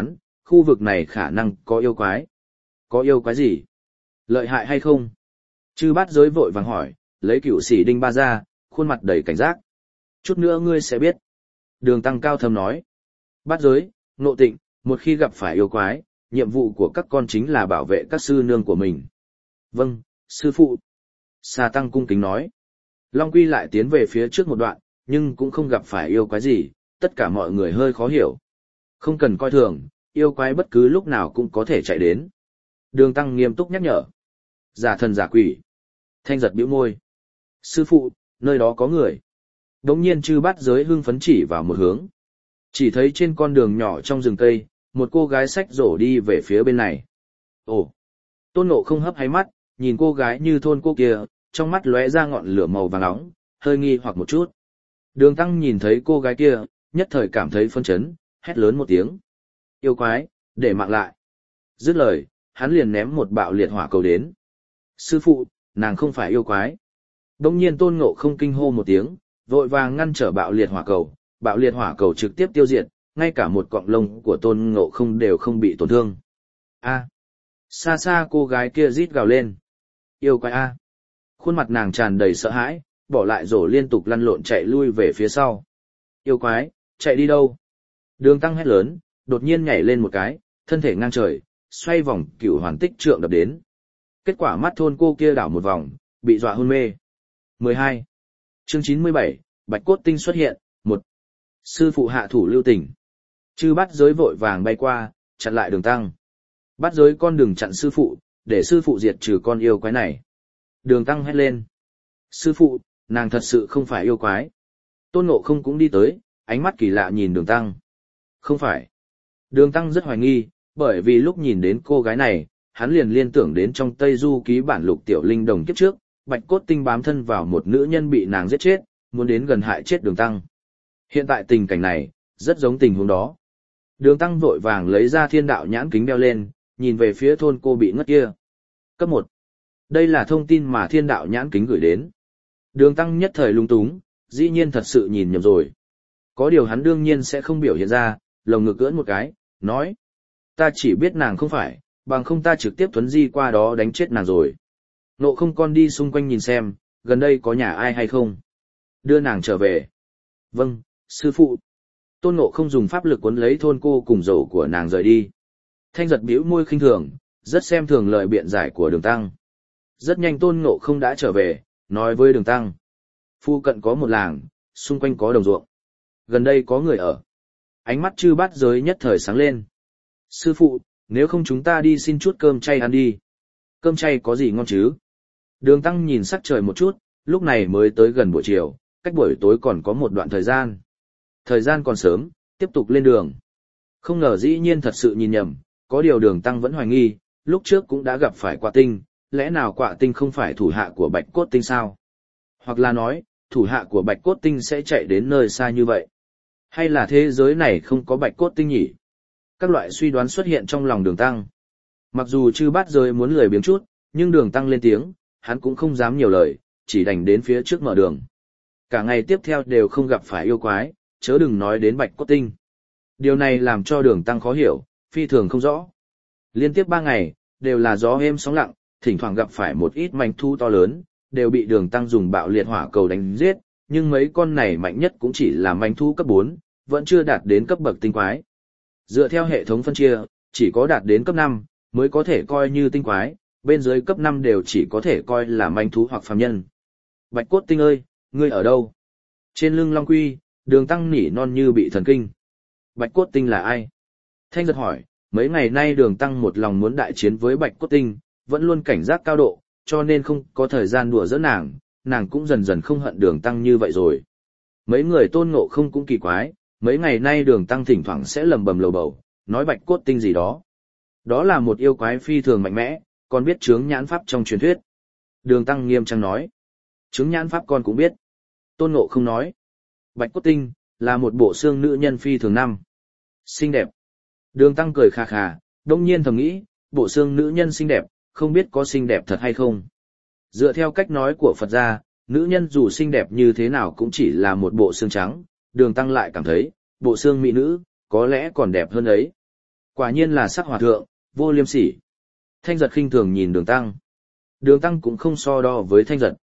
khu vực này khả năng có yêu quái. Có yêu quái gì? Lợi hại hay không? Chư bát giới vội vàng hỏi, lấy cựu sĩ đinh ba ra, khuôn mặt đầy cảnh giác. Chút nữa ngươi sẽ biết. Đường tăng cao thầm nói. Bát giới, Ngộ Tịnh, một khi gặp phải yêu quái, nhiệm vụ của các con chính là bảo vệ các sư nương của mình. Vâng, sư phụ. Sa Tăng cung kính nói. Long Quy lại tiến về phía trước một đoạn, nhưng cũng không gặp phải yêu quái gì, tất cả mọi người hơi khó hiểu. Không cần coi thường, yêu quái bất cứ lúc nào cũng có thể chạy đến. Đường Tăng nghiêm túc nhắc nhở. Giả thần giả quỷ. Thanh giật bĩu môi. Sư phụ, nơi đó có người. Đống nhiên chư bát giới hưng phấn chỉ vào một hướng. Chỉ thấy trên con đường nhỏ trong rừng cây, một cô gái xách rổ đi về phía bên này. Ồ! Tôn Ngộ không hấp háy mắt, nhìn cô gái như thôn cô kia, trong mắt lóe ra ngọn lửa màu vàng nóng, hơi nghi hoặc một chút. Đường Tăng nhìn thấy cô gái kia, nhất thời cảm thấy phân chấn, hét lớn một tiếng. Yêu quái, để mạng lại. Dứt lời, hắn liền ném một bạo liệt hỏa cầu đến. Sư phụ, nàng không phải yêu quái. Đông nhiên Tôn Ngộ không kinh hô một tiếng, vội vàng ngăn trở bạo liệt hỏa cầu, bạo liệt hỏa cầu trực tiếp tiêu diệt, ngay cả một cọng lông của Tôn Ngộ không đều không bị tổn thương. A! Xa xa cô gái kia rít gào lên. Yêu quái A! Khuôn mặt nàng tràn đầy sợ hãi, bỏ lại rổ liên tục lăn lộn chạy lui về phía sau. Yêu quái, chạy đi đâu? Đường Tăng hét lớn, đột nhiên nhảy lên một cái, thân thể ngang trời, xoay vòng cửu hoàn tích trượng đập đến. Kết quả mắt thôn cô kia đảo một vòng, bị dọa hôn mê. mười hai. Chương chín mươi bảy, Bạch Cốt Tinh xuất hiện, một. Sư phụ hạ thủ lưu tình. Chư bát giới vội vàng bay qua, chặn lại Đường Tăng. Bát giới con đừng chặn sư phụ, để sư phụ diệt trừ con yêu quái này. Đường Tăng hét lên. Sư phụ, nàng thật sự không phải yêu quái. Tôn Ngộ không cũng đi tới, ánh mắt kỳ lạ nhìn Đường Tăng. Không phải. Đường Tăng rất hoài nghi, bởi vì lúc nhìn đến cô gái này, hắn liền liên tưởng đến trong Tây Du ký bản lục tiểu linh đồng kiếp trước, Bạch Cốt Tinh bám thân vào một nữ nhân bị nàng giết chết, muốn đến gần hại chết Đường Tăng. Hiện tại tình cảnh này, rất giống tình huống đó. Đường Tăng vội vàng lấy ra thiên đạo nhãn kính đeo lên, nhìn về phía thôn cô bị ngất kia. Cấp một. Đây là thông tin mà thiên đạo nhãn kính gửi đến. Đường Tăng nhất thời lung túng, dĩ nhiên thật sự nhìn nhầm rồi. Có điều hắn đương nhiên sẽ không biểu hiện ra, lồng ngực ưỡn một cái, nói. Ta chỉ biết nàng không phải, bằng không ta trực tiếp thuấn di qua đó đánh chết nàng rồi. Nộ không con đi xung quanh nhìn xem, gần đây có nhà ai hay không. Đưa nàng trở về. Vâng, sư phụ. Tôn Ngộ không dùng pháp lực cuốn lấy thôn cô cùng dầu của nàng rời đi. Thanh giật bĩu môi khinh thường, rất xem thường lời biện giải của Đường Tăng. Rất nhanh Tôn Ngộ không đã trở về, nói với Đường Tăng. Phu cận có một làng, xung quanh có đồng ruộng. Gần đây có người ở. Ánh mắt chư bát giới nhất thời sáng lên. Sư phụ, nếu không chúng ta đi xin chút cơm chay ăn đi. Cơm chay có gì ngon chứ? Đường Tăng nhìn sắc trời một chút, lúc này mới tới gần buổi chiều, cách buổi tối còn có một đoạn thời gian. Thời gian còn sớm, tiếp tục lên đường. Không ngờ dĩ nhiên thật sự nhìn nhầm, có điều Đường Tăng vẫn hoài nghi, lúc trước cũng đã gặp phải Quạ Tinh, lẽ nào Quạ Tinh không phải thủ hạ của Bạch Cốt Tinh sao? Hoặc là nói, thủ hạ của Bạch Cốt Tinh sẽ chạy đến nơi xa như vậy? Hay là thế giới này không có Bạch Cốt Tinh nhỉ? Các loại suy đoán xuất hiện trong lòng Đường Tăng. Mặc dù chư bát giới muốn lười biếng chút, nhưng Đường Tăng lên tiếng, hắn cũng không dám nhiều lời, chỉ đành đến phía trước mở đường. Cả ngày tiếp theo đều không gặp phải yêu quái, chớ đừng nói đến Bạch Cốt Tinh. Điều này làm cho Đường Tăng khó hiểu, phi thường không rõ. Liên tiếp ba ngày, đều là gió êm sóng lặng, thỉnh thoảng gặp phải một ít manh thu to lớn, đều bị Đường Tăng dùng bạo liệt hỏa cầu đánh giết, nhưng mấy con này mạnh nhất cũng chỉ là manh thu cấp bốn, vẫn chưa đạt đến cấp bậc tinh quái. Dựa theo hệ thống phân chia, chỉ có đạt đến cấp năm, mới có thể coi như tinh quái, bên dưới cấp năm đều chỉ có thể coi là manh thú hoặc phàm nhân. Bạch Cốt Tinh ơi, ngươi ở đâu? Trên lưng Long Quy, Đường Tăng nỉ non như bị thần kinh. Bạch Cốt Tinh là ai? Thanh giật hỏi, mấy ngày nay Đường Tăng một lòng muốn đại chiến với Bạch Cốt Tinh, vẫn luôn cảnh giác cao độ, cho nên không có thời gian đùa giỡn nàng, nàng cũng dần dần không hận Đường Tăng như vậy rồi. Mấy người Tôn Ngộ không cũng kỳ quái, mấy ngày nay Đường Tăng thỉnh thoảng sẽ lầm bầm lầu bầu, nói Bạch Cốt Tinh gì đó. Đó là một yêu quái phi thường mạnh mẽ, còn biết chướng nhãn pháp trong truyền thuyết. Đường Tăng nghiêm trang nói. Chướng nhãn pháp con cũng biết. Tôn Ngộ không nói. Bạch Cốt Tinh, là một bộ xương nữ nhân phi thường năm. Xinh đẹp. Đường Tăng cười khà khà, đông nhiên thầm nghĩ, bộ xương nữ nhân xinh đẹp, không biết có xinh đẹp thật hay không. Dựa theo cách nói của Phật gia, nữ nhân dù xinh đẹp như thế nào cũng chỉ là một bộ xương trắng, Đường Tăng lại cảm thấy, bộ xương mỹ nữ, có lẽ còn đẹp hơn ấy. Quả nhiên là sắc hòa thượng, vô liêm sỉ. Thanh giật khinh thường nhìn đường tăng. Đường tăng cũng không so đo với thanh giật.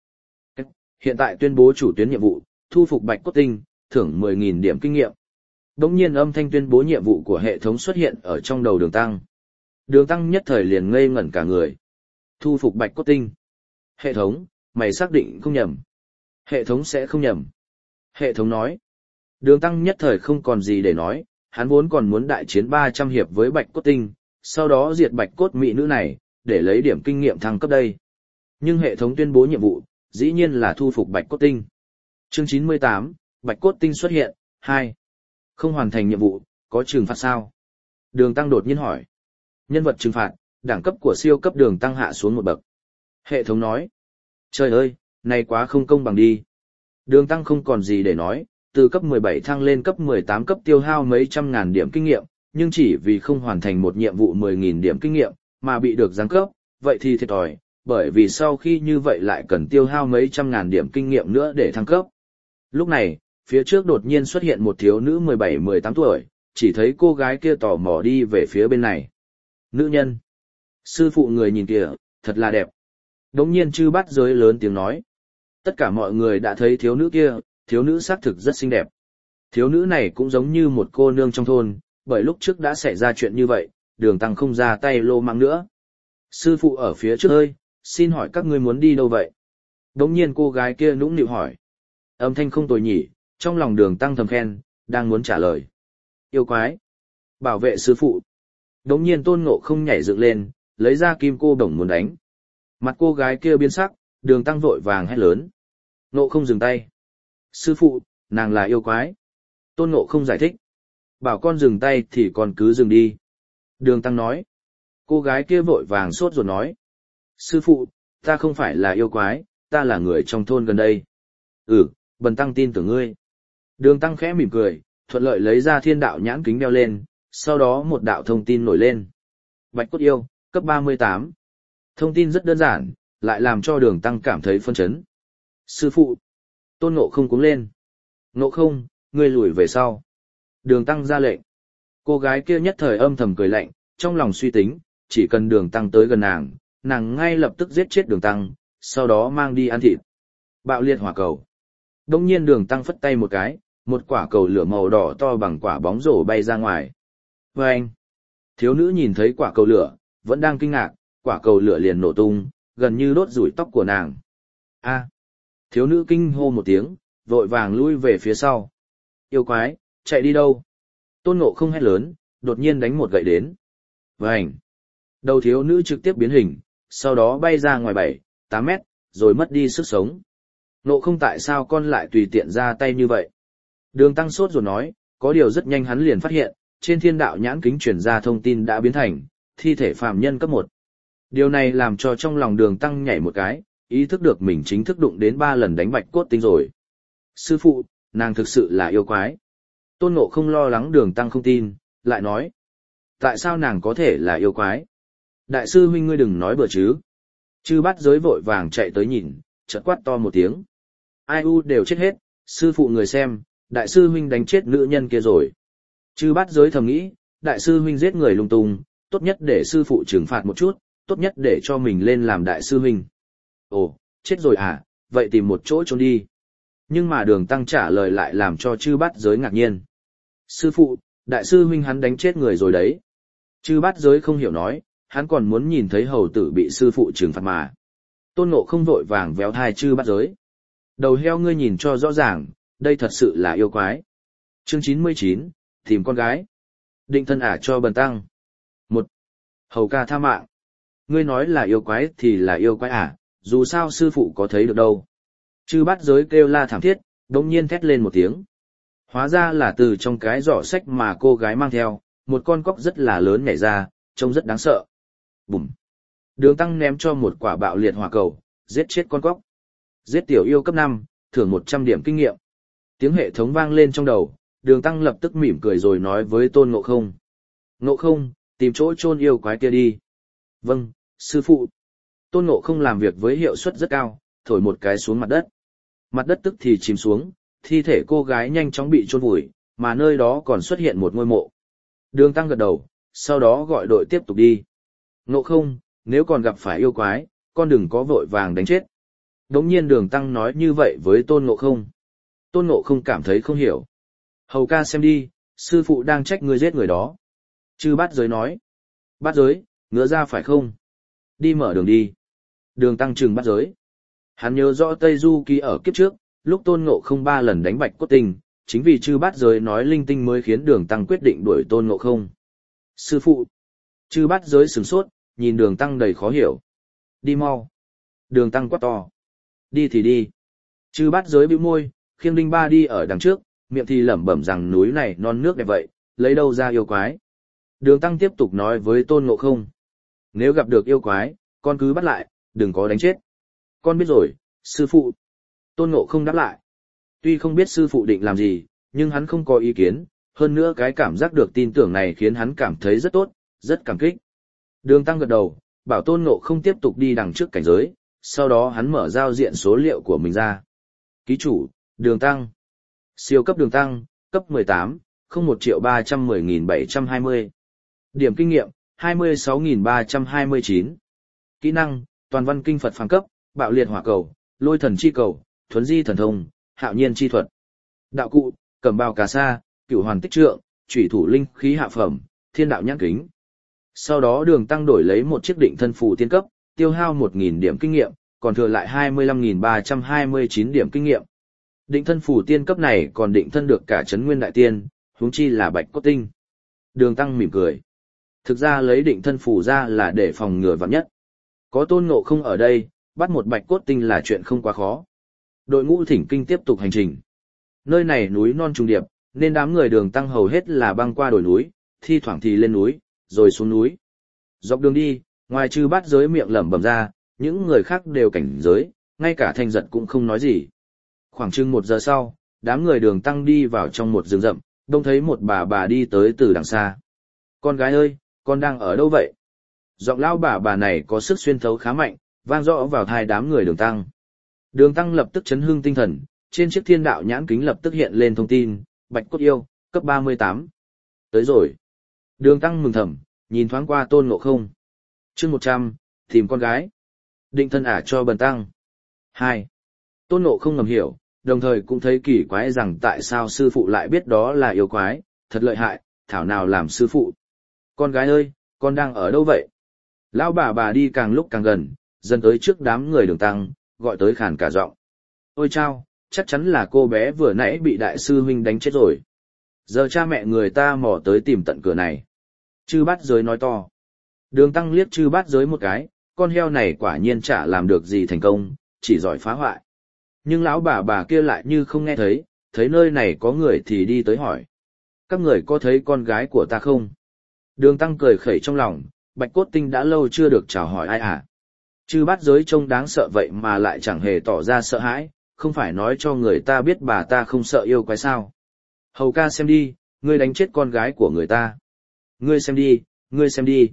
Hiện tại tuyên bố chủ tuyến nhiệm vụ, thu phục bạch cốt tinh, thưởng mười nghìn điểm kinh nghiệm. Đống nhiên âm thanh tuyên bố nhiệm vụ của hệ thống xuất hiện ở trong đầu đường tăng. Đường tăng nhất thời liền ngây ngẩn cả người. Thu phục bạch cốt tinh. Hệ thống, mày xác định không nhầm. Hệ thống sẽ không nhầm. Hệ thống nói. Đường tăng nhất thời không còn gì để nói, hắn vốn còn muốn đại chiến ba trăm hiệp với bạch cốt tinh, sau đó diệt bạch cốt mỹ nữ này, để lấy điểm kinh nghiệm thăng cấp đây. Nhưng hệ thống tuyên bố nhiệm vụ, dĩ nhiên là thu phục bạch cốt tinh. Chương chín mươi tám, bạch cốt tinh xuất hiện, hai. Không hoàn thành nhiệm vụ, có trừng phạt sao? Đường tăng đột nhiên hỏi. Nhân vật trừng phạt, đẳng cấp của siêu cấp đường tăng hạ xuống một bậc. Hệ thống nói. Trời ơi, này quá không công bằng đi. Đường tăng không còn gì để nói, từ cấp mười bảy thăng lên cấp mười tám cấp tiêu hao mấy trăm ngàn điểm kinh nghiệm, nhưng chỉ vì không hoàn thành một nhiệm vụ mười nghìn điểm kinh nghiệm, mà bị được giáng cấp, vậy thì thiệt thòi, bởi vì sau khi như vậy lại cần tiêu hao mấy trăm ngàn điểm kinh nghiệm nữa để thăng cấp. Lúc này, phía trước đột nhiên xuất hiện một thiếu nữ mười bảy mười tám tuổi, chỉ thấy cô gái kia tò mò đi về phía bên này. Nữ nhân. Sư phụ người nhìn kìa, thật là đẹp. Đống nhiên chư bắt giới lớn tiếng nói. Tất cả mọi người đã thấy thiếu nữ kia, thiếu nữ xác thực rất xinh đẹp. Thiếu nữ này cũng giống như một cô nương trong thôn, bởi lúc trước đã xảy ra chuyện như vậy, đường tăng không ra tay lô mang nữa. Sư phụ ở phía trước ơi, xin hỏi các ngươi muốn đi đâu vậy? Đống nhiên cô gái kia nũng nịu hỏi. Âm thanh không tồi nhỉ, trong lòng đường tăng thầm khen, đang muốn trả lời. Yêu quái! Bảo vệ sư phụ! Đống nhiên Tôn Ngộ không nhảy dựng lên, lấy ra kim cô đồng muốn đánh. Mặt cô gái kia biến sắc, đường tăng vội vàng hét lớn. Ngộ không dừng tay. Sư phụ, nàng là yêu quái. Tôn Ngộ không giải thích. Bảo con dừng tay thì con cứ dừng đi. Đường tăng nói. Cô gái kia vội vàng sốt ruột nói. Sư phụ, ta không phải là yêu quái, ta là người trong thôn gần đây. Ừ, bần tăng tin tưởng ngươi. Đường tăng khẽ mỉm cười, thuận lợi lấy ra thiên đạo nhãn kính đeo lên, sau đó một đạo thông tin nổi lên. Bạch cốt yêu, cấp ba mươi tám. Thông tin rất đơn giản, lại làm cho đường tăng cảm thấy phân chấn. Sư phụ. Tôn Ngộ không cuống lên. Ngộ không, ngươi lùi về sau. Đường tăng ra lệnh. Cô gái kia nhất thời âm thầm cười lạnh, trong lòng suy tính, chỉ cần đường tăng tới gần nàng, nàng ngay lập tức giết chết đường tăng, sau đó mang đi ăn thịt. Bạo liệt hỏa cầu. Đông nhiên đường tăng phất tay một cái, một quả cầu lửa màu đỏ to bằng quả bóng rổ bay ra ngoài. Và anh, thiếu nữ nhìn thấy quả cầu lửa, vẫn đang kinh ngạc, quả cầu lửa liền nổ tung, gần như đốt rủi tóc của nàng. A, thiếu nữ kinh hô một tiếng, vội vàng lui về phía sau. Yêu quái, chạy đi đâu? Tôn Ngộ không hét lớn, đột nhiên đánh một gậy đến. Và anh, đầu thiếu nữ trực tiếp biến hình, sau đó bay ra ngoài bảy, tám mét, rồi mất đi sức sống. Ngộ không tại sao con lại tùy tiện ra tay như vậy? Đường tăng sốt rồi nói, có điều rất nhanh hắn liền phát hiện, trên thiên đạo nhãn kính truyền ra thông tin đã biến thành, thi thể phàm nhân cấp một. Điều này làm cho trong lòng đường tăng nhảy một cái, ý thức được mình chính thức đụng đến ba lần đánh bạch cốt tinh rồi. Sư phụ, nàng thực sự là yêu quái. Tôn Ngộ không lo lắng đường tăng không tin, lại nói. Tại sao nàng có thể là yêu quái? Đại sư huynh ngươi đừng nói bừa chứ. Chư Bát Giới vội vàng chạy tới nhìn, chợt quát to một tiếng. Ai u đều chết hết, sư phụ người xem, đại sư huynh đánh chết nữ nhân kia rồi. Chư Bát Giới thầm nghĩ, đại sư huynh giết người lung tung, tốt nhất để sư phụ trừng phạt một chút, tốt nhất để cho mình lên làm đại sư huynh. Ồ, chết rồi à, vậy tìm một chỗ trốn đi. Nhưng mà đường tăng trả lời lại làm cho chư Bát Giới ngạc nhiên. Sư phụ, đại sư huynh hắn đánh chết người rồi đấy. Chư Bát Giới không hiểu nói, hắn còn muốn nhìn thấy hầu tử bị sư phụ trừng phạt mà. Tôn Ngộ không vội vàng véo thai chư Bát Giới. Đầu heo ngươi nhìn cho rõ ràng, đây thật sự là yêu quái. Chương chín mươi chín, tìm con gái. Định thân ả cho bần tăng. Một, hầu ca tha mạng. Ngươi nói là yêu quái thì là yêu quái ả, dù sao sư phụ có thấy được đâu. Chư Bát Giới kêu la thảm thiết, đột nhiên thét lên một tiếng. Hóa ra là từ trong cái giỏ sách mà cô gái mang theo, một con cóc rất là lớn nhảy ra, trông rất đáng sợ. Bùm. Đường tăng ném cho một quả bạo liệt hỏa cầu, giết chết con cóc. Giết tiểu yêu cấp năm, thưởng một trăm điểm kinh nghiệm. Tiếng hệ thống vang lên trong đầu, đường tăng lập tức mỉm cười rồi nói với Tôn Ngộ không. Ngộ không, tìm chỗ chôn yêu quái kia đi. Vâng, sư phụ. Tôn Ngộ không làm việc với hiệu suất rất cao, thổi một cái xuống mặt đất. Mặt đất tức thì chìm xuống, thi thể cô gái nhanh chóng bị chôn vùi, mà nơi đó còn xuất hiện một ngôi mộ. Đường tăng gật đầu, sau đó gọi đội tiếp tục đi. Ngộ không, nếu còn gặp phải yêu quái, con đừng có vội vàng đánh chết. Đống nhiên Đường Tăng nói như vậy với Tôn Ngộ không. Tôn Ngộ không cảm thấy không hiểu. Hầu ca xem đi, sư phụ đang trách ngươi giết người đó. Chư Bát Giới nói. Bát Giới, ngứa ra phải không? Đi mở đường đi. Đường Tăng trừng Bát Giới. Hắn nhớ rõ Tây Du Ký ở kiếp trước, lúc Tôn Ngộ không ba lần đánh Bạch Cốt Tinh, chính vì Chư Bát Giới nói linh tinh mới khiến Đường Tăng quyết định đuổi Tôn Ngộ không. Sư phụ. Chư Bát Giới sửng sốt, nhìn Đường Tăng đầy khó hiểu. Đi mau. Đường Tăng quát to. Đi thì đi. Chư Bát Giới bĩu môi, khiêng đinh ba đi ở đằng trước, miệng thì lẩm bẩm rằng núi này non nước đẹp vậy, lấy đâu ra yêu quái. Đường Tăng tiếp tục nói với Tôn Ngộ không. Nếu gặp được yêu quái, con cứ bắt lại, đừng có đánh chết. Con biết rồi, sư phụ. Tôn Ngộ không đáp lại. Tuy không biết sư phụ định làm gì, nhưng hắn không có ý kiến, hơn nữa cái cảm giác được tin tưởng này khiến hắn cảm thấy rất tốt, rất cảm kích. Đường Tăng gật đầu, bảo Tôn Ngộ không tiếp tục đi đằng trước cảnh giới, sau đó hắn mở giao diện số liệu của mình ra. Ký chủ, Đường Tăng. Siêu cấp Đường Tăng, cấp mười tám, không một triệu ba trăm mười nghìn bảy trăm hai mươi. Điểm kinh nghiệm, hai mươi sáu nghìn ba trăm hai mươi chín. Kỹ năng, toàn văn kinh Phật phàm cấp, bạo liệt hỏa cầu, lôi thần chi cầu, thuấn di thần thông, hạo nhiên chi thuật. Đạo cụ, cẩm bào cà sa, cửu hoàn tích trượng, chủy thủ linh khí hạ phẩm, thiên đạo nhãn kính. Sau đó Đường Tăng đổi lấy một chiếc định thân phù tiên cấp, tiêu hao một nghìn điểm kinh nghiệm, còn thừa lại hai mươi lăm nghìn ba trăm hai mươi chín điểm kinh nghiệm. Định thân phù tiên cấp này còn định thân được cả Trấn Nguyên Đại Tiên, huống chi là Bạch Cốt Tinh. Đường Tăng mỉm cười. Thực ra lấy định thân phù ra là để phòng ngừa vạn nhất. Có Tôn Ngộ không ở đây, bắt một Bạch Cốt Tinh là chuyện không quá khó. Đội ngũ thỉnh kinh tiếp tục hành trình. Nơi này núi non trùng điệp, nên đám người Đường Tăng hầu hết là băng qua đồi núi, thi thoảng thì lên núi, rồi xuống núi. Dọc đường đi, ngoài Chư Bát Giới miệng lẩm bẩm ra, những người khác đều cảnh giới, ngay cả Thanh Giật cũng không nói gì. Khoảng chừng một giờ sau, đám người Đường Tăng đi vào trong một rừng rậm, đông thấy một bà bà đi tới từ đằng xa. Con gái ơi, con đang ở đâu vậy? Giọng lão bà bà này có sức xuyên thấu khá mạnh, vang rõ vào tai đám người Đường Tăng. Đường Tăng lập tức chấn hưng tinh thần, trên chiếc thiên đạo nhãn kính lập tức hiện lên thông tin, Bạch Cốt yêu, cấp ba mươi tám. Tới rồi. Đường Tăng mừng thầm, nhìn thoáng qua Tôn Ngộ không. Chương một trăm, tìm con gái. Định thân ả cho Bần Tăng. hai. Tôn Ngộ không ngầm hiểu, đồng thời cũng thấy kỳ quái rằng tại sao sư phụ lại biết đó là yêu quái, thật lợi hại, thảo nào làm sư phụ. Con gái ơi, con đang ở đâu vậy? Lão bà bà đi càng lúc càng gần, dần tới trước đám người Đường Tăng, gọi tới khàn cả giọng. Ôi chao, chắc chắn là cô bé vừa nãy bị đại sư huynh đánh chết rồi. Giờ cha mẹ người ta mò tới tìm tận cửa này. Chư Bát Giới nói to. Đường Tăng liếc Chư Bát Giới một cái, con heo này quả nhiên chả làm được gì thành công, chỉ giỏi phá hoại. Nhưng lão bà bà kia lại như không nghe thấy, thấy nơi này có người thì đi tới hỏi. Các người có thấy con gái của ta không? Đường Tăng cười khẩy trong lòng, Bạch Cốt Tinh đã lâu chưa được chào hỏi ai à? Chư Bát Giới trông đáng sợ vậy mà lại chẳng hề tỏ ra sợ hãi, không phải nói cho người ta biết bà ta không sợ yêu quái sao. Hầu ca xem đi, ngươi đánh chết con gái của người ta. Ngươi xem đi, ngươi xem đi.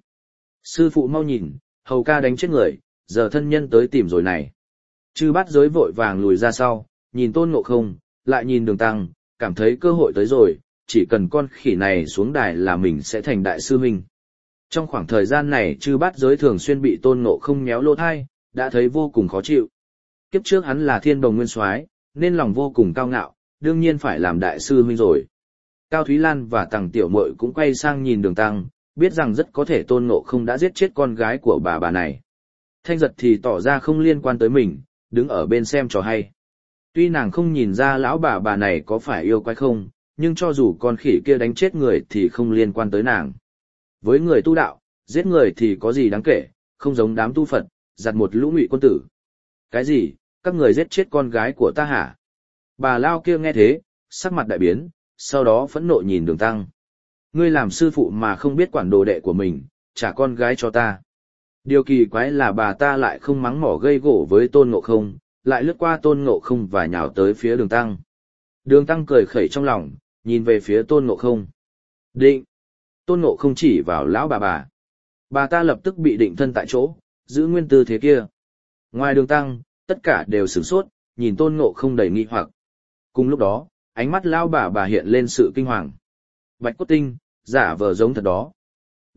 Sư phụ mau nhìn, hầu ca đánh chết người, giờ thân nhân tới tìm rồi này. Chư Bát Giới vội vàng lùi ra sau, nhìn Tôn Ngộ không, lại nhìn Đường Tăng, cảm thấy cơ hội tới rồi, chỉ cần con khỉ này xuống đài là mình sẽ thành đại sư huynh. Trong khoảng thời gian này Chư Bát Giới thường xuyên bị Tôn Ngộ không méo lỗ thai, đã thấy vô cùng khó chịu. Kiếp trước hắn là Thiên Đồng Nguyên Soái, nên lòng vô cùng cao ngạo, đương nhiên phải làm đại sư huynh rồi. Cao Thúy Lan và Tằng Tiểu Muội cũng quay sang nhìn Đường Tăng, biết rằng rất có thể Tôn Ngộ không đã giết chết con gái của bà bà này. Thanh Giật thì tỏ ra không liên quan tới mình, đứng ở bên xem trò hay. Tuy nàng không nhìn ra lão bà bà này có phải yêu quái không, nhưng cho dù con khỉ kia đánh chết người thì không liên quan tới nàng. Với người tu đạo, giết người thì có gì đáng kể, không giống đám tu Phật, giặt một lũ ngụy quân tử. Cái gì, các người giết chết con gái của ta hả? Bà Lao kia nghe thế, sắc mặt đại biến, sau đó phẫn nộ nhìn Đường Tăng. Ngươi làm sư phụ mà không biết quản đồ đệ của mình, trả con gái cho ta. Điều kỳ quái là bà ta lại không mắng mỏ gây gổ với Tôn Ngộ không, lại lướt qua Tôn Ngộ không và nhào tới phía Đường Tăng. Đường Tăng cười khẩy trong lòng, nhìn về phía Tôn Ngộ không. Định! Tôn Ngộ không chỉ vào lão bà bà. Bà ta lập tức bị định thân tại chỗ, giữ nguyên tư thế kia. Ngoài Đường Tăng, tất cả đều sửng sốt, nhìn Tôn Ngộ không đầy nghi hoặc. Cùng lúc đó, ánh mắt lão bà bà hiện lên sự kinh hoàng. Bạch Cốt Tinh, giả vờ giống thật đó.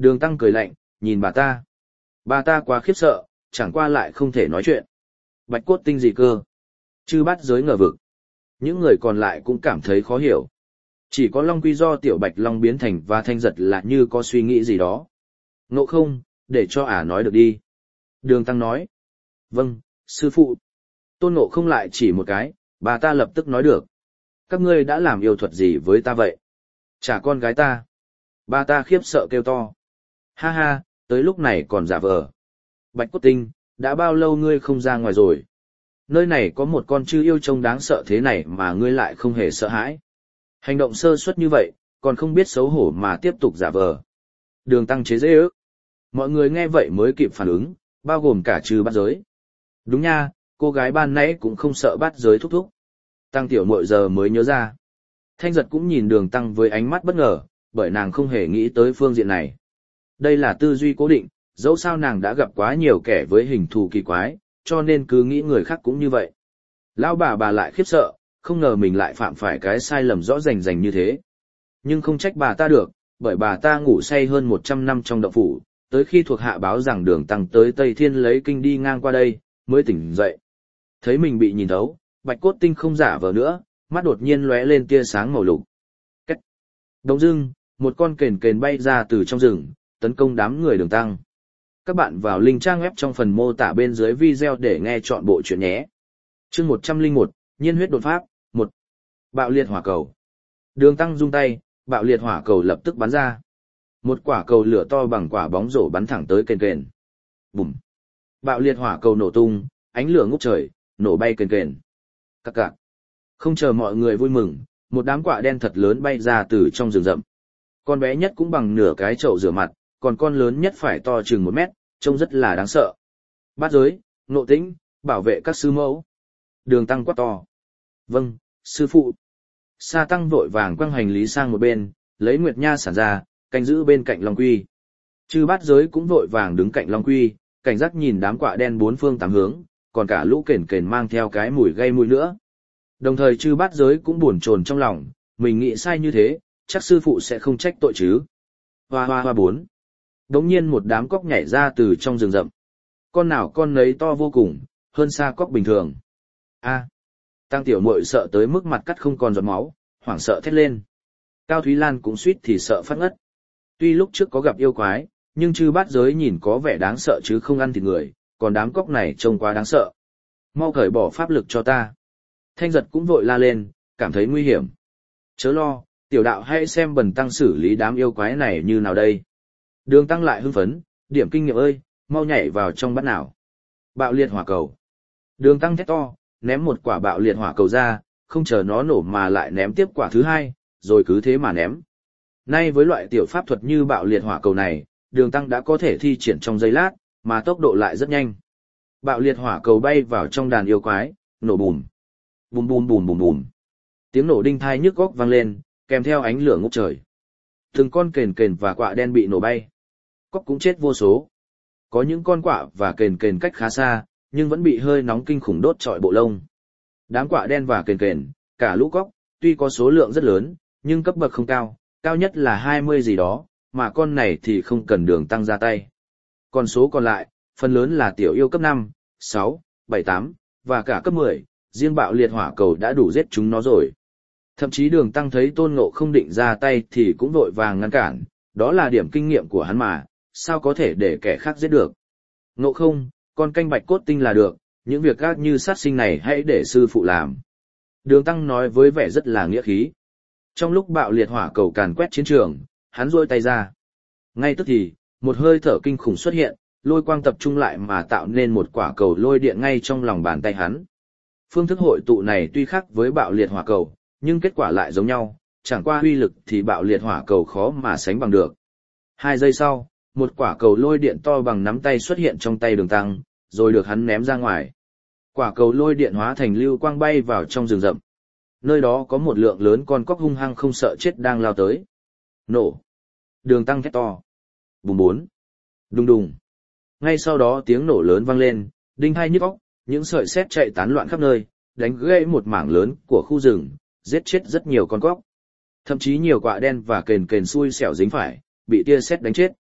Đường Tăng cười lạnh, nhìn bà ta. Bà ta quá khiếp sợ, chẳng qua lại không thể nói chuyện. Bạch cốt tinh gì cơ? Chư Bát Giới ngờ vực. Những người còn lại cũng cảm thấy khó hiểu. Chỉ có Long Quy do Tiểu Bạch Long biến thành và Thanh Giật là như có suy nghĩ gì đó. Ngộ không, để cho ả nói được đi. Đường Tăng nói. Vâng, sư phụ. Tôn Ngộ không lại chỉ một cái, bà ta lập tức nói được. Các ngươi đã làm yêu thuật gì với ta vậy? Trả con gái ta. Bà ta khiếp sợ kêu to. Ha ha, tới lúc này còn giả vờ. Bạch cốt tinh, đã bao lâu ngươi không ra ngoài rồi? Nơi này có một con chư yêu trông đáng sợ thế này mà ngươi lại không hề sợ hãi. Hành động sơ suất như vậy, còn không biết xấu hổ mà tiếp tục giả vờ. Đường Tăng chế giễu ước. Mọi người nghe vậy mới kịp phản ứng, bao gồm cả Trư Bát Giới. Đúng nha, cô gái ban nãy cũng không sợ Bát Giới thúc thúc. Tăng tiểu muội giờ mới nhớ ra. Thanh Giật cũng nhìn Đường Tăng với ánh mắt bất ngờ, bởi nàng không hề nghĩ tới phương diện này. Đây là tư duy cố định, dẫu sao nàng đã gặp quá nhiều kẻ với hình thù kỳ quái, cho nên cứ nghĩ người khác cũng như vậy. Lão bà bà lại khiếp sợ, không ngờ mình lại phạm phải cái sai lầm rõ rành rành như thế. Nhưng không trách bà ta được, bởi bà ta ngủ say hơn một trăm năm trong động phủ, tới khi thuộc hạ báo rằng Đường Tăng tới Tây Thiên lấy kinh đi ngang qua đây, mới tỉnh dậy. Thấy mình bị nhìn thấu, Bạch cốt tinh không giả vờ nữa, mắt đột nhiên lóe lên tia sáng màu lục. Cách. Đống dưng, một con kền kền bay ra từ trong rừng, tấn công đám người Đường Tăng. Các bạn vào link trang web trong phần mô tả bên dưới video để nghe chọn bộ chuyện nhé. Chương một trăm lẻ một, Nhiên huyết đột pháp, một. Bạo liệt hỏa cầu. Đường Tăng rung tay, bạo liệt hỏa cầu lập tức bắn ra. Một quả cầu lửa to bằng quả bóng rổ bắn thẳng tới kền kền. Bùm. Bạo liệt hỏa cầu nổ tung, ánh lửa ngút trời, nổ bay kền kền. Cặc cặc. Không chờ mọi người vui mừng, một đám quạ đen thật lớn bay ra từ trong rừng rậm. Con bé nhất cũng bằng nửa cái chậu rửa mặt, còn con lớn nhất phải to chừng một mét, trông rất là đáng sợ. Bát Giới, Ngộ Tĩnh, bảo vệ các sư mẫu. Đường Tăng quát to. Vâng, sư phụ. Sa Tăng vội vàng quăng hành lý sang một bên, lấy Nguyệt Nha sản ra, canh giữ bên cạnh Long Quy. Chư Bát Giới cũng vội vàng đứng cạnh Long Quy, cảnh giác nhìn đám quạ đen bốn phương tám hướng, còn cả lũ kền kền mang theo cái mùi gây mùi nữa. Đồng thời Chư Bát Giới cũng buồn chồn trong lòng, mình nghĩ sai như thế, chắc sư phụ sẽ không trách tội chứ. Hoa hoa hoa bốn. Đống nhiên một đám cóc nhảy ra từ trong rừng rậm. Con nào con nấy to vô cùng, hơn xa cóc bình thường. A. Tăng tiểu muội sợ tới mức mặt cắt không còn giọt máu, hoảng sợ thét lên. Cao Thúy Lan cũng suýt thì sợ phát ngất. Tuy lúc trước có gặp yêu quái, nhưng Chư Bát Giới nhìn có vẻ đáng sợ chứ không ăn thịt người, còn đám cóc này trông quá đáng sợ. Mau cởi bỏ pháp lực cho ta. Thanh Giật cũng vội la lên, cảm thấy nguy hiểm. Chớ lo, tiểu đạo hãy xem Bần Tăng xử lý đám yêu quái này như nào đây. Đường Tăng lại hưng phấn, điểm kinh nghiệm ơi, mau nhảy vào trong bát nào. Bạo liệt hỏa cầu. Đường Tăng thét to, ném một quả bạo liệt hỏa cầu ra, không chờ nó nổ mà lại ném tiếp quả thứ hai, rồi cứ thế mà ném. Nay với loại tiểu pháp thuật như bạo liệt hỏa cầu này, Đường Tăng đã có thể thi triển trong giây lát, mà tốc độ lại rất nhanh. Bạo liệt hỏa cầu bay vào trong đàn yêu quái, nổ bùm. Bùm bùm bùm bùm bùm. Tiếng nổ đinh thai nhức óc vang lên, kèm theo ánh lửa ngút trời. Từng con kền kền và quạ đen bị nổ bay. Cóc cũng chết vô số. Có những con quạ và kền kền cách khá xa, nhưng vẫn bị hơi nóng kinh khủng đốt trọi bộ lông. Đám quạ đen và kền kền, cả lũ cóc, tuy có số lượng rất lớn, nhưng cấp bậc không cao, cao nhất là hai mươi gì đó, mà con này thì không cần Đường Tăng ra tay. Còn số còn lại, phần lớn là tiểu yêu cấp năm, sáu, bảy, tám, và cả cấp mười, riêng bạo liệt hỏa cầu đã đủ giết chúng nó rồi. Thậm chí Đường Tăng thấy Tôn Ngộ không định ra tay thì cũng vội vàng ngăn cản, đó là điểm kinh nghiệm của hắn mà, sao có thể để kẻ khác giết được. Ngộ không, con canh bạch cốt tinh là được, những việc ác như sát sinh này hãy để sư phụ làm. Đường Tăng nói với vẻ rất là nghĩa khí. Trong lúc bạo liệt hỏa cầu càn quét chiến trường, hắn duỗi tay ra. Ngay tức thì, một hơi thở kinh khủng xuất hiện, lôi quang tập trung lại mà tạo nên một quả cầu lôi điện ngay trong lòng bàn tay hắn. Phương thức hội tụ này tuy khác với bạo liệt hỏa cầu, nhưng kết quả lại giống nhau, chẳng qua uy lực thì bạo liệt hỏa cầu khó mà sánh bằng được. Hai giây sau, một quả cầu lôi điện to bằng nắm tay xuất hiện trong tay Đường Tăng, rồi được hắn ném ra ngoài. Quả cầu lôi điện hóa thành lưu quang bay vào trong rừng rậm. Nơi đó có một lượng lớn con cóc hung hăng không sợ chết đang lao tới. Nổ. Đường Tăng thét to. Bùm bốn. Đùng đùng. Ngay sau đó tiếng nổ lớn vang lên, đinh hai nhức óc, những sợi sét chạy tán loạn khắp nơi, đánh gãy một mảng lớn của khu rừng, giết chết rất nhiều con cóc. Thậm chí nhiều quạ đen và kền kền xui xẻo dính phải, bị tia sét đánh chết.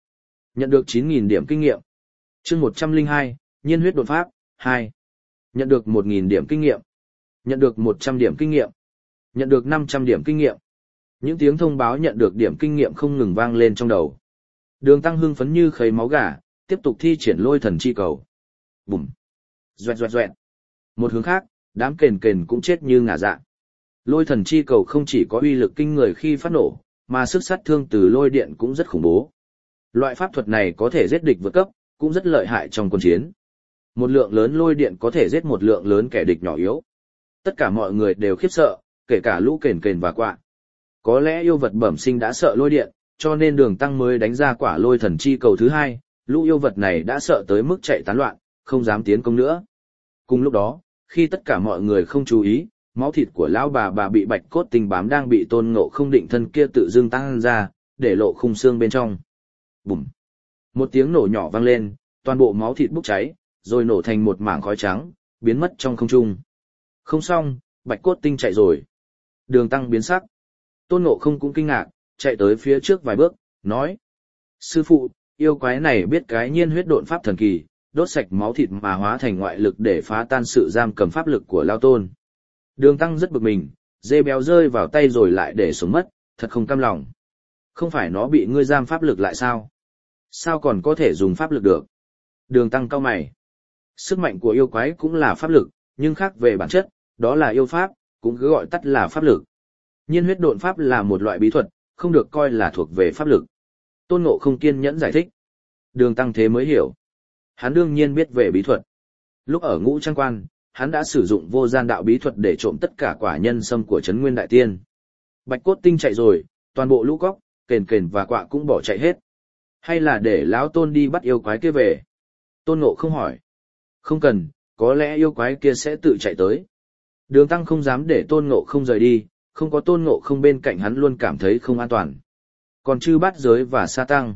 Nhận được chín nghìn điểm kinh nghiệm. Chương một trăm lẻ hai, nhiên huyết đột pháp, hai. Nhận được một nghìn điểm kinh nghiệm. Nhận được một trăm điểm kinh nghiệm. Nhận được năm trăm điểm kinh nghiệm. Những tiếng thông báo nhận được điểm kinh nghiệm không ngừng vang lên trong đầu. Đường Tăng hưng phấn như khấy máu gà, tiếp tục thi triển lôi thần chi cầu. Bùm. Doẹt doẹt doẹt. Một hướng khác, đám kền kền cũng chết như ngả dạ. Lôi thần chi cầu không chỉ có uy lực kinh người khi phát nổ, mà sức sát thương từ lôi điện cũng rất khủng bố. Loại pháp thuật này có thể giết địch vượt cấp, cũng rất lợi hại trong quân chiến. Một lượng lớn lôi điện có thể giết một lượng lớn kẻ địch nhỏ yếu. Tất cả mọi người đều khiếp sợ, kể cả lũ kền kền và quạ. Có lẽ yêu vật bẩm sinh đã sợ lôi điện, cho nên Đường Tăng mới đánh ra quả lôi thần chi cầu thứ hai, lũ yêu vật này đã sợ tới mức chạy tán loạn, không dám tiến công nữa. Cùng lúc đó, khi tất cả mọi người không chú ý, máu thịt của lão bà bà bị bạch cốt tinh bám đang bị Tôn Ngộ Không định thân kia tự dưng tăng ra, để lộ khung xương bên trong. Bùm! Một tiếng nổ nhỏ vang lên, toàn bộ máu thịt bốc cháy, rồi nổ thành một mảng khói trắng, biến mất trong không trung. Không xong, bạch cốt tinh chạy rồi. Đường Tăng biến sắc. Tôn Ngộ Không cũng kinh ngạc, chạy tới phía trước vài bước, nói. Sư phụ, yêu quái này biết cái nhiên huyết độn pháp thần kỳ, đốt sạch máu thịt mà hóa thành ngoại lực để phá tan sự giam cầm pháp lực của Lao Tôn. Đường Tăng rất bực mình, dê béo rơi vào tay rồi lại để xuống mất, thật không cam lòng. Không phải nó bị ngươi giam pháp lực lại sao? Sao còn có thể dùng pháp lực được? Đường Tăng cau mày. Sức mạnh của yêu quái cũng là pháp lực, nhưng khác về bản chất, đó là yêu pháp, cũng cứ gọi tắt là pháp lực. Nhiên huyết độn pháp là một loại bí thuật, không được coi là thuộc về pháp lực. Tôn Ngộ Không kiên nhẫn giải thích. Đường Tăng thế mới hiểu. Hắn đương nhiên biết về bí thuật. Lúc ở Ngũ Trang Quan, hắn đã sử dụng vô gian đạo bí thuật để trộm tất cả quả nhân sâm của Trấn Nguyên Đại Tiên. Bạch cốt tinh chạy rồi, toàn bộ lũ cóc, kền kền và quạ cũng bỏ chạy hết. Hay là để lão Tôn đi bắt yêu quái kia về? Tôn Ngộ Không hỏi. Không cần, có lẽ yêu quái kia sẽ tự chạy tới. Đường Tăng không dám để Tôn Ngộ Không rời đi, không có Tôn Ngộ Không bên cạnh hắn luôn cảm thấy không an toàn. Còn Chư Bát Giới và Sa Tăng.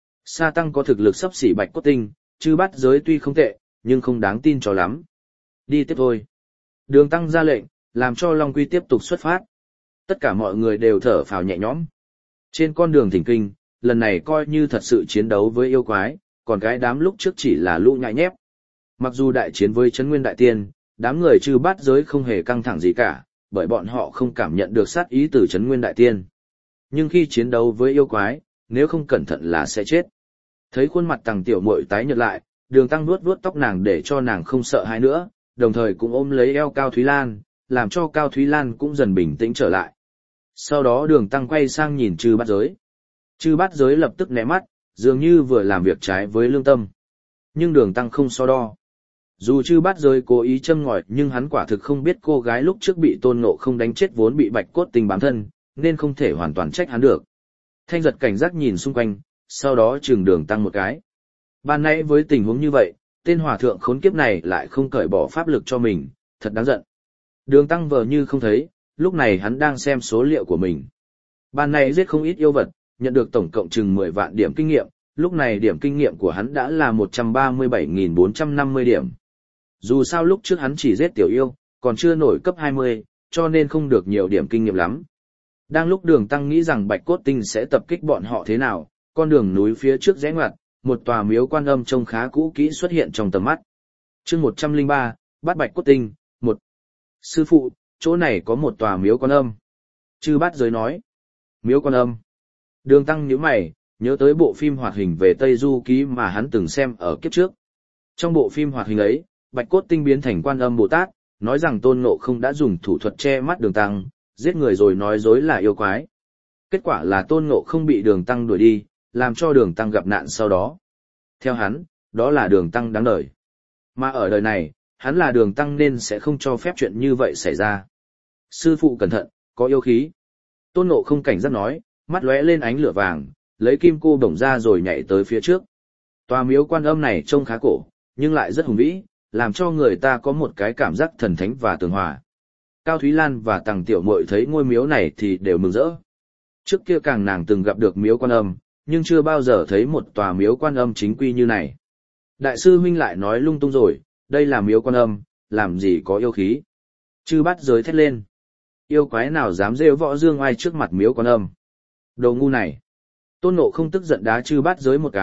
Sa Tăng có thực lực xấp xỉ Bạch cốt tinh, Chư Bát Giới tuy không tệ, nhưng không đáng tin cho lắm. Đi tiếp thôi. Đường Tăng ra lệnh, làm cho Long Quy tiếp tục xuất phát. Tất cả mọi người đều thở phào nhẹ nhõm. Trên con đường thỉnh kinh, lần này coi như thật sự chiến đấu với yêu quái, còn cái đám lúc trước chỉ là lũ nhại nhép. Mặc dù đại chiến với Trấn Nguyên Đại Tiên, đám người Chư Bát Giới không hề căng thẳng gì cả, bởi bọn họ không cảm nhận được sát ý từ Trấn Nguyên Đại Tiên. Nhưng khi chiến đấu với yêu quái, nếu không cẩn thận là sẽ chết. Thấy khuôn mặt Tằng Tiểu Muội tái nhợt lại, Đường Tăng vuốt vuốt tóc nàng để cho nàng không sợ hãi nữa, đồng thời cũng ôm lấy eo Cao Thúy Lan, làm cho Cao Thúy Lan cũng dần bình tĩnh trở lại. Sau đó Đường Tăng quay sang nhìn Chư Bát Giới. Chư Bát Giới lập tức né mắt, dường như vừa làm việc trái với lương tâm. Nhưng Đường Tăng không so đo. Dù Chư Bát Giới cố ý châm ngòi, nhưng hắn quả thực không biết cô gái lúc trước bị Tôn Ngộ Không đánh chết vốn bị bạch cốt tinh bám thân, nên không thể hoàn toàn trách hắn được. Thanh Giật cảnh giác nhìn xung quanh, sau đó chừng Đường Tăng một cái. Ban nãy với tình huống như vậy, tên hòa thượng khốn kiếp này lại không cởi bỏ pháp lực cho mình, thật đáng giận. Đường Tăng vờ như không thấy, lúc này hắn đang xem số liệu của mình. Ban nãy giết không ít yêu vật, nhận được tổng cộng chừng mười vạn điểm kinh nghiệm, lúc này điểm kinh nghiệm của hắn đã là một trăm ba mươi bảy nghìn bốn trăm năm mươi điểm. Dù sao lúc trước hắn chỉ giết tiểu yêu, còn chưa nổi cấp hai mươi, cho nên không được nhiều điểm kinh nghiệm lắm. Đang lúc Đường Tăng nghĩ rằng Bạch Cốt Tinh sẽ tập kích bọn họ thế nào, con đường núi phía trước rẽ ngoặt, một tòa miếu Quan Âm trông khá cũ kỹ xuất hiện trong tầm mắt. Chương một trăm lẻ ba, Bát Bạch Cốt Tinh, một. Sư phụ, chỗ này có một tòa miếu Quan Âm. Chư Bát Giới nói. Miếu Quan Âm. Đường Tăng nhíu mày, nhớ tới bộ phim hoạt hình về Tây Du Ký mà hắn từng xem ở kiếp trước. Trong bộ phim hoạt hình ấy, Bạch Cốt Tinh biến thành Quan Âm Bồ Tát, nói rằng Tôn Ngộ Không đã dùng thủ thuật che mắt Đường Tăng, giết người rồi nói dối là yêu quái. Kết quả là Tôn Ngộ Không bị Đường Tăng đuổi đi, làm cho Đường Tăng gặp nạn sau đó. Theo hắn, đó là Đường Tăng đáng đời. Mà ở đời này, hắn là Đường Tăng nên sẽ không cho phép chuyện như vậy xảy ra. Sư phụ cẩn thận, có yêu khí. Tôn Ngộ Không cảnh giác nói, mắt lóe lên ánh lửa vàng, lấy kim cô bổng ra rồi nhảy tới phía trước. Tòa miếu Quan Âm này trông khá cổ, nhưng lại rất hùng vĩ, làm cho người ta có một cái cảm giác thần thánh và tường hòa. Cao Thúy Lan và Tằng Tiểu Muội thấy ngôi miếu này thì đều mừng rỡ. Trước kia càng nàng từng gặp được miếu Quan Âm, nhưng chưa bao giờ thấy một tòa miếu Quan Âm chính quy như này. Đại sư huynh lại nói lung tung rồi, đây là miếu Quan Âm, làm gì có yêu khí. Chư Bát Giới thét lên. Yêu quái nào dám rêu võ dương oai trước mặt miếu Quan Âm. Đồ ngu này. Tôn Ngộ Không tức giận đá Chư Bát Giới một cái,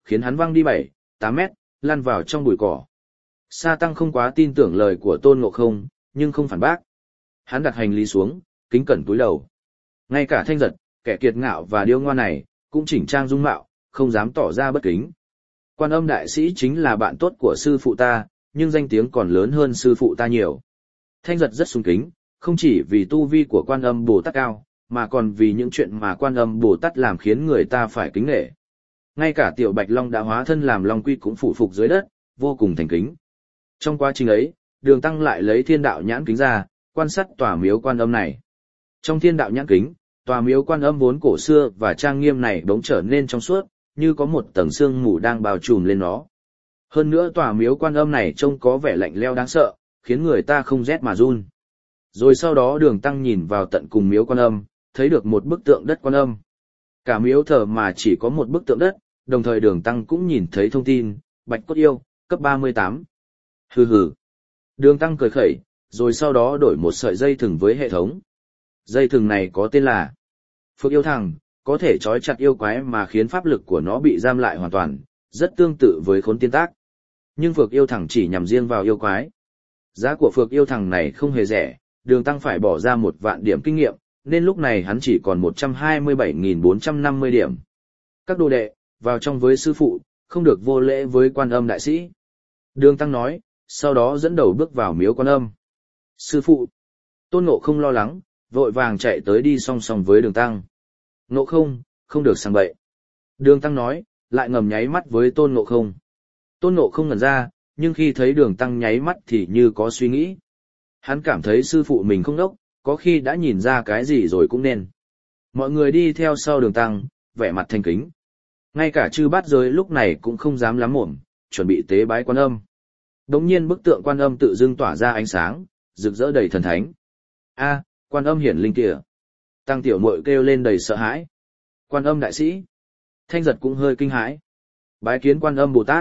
khiến hắn văng đi bảy, tám mét, lăn vào trong bụi cỏ. Sa Tăng không quá tin tưởng lời của Tôn Ngộ Không, nhưng không phản bác. Hắn đặt hành lý xuống, kính cẩn cúi đầu. Ngay cả Thanh Giật, kẻ kiệt ngạo và điêu ngoa này, cũng chỉnh trang dung mạo, không dám tỏ ra bất kính. Quan Âm đại sĩ chính là bạn tốt của sư phụ ta, nhưng danh tiếng còn lớn hơn sư phụ ta nhiều. Thanh Giật rất sùng kính, không chỉ vì tu vi của Quan Âm Bồ Tát cao, mà còn vì những chuyện mà Quan Âm Bồ Tát làm khiến người ta phải kính nể. Ngay cả Tiểu Bạch Long đã hóa thân làm Long Quy cũng phủ phục dưới đất, vô cùng thành kính. Trong quá trình ấy, Đường Tăng lại lấy thiên đạo nhãn kính ra, quan sát tòa miếu Quan Âm này. Trong thiên đạo nhãn kính, tòa miếu Quan Âm vốn cổ xưa và trang nghiêm này bỗng trở nên trong suốt, như có một tầng sương mù đang bao trùm lên nó. Hơn nữa tòa miếu Quan Âm này trông có vẻ lạnh lẽo đáng sợ, khiến người ta không rét mà run. Rồi sau đó Đường Tăng nhìn vào tận cùng miếu Quan Âm, thấy được một bức tượng đất Quan Âm. Cả miếu thờ mà chỉ có một bức tượng đất, đồng thời Đường Tăng cũng nhìn thấy thông tin, Bạch Cốt Yêu, cấp ba mươi tám. Hừ hừ. Đường Tăng cười khẩy, rồi sau đó đổi một sợi dây thừng với hệ thống. Dây thừng này có tên là Phược Yêu Thằng, có thể trói chặt yêu quái mà khiến pháp lực của nó bị giam lại hoàn toàn, rất tương tự với Khốn Tiên Tác. Nhưng Phược Yêu Thằng chỉ nhằm riêng vào yêu quái. Giá của Phược Yêu Thằng này không hề rẻ, Đường Tăng phải bỏ ra một vạn điểm kinh nghiệm, nên lúc này hắn chỉ còn một trăm hai mươi bảy nghìn bốn trăm năm mươi điểm. Các đồ đệ, vào trong với sư phụ, không được vô lễ với Quan Âm đại sĩ. Đường Tăng nói, sau đó dẫn đầu bước vào miếu Quan Âm. Sư phụ. Tôn Ngộ Không lo lắng, vội vàng chạy tới đi song song với Đường Tăng. Ngộ Không, không được sang bậy. Đường Tăng nói, lại ngầm nháy mắt với Tôn Ngộ Không. Tôn Ngộ Không ngẩn ra, nhưng khi thấy Đường Tăng nháy mắt thì như có suy nghĩ. Hắn cảm thấy sư phụ mình không đốc, có khi đã nhìn ra cái gì rồi cũng nên. Mọi người đi theo sau Đường Tăng, vẻ mặt thành kính. Ngay cả chư bát giới lúc này cũng không dám lắm mồm, chuẩn bị tế bái Quan Âm. Đống nhiên bức tượng Quan Âm tự dưng tỏa ra ánh sáng, rực rỡ đầy thần thánh. A, Quan Âm hiển linh kìa. Tăng tiểu muội kêu lên đầy sợ hãi. Quan Âm đại sĩ. Thanh Giật cũng hơi kinh hãi. Bái kiến Quan Âm Bồ Tát.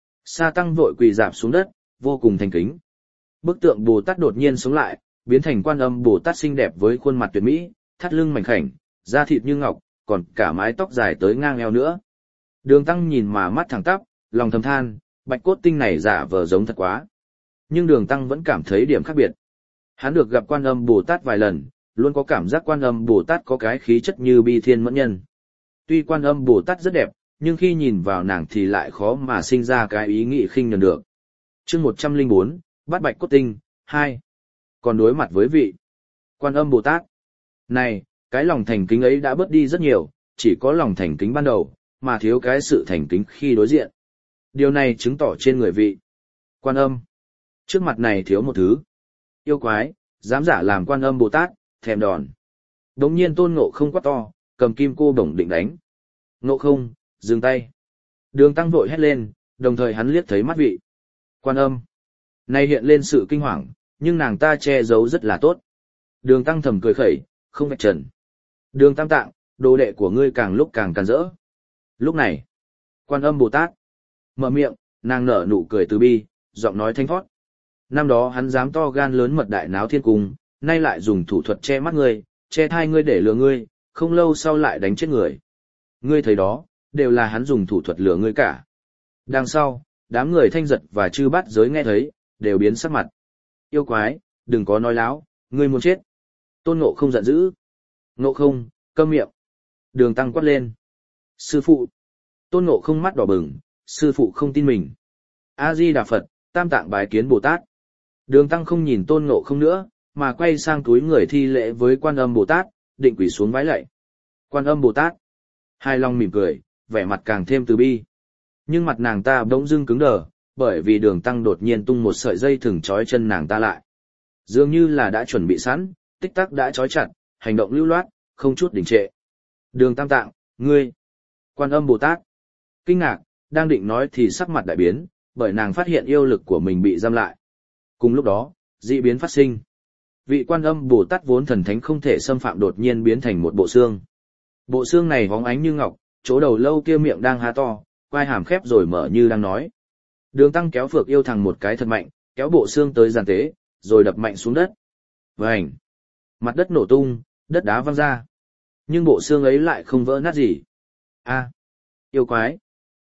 Sa Tăng vội quỳ rạp xuống đất, vô cùng thành kính. Bức tượng Bồ Tát đột nhiên sống lại, biến thành Quan Âm Bồ Tát xinh đẹp với khuôn mặt tuyệt mỹ, thắt lưng mảnh khảnh, da thịt như ngọc, còn cả mái tóc dài tới ngang eo nữa. Đường Tăng nhìn mà mắt thẳng tắp, lòng thầm than, Bạch Cốt Tinh này giả vờ giống thật quá. Nhưng Đường Tăng vẫn cảm thấy điểm khác biệt. Hắn được gặp Quan Âm Bồ Tát vài lần, luôn có cảm giác Quan Âm Bồ Tát có cái khí chất như Bi Thiên Mẫn Nhân. Tuy Quan Âm Bồ Tát rất đẹp, nhưng khi nhìn vào nàng thì lại khó mà sinh ra cái ý nghĩ khinh nhờn được. Chương một trăm lẻ bốn, Bát Bạch Cốt Tinh, hai. Còn đối mặt với vị Quan Âm Bồ Tát. Này, cái lòng thành kính ấy đã bớt đi rất nhiều, chỉ có lòng thành kính ban đầu, mà thiếu cái sự thành kính khi đối diện. Điều này chứng tỏ trên người vị Quan Âm. Trước mặt này thiếu một thứ. Yêu quái, dám giả làm Quan Âm Bồ Tát, thèm đòn. Đống nhiên Tôn Ngộ Không quát to, cầm kim cô đồng định đánh. Ngộ Không, dừng tay. Đường Tăng vội hét lên, đồng thời hắn liếc thấy mắt vị Quan Âm. Này hiện lên sự kinh hoàng, nhưng nàng ta che giấu rất là tốt. Đường Tăng thầm cười khẩy, không vạch trần. Đường Tam Tạng, đồ đệ của ngươi càng lúc càng càn rỡ. Lúc này, Quan Âm Bồ Tát mở miệng, nàng nở nụ cười từ bi, giọng nói thanh thoát. Năm đó hắn dám to gan lớn mật đại náo thiên cung, nay lại dùng thủ thuật che mắt ngươi, che thai ngươi để lừa ngươi, không lâu sau lại đánh chết người. Ngươi thấy đó, đều là hắn dùng thủ thuật lừa ngươi cả. Đằng sau, đám người Thanh Giật và chư bát giới nghe thấy, đều biến sắc mặt. Yêu quái, đừng có nói láo, ngươi muốn chết. Tôn Ngộ Không giận dữ. Ngộ Không, câm miệng. Đường Tăng quát lên. Sư phụ. Tôn Ngộ Không mắt đỏ bừng, sư phụ không tin mình. A-di-đà Phật, Tam Tạng bái kiến Bồ Tát. Đường Tăng không nhìn Tôn Ngộ Không nữa, mà quay sang túi người thi lễ với Quan Âm Bồ Tát, định quỳ xuống vái lạy. Quan Âm Bồ Tát. Hai Long mỉm cười, vẻ mặt càng thêm từ bi. Nhưng mặt nàng ta bỗng dưng cứng đờ, bởi vì Đường Tăng đột nhiên tung một sợi dây thừng trói chân nàng ta lại. Dường như là đã chuẩn bị sẵn, tích tắc đã trói chặt, hành động lưu loát, không chút đình trệ. Đường Tam Tạng, ngươi. Quan Âm Bồ Tát. Kinh ngạc, đang định nói thì sắc mặt đại biến, bởi nàng phát hiện yêu lực của mình bị giam lại. Cùng lúc đó, dị biến phát sinh. Vị Quan Âm Bồ Tát vốn thần thánh không thể xâm phạm đột nhiên biến thành một bộ xương. Bộ xương này hóng ánh như ngọc, chỗ đầu lâu kia miệng đang há to, quai hàm khép rồi mở như đang nói. Đường Tăng kéo Phược Yêu Thằng một cái thật mạnh, kéo bộ xương tới giàn tế, rồi đập mạnh xuống đất. Vành! Mặt đất nổ tung, đất đá văng ra. Nhưng bộ xương ấy lại không vỡ nát gì. A! Yêu quái!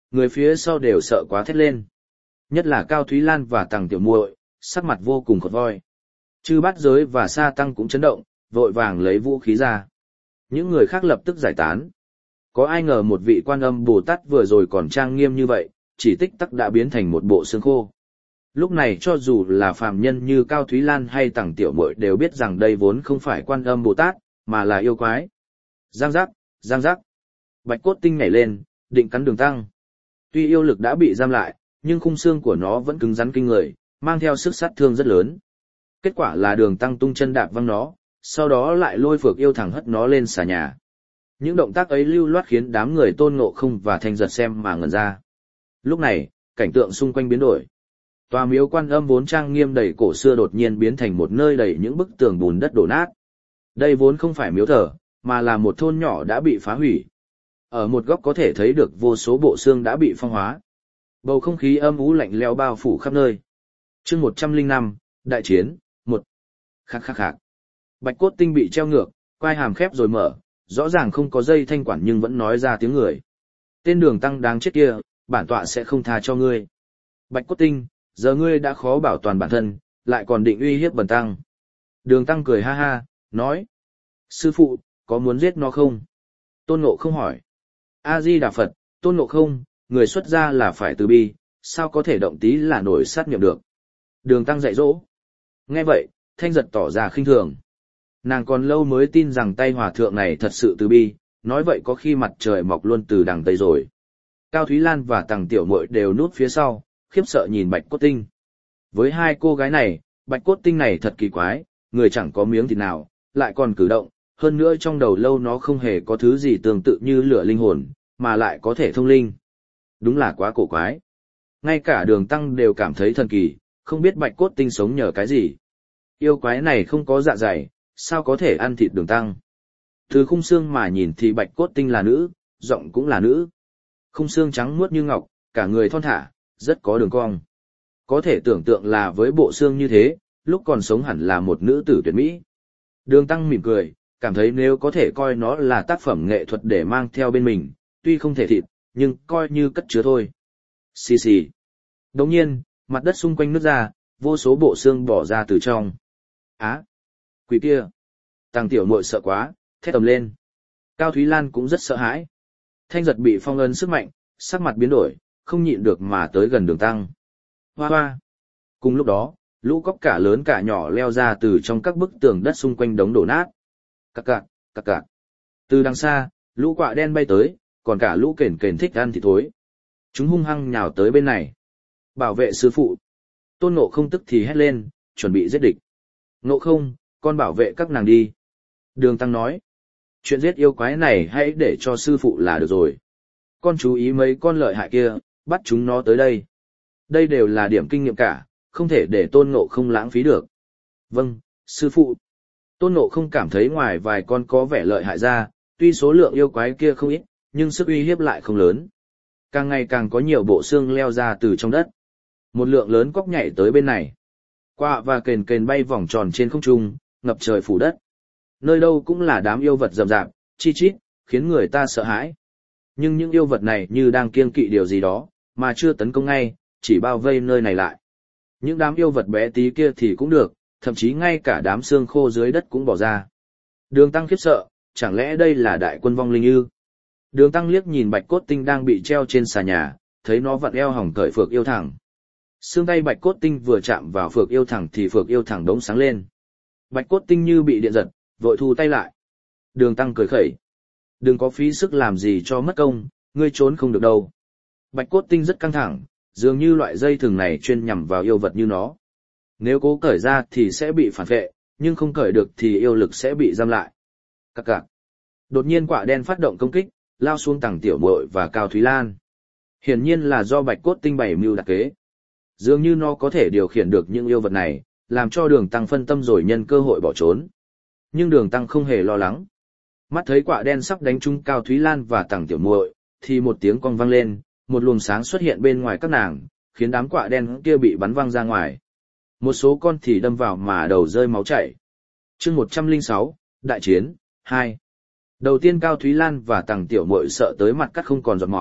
Người phía sau đều sợ quá thét lên. Nhất là Cao Thúy Lan và Tằng Tiểu Muội, sắc mặt vô cùng khột voi. Chư Bát Giới và Sa Tăng cũng chấn động, vội vàng lấy vũ khí ra. Những người khác lập tức giải tán. Có ai ngờ một vị Quan Âm Bồ Tát vừa rồi còn trang nghiêm như vậy, chỉ tích tắc đã biến thành một bộ xương khô. Lúc này cho dù là phàm nhân như Cao Thúy Lan hay Tằng Tiểu Muội đều biết rằng đây vốn không phải Quan Âm Bồ Tát, mà là yêu quái. Giang giác, giang giác. Bạch Cốt Tinh nhảy lên, định cắn Đường Tăng. Tuy yêu lực đã bị giam lại, nhưng khung xương của nó vẫn cứng rắn kinh người, mang theo sức sát thương rất lớn. Kết quả là Đường Tăng tung chân đạp văng nó, sau đó lại lôi Phược Yêu thẳng hất nó lên xà nhà. Những động tác ấy lưu loát khiến đám người Tôn Ngộ Không và Thanh Giật xem mà ngẩn ra. Lúc này, cảnh tượng xung quanh biến đổi. Tòa miếu Quan Âm vốn trang nghiêm đầy cổ xưa đột nhiên biến thành một nơi đầy những bức tường bùn đất đổ nát. Đây vốn không phải miếu thờ, mà là một thôn nhỏ đã bị phá hủy. Ở một góc có thể thấy được vô số bộ xương đã bị phong hóa. Bầu không khí âm u lạnh lẽo bao phủ khắp nơi. Chương một trăm linh năm, Đại chiến, một. Khắc khắc khắc. Bạch Cốt Tinh bị treo ngược, quai hàm khép rồi mở, rõ ràng không có dây thanh quản nhưng vẫn nói ra tiếng người. Tên Đường Tăng đáng chết kia, bản tọa sẽ không tha cho ngươi. Bạch Cốt Tinh, giờ ngươi đã khó bảo toàn bản thân, lại còn định uy hiếp bần tăng. Đường Tăng cười ha ha, nói. Sư phụ, có muốn giết nó không? Tôn Ngộ Không hỏi. A-di-đà Phật, Tôn Ngộ Không, người xuất gia là phải từ bi, sao có thể động tí là nổi sát niệm được. Đường Tăng dạy dỗ. Nghe vậy, Thanh Giật tỏ ra khinh thường. Nàng còn lâu mới tin rằng tay hòa thượng này thật sự từ bi, nói vậy có khi mặt trời mọc luôn từ đằng Tây rồi. Cao Thúy Lan và Tằng Tiểu Muội đều núp phía sau, khiếp sợ nhìn Bạch Cốt Tinh. Với hai cô gái này, Bạch Cốt Tinh này thật kỳ quái, người chẳng có miếng thịt nào, lại còn cử động, hơn nữa trong đầu lâu nó không hề có thứ gì tương tự như lửa linh hồn, mà lại có thể thông linh. Đúng là quá cổ quái. Ngay cả Đường Tăng đều cảm thấy thần kỳ, không biết Bạch Cốt Tinh sống nhờ cái gì. Yêu quái này không có dạ dày, sao có thể ăn thịt Đường Tăng. Từ khung xương mà nhìn thì Bạch Cốt Tinh là nữ, giọng cũng là nữ. Khung xương trắng muốt như ngọc, cả người thon thả, rất có đường cong. Có thể tưởng tượng là với bộ xương như thế, lúc còn sống hẳn là một nữ tử tuyệt mỹ. Đường Tăng mỉm cười, cảm thấy nếu có thể coi nó là tác phẩm nghệ thuật để mang theo bên mình, tuy không thể thịt, nhưng coi như cất chứa thôi. Xì xì. Đồng nhiên, mặt đất xung quanh nứt ra, vô số bộ xương bỏ ra từ trong. Á! Quỷ kia! Tằng Tiểu Muội sợ quá, thét ầm lên. Cao Thúy Lan cũng rất sợ hãi. Thanh Giật bị phong ấn sức mạnh, sắc mặt biến đổi, không nhịn được mà tới gần Đường Tăng. Hoa hoa! Cùng lúc đó, lũ cóc cả lớn cả nhỏ leo ra từ trong các bức tường đất xung quanh đống đổ nát. Cặc cặc, cặc cặc. Từ đằng xa, lũ quạ đen bay tới, còn cả lũ kền kền thích ăn thịt thối. Chúng hung hăng nhào tới bên này. Bảo vệ sư phụ. Tôn Ngộ Không tức thì hét lên, chuẩn bị giết địch. Ngộ Không, con bảo vệ các nàng đi. Đường Tăng nói. Chuyện giết yêu quái này hãy để cho sư phụ là được rồi. Con chú ý mấy con lợi hại kia, bắt chúng nó tới đây. Đây đều là điểm kinh nghiệm cả, không thể để Tôn Ngộ Không lãng phí được. Vâng, sư phụ. Tôn Ngộ Không cảm thấy ngoài vài con có vẻ lợi hại ra, tuy số lượng yêu quái kia không ít, nhưng sức uy hiếp lại không lớn. Càng ngày càng có nhiều bộ xương leo ra từ trong đất. Một lượng lớn cóc nhảy tới bên này. Quạ và kền kền bay vòng tròn trên không trung, ngập trời phủ đất. Nơi đâu cũng là đám yêu vật rậm rạp, chi chít, khiến người ta sợ hãi. Nhưng những yêu vật này như đang kiêng kỵ điều gì đó, mà chưa tấn công ngay, chỉ bao vây nơi này lại. Những đám yêu vật bé tí kia thì cũng được, thậm chí ngay cả đám xương khô dưới đất cũng bỏ ra. Đường Tăng khiếp sợ, chẳng lẽ đây là đại quân vong linh ư? Đường Tăng liếc nhìn Bạch Cốt Tinh đang bị treo trên xà nhà, thấy nó vặn eo hỏng cởi Phược Yêu Thẳng. Xương tay Bạch Cốt Tinh vừa chạm vào Phược Yêu Thẳng thì Phược Yêu Thẳng đống sáng lên. Bạch Cốt Tinh như bị điện giật, vội thu tay lại. Đường Tăng cười khẩy. Đừng có phí sức làm gì cho mất công, ngươi trốn không được đâu. Bạch Cốt Tinh rất căng thẳng, dường như loại dây thừng này chuyên nhằm vào yêu vật như nó. Nếu cố cởi ra thì sẽ bị phản vệ, nhưng không cởi được thì yêu lực sẽ bị giam lại. Cặc cặc. Đột nhiên quạ đen phát động công kích, lao xuống Tằng Tiểu Muội và Cao Thúy Lan. Hiển nhiên là do Bạch Cốt Tinh bày mưu đặc kế. Dường như nó có thể điều khiển được những yêu vật này, làm cho Đường Tăng phân tâm rồi nhân cơ hội bỏ trốn. Nhưng Đường Tăng không hề lo lắng. Mắt thấy quạ đen sắp đánh trúng Cao Thúy Lan và Tằng Tiểu Muội, thì một tiếng cong vang lên, một luồng sáng xuất hiện bên ngoài các nàng, khiến đám quạ đen kia bị bắn văng ra ngoài. Một số con thì đâm vào mà đầu rơi máu chảy. Chương một trăm lẻ sáu, Đại chiến, hai. Đầu tiên Cao Thúy Lan và Tằng Tiểu Muội sợ tới mặt cắt không còn giọt máu,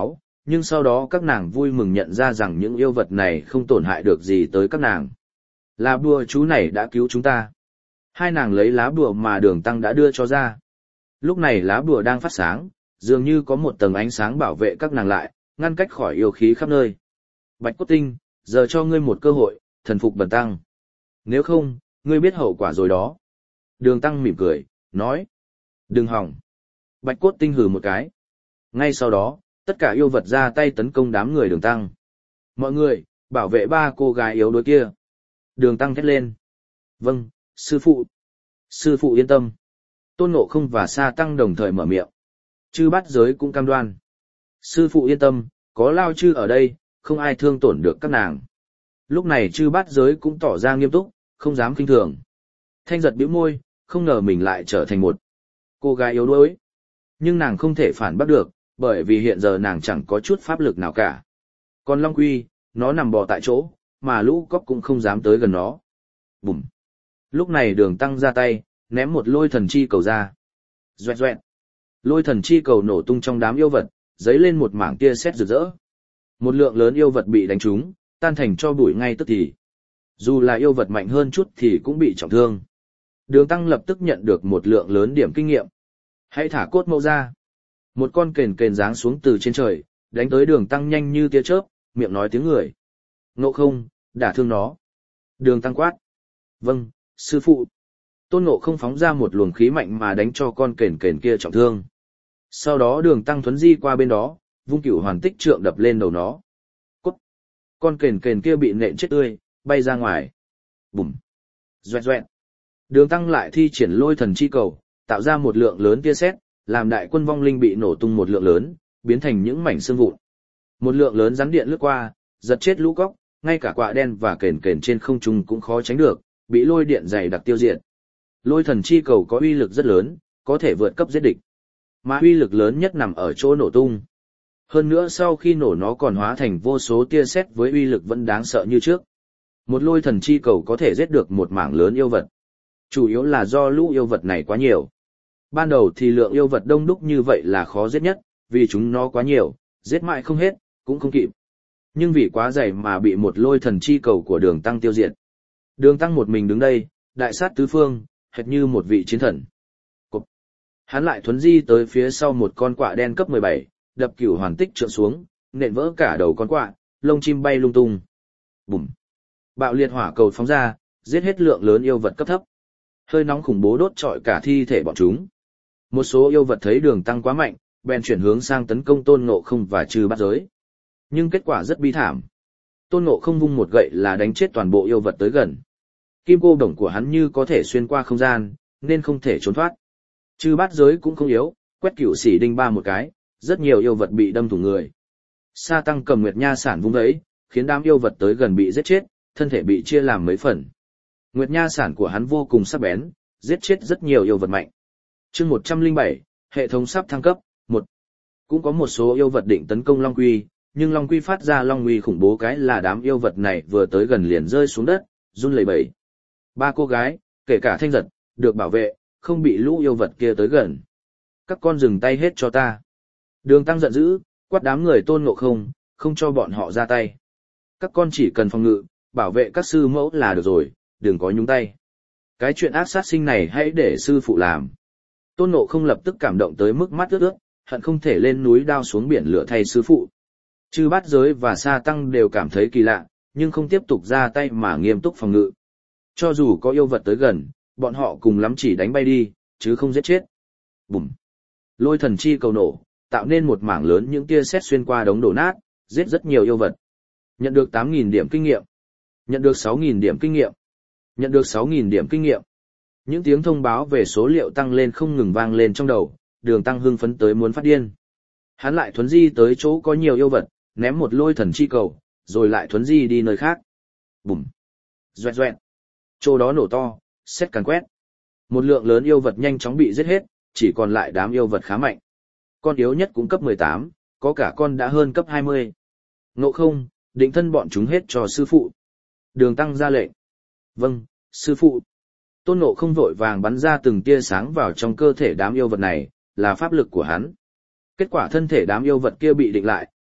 nhưng sau đó các nàng vui mừng nhận ra rằng những yêu vật này không tổn hại được gì tới các nàng. Lá bùa chú này đã cứu chúng ta. Hai nàng lấy lá bùa mà Đường Tăng đã đưa cho ra. Lúc này lá bùa đang phát sáng, dường như có một tầng ánh sáng bảo vệ các nàng lại, ngăn cách khỏi yêu khí khắp nơi. Bạch Cốt Tinh, giờ cho ngươi một cơ hội, thần phục bần tăng. Nếu không, ngươi biết hậu quả rồi đó. Đường Tăng mỉm cười, nói. Đừng hỏng. Bạch Cốt Tinh hừ một cái. Ngay sau đó, tất cả yêu vật ra tay tấn công đám người Đường Tăng. Mọi người, bảo vệ ba cô gái yếu đuối kia. Đường Tăng thét lên. Vâng, sư phụ. Sư phụ yên tâm. Tôn Ngộ Không và Sa Tăng đồng thời mở miệng. Chư Bát Giới cũng cam đoan. Sư phụ yên tâm, có Lao Chư ở đây, không ai thương tổn được các nàng. Lúc này Chư Bát Giới cũng tỏ ra nghiêm túc, không dám khinh thường. Thanh giật bĩu môi, không ngờ mình lại trở thành một cô gái yếu đuối. Nhưng nàng không thể phản bác được, bởi vì hiện giờ nàng chẳng có chút pháp lực nào cả. Còn Long Quy, nó nằm bò tại chỗ, mà lũ cóc cũng không dám tới gần nó. Bùm. Lúc này Đường Tăng ra tay, ném một lôi thần chi cầu ra. Doẹt doẹt. Lôi thần chi cầu nổ tung trong đám yêu vật, dấy lên một mảng tia sét rực rỡ. Một lượng lớn yêu vật bị đánh trúng, tan thành cho bụi ngay tức thì. Dù là yêu vật mạnh hơn chút thì cũng bị trọng thương. Đường Tăng lập tức nhận được một lượng lớn điểm kinh nghiệm. Hãy thả cốt mâu ra. Một con kền kền giáng xuống từ trên trời, đánh tới Đường Tăng nhanh như tia chớp, miệng nói tiếng người. Ngộ Không, đả thương nó. Đường Tăng quát. Vâng, sư phụ. Tôn Ngộ Không phóng ra một luồng khí mạnh mà đánh cho con kền kền kia trọng thương. Sau đó Đường Tăng thuấn di qua bên đó, vung Cửu Hoàn Tích Trượng đập lên đầu nó. Cút. Con kền kền kia bị nện chết tươi, bay ra ngoài. Bùm. Doẹt doẹt. Đường Tăng lại thi triển lôi thần chi cầu, tạo ra một lượng lớn tia sét, làm đại quân vong linh bị nổ tung một lượng lớn, biến thành những mảnh xương vụn. Một lượng lớn rắn điện lướt qua, giật chết lũ cóc, ngay cả quạ đen và kền kền trên không trung cũng khó tránh được, bị lôi điện dày đặc tiêu diệt. Lôi thần chi cầu có uy lực rất lớn, có thể vượt cấp giết địch. Mà uy lực lớn nhất nằm ở chỗ nổ tung. Hơn nữa sau khi nổ nó còn hóa thành vô số tia sét với uy lực vẫn đáng sợ như trước. Một lôi thần chi cầu có thể giết được một mảng lớn yêu vật. Chủ yếu là do lũ yêu vật này quá nhiều. Ban đầu thì lượng yêu vật đông đúc như vậy là khó giết nhất, vì chúng nó quá nhiều, giết mãi không hết, cũng không kịp. Nhưng vì quá dày mà bị một lôi thần chi cầu của Đường Tăng tiêu diệt. Đường Tăng một mình đứng đây, đại sát tứ phương, hệt như một vị chiến thần. Cục. Hắn lại thuấn di tới phía sau một con quạ đen cấp mười bảy, đập Cửu Hoàn Tích Trượng xuống, nện vỡ cả đầu con quạ, lông chim bay lung tung. Bùm. Bạo liệt hỏa cầu phóng ra, giết hết lượng lớn yêu vật cấp thấp. Hơi nóng khủng bố đốt trọi cả thi thể bọn chúng. Một số yêu vật thấy Đường Tăng quá mạnh, bèn chuyển hướng sang tấn công Tôn Ngộ Không và Chư Bát Giới. Nhưng kết quả rất bi thảm. Tôn Ngộ Không vung một gậy là đánh chết toàn bộ yêu vật tới gần. Kim cô đồng của hắn như có thể xuyên qua không gian, nên không thể trốn thoát. Chư Bát Giới cũng không yếu, quét Cửu Xỉ Đinh ba một cái, rất nhiều yêu vật bị đâm thủng người. Sa Tăng cầm Nguyệt Nha Sản vung ấy, khiến đám yêu vật tới gần bị giết chết, thân thể bị chia làm mấy phần. Nguyệt Nha Sản của hắn vô cùng sắc bén, giết chết rất nhiều yêu vật mạnh. Chương một trăm lẻ bảy, hệ thống sắp thăng cấp, một. Cũng có một số yêu vật định tấn công Long Quy, nhưng Long Quy phát ra long uy khủng bố cái là đám yêu vật này vừa tới gần liền rơi xuống đất, run lẩy bẩy. Ba cô gái, kể cả Thanh Giật, được bảo vệ, không bị lũ yêu vật kia tới gần. Các con dừng tay hết cho ta. Đường Tăng giận dữ, quát đám người Tôn Ngộ Không, không cho bọn họ ra tay. Các con chỉ cần phòng ngự, bảo vệ các sư mẫu là được rồi, đừng có nhúng tay. Cái chuyện ác sát sinh này hãy để sư phụ làm. Tôn Ngộ Không lập tức cảm động tới mức mắt ướt ướt, hận không thể lên núi đao xuống biển lửa thay sư phụ. Chư Bát Giới và Sa Tăng đều cảm thấy kỳ lạ, nhưng không tiếp tục ra tay mà nghiêm túc phòng ngự. Cho dù có yêu vật tới gần, bọn họ cùng lắm chỉ đánh bay đi, chứ không giết chết. Bùm! Lôi thần chi cầu nổ, tạo nên một mảng lớn những tia sét xuyên qua đống đổ nát, giết rất nhiều yêu vật. Nhận được tám nghìn điểm kinh nghiệm. Nhận được sáu nghìn điểm kinh nghiệm. Nhận được sáu nghìn điểm kinh nghiệm. Những tiếng thông báo về số liệu tăng lên không ngừng vang lên trong đầu, Đường Tăng hưng phấn tới muốn phát điên. Hắn lại thuấn di tới chỗ có nhiều yêu vật, ném một lôi thần chi cầu, rồi lại thuấn di đi nơi khác. Bùm! Doẹt doẹt! Chỗ đó nổ to, sét càn quét. Một lượng lớn yêu vật nhanh chóng bị giết hết, chỉ còn lại đám yêu vật khá mạnh. Con yếu nhất cũng cấp mười tám, có cả con đã hơn cấp hai mươi. Ngộ Không, định thân bọn chúng hết cho sư phụ. Đường Tăng ra lệnh. Vâng, sư phụ. Tôn Ngộ Không vội vàng bắn ra từng tia sáng vào trong cơ thể đám yêu vật này, là pháp lực của hắn. Kết quả thân thể đám yêu vật kia bị định lại,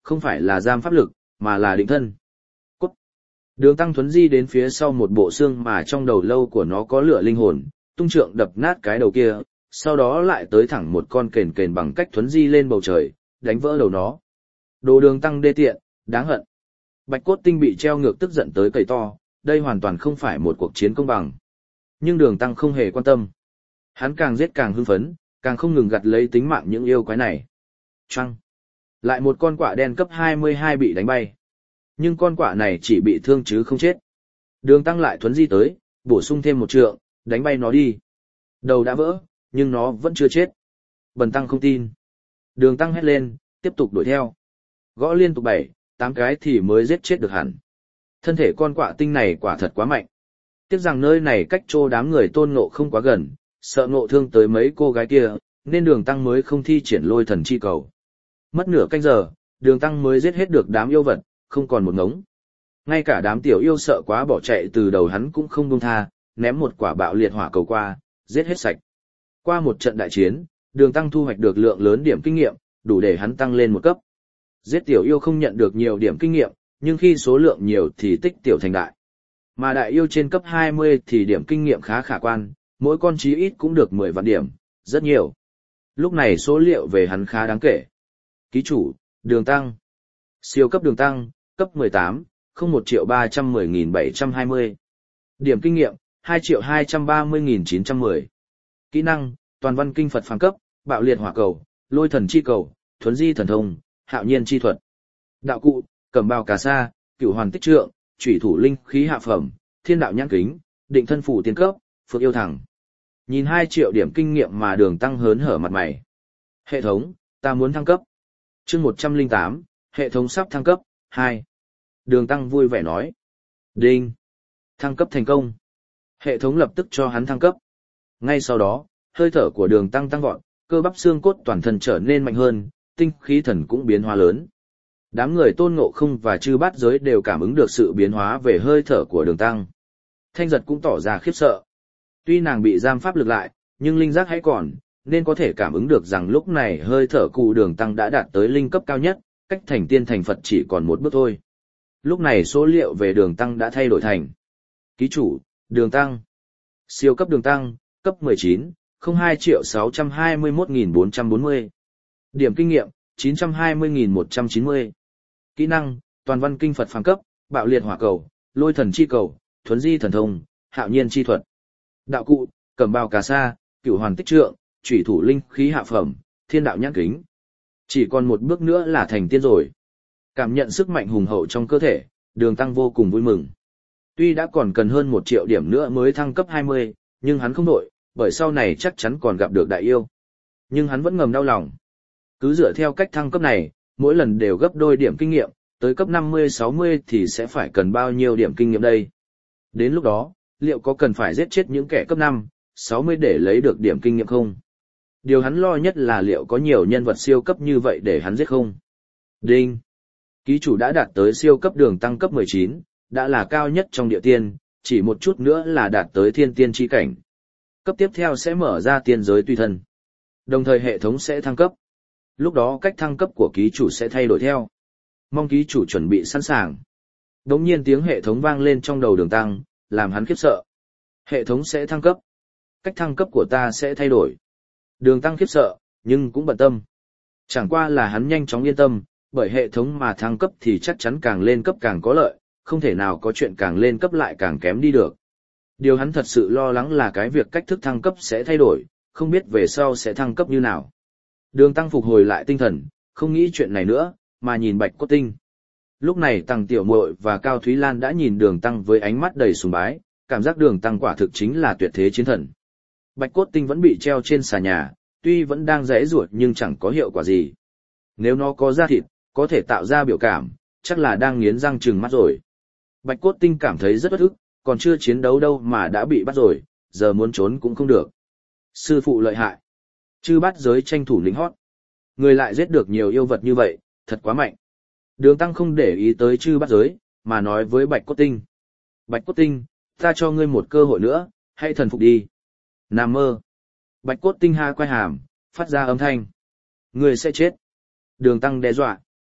không phải là giam pháp lực, mà là định thân. Cút. Đường Tăng thuấn di đến phía sau một bộ xương mà trong đầu lâu của nó có lửa linh hồn, tung trượng đập nát cái đầu kia, sau đó lại tới thẳng một con kền kền bằng cách thuấn di lên bầu trời, đánh vỡ đầu nó. Đồ Đường Tăng đê tiện, đáng hận. Bạch Cốt Tinh bị treo ngược tức giận tới cầy to, đây hoàn toàn không phải một cuộc chiến công bằng. Nhưng Đường Tăng không hề quan tâm. Hắn càng giết càng hưng phấn, càng không ngừng gặt lấy tính mạng những yêu quái này. Choang. Lại một con quạ đen cấp hai mươi hai bị đánh bay. Nhưng con quạ này chỉ bị thương chứ không chết. Đường Tăng lại thuấn di tới, bổ sung thêm một trượng, đánh bay nó đi. Đầu đã vỡ, nhưng nó vẫn chưa chết. Bần Tăng không tin. Đường Tăng hét lên, tiếp tục đuổi theo. Gõ liên tục bảy, tám cái thì mới giết chết được hẳn. Thân thể con quạ tinh này quả thật quá mạnh. Tiếc rằng nơi này cách chỗ đám người Tôn Ngộ không quá gần, sợ Ngộ thương tới mấy cô gái kia, nên Đường Tăng mới không thi triển lôi thần chi cầu. Mất nửa canh giờ, Đường Tăng mới giết hết được đám yêu vật, không còn một ngống. Ngay cả đám tiểu yêu sợ quá bỏ chạy từ đầu hắn cũng không buông tha, ném một quả bạo liệt hỏa cầu qua, giết hết sạch. Qua một trận đại chiến, Đường Tăng thu hoạch được lượng lớn điểm kinh nghiệm, đủ để hắn tăng lên một cấp. Giết tiểu yêu không nhận được nhiều điểm kinh nghiệm, nhưng khi số lượng nhiều thì tích tiểu thành đại. Mà đại yêu trên cấp hai mươi thì điểm kinh nghiệm khá khả quan, mỗi con chí ít cũng được mười vạn điểm, rất nhiều. Lúc này số liệu về hắn khá đáng kể. Ký chủ, Đường Tăng. Siêu cấp Đường Tăng, cấp mười tám, không một triệu ba trăm mười nghìn bảy trăm hai mươi. Điểm kinh nghiệm, hai triệu hai trăm ba mươi nghìn chín trăm mười. Kỹ năng, toàn văn kinh Phật phàm cấp, bạo liệt hỏa cầu, lôi thần chi cầu, thuấn di thần thông, hạo nhiên chi thuật. Đạo cụ, cẩm bào cà sa, cửu hoàn tích trượng, chủy thủ linh khí hạ phẩm, thiên đạo nhãn kính, định thân phủ tiên cấp, phượng yêu thẳng. Nhìn hai triệu điểm kinh nghiệm mà Đường Tăng hớn hở mặt mày. Hệ thống, ta muốn thăng cấp. Chương một trăm lẻ tám, hệ thống sắp thăng cấp, hai. Đường Tăng vui vẻ nói. Đinh. Thăng cấp thành công. Hệ thống lập tức cho hắn thăng cấp. Ngay sau đó, hơi thở của Đường Tăng tăng vọt, cơ bắp xương cốt toàn thân trở nên mạnh hơn, tinh khí thần cũng biến hóa lớn. Đám người Tôn Ngộ không và Chư Bát Giới đều cảm ứng được sự biến hóa về hơi thở của Đường Tăng. Thanh Giật cũng tỏ ra khiếp sợ. Tuy nàng bị giam pháp lực lại, nhưng linh giác hãy còn, nên có thể cảm ứng được rằng lúc này hơi thở cụ Đường Tăng đã đạt tới linh cấp cao nhất, cách thành tiên thành Phật chỉ còn một bước thôi. Lúc này số liệu về Đường Tăng đã thay đổi thành: ký chủ, Đường Tăng. Siêu cấp Đường Tăng, cấp mười chín, không hai triệu sáu trăm hai mươi mốt nghìn bốn trăm bốn mươi. Điểm kinh nghiệm, chín trăm hai mươi nghìn một trăm chín mươi. Kỹ năng, toàn văn kinh Phật phàm cấp, bạo liệt hỏa cầu, lôi thần chi cầu, thuấn di thần thông, hạo nhiên chi thuật. Đạo cụ, cẩm bào cà sa, cửu hoàn tích trượng, chủy thủ linh khí hạ phẩm, thiên đạo nhãn kính. Chỉ còn một bước nữa là thành tiên rồi. Cảm nhận sức mạnh hùng hậu trong cơ thể, Đường Tăng vô cùng vui mừng. Tuy đã còn cần hơn một triệu điểm nữa mới thăng cấp hai mươi, nhưng hắn không nổi, bởi sau này chắc chắn còn gặp được đại yêu. Nhưng hắn vẫn ngầm đau lòng. Cứ dựa theo cách thăng cấp này, mỗi lần đều gấp đôi điểm kinh nghiệm, tới cấp năm mươi sáu mươi thì sẽ phải cần bao nhiêu điểm kinh nghiệm đây? Đến lúc đó, liệu có cần phải giết chết những kẻ cấp năm, sáu mươi để lấy được điểm kinh nghiệm không? Điều hắn lo nhất là liệu có nhiều nhân vật siêu cấp như vậy để hắn giết không? Đinh! Ký chủ đã đạt tới siêu cấp Đường Tăng cấp mười chín, đã là cao nhất trong địa tiên, chỉ một chút nữa là đạt tới thiên tiên chi cảnh. Cấp tiếp theo sẽ mở ra tiên giới tùy thân. Đồng thời hệ thống sẽ thăng cấp. Lúc đó cách thăng cấp của ký chủ sẽ thay đổi theo. Mong ký chủ chuẩn bị sẵn sàng. Đống nhiên tiếng hệ thống vang lên trong đầu Đường Tăng, làm hắn khiếp sợ. Hệ thống sẽ thăng cấp. Cách thăng cấp của ta sẽ thay đổi. Đường Tăng khiếp sợ, nhưng cũng bận tâm. Chẳng qua là hắn nhanh chóng yên tâm, bởi hệ thống mà thăng cấp thì chắc chắn càng lên cấp càng có lợi, không thể nào có chuyện càng lên cấp lại càng kém đi được. Điều hắn thật sự lo lắng là cái việc cách thức thăng cấp sẽ thay đổi, không biết về sau sẽ thăng cấp như nào. Đường Tăng phục hồi lại tinh thần, không nghĩ chuyện này nữa, mà nhìn Bạch Cốt Tinh. Lúc này Tằng Tiểu Muội và Cao Thúy Lan đã nhìn Đường Tăng với ánh mắt đầy sùng bái, cảm giác Đường Tăng quả thực chính là tuyệt thế chiến thần. Bạch Cốt Tinh vẫn bị treo trên xà nhà, tuy vẫn đang giãy giụa nhưng chẳng có hiệu quả gì. Nếu nó có da thịt, có thể tạo ra biểu cảm, chắc là đang nghiến răng trừng mắt rồi. Bạch Cốt Tinh cảm thấy rất bất ức, còn chưa chiến đấu đâu mà đã bị bắt rồi, giờ muốn trốn cũng không được. Sư phụ lợi hại. Chư Bát Giới tranh thủ lính hót. Người lại giết được nhiều yêu vật như vậy, thật quá mạnh. Đường Tăng không để ý tới Chư Bát Giới, mà nói với Bạch Cốt Tinh. Bạch Cốt Tinh, ta cho ngươi một cơ hội nữa, hãy thần phục đi. Nằm mơ. Bạch Cốt Tinh ha quay hàm, phát ra âm thanh. Ngươi sẽ chết. Đường Tăng đe dọa.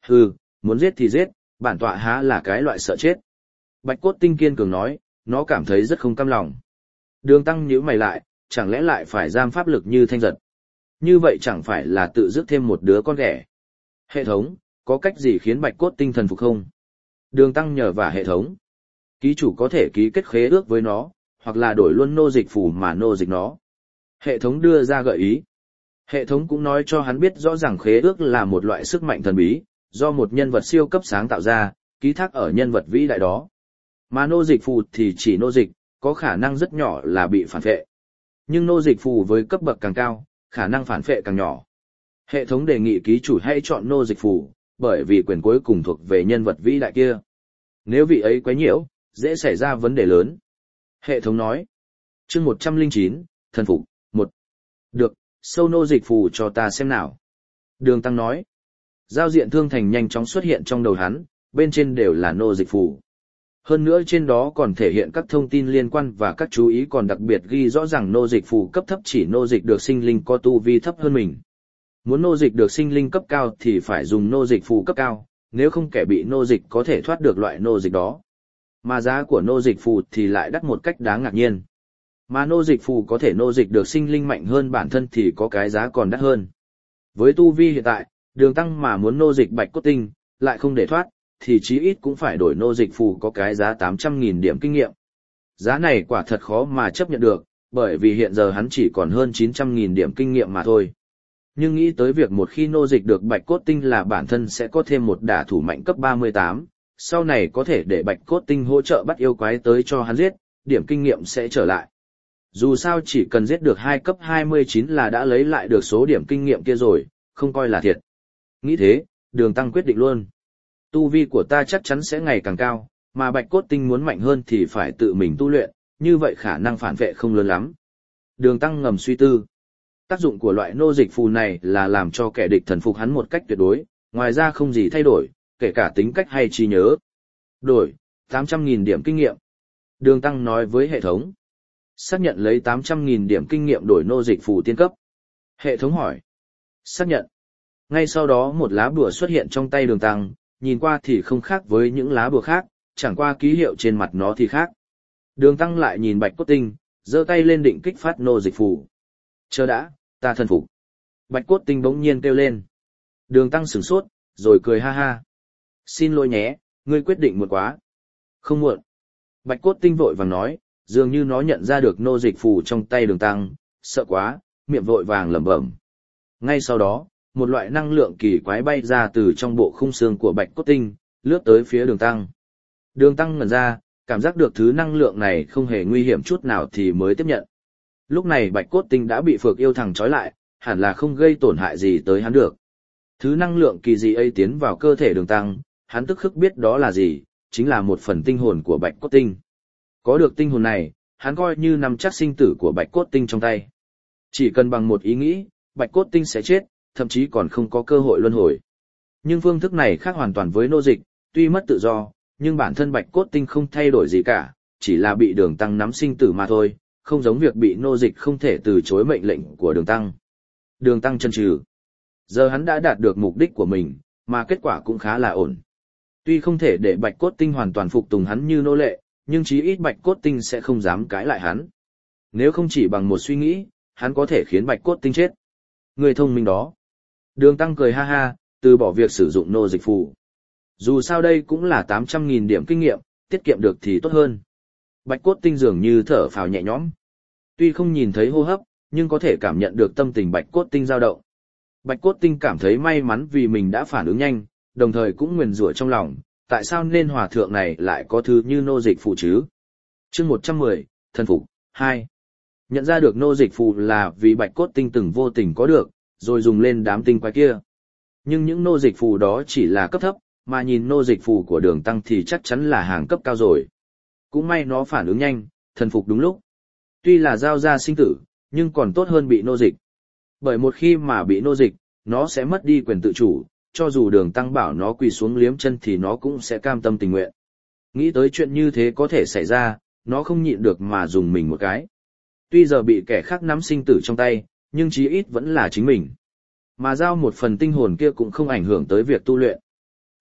Hừ, muốn giết thì giết, bản tọa há là cái loại sợ chết. Bạch cốt tinh kiên cường nói, nó cảm thấy rất không cam lòng. Đường tăng nhíu mày lại, chẳng lẽ lại phải giam pháp lực như thanh giật. Như vậy chẳng phải là tự dứt thêm một đứa con ghẻ. Hệ thống, có cách gì khiến bạch cốt tinh thần phục không? Đường tăng nhờ vào hệ thống. Ký chủ có thể ký kết khế ước với nó, hoặc là đổi luôn nô dịch phù mà nô dịch nó. Hệ thống đưa ra gợi ý. Hệ thống cũng nói cho hắn biết rõ ràng khế ước là một loại sức mạnh thần bí, do một nhân vật siêu cấp sáng tạo ra, ký thác ở nhân vật vĩ đại đó. Mà nô dịch phù thì chỉ nô dịch, có khả năng rất nhỏ là bị phản phệ. Nhưng nô dịch phù với cấp bậc càng cao, khả năng phản phệ càng nhỏ. Hệ thống đề nghị ký chủ hãy chọn nô dịch phù, bởi vì quyền cuối cùng thuộc về nhân vật vĩ đại kia. Nếu vị ấy quấy nhiễu, dễ xảy ra vấn đề lớn. Hệ thống nói. Chương một trăm lẻ chín, thần phục, một. Được, sâu nô dịch phù cho ta xem nào. Đường tăng nói. Giao diện thương thành nhanh chóng xuất hiện trong đầu hắn, bên trên đều là nô dịch phù. Hơn nữa trên đó còn thể hiện các thông tin liên quan và các chú ý còn đặc biệt ghi rõ ràng nô dịch phù cấp thấp chỉ nô dịch được sinh linh có tu vi thấp hơn mình. Muốn nô dịch được sinh linh cấp cao thì phải dùng nô dịch phù cấp cao, nếu không kẻ bị nô dịch có thể thoát được loại nô dịch đó. Mà giá của nô dịch phù thì lại đắt một cách đáng ngạc nhiên. Mà nô dịch phù có thể nô dịch được sinh linh mạnh hơn bản thân thì có cái giá còn đắt hơn. Với tu vi hiện tại, đường tăng mà muốn nô dịch bạch cốt tinh, lại không để thoát, thì chí ít cũng phải đổi nô dịch phù có cái giá tám trăm nghìn điểm kinh nghiệm. Giá này quả thật khó mà chấp nhận được, bởi vì hiện giờ hắn chỉ còn hơn chín trăm nghìn điểm kinh nghiệm mà thôi. Nhưng nghĩ tới việc một khi nô dịch được bạch cốt tinh là bản thân sẽ có thêm một đả thủ mạnh cấp ba mươi tám, sau này có thể để bạch cốt tinh hỗ trợ bắt yêu quái tới cho hắn giết, điểm kinh nghiệm sẽ trở lại. Dù sao chỉ cần giết được hai cấp hai mươi chín là đã lấy lại được số điểm kinh nghiệm kia rồi, không coi là thiệt. Nghĩ thế, đường tăng quyết định luôn. Tu vi của ta chắc chắn sẽ ngày càng cao, mà bạch cốt tinh muốn mạnh hơn thì phải tự mình tu luyện, như vậy khả năng phản vệ không lớn lắm. Đường tăng ngầm suy tư. Tác dụng của loại nô dịch phù này là làm cho kẻ địch thần phục hắn một cách tuyệt đối, ngoài ra không gì thay đổi, kể cả tính cách hay trí nhớ. Đổi, tám trăm nghìn điểm kinh nghiệm. Đường tăng nói với hệ thống. Xác nhận lấy tám trăm nghìn điểm kinh nghiệm đổi nô dịch phù tiên cấp. Hệ thống hỏi. Xác nhận. Ngay sau đó một lá bùa xuất hiện trong tay đường tăng, nhìn qua thì không khác với những lá bùa khác, chẳng qua ký hiệu trên mặt nó thì khác. Đường tăng lại nhìn bạch cốt tinh, giơ tay lên định kích phát nô dịch phù. Chờ đã, ta thần phục. Bạch cốt tinh bỗng nhiên kêu lên. Đường tăng sửng sốt, rồi cười ha ha. Xin lỗi nhé, ngươi quyết định muộn quá. Không muộn. Bạch cốt tinh vội vàng nói, dường như nó nhận ra được nô dịch phù trong tay đường tăng, sợ quá, miệng vội vàng lẩm bẩm. Ngay sau đó, một loại năng lượng kỳ quái bay ra từ trong bộ khung xương của bạch cốt tinh, lướt tới phía đường tăng. Đường tăng ngẩn ra, cảm giác được thứ năng lượng này không hề nguy hiểm chút nào thì mới tiếp nhận. Lúc này bạch cốt tinh đã bị phược yêu thằng trói lại, hẳn là không gây tổn hại gì tới hắn được. Thứ năng lượng kỳ dị ấy tiến vào cơ thể đường tăng, hắn tức khắc biết đó là gì, chính là một phần tinh hồn của bạch cốt tinh. Có được tinh hồn này, hắn coi như nắm chắc sinh tử của bạch cốt tinh trong tay. Chỉ cần bằng một ý nghĩ, bạch cốt tinh sẽ chết, thậm chí còn không có cơ hội luân hồi. Nhưng phương thức này khác hoàn toàn với nô dịch, tuy mất tự do, nhưng bản thân bạch cốt tinh không thay đổi gì cả, chỉ là bị đường tăng nắm sinh tử mà thôi, không giống việc bị nô dịch không thể từ chối mệnh lệnh của đường tăng. Đường tăng chần chừ. Giờ hắn đã đạt được mục đích của mình, mà kết quả cũng khá là ổn. Tuy không thể để bạch cốt tinh hoàn toàn phục tùng hắn như nô lệ, nhưng chí ít bạch cốt tinh sẽ không dám cãi lại hắn. Nếu không chỉ bằng một suy nghĩ, hắn có thể khiến bạch cốt tinh chết. Người thông minh đó. Đường tăng cười ha ha, từ bỏ việc sử dụng nô dịch phù. Dù sao đây cũng là tám trăm nghìn điểm kinh nghiệm, tiết kiệm được thì tốt hơn. Bạch cốt tinh dường như thở phào nhẹ nhõm. Tuy không nhìn thấy hô hấp, nhưng có thể cảm nhận được tâm tình bạch cốt tinh dao động. Bạch cốt tinh cảm thấy may mắn vì mình đã phản ứng nhanh, đồng thời cũng nguyền rủa trong lòng, tại sao nên hòa thượng này lại có thứ như nô dịch phù chứ? Chương một trăm mười, thần phục, hai. Nhận ra được nô dịch phù là vì bạch cốt tinh từng vô tình có được, rồi dùng lên đám tinh quái kia. Nhưng những nô dịch phù đó chỉ là cấp thấp, mà nhìn nô dịch phù của đường tăng thì chắc chắn là hàng cấp cao rồi. Cũng may nó phản ứng nhanh, thần phục đúng lúc. Tuy là giao ra sinh tử, nhưng còn tốt hơn bị nô dịch. Bởi một khi mà bị nô dịch, nó sẽ mất đi quyền tự chủ, cho dù đường tăng bảo nó quỳ xuống liếm chân thì nó cũng sẽ cam tâm tình nguyện. Nghĩ tới chuyện như thế có thể xảy ra, nó không nhịn được mà dùng mình một cái. Tuy giờ bị kẻ khác nắm sinh tử trong tay, nhưng chí ít vẫn là chính mình. Mà giao một phần tinh hồn kia cũng không ảnh hưởng tới việc tu luyện.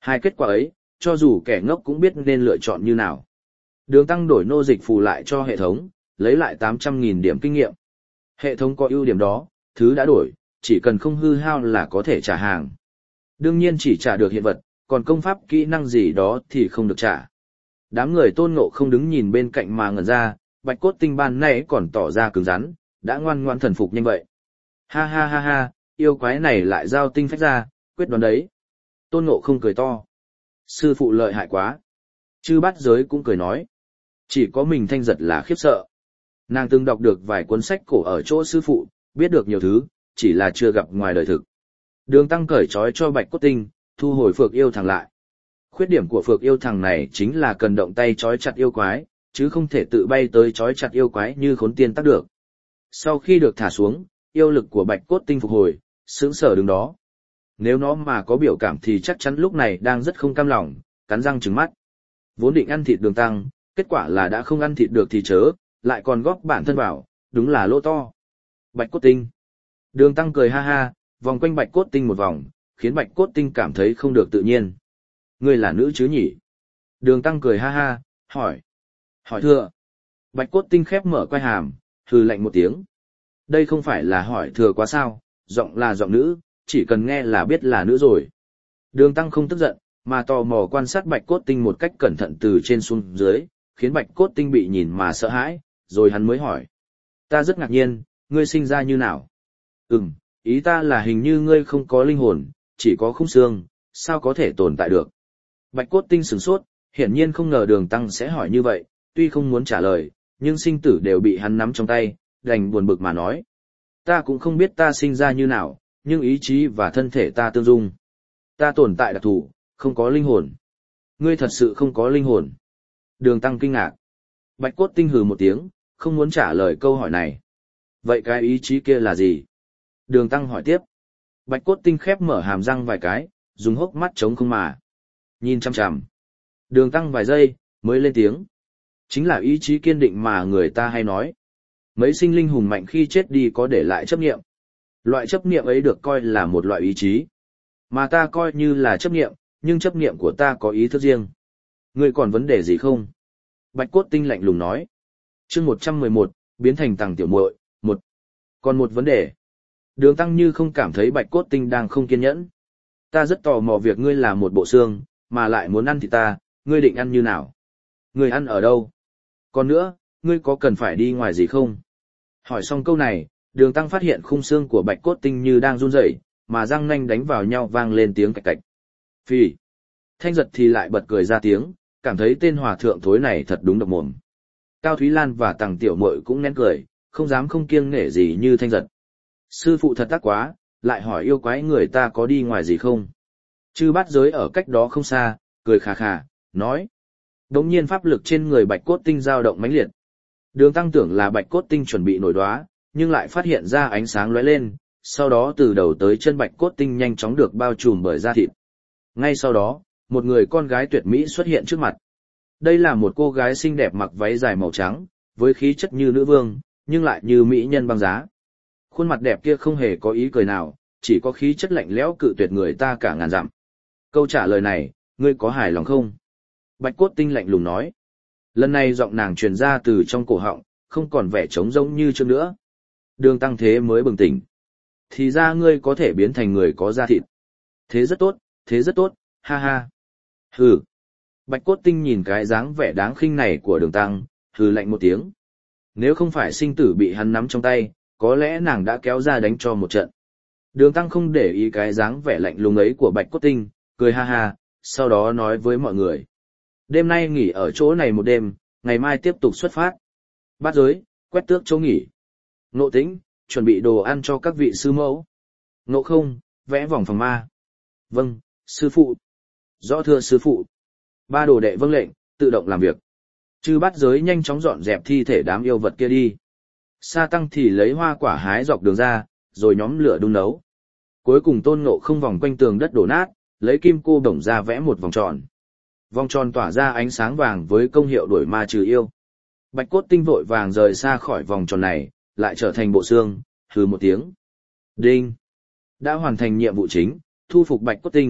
Hai kết quả ấy, cho dù kẻ ngốc cũng biết nên lựa chọn như nào. Đường Tăng đổi nô dịch phù lại cho hệ thống, lấy lại tám trăm nghìn điểm kinh nghiệm. Hệ thống có ưu điểm đó, thứ đã đổi, chỉ cần không hư hao là có thể trả hàng. Đương nhiên chỉ trả được hiện vật, còn công pháp kỹ năng gì đó thì không được trả. Đám người Tôn Ngộ không đứng nhìn bên cạnh mà ngẩn ra, Bạch Cốt Tinh ban nãy còn tỏ ra cứng rắn, đã ngoan ngoãn thần phục nhanh vậy. Ha ha ha ha, yêu quái này lại giao tinh phách ra, quyết đoán đấy. Tôn Ngộ không cười to. Sư phụ lợi hại quá. Chư Bát Giới cũng cười nói. Chỉ có mình Thanh Giật là khiếp sợ. Nàng từng đọc được vài cuốn sách cổ ở chỗ sư phụ, biết được nhiều thứ, chỉ là chưa gặp ngoài đời thực. Đường Tăng cởi trói cho Bạch Cốt Tinh, thu hồi Phược Yêu Thằng lại. Khuyết điểm của Phược Yêu Thằng này chính là cần động tay trói chặt yêu quái, chứ không thể tự bay tới trói chặt yêu quái như Khốn Tiên Tắc được. Sau khi được thả xuống, yêu lực của Bạch Cốt Tinh phục hồi, sững sờ đứng đó. Nếu nó mà có biểu cảm thì chắc chắn lúc này đang rất không cam lòng, cắn răng trừng mắt. Vốn định ăn thịt Đường Tăng, kết quả là đã không ăn thịt được thì chớ, lại còn góp bản thân vào, đúng là lỗ to. Bạch Cốt Tinh. Đường Tăng cười ha ha, vòng quanh Bạch Cốt Tinh một vòng, khiến Bạch Cốt Tinh cảm thấy không được tự nhiên. Ngươi là nữ chứ nhỉ? Đường Tăng cười ha ha, hỏi. Hỏi thưa. Bạch Cốt Tinh khép mở quai hàm, hừ lạnh một tiếng. Đây không phải là hỏi thừa quá sao, giọng là giọng nữ, chỉ cần nghe là biết là nữ rồi. Đường Tăng không tức giận, mà tò mò quan sát Bạch Cốt Tinh một cách cẩn thận từ trên xuống dưới, khiến Bạch Cốt Tinh bị nhìn mà sợ hãi, rồi hắn mới hỏi. Ta rất ngạc nhiên, ngươi sinh ra như nào? Ừm, ý ta là hình như ngươi không có linh hồn, chỉ có khung xương, sao có thể tồn tại được? Bạch Cốt Tinh sửng sốt, hiển nhiên không ngờ Đường Tăng sẽ hỏi như vậy, tuy không muốn trả lời, nhưng sinh tử đều bị hắn nắm trong tay, đành buồn bực mà nói. Ta cũng không biết ta sinh ra như nào, nhưng ý chí và thân thể ta tương dung. Ta tồn tại đặc thù, không có linh hồn. Ngươi thật sự không có linh hồn. Đường Tăng kinh ngạc. Bạch Cốt Tinh hừ một tiếng, không muốn trả lời câu hỏi này. Vậy cái ý chí kia là gì? Đường Tăng hỏi tiếp. Bạch Cốt Tinh khép mở hàm răng vài cái, dùng hốc mắt trống không mà. Nhìn chăm chằm. Đường Tăng vài giây, mới lên tiếng. Chính là ý chí kiên định mà người ta hay nói. Mấy sinh linh hùng mạnh khi chết đi có để lại chấp niệm. Loại chấp niệm ấy được coi là một loại ý chí. Mà ta coi như là chấp niệm, nhưng chấp niệm của ta có ý thức riêng. Ngươi còn vấn đề gì không? Bạch Cốt Tinh lạnh lùng nói. Chương một trăm mười một, biến thành Tằng tiểu muội, một. Còn một vấn đề. Đường Tăng như không cảm thấy Bạch Cốt Tinh đang không kiên nhẫn. Ta rất tò mò việc ngươi là một bộ xương, mà lại muốn ăn thịt ta, ngươi định ăn như nào? Ngươi ăn ở đâu? Còn nữa, ngươi có cần phải đi ngoài gì không? Hỏi xong câu này, Đường Tăng phát hiện khung xương của Bạch Cốt Tinh như đang run rẩy, mà răng nanh đánh vào nhau vang lên tiếng cạch cạch. Phì. Thanh Giật thì lại bật cười ra tiếng, cảm thấy tên hòa thượng thối này thật đúng độc mồm. Cao Thúy Lan và Tằng tiểu muội cũng nén cười, không dám không kiêng nể gì như Thanh Giật. Sư phụ thật tác quá, lại hỏi yêu quái người ta có đi ngoài gì không? Chư Bát Giới ở cách đó không xa, cười khà khà, nói. Đống nhiên pháp lực trên người Bạch Cốt Tinh dao động mãnh liệt. Đường Tăng tưởng là Bạch Cốt Tinh chuẩn bị nổi đoá, nhưng lại phát hiện ra ánh sáng lóe lên, sau đó từ đầu tới chân Bạch Cốt Tinh nhanh chóng được bao trùm bởi da thịt. Ngay sau đó, một người con gái tuyệt mỹ xuất hiện trước mặt. Đây là một cô gái xinh đẹp mặc váy dài màu trắng, với khí chất như nữ vương, nhưng lại như mỹ nhân băng giá. Khuôn mặt đẹp kia không hề có ý cười nào, chỉ có khí chất lạnh lẽo cự tuyệt người ta cả ngàn dặm. Câu trả lời này, ngươi có hài lòng không? Bạch Cốt Tinh lạnh lùng nói. Lần này giọng nàng truyền ra từ trong cổ họng, không còn vẻ trống rỗng như trước nữa. Đường Tăng thế mới bừng tỉnh. Thì ra ngươi có thể biến thành người có da thịt. Thế rất tốt, thế rất tốt, ha ha. Hừ. Bạch Cốt Tinh nhìn cái dáng vẻ đáng khinh này của Đường Tăng, hừ lạnh một tiếng. Nếu không phải sinh tử bị hắn nắm trong tay, có lẽ nàng đã kéo ra đánh cho một trận. Đường Tăng không để ý cái dáng vẻ lạnh lùng ấy của Bạch Cốt Tinh, cười ha ha, sau đó nói với mọi người. Đêm nay nghỉ ở chỗ này một đêm, ngày mai tiếp tục xuất phát. Bát Giới, quét tước chỗ nghỉ. Ngộ Tĩnh, chuẩn bị đồ ăn cho các vị sư mẫu. Ngộ Không, vẽ vòng phòng ma. Vâng, sư phụ. Rõ thưa sư phụ. Ba đồ đệ vâng lệnh, tự động làm việc. Chư Bát Giới nhanh chóng dọn dẹp thi thể đám yêu vật kia đi. Sa Tăng thì lấy hoa quả hái dọc đường ra, rồi nhóm lửa đun nấu. Cuối cùng Tôn Ngộ Không vòng quanh tường đất đổ nát, lấy kim cô đồng ra vẽ một vòng tròn. Vòng tròn tỏa ra ánh sáng vàng với công hiệu đuổi ma trừ yêu. Bạch Cốt Tinh vội vàng rời xa khỏi vòng tròn này, lại trở thành bộ xương, hừ một tiếng. Đinh! Đã hoàn thành nhiệm vụ chính, thu phục Bạch Cốt Tinh,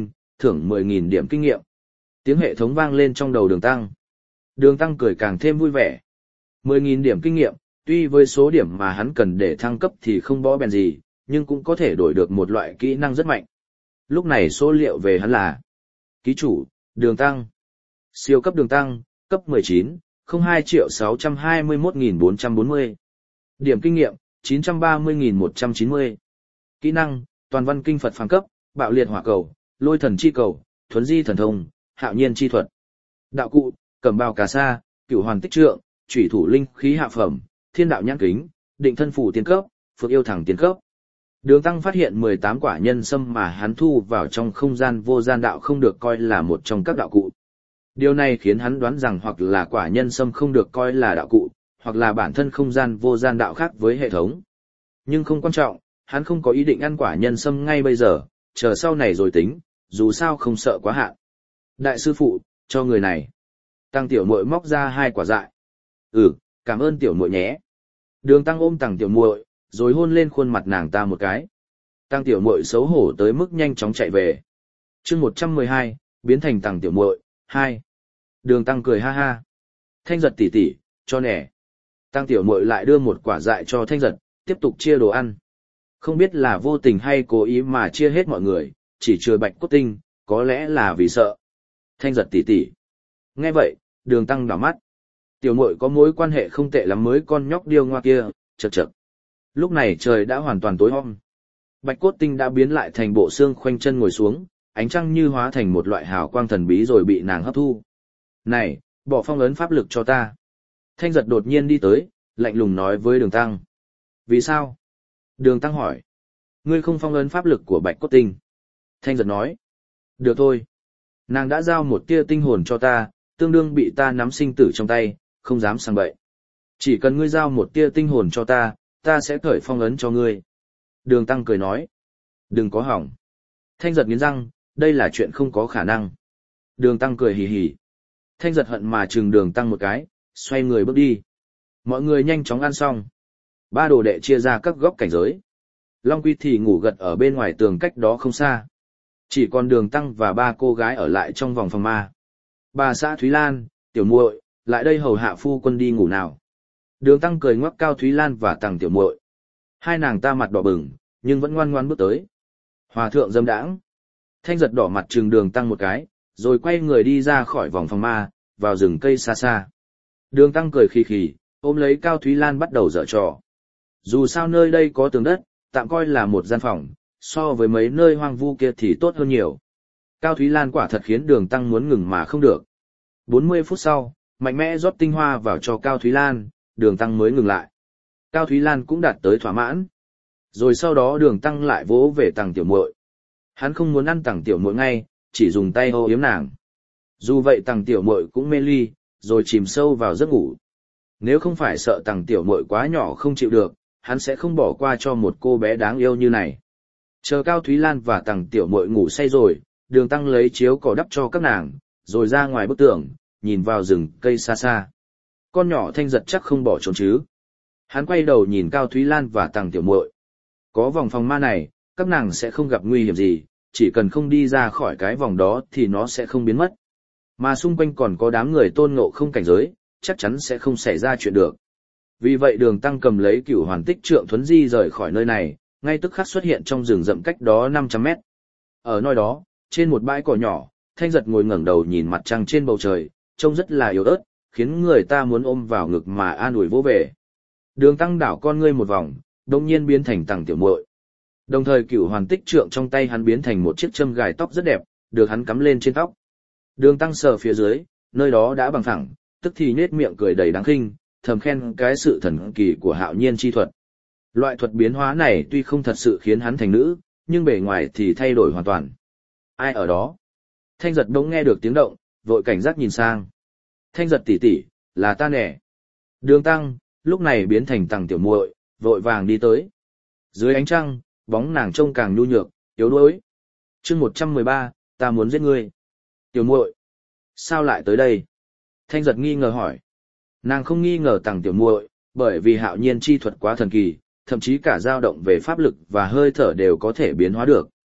thưởng mười nghìn điểm kinh nghiệm. Tiếng hệ thống vang lên trong đầu Đường Tăng. Đường Tăng cười càng thêm vui vẻ. mười nghìn điểm kinh nghiệm, tuy với số điểm mà hắn cần để thăng cấp thì không bó bèn gì, nhưng cũng có thể đổi được một loại kỹ năng rất mạnh. Lúc này số liệu về hắn là: ký chủ, Đường Tăng. Siêu cấp Đường Tăng, cấp mười chín, không hai triệu sáu trăm hai mươi mốt nghìn bốn trăm bốn mươi. Điểm kinh nghiệm, chín trăm ba mươi nghìn một trăm chín mươi. Kỹ năng, toàn văn kinh Phật phàm cấp, bạo liệt hỏa cầu, lôi thần chi cầu, thuấn di thần thông, hạo nhiên chi thuật. Đạo cụ, cẩm bào cà sa, cửu hoàn tích trượng, chủy thủ linh khí hạ phẩm, thiên đạo nhãn kính, định thân phủ tiến cấp, phượng yêu thẳng tiến cấp. Đường Tăng phát hiện mười tám quả nhân sâm mà hắn thu vào trong không gian vô gian đạo không được coi là một trong các đạo cụ. Điều này khiến hắn đoán rằng hoặc là quả nhân sâm không được coi là đạo cụ, hoặc là bản thân không gian vô gian đạo khác với hệ thống. Nhưng không quan trọng, hắn không có ý định ăn quả nhân sâm ngay bây giờ, chờ sau này rồi tính, dù sao không sợ quá hạn. Đại sư phụ, cho người này. Tăng tiểu muội móc ra hai quả dại. Ừ, cảm ơn tiểu muội nhé. Đường Tăng ôm Tăng tiểu muội, rồi hôn lên khuôn mặt nàng ta một cái. Tăng tiểu muội xấu hổ tới mức nhanh chóng chạy về. Chương một trăm mười hai, biến thành Tăng tiểu muội, hai. Đường Tăng cười ha ha. Thanh Giật tỷ tỷ, cho nè. Tăng tiểu muội lại đưa một quả dại cho Thanh Giật, tiếp tục chia đồ ăn. Không biết là vô tình hay cố ý mà chia hết mọi người, chỉ chừa Bạch Cốt Tinh, có lẽ là vì sợ. Thanh Giật tỷ tỷ. Nghe vậy, Đường Tăng đảo mắt. Tiểu muội có mối quan hệ không tệ lắm mới con nhóc điêu ngoa kia, chậc chậc. Lúc này trời đã hoàn toàn tối om. Bạch Cốt Tinh đã biến lại thành bộ xương khoanh chân ngồi xuống, ánh trăng như hóa thành một loại hào quang thần bí rồi bị nàng hấp thu. Này, bỏ phong ấn pháp lực cho ta. Thanh Giật đột nhiên đi tới, lạnh lùng nói với Đường Tăng. Vì sao? Đường Tăng hỏi. Ngươi không phong ấn pháp lực của Bạch Cốt Tinh. Thanh Giật nói. Được thôi. Nàng đã giao một tia tinh hồn cho ta, tương đương bị ta nắm sinh tử trong tay, không dám sang bậy. Chỉ cần ngươi giao một tia tinh hồn cho ta, ta sẽ cởi phong ấn cho ngươi. Đường Tăng cười nói. Đừng có hỏng. Thanh Giật nghiến răng, đây là chuyện không có khả năng. Đường Tăng cười hì hì. Thanh Giật hận mà trừng Đường Tăng một cái, xoay người bước đi. Mọi người nhanh chóng ăn xong. Ba đồ đệ chia ra các góc cảnh giới. Long Quy thì ngủ gật ở bên ngoài tường cách đó không xa. Chỉ còn Đường Tăng và ba cô gái ở lại trong vòng phòng ma. Bà xã Thúy Lan, tiểu muội, lại đây hầu hạ phu quân đi ngủ nào. Đường Tăng cười ngoắc Cao Thúy Lan và Tằng tiểu muội. Hai nàng ta mặt đỏ bừng, nhưng vẫn ngoan ngoan bước tới. Hòa thượng dâm đãng. Thanh Giật đỏ mặt trừng Đường Tăng một cái, rồi quay người đi ra khỏi vòng phòng ma, vào rừng cây xa xa. Đường Tăng cười khì khì, ôm lấy Cao Thúy Lan bắt đầu giở trò. Dù sao nơi đây có tường đất, tạm coi là một gian phòng, so với mấy nơi hoang vu kia thì tốt hơn nhiều. Cao Thúy Lan quả thật khiến Đường Tăng muốn ngừng mà không được. bốn mươi phút sau, mạnh mẽ rót tinh hoa vào cho Cao Thúy Lan, Đường Tăng mới ngừng lại. Cao Thúy Lan cũng đạt tới thỏa mãn. Rồi sau đó Đường Tăng lại vỗ về Tằng tiểu muội. Hắn không muốn ăn Tằng tiểu muội ngay, chỉ dùng tay âu yếm nàng. Dù vậy Tằng tiểu muội cũng mê ly, rồi chìm sâu vào giấc ngủ. Nếu không phải sợ Tằng tiểu muội quá nhỏ không chịu được, hắn sẽ không bỏ qua cho một cô bé đáng yêu như này. Chờ Cao Thúy Lan và Tằng tiểu muội ngủ say rồi, Đường Tăng lấy chiếu cỏ đắp cho các nàng, rồi ra ngoài bức tường, nhìn vào rừng cây xa xa. Con nhỏ Thanh Giật chắc không bỏ trốn chứ. Hắn quay đầu nhìn Cao Thúy Lan và Tằng tiểu muội. Có vòng phòng ma này, các nàng sẽ không gặp nguy hiểm gì, chỉ cần không đi ra khỏi cái vòng đó thì nó sẽ không biến mất. Mà xung quanh còn có đám người tôn ngộ không cảnh giới, chắc chắn sẽ không xảy ra chuyện được. Vì vậy Đường Tăng cầm lấy cửu hoàn tích trượng thuấn di rời khỏi nơi này, ngay tức khắc xuất hiện trong rừng rậm cách đó năm trăm mét. Ở nơi đó, trên một bãi cỏ nhỏ, Thanh Giật ngồi ngẩng đầu nhìn mặt trăng trên bầu trời, trông rất là yếu ớt, khiến người ta muốn ôm vào ngực mà an ủi vỗ về. Đường Tăng đảo con ngươi một vòng, đông nhiên biến thành Tằng tiểu muội. Đồng thời cửu hoàn tích trượng trong tay hắn biến thành một chiếc châm gài tóc rất đẹp, được hắn cắm lên trên tóc. Đường Tăng sờ phía dưới, nơi đó đã bằng phẳng, tức thì nết miệng cười đầy đáng khinh, thầm khen cái sự thần kỳ của hạo nhiên chi thuật. Loại thuật biến hóa này tuy không thật sự khiến hắn thành nữ, nhưng bề ngoài thì thay đổi hoàn toàn. Ai ở đó? Thanh Giật bỗng nghe được tiếng động, vội cảnh giác nhìn sang. Thanh Giật tỷ tỷ, là ta nè. Đường Tăng, lúc này biến thành Tằng tiểu muội, vội vàng đi tới. Dưới ánh trăng, bóng nàng trông càng nhu nhược, yếu đuối. Chương một trăm mười ba, ta muốn giết ngươi. Tiểu muội, sao lại tới đây? Thanh Giật nghi ngờ hỏi. Nàng không nghi ngờ Tằng tiểu muội, bởi vì hạo nhiên chi thuật quá thần kỳ, thậm chí cả dao động về pháp lực và hơi thở đều có thể biến hóa được.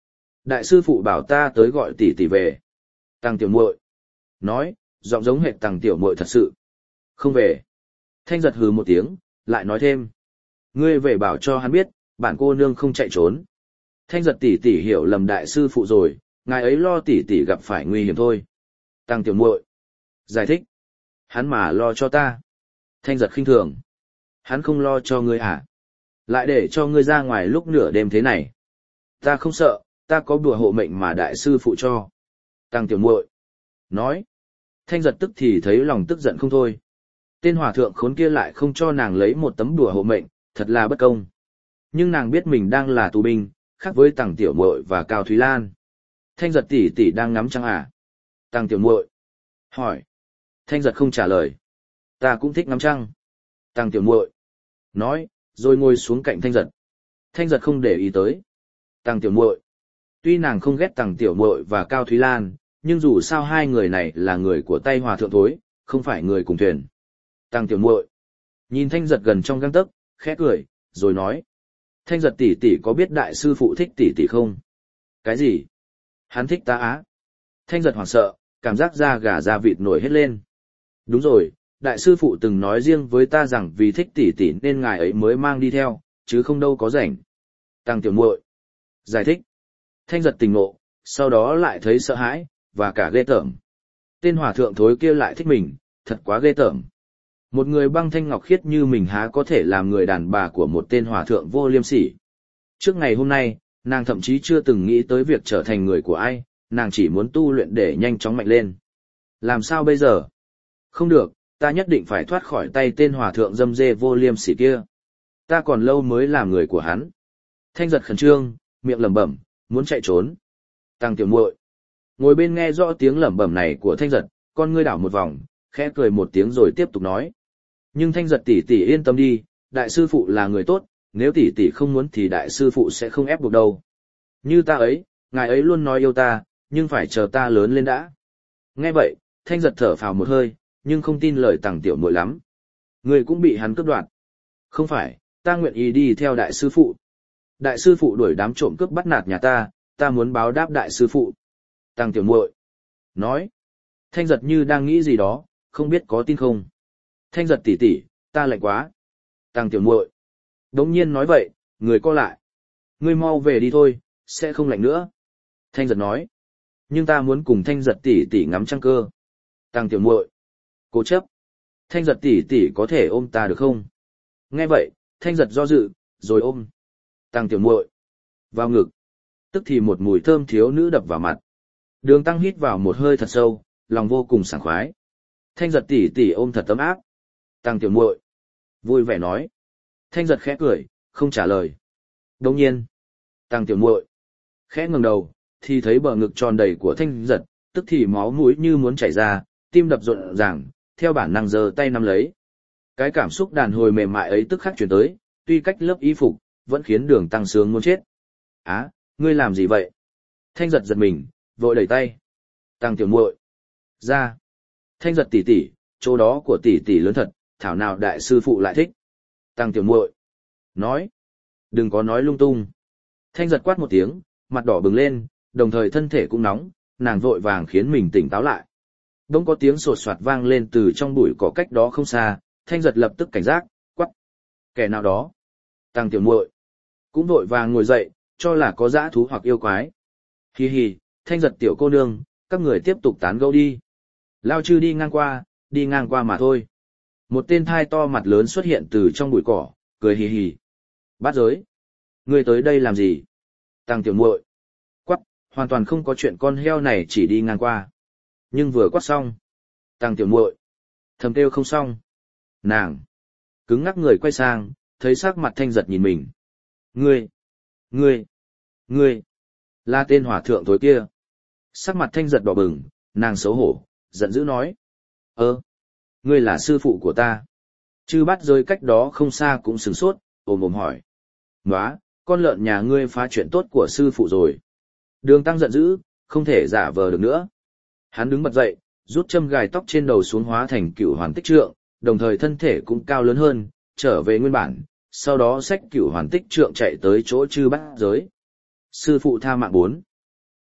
Đại sư phụ bảo ta tới gọi tỷ tỷ về. Tăng tiểu muội nói, giọng giống hệt tăng tiểu muội thật sự. Không về. Thanh giật hừ một tiếng, lại nói thêm. Ngươi về bảo cho hắn biết, bản cô nương không chạy trốn. Thanh giật tỷ tỷ hiểu lầm đại sư phụ rồi, ngài ấy lo tỷ tỷ gặp phải nguy hiểm thôi. Tăng tiểu muội giải thích. Hắn mà lo cho ta. Thanh giật khinh thường. Hắn không lo cho ngươi à? Lại để cho ngươi ra ngoài lúc nửa đêm thế này. Ta không sợ, ta có bùa hộ mệnh mà đại sư phụ cho. Tăng tiểu muội nói. Thanh giật tức thì thấy lòng tức giận không thôi. Tên hòa thượng khốn kia lại không cho nàng lấy một tấm đùa hộ mệnh, thật là bất công. Nhưng nàng biết mình đang là tù binh, khác với Tăng tiểu muội và Cao Thúy Lan. Thanh giật tỷ tỷ đang ngắm trăng à? Tăng tiểu muội hỏi. Thanh giật không trả lời. Ta cũng thích ngắm trăng. Tăng tiểu muội nói, rồi ngồi xuống cạnh thanh giật. Thanh giật không để ý tới. Tăng tiểu muội tuy nàng không ghét Tăng tiểu muội và Cao Thúy Lan, nhưng dù sao hai người này là người của tay hòa thượng thối, không phải người cùng thuyền. Tăng tiểu muội nhìn thanh giật gần trong gang tấc, khẽ cười, rồi nói. Thanh giật tỷ tỷ có biết đại sư phụ thích tỷ tỷ không? Cái gì? Hắn thích ta á? Thanh giật hoảng sợ, cảm giác da gà da vịt nổi hết lên. Đúng rồi, đại sư phụ từng nói riêng với ta rằng vì thích tỷ tỷ nên ngài ấy mới mang đi theo, chứ không đâu có rảnh. Tăng tiểu muội giải thích. Thanh giật tỉnh ngộ, sau đó lại thấy sợ hãi, và cả ghê tởm. Tên hòa thượng thối kia lại thích mình, thật quá ghê tởm. Một người băng thanh ngọc khiết như mình há có thể làm người đàn bà của một tên hòa thượng vô liêm sỉ. Trước ngày hôm nay, nàng thậm chí chưa từng nghĩ tới việc trở thành người của ai, nàng chỉ muốn tu luyện để nhanh chóng mạnh lên. Làm sao bây giờ? Không được, ta nhất định phải thoát khỏi tay tên hòa thượng dâm dê vô liêm sỉ kia. Ta còn lâu mới làm người của hắn. Thanh giật khẩn trương, miệng lẩm bẩm, muốn chạy trốn. Tăng tiểu muội ngồi bên nghe rõ tiếng lẩm bẩm này của thanh giật, con ngươi đảo một vòng, khẽ cười một tiếng rồi tiếp tục nói. Nhưng thanh giật tỷ tỷ yên tâm đi, đại sư phụ là người tốt, nếu tỷ tỷ không muốn thì đại sư phụ sẽ không ép buộc đâu. Như ta ấy, ngài ấy luôn nói yêu ta, nhưng phải chờ ta lớn lên đã. Nghe vậy, thanh giật thở phào một hơi, nhưng không tin lời Tăng tiểu muội lắm. Người cũng bị hắn cướp đoạt. Không phải, ta nguyện ý đi theo đại sư phụ. Đại sư phụ đuổi đám trộm cướp bắt nạt nhà ta, ta muốn báo đáp đại sư phụ. Tăng tiểu muội nói. Thanh giật như đang nghĩ gì đó, không biết có tin không. Thanh giật tỷ tỷ, ta lạnh quá. Tăng tiểu muội đống nhiên nói vậy, người co lại. Ngươi mau về đi thôi, sẽ không lạnh nữa. Thanh giật nói. Nhưng ta muốn cùng thanh giật tỷ tỷ ngắm trăng cơ. Tăng tiểu muội cố chấp. Thanh giật tỷ tỷ có thể ôm ta được không? Nghe vậy, thanh giật do dự, rồi ôm. Tăng tiểu muội vào ngực. Tức thì một mùi thơm thiếu nữ đập vào mặt. Đường Tăng hít vào một hơi thật sâu, lòng vô cùng sảng khoái. Thanh giật tỷ tỷ ôm thật ấm áp. Tăng tiểu muội vui vẻ nói. Thanh giật khẽ cười, không trả lời. Đồng nhiên, Tăng tiểu muội khẽ ngẩng đầu, thì thấy bờ ngực tròn đầy của thanh giật, tức thì máu mũi như muốn chảy ra, tim đập rộn ràng, theo bản năng giơ tay nắm lấy. Cái cảm xúc đàn hồi mềm mại ấy tức khắc chuyển tới, tuy cách lớp y phục, vẫn khiến Đường Tăng sướng muốn chết. Á, ngươi làm gì vậy? Thanh giật giật mình, vội đẩy tay. Tăng tiểu muội ra. Thanh giật tỷ tỷ, chỗ đó của tỷ tỷ lớn thật, thảo nào đại sư phụ lại thích. Tăng tiểu muội nói. Đừng có nói lung tung. Thanh giật quát một tiếng, mặt đỏ bừng lên, đồng thời thân thể cũng nóng, nàng vội vàng khiến mình tỉnh táo lại. Bỗng có tiếng sột soạt vang lên từ trong bụi cỏ cách đó không xa, thanh giật lập tức cảnh giác, quắc. Kẻ nào đó? Tăng tiểu muội cũng vội vàng ngồi dậy, cho là có dã thú hoặc yêu quái. Hi hi, thanh giật tiểu cô nương, các người tiếp tục tán gẫu đi. Lao chư đi ngang qua, đi ngang qua mà thôi. Một tên thai to mặt lớn xuất hiện từ trong bụi cỏ, cười hì hì. Bát giới, ngươi tới đây làm gì? Tăng tiểu muội quắc, hoàn toàn không có chuyện con heo này chỉ đi ngang qua. Nhưng vừa quát xong, Tăng tiểu muội thầm kêu không xong. Nàng cứng ngắc người quay sang, thấy sắc mặt thanh giật nhìn mình. Ngươi, ngươi, ngươi, là tên hòa thượng thối kia. Sắc mặt thanh giật đỏ bừng, nàng xấu hổ, giận dữ nói. Ơ, ngươi là sư phụ của ta. Chư Bát Giới cách đó không xa cũng sửng sốt, ồm ồm hỏi. Nóa, con lợn nhà ngươi phá chuyện tốt của sư phụ rồi. Đường Tăng giận dữ, không thể giả vờ được nữa. Hắn đứng bật dậy, rút châm gài tóc trên đầu xuống hóa thành Cửu Hoàn Tích Trượng, đồng thời thân thể cũng cao lớn hơn, trở về nguyên bản, sau đó xách Cửu Hoàn Tích Trượng chạy tới chỗ Chư Bát Giới. Sư phụ tha mạng bốn.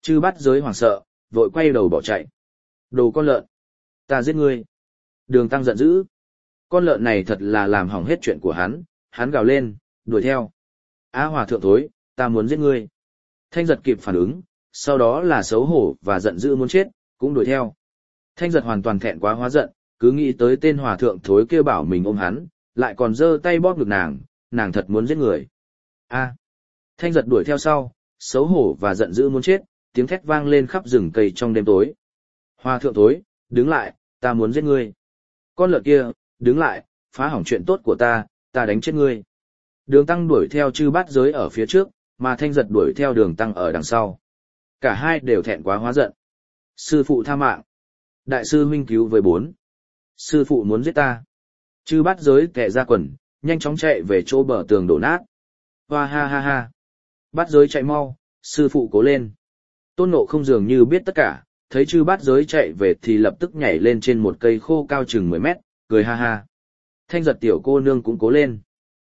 Chư Bát Giới hoảng sợ, vội quay đầu bỏ chạy. Đồ con lợn! Ta giết ngươi! Đường Tăng giận dữ. Con lợn này thật là làm hỏng hết chuyện của hắn, hắn gào lên, đuổi theo. Á hòa thượng thối, ta muốn giết ngươi. Thanh giật kịp phản ứng, sau đó là xấu hổ và giận dữ muốn chết, cũng đuổi theo. Thanh giật hoàn toàn thẹn quá hóa giận, cứ nghĩ tới tên hòa thượng thối kêu bảo mình ôm hắn, lại còn giơ tay bóp ngực nàng, nàng thật muốn giết người. A! Thanh giật đuổi theo sau, xấu hổ và giận dữ muốn chết, tiếng thét vang lên khắp rừng cây trong đêm tối. Hòa thượng thối, đứng lại, ta muốn giết ngươi. Con lợn kia, đứng lại, phá hỏng chuyện tốt của ta, ta đánh chết ngươi. Đường Tăng đuổi theo Chư Bát Giới ở phía trước, mà Thanh giật đuổi theo Đường Tăng ở đằng sau. Cả hai đều thẹn quá hóa giận. Sư phụ tha mạng. Đại sư huynh cứu với bốn. Sư phụ muốn giết ta. Chư Bát Giới tè ra quần, nhanh chóng chạy về chỗ bờ tường đổ nát. Hoa ha ha ha. Bát Giới chạy mau, sư phụ cố lên. Tôn Ngộ không dường như biết tất cả, thấy Chư Bát Giới chạy về thì lập tức nhảy lên trên một cây khô cao chừng mười mét, cười ha ha. Thanh giật tiểu cô nương cũng cố lên.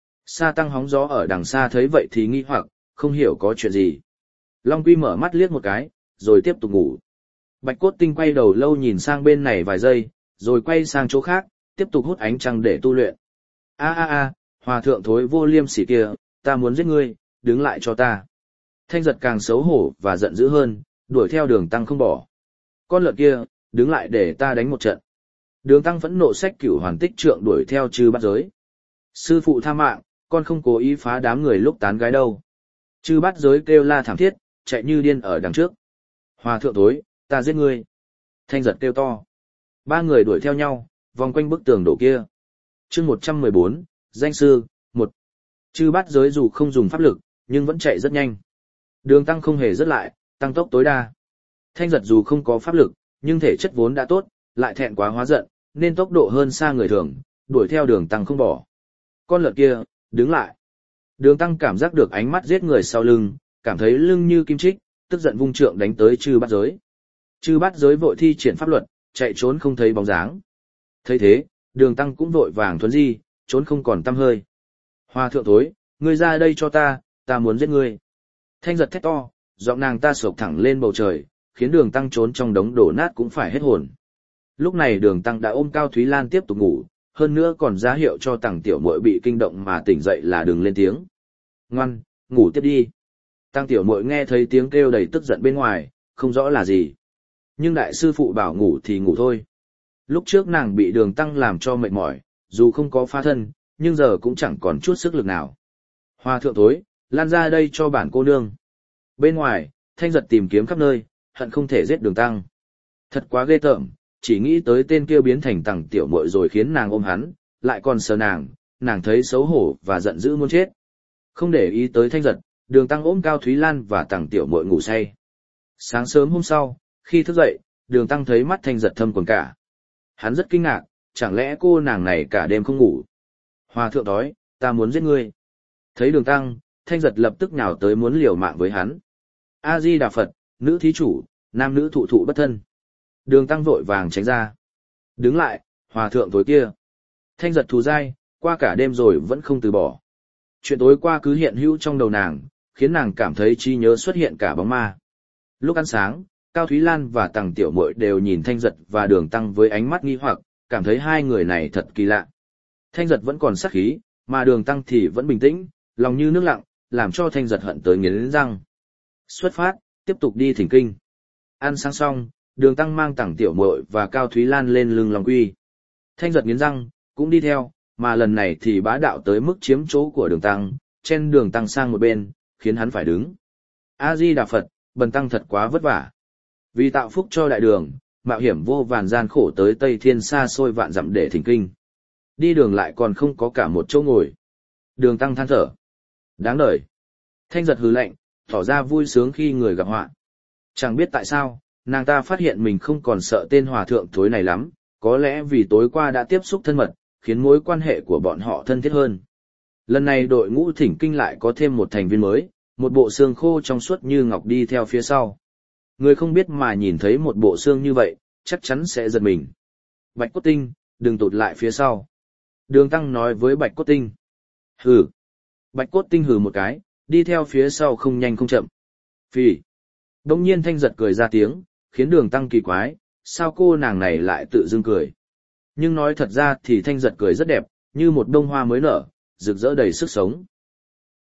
Sa Tăng hóng gió ở đằng xa thấy vậy thì nghi hoặc, không hiểu có chuyện gì. Long Quy mở mắt liếc một cái, rồi tiếp tục ngủ. Bạch Cốt Tinh quay đầu lâu nhìn sang bên này vài giây, rồi quay sang chỗ khác, tiếp tục hút ánh trăng để tu luyện. A a a, hòa thượng thối vô liêm sỉ kia, ta muốn giết ngươi, đứng lại cho ta. Thanh giật càng xấu hổ và giận dữ hơn, đuổi theo Đường Tăng không bỏ. Con lợn kia, đứng lại để ta đánh một trận. Đường Tăng phẫn nộ xách Cửu Hoàn Tích Trượng đuổi theo Chư Bát Giới. Sư phụ tha mạng, con không cố ý phá đám người lúc tán gái đâu. Chư Bát Giới kêu la thảm thiết, chạy như điên ở đằng trước. Hòa thượng thối, ta giết ngươi. Thanh giật kêu to. Ba người đuổi theo nhau, vòng quanh bức tường đổ kia. Chương một trăm mười bốn, danh sư, một. Chư Bát Giới dù không dùng pháp lực, nhưng vẫn chạy rất nhanh. Đường Tăng không hề dứt lại, tăng tốc tối đa. Thanh giật dù không có pháp lực, nhưng thể chất vốn đã tốt, lại thẹn quá hóa giận, nên tốc độ hơn xa người thường, đuổi theo Đường Tăng không bỏ. Con lợn kia, đứng lại. Đường Tăng cảm giác được ánh mắt giết người sau lưng, cảm thấy lưng như kim chích, tức giận vung trượng đánh tới Chư Bát Giới. Chư Bát Giới vội thi triển pháp luật, chạy trốn không thấy bóng dáng. Thấy thế, Đường Tăng cũng vội vàng thuấn di, trốn không còn tăm hơi. Hòa thượng thối, ngươi ra đây cho ta, ta muốn giết ngươi. Thanh giật thét to, giọng nàng ta sộc thẳng lên bầu trời, khiến Đường Tăng trốn trong đống đổ nát cũng phải hết hồn. Lúc này Đường Tăng đã ôm Cao Thúy Lan tiếp tục ngủ, hơn nữa còn ra hiệu cho Tằng tiểu muội bị kinh động mà tỉnh dậy là đừng lên tiếng. Ngoan, ngủ tiếp đi. Tằng tiểu muội nghe thấy tiếng kêu đầy tức giận bên ngoài, không rõ là gì. Nhưng đại sư phụ bảo ngủ thì ngủ thôi. Lúc trước nàng bị Đường Tăng làm cho mệt mỏi, dù không có phá thân, nhưng giờ cũng chẳng còn chút sức lực nào. Hòa thượng thối, lan ra đây cho bản cô nương. Bên ngoài, Thanh giật tìm kiếm khắp nơi, hận không thể giết Đường Tăng. Thật quá ghê tởm, chỉ nghĩ tới tên kia biến thành Tằng tiểu muội rồi khiến nàng ôm hắn, lại còn sờ nàng, nàng thấy xấu hổ và giận dữ muốn chết. Không để ý tới Thanh giật, Đường Tăng ôm Cao Thúy Lan và Tằng tiểu muội ngủ say. Sáng sớm hôm sau, khi thức dậy, Đường Tăng thấy mắt Thanh giật thâm quầng cả. Hắn rất kinh ngạc, chẳng lẽ cô nàng này cả đêm không ngủ. Hòa thượng đói, ta muốn giết ngươi. Thấy Đường Tăng, Thanh giật lập tức nhào tới muốn liều mạng với hắn. A Di Đà Phật, nữ thí chủ, nam nữ thụ thụ bất thân. Đường Tăng vội vàng tránh ra. Đứng lại, hòa thượng tối kia. Thanh giật thù dai, qua cả đêm rồi vẫn không từ bỏ. Chuyện tối qua cứ hiện hữu trong đầu nàng, khiến nàng cảm thấy trí nhớ xuất hiện cả bóng ma. Lúc ăn sáng, Cao Thúy Lan và Tằng tiểu muội đều nhìn Thanh giật và Đường Tăng với ánh mắt nghi hoặc, cảm thấy hai người này thật kỳ lạ. Thanh giật vẫn còn sát khí, mà Đường Tăng thì vẫn bình tĩnh, lòng như nước lặng, làm cho Thanh giật hận tới nghiến răng. Xuất phát, tiếp tục đi thỉnh kinh. Ăn sáng xong, Đường Tăng mang Tằng tiểu muội và Cao Thúy Lan lên lưng Long Quy. Thanh giật nghiến răng, cũng đi theo, mà lần này thì bá đạo tới mức chiếm chỗ của Đường Tăng, chen Đường Tăng sang một bên, khiến hắn phải đứng. A Di Đà Phật, bần tăng thật quá vất vả. Vì tạo phúc cho đại đường, mạo hiểm vô vàn gian khổ tới Tây Thiên xa xôi vạn dặm để thỉnh kinh. Đi đường lại còn không có cả một chỗ ngồi. Đường Tăng than thở. Đáng đời. Thanh giật hừ lạnh, tỏ ra vui sướng khi người gặp họa. Chẳng biết tại sao, nàng ta phát hiện mình không còn sợ tên hòa thượng thối này lắm, có lẽ vì tối qua đã tiếp xúc thân mật, khiến mối quan hệ của bọn họ thân thiết hơn. Lần này đội ngũ thỉnh kinh lại có thêm một thành viên mới, một bộ xương khô trong suốt như ngọc đi theo phía sau. Người không biết mà nhìn thấy một bộ xương như vậy, chắc chắn sẽ giật mình. Bạch Cốt Tinh, đừng tụt lại phía sau. Đường Tăng nói với Bạch Cốt Tinh. Hừ. Bạch Cốt Tinh hừ một cái, đi theo phía sau không nhanh không chậm. Phì. Đông nhiên Thanh giật cười ra tiếng, khiến đường tăng kỳ quái, sao cô nàng này lại tự dưng cười. Nhưng nói thật ra thì Thanh giật cười rất đẹp, như một bông hoa mới nở, rực rỡ đầy sức sống.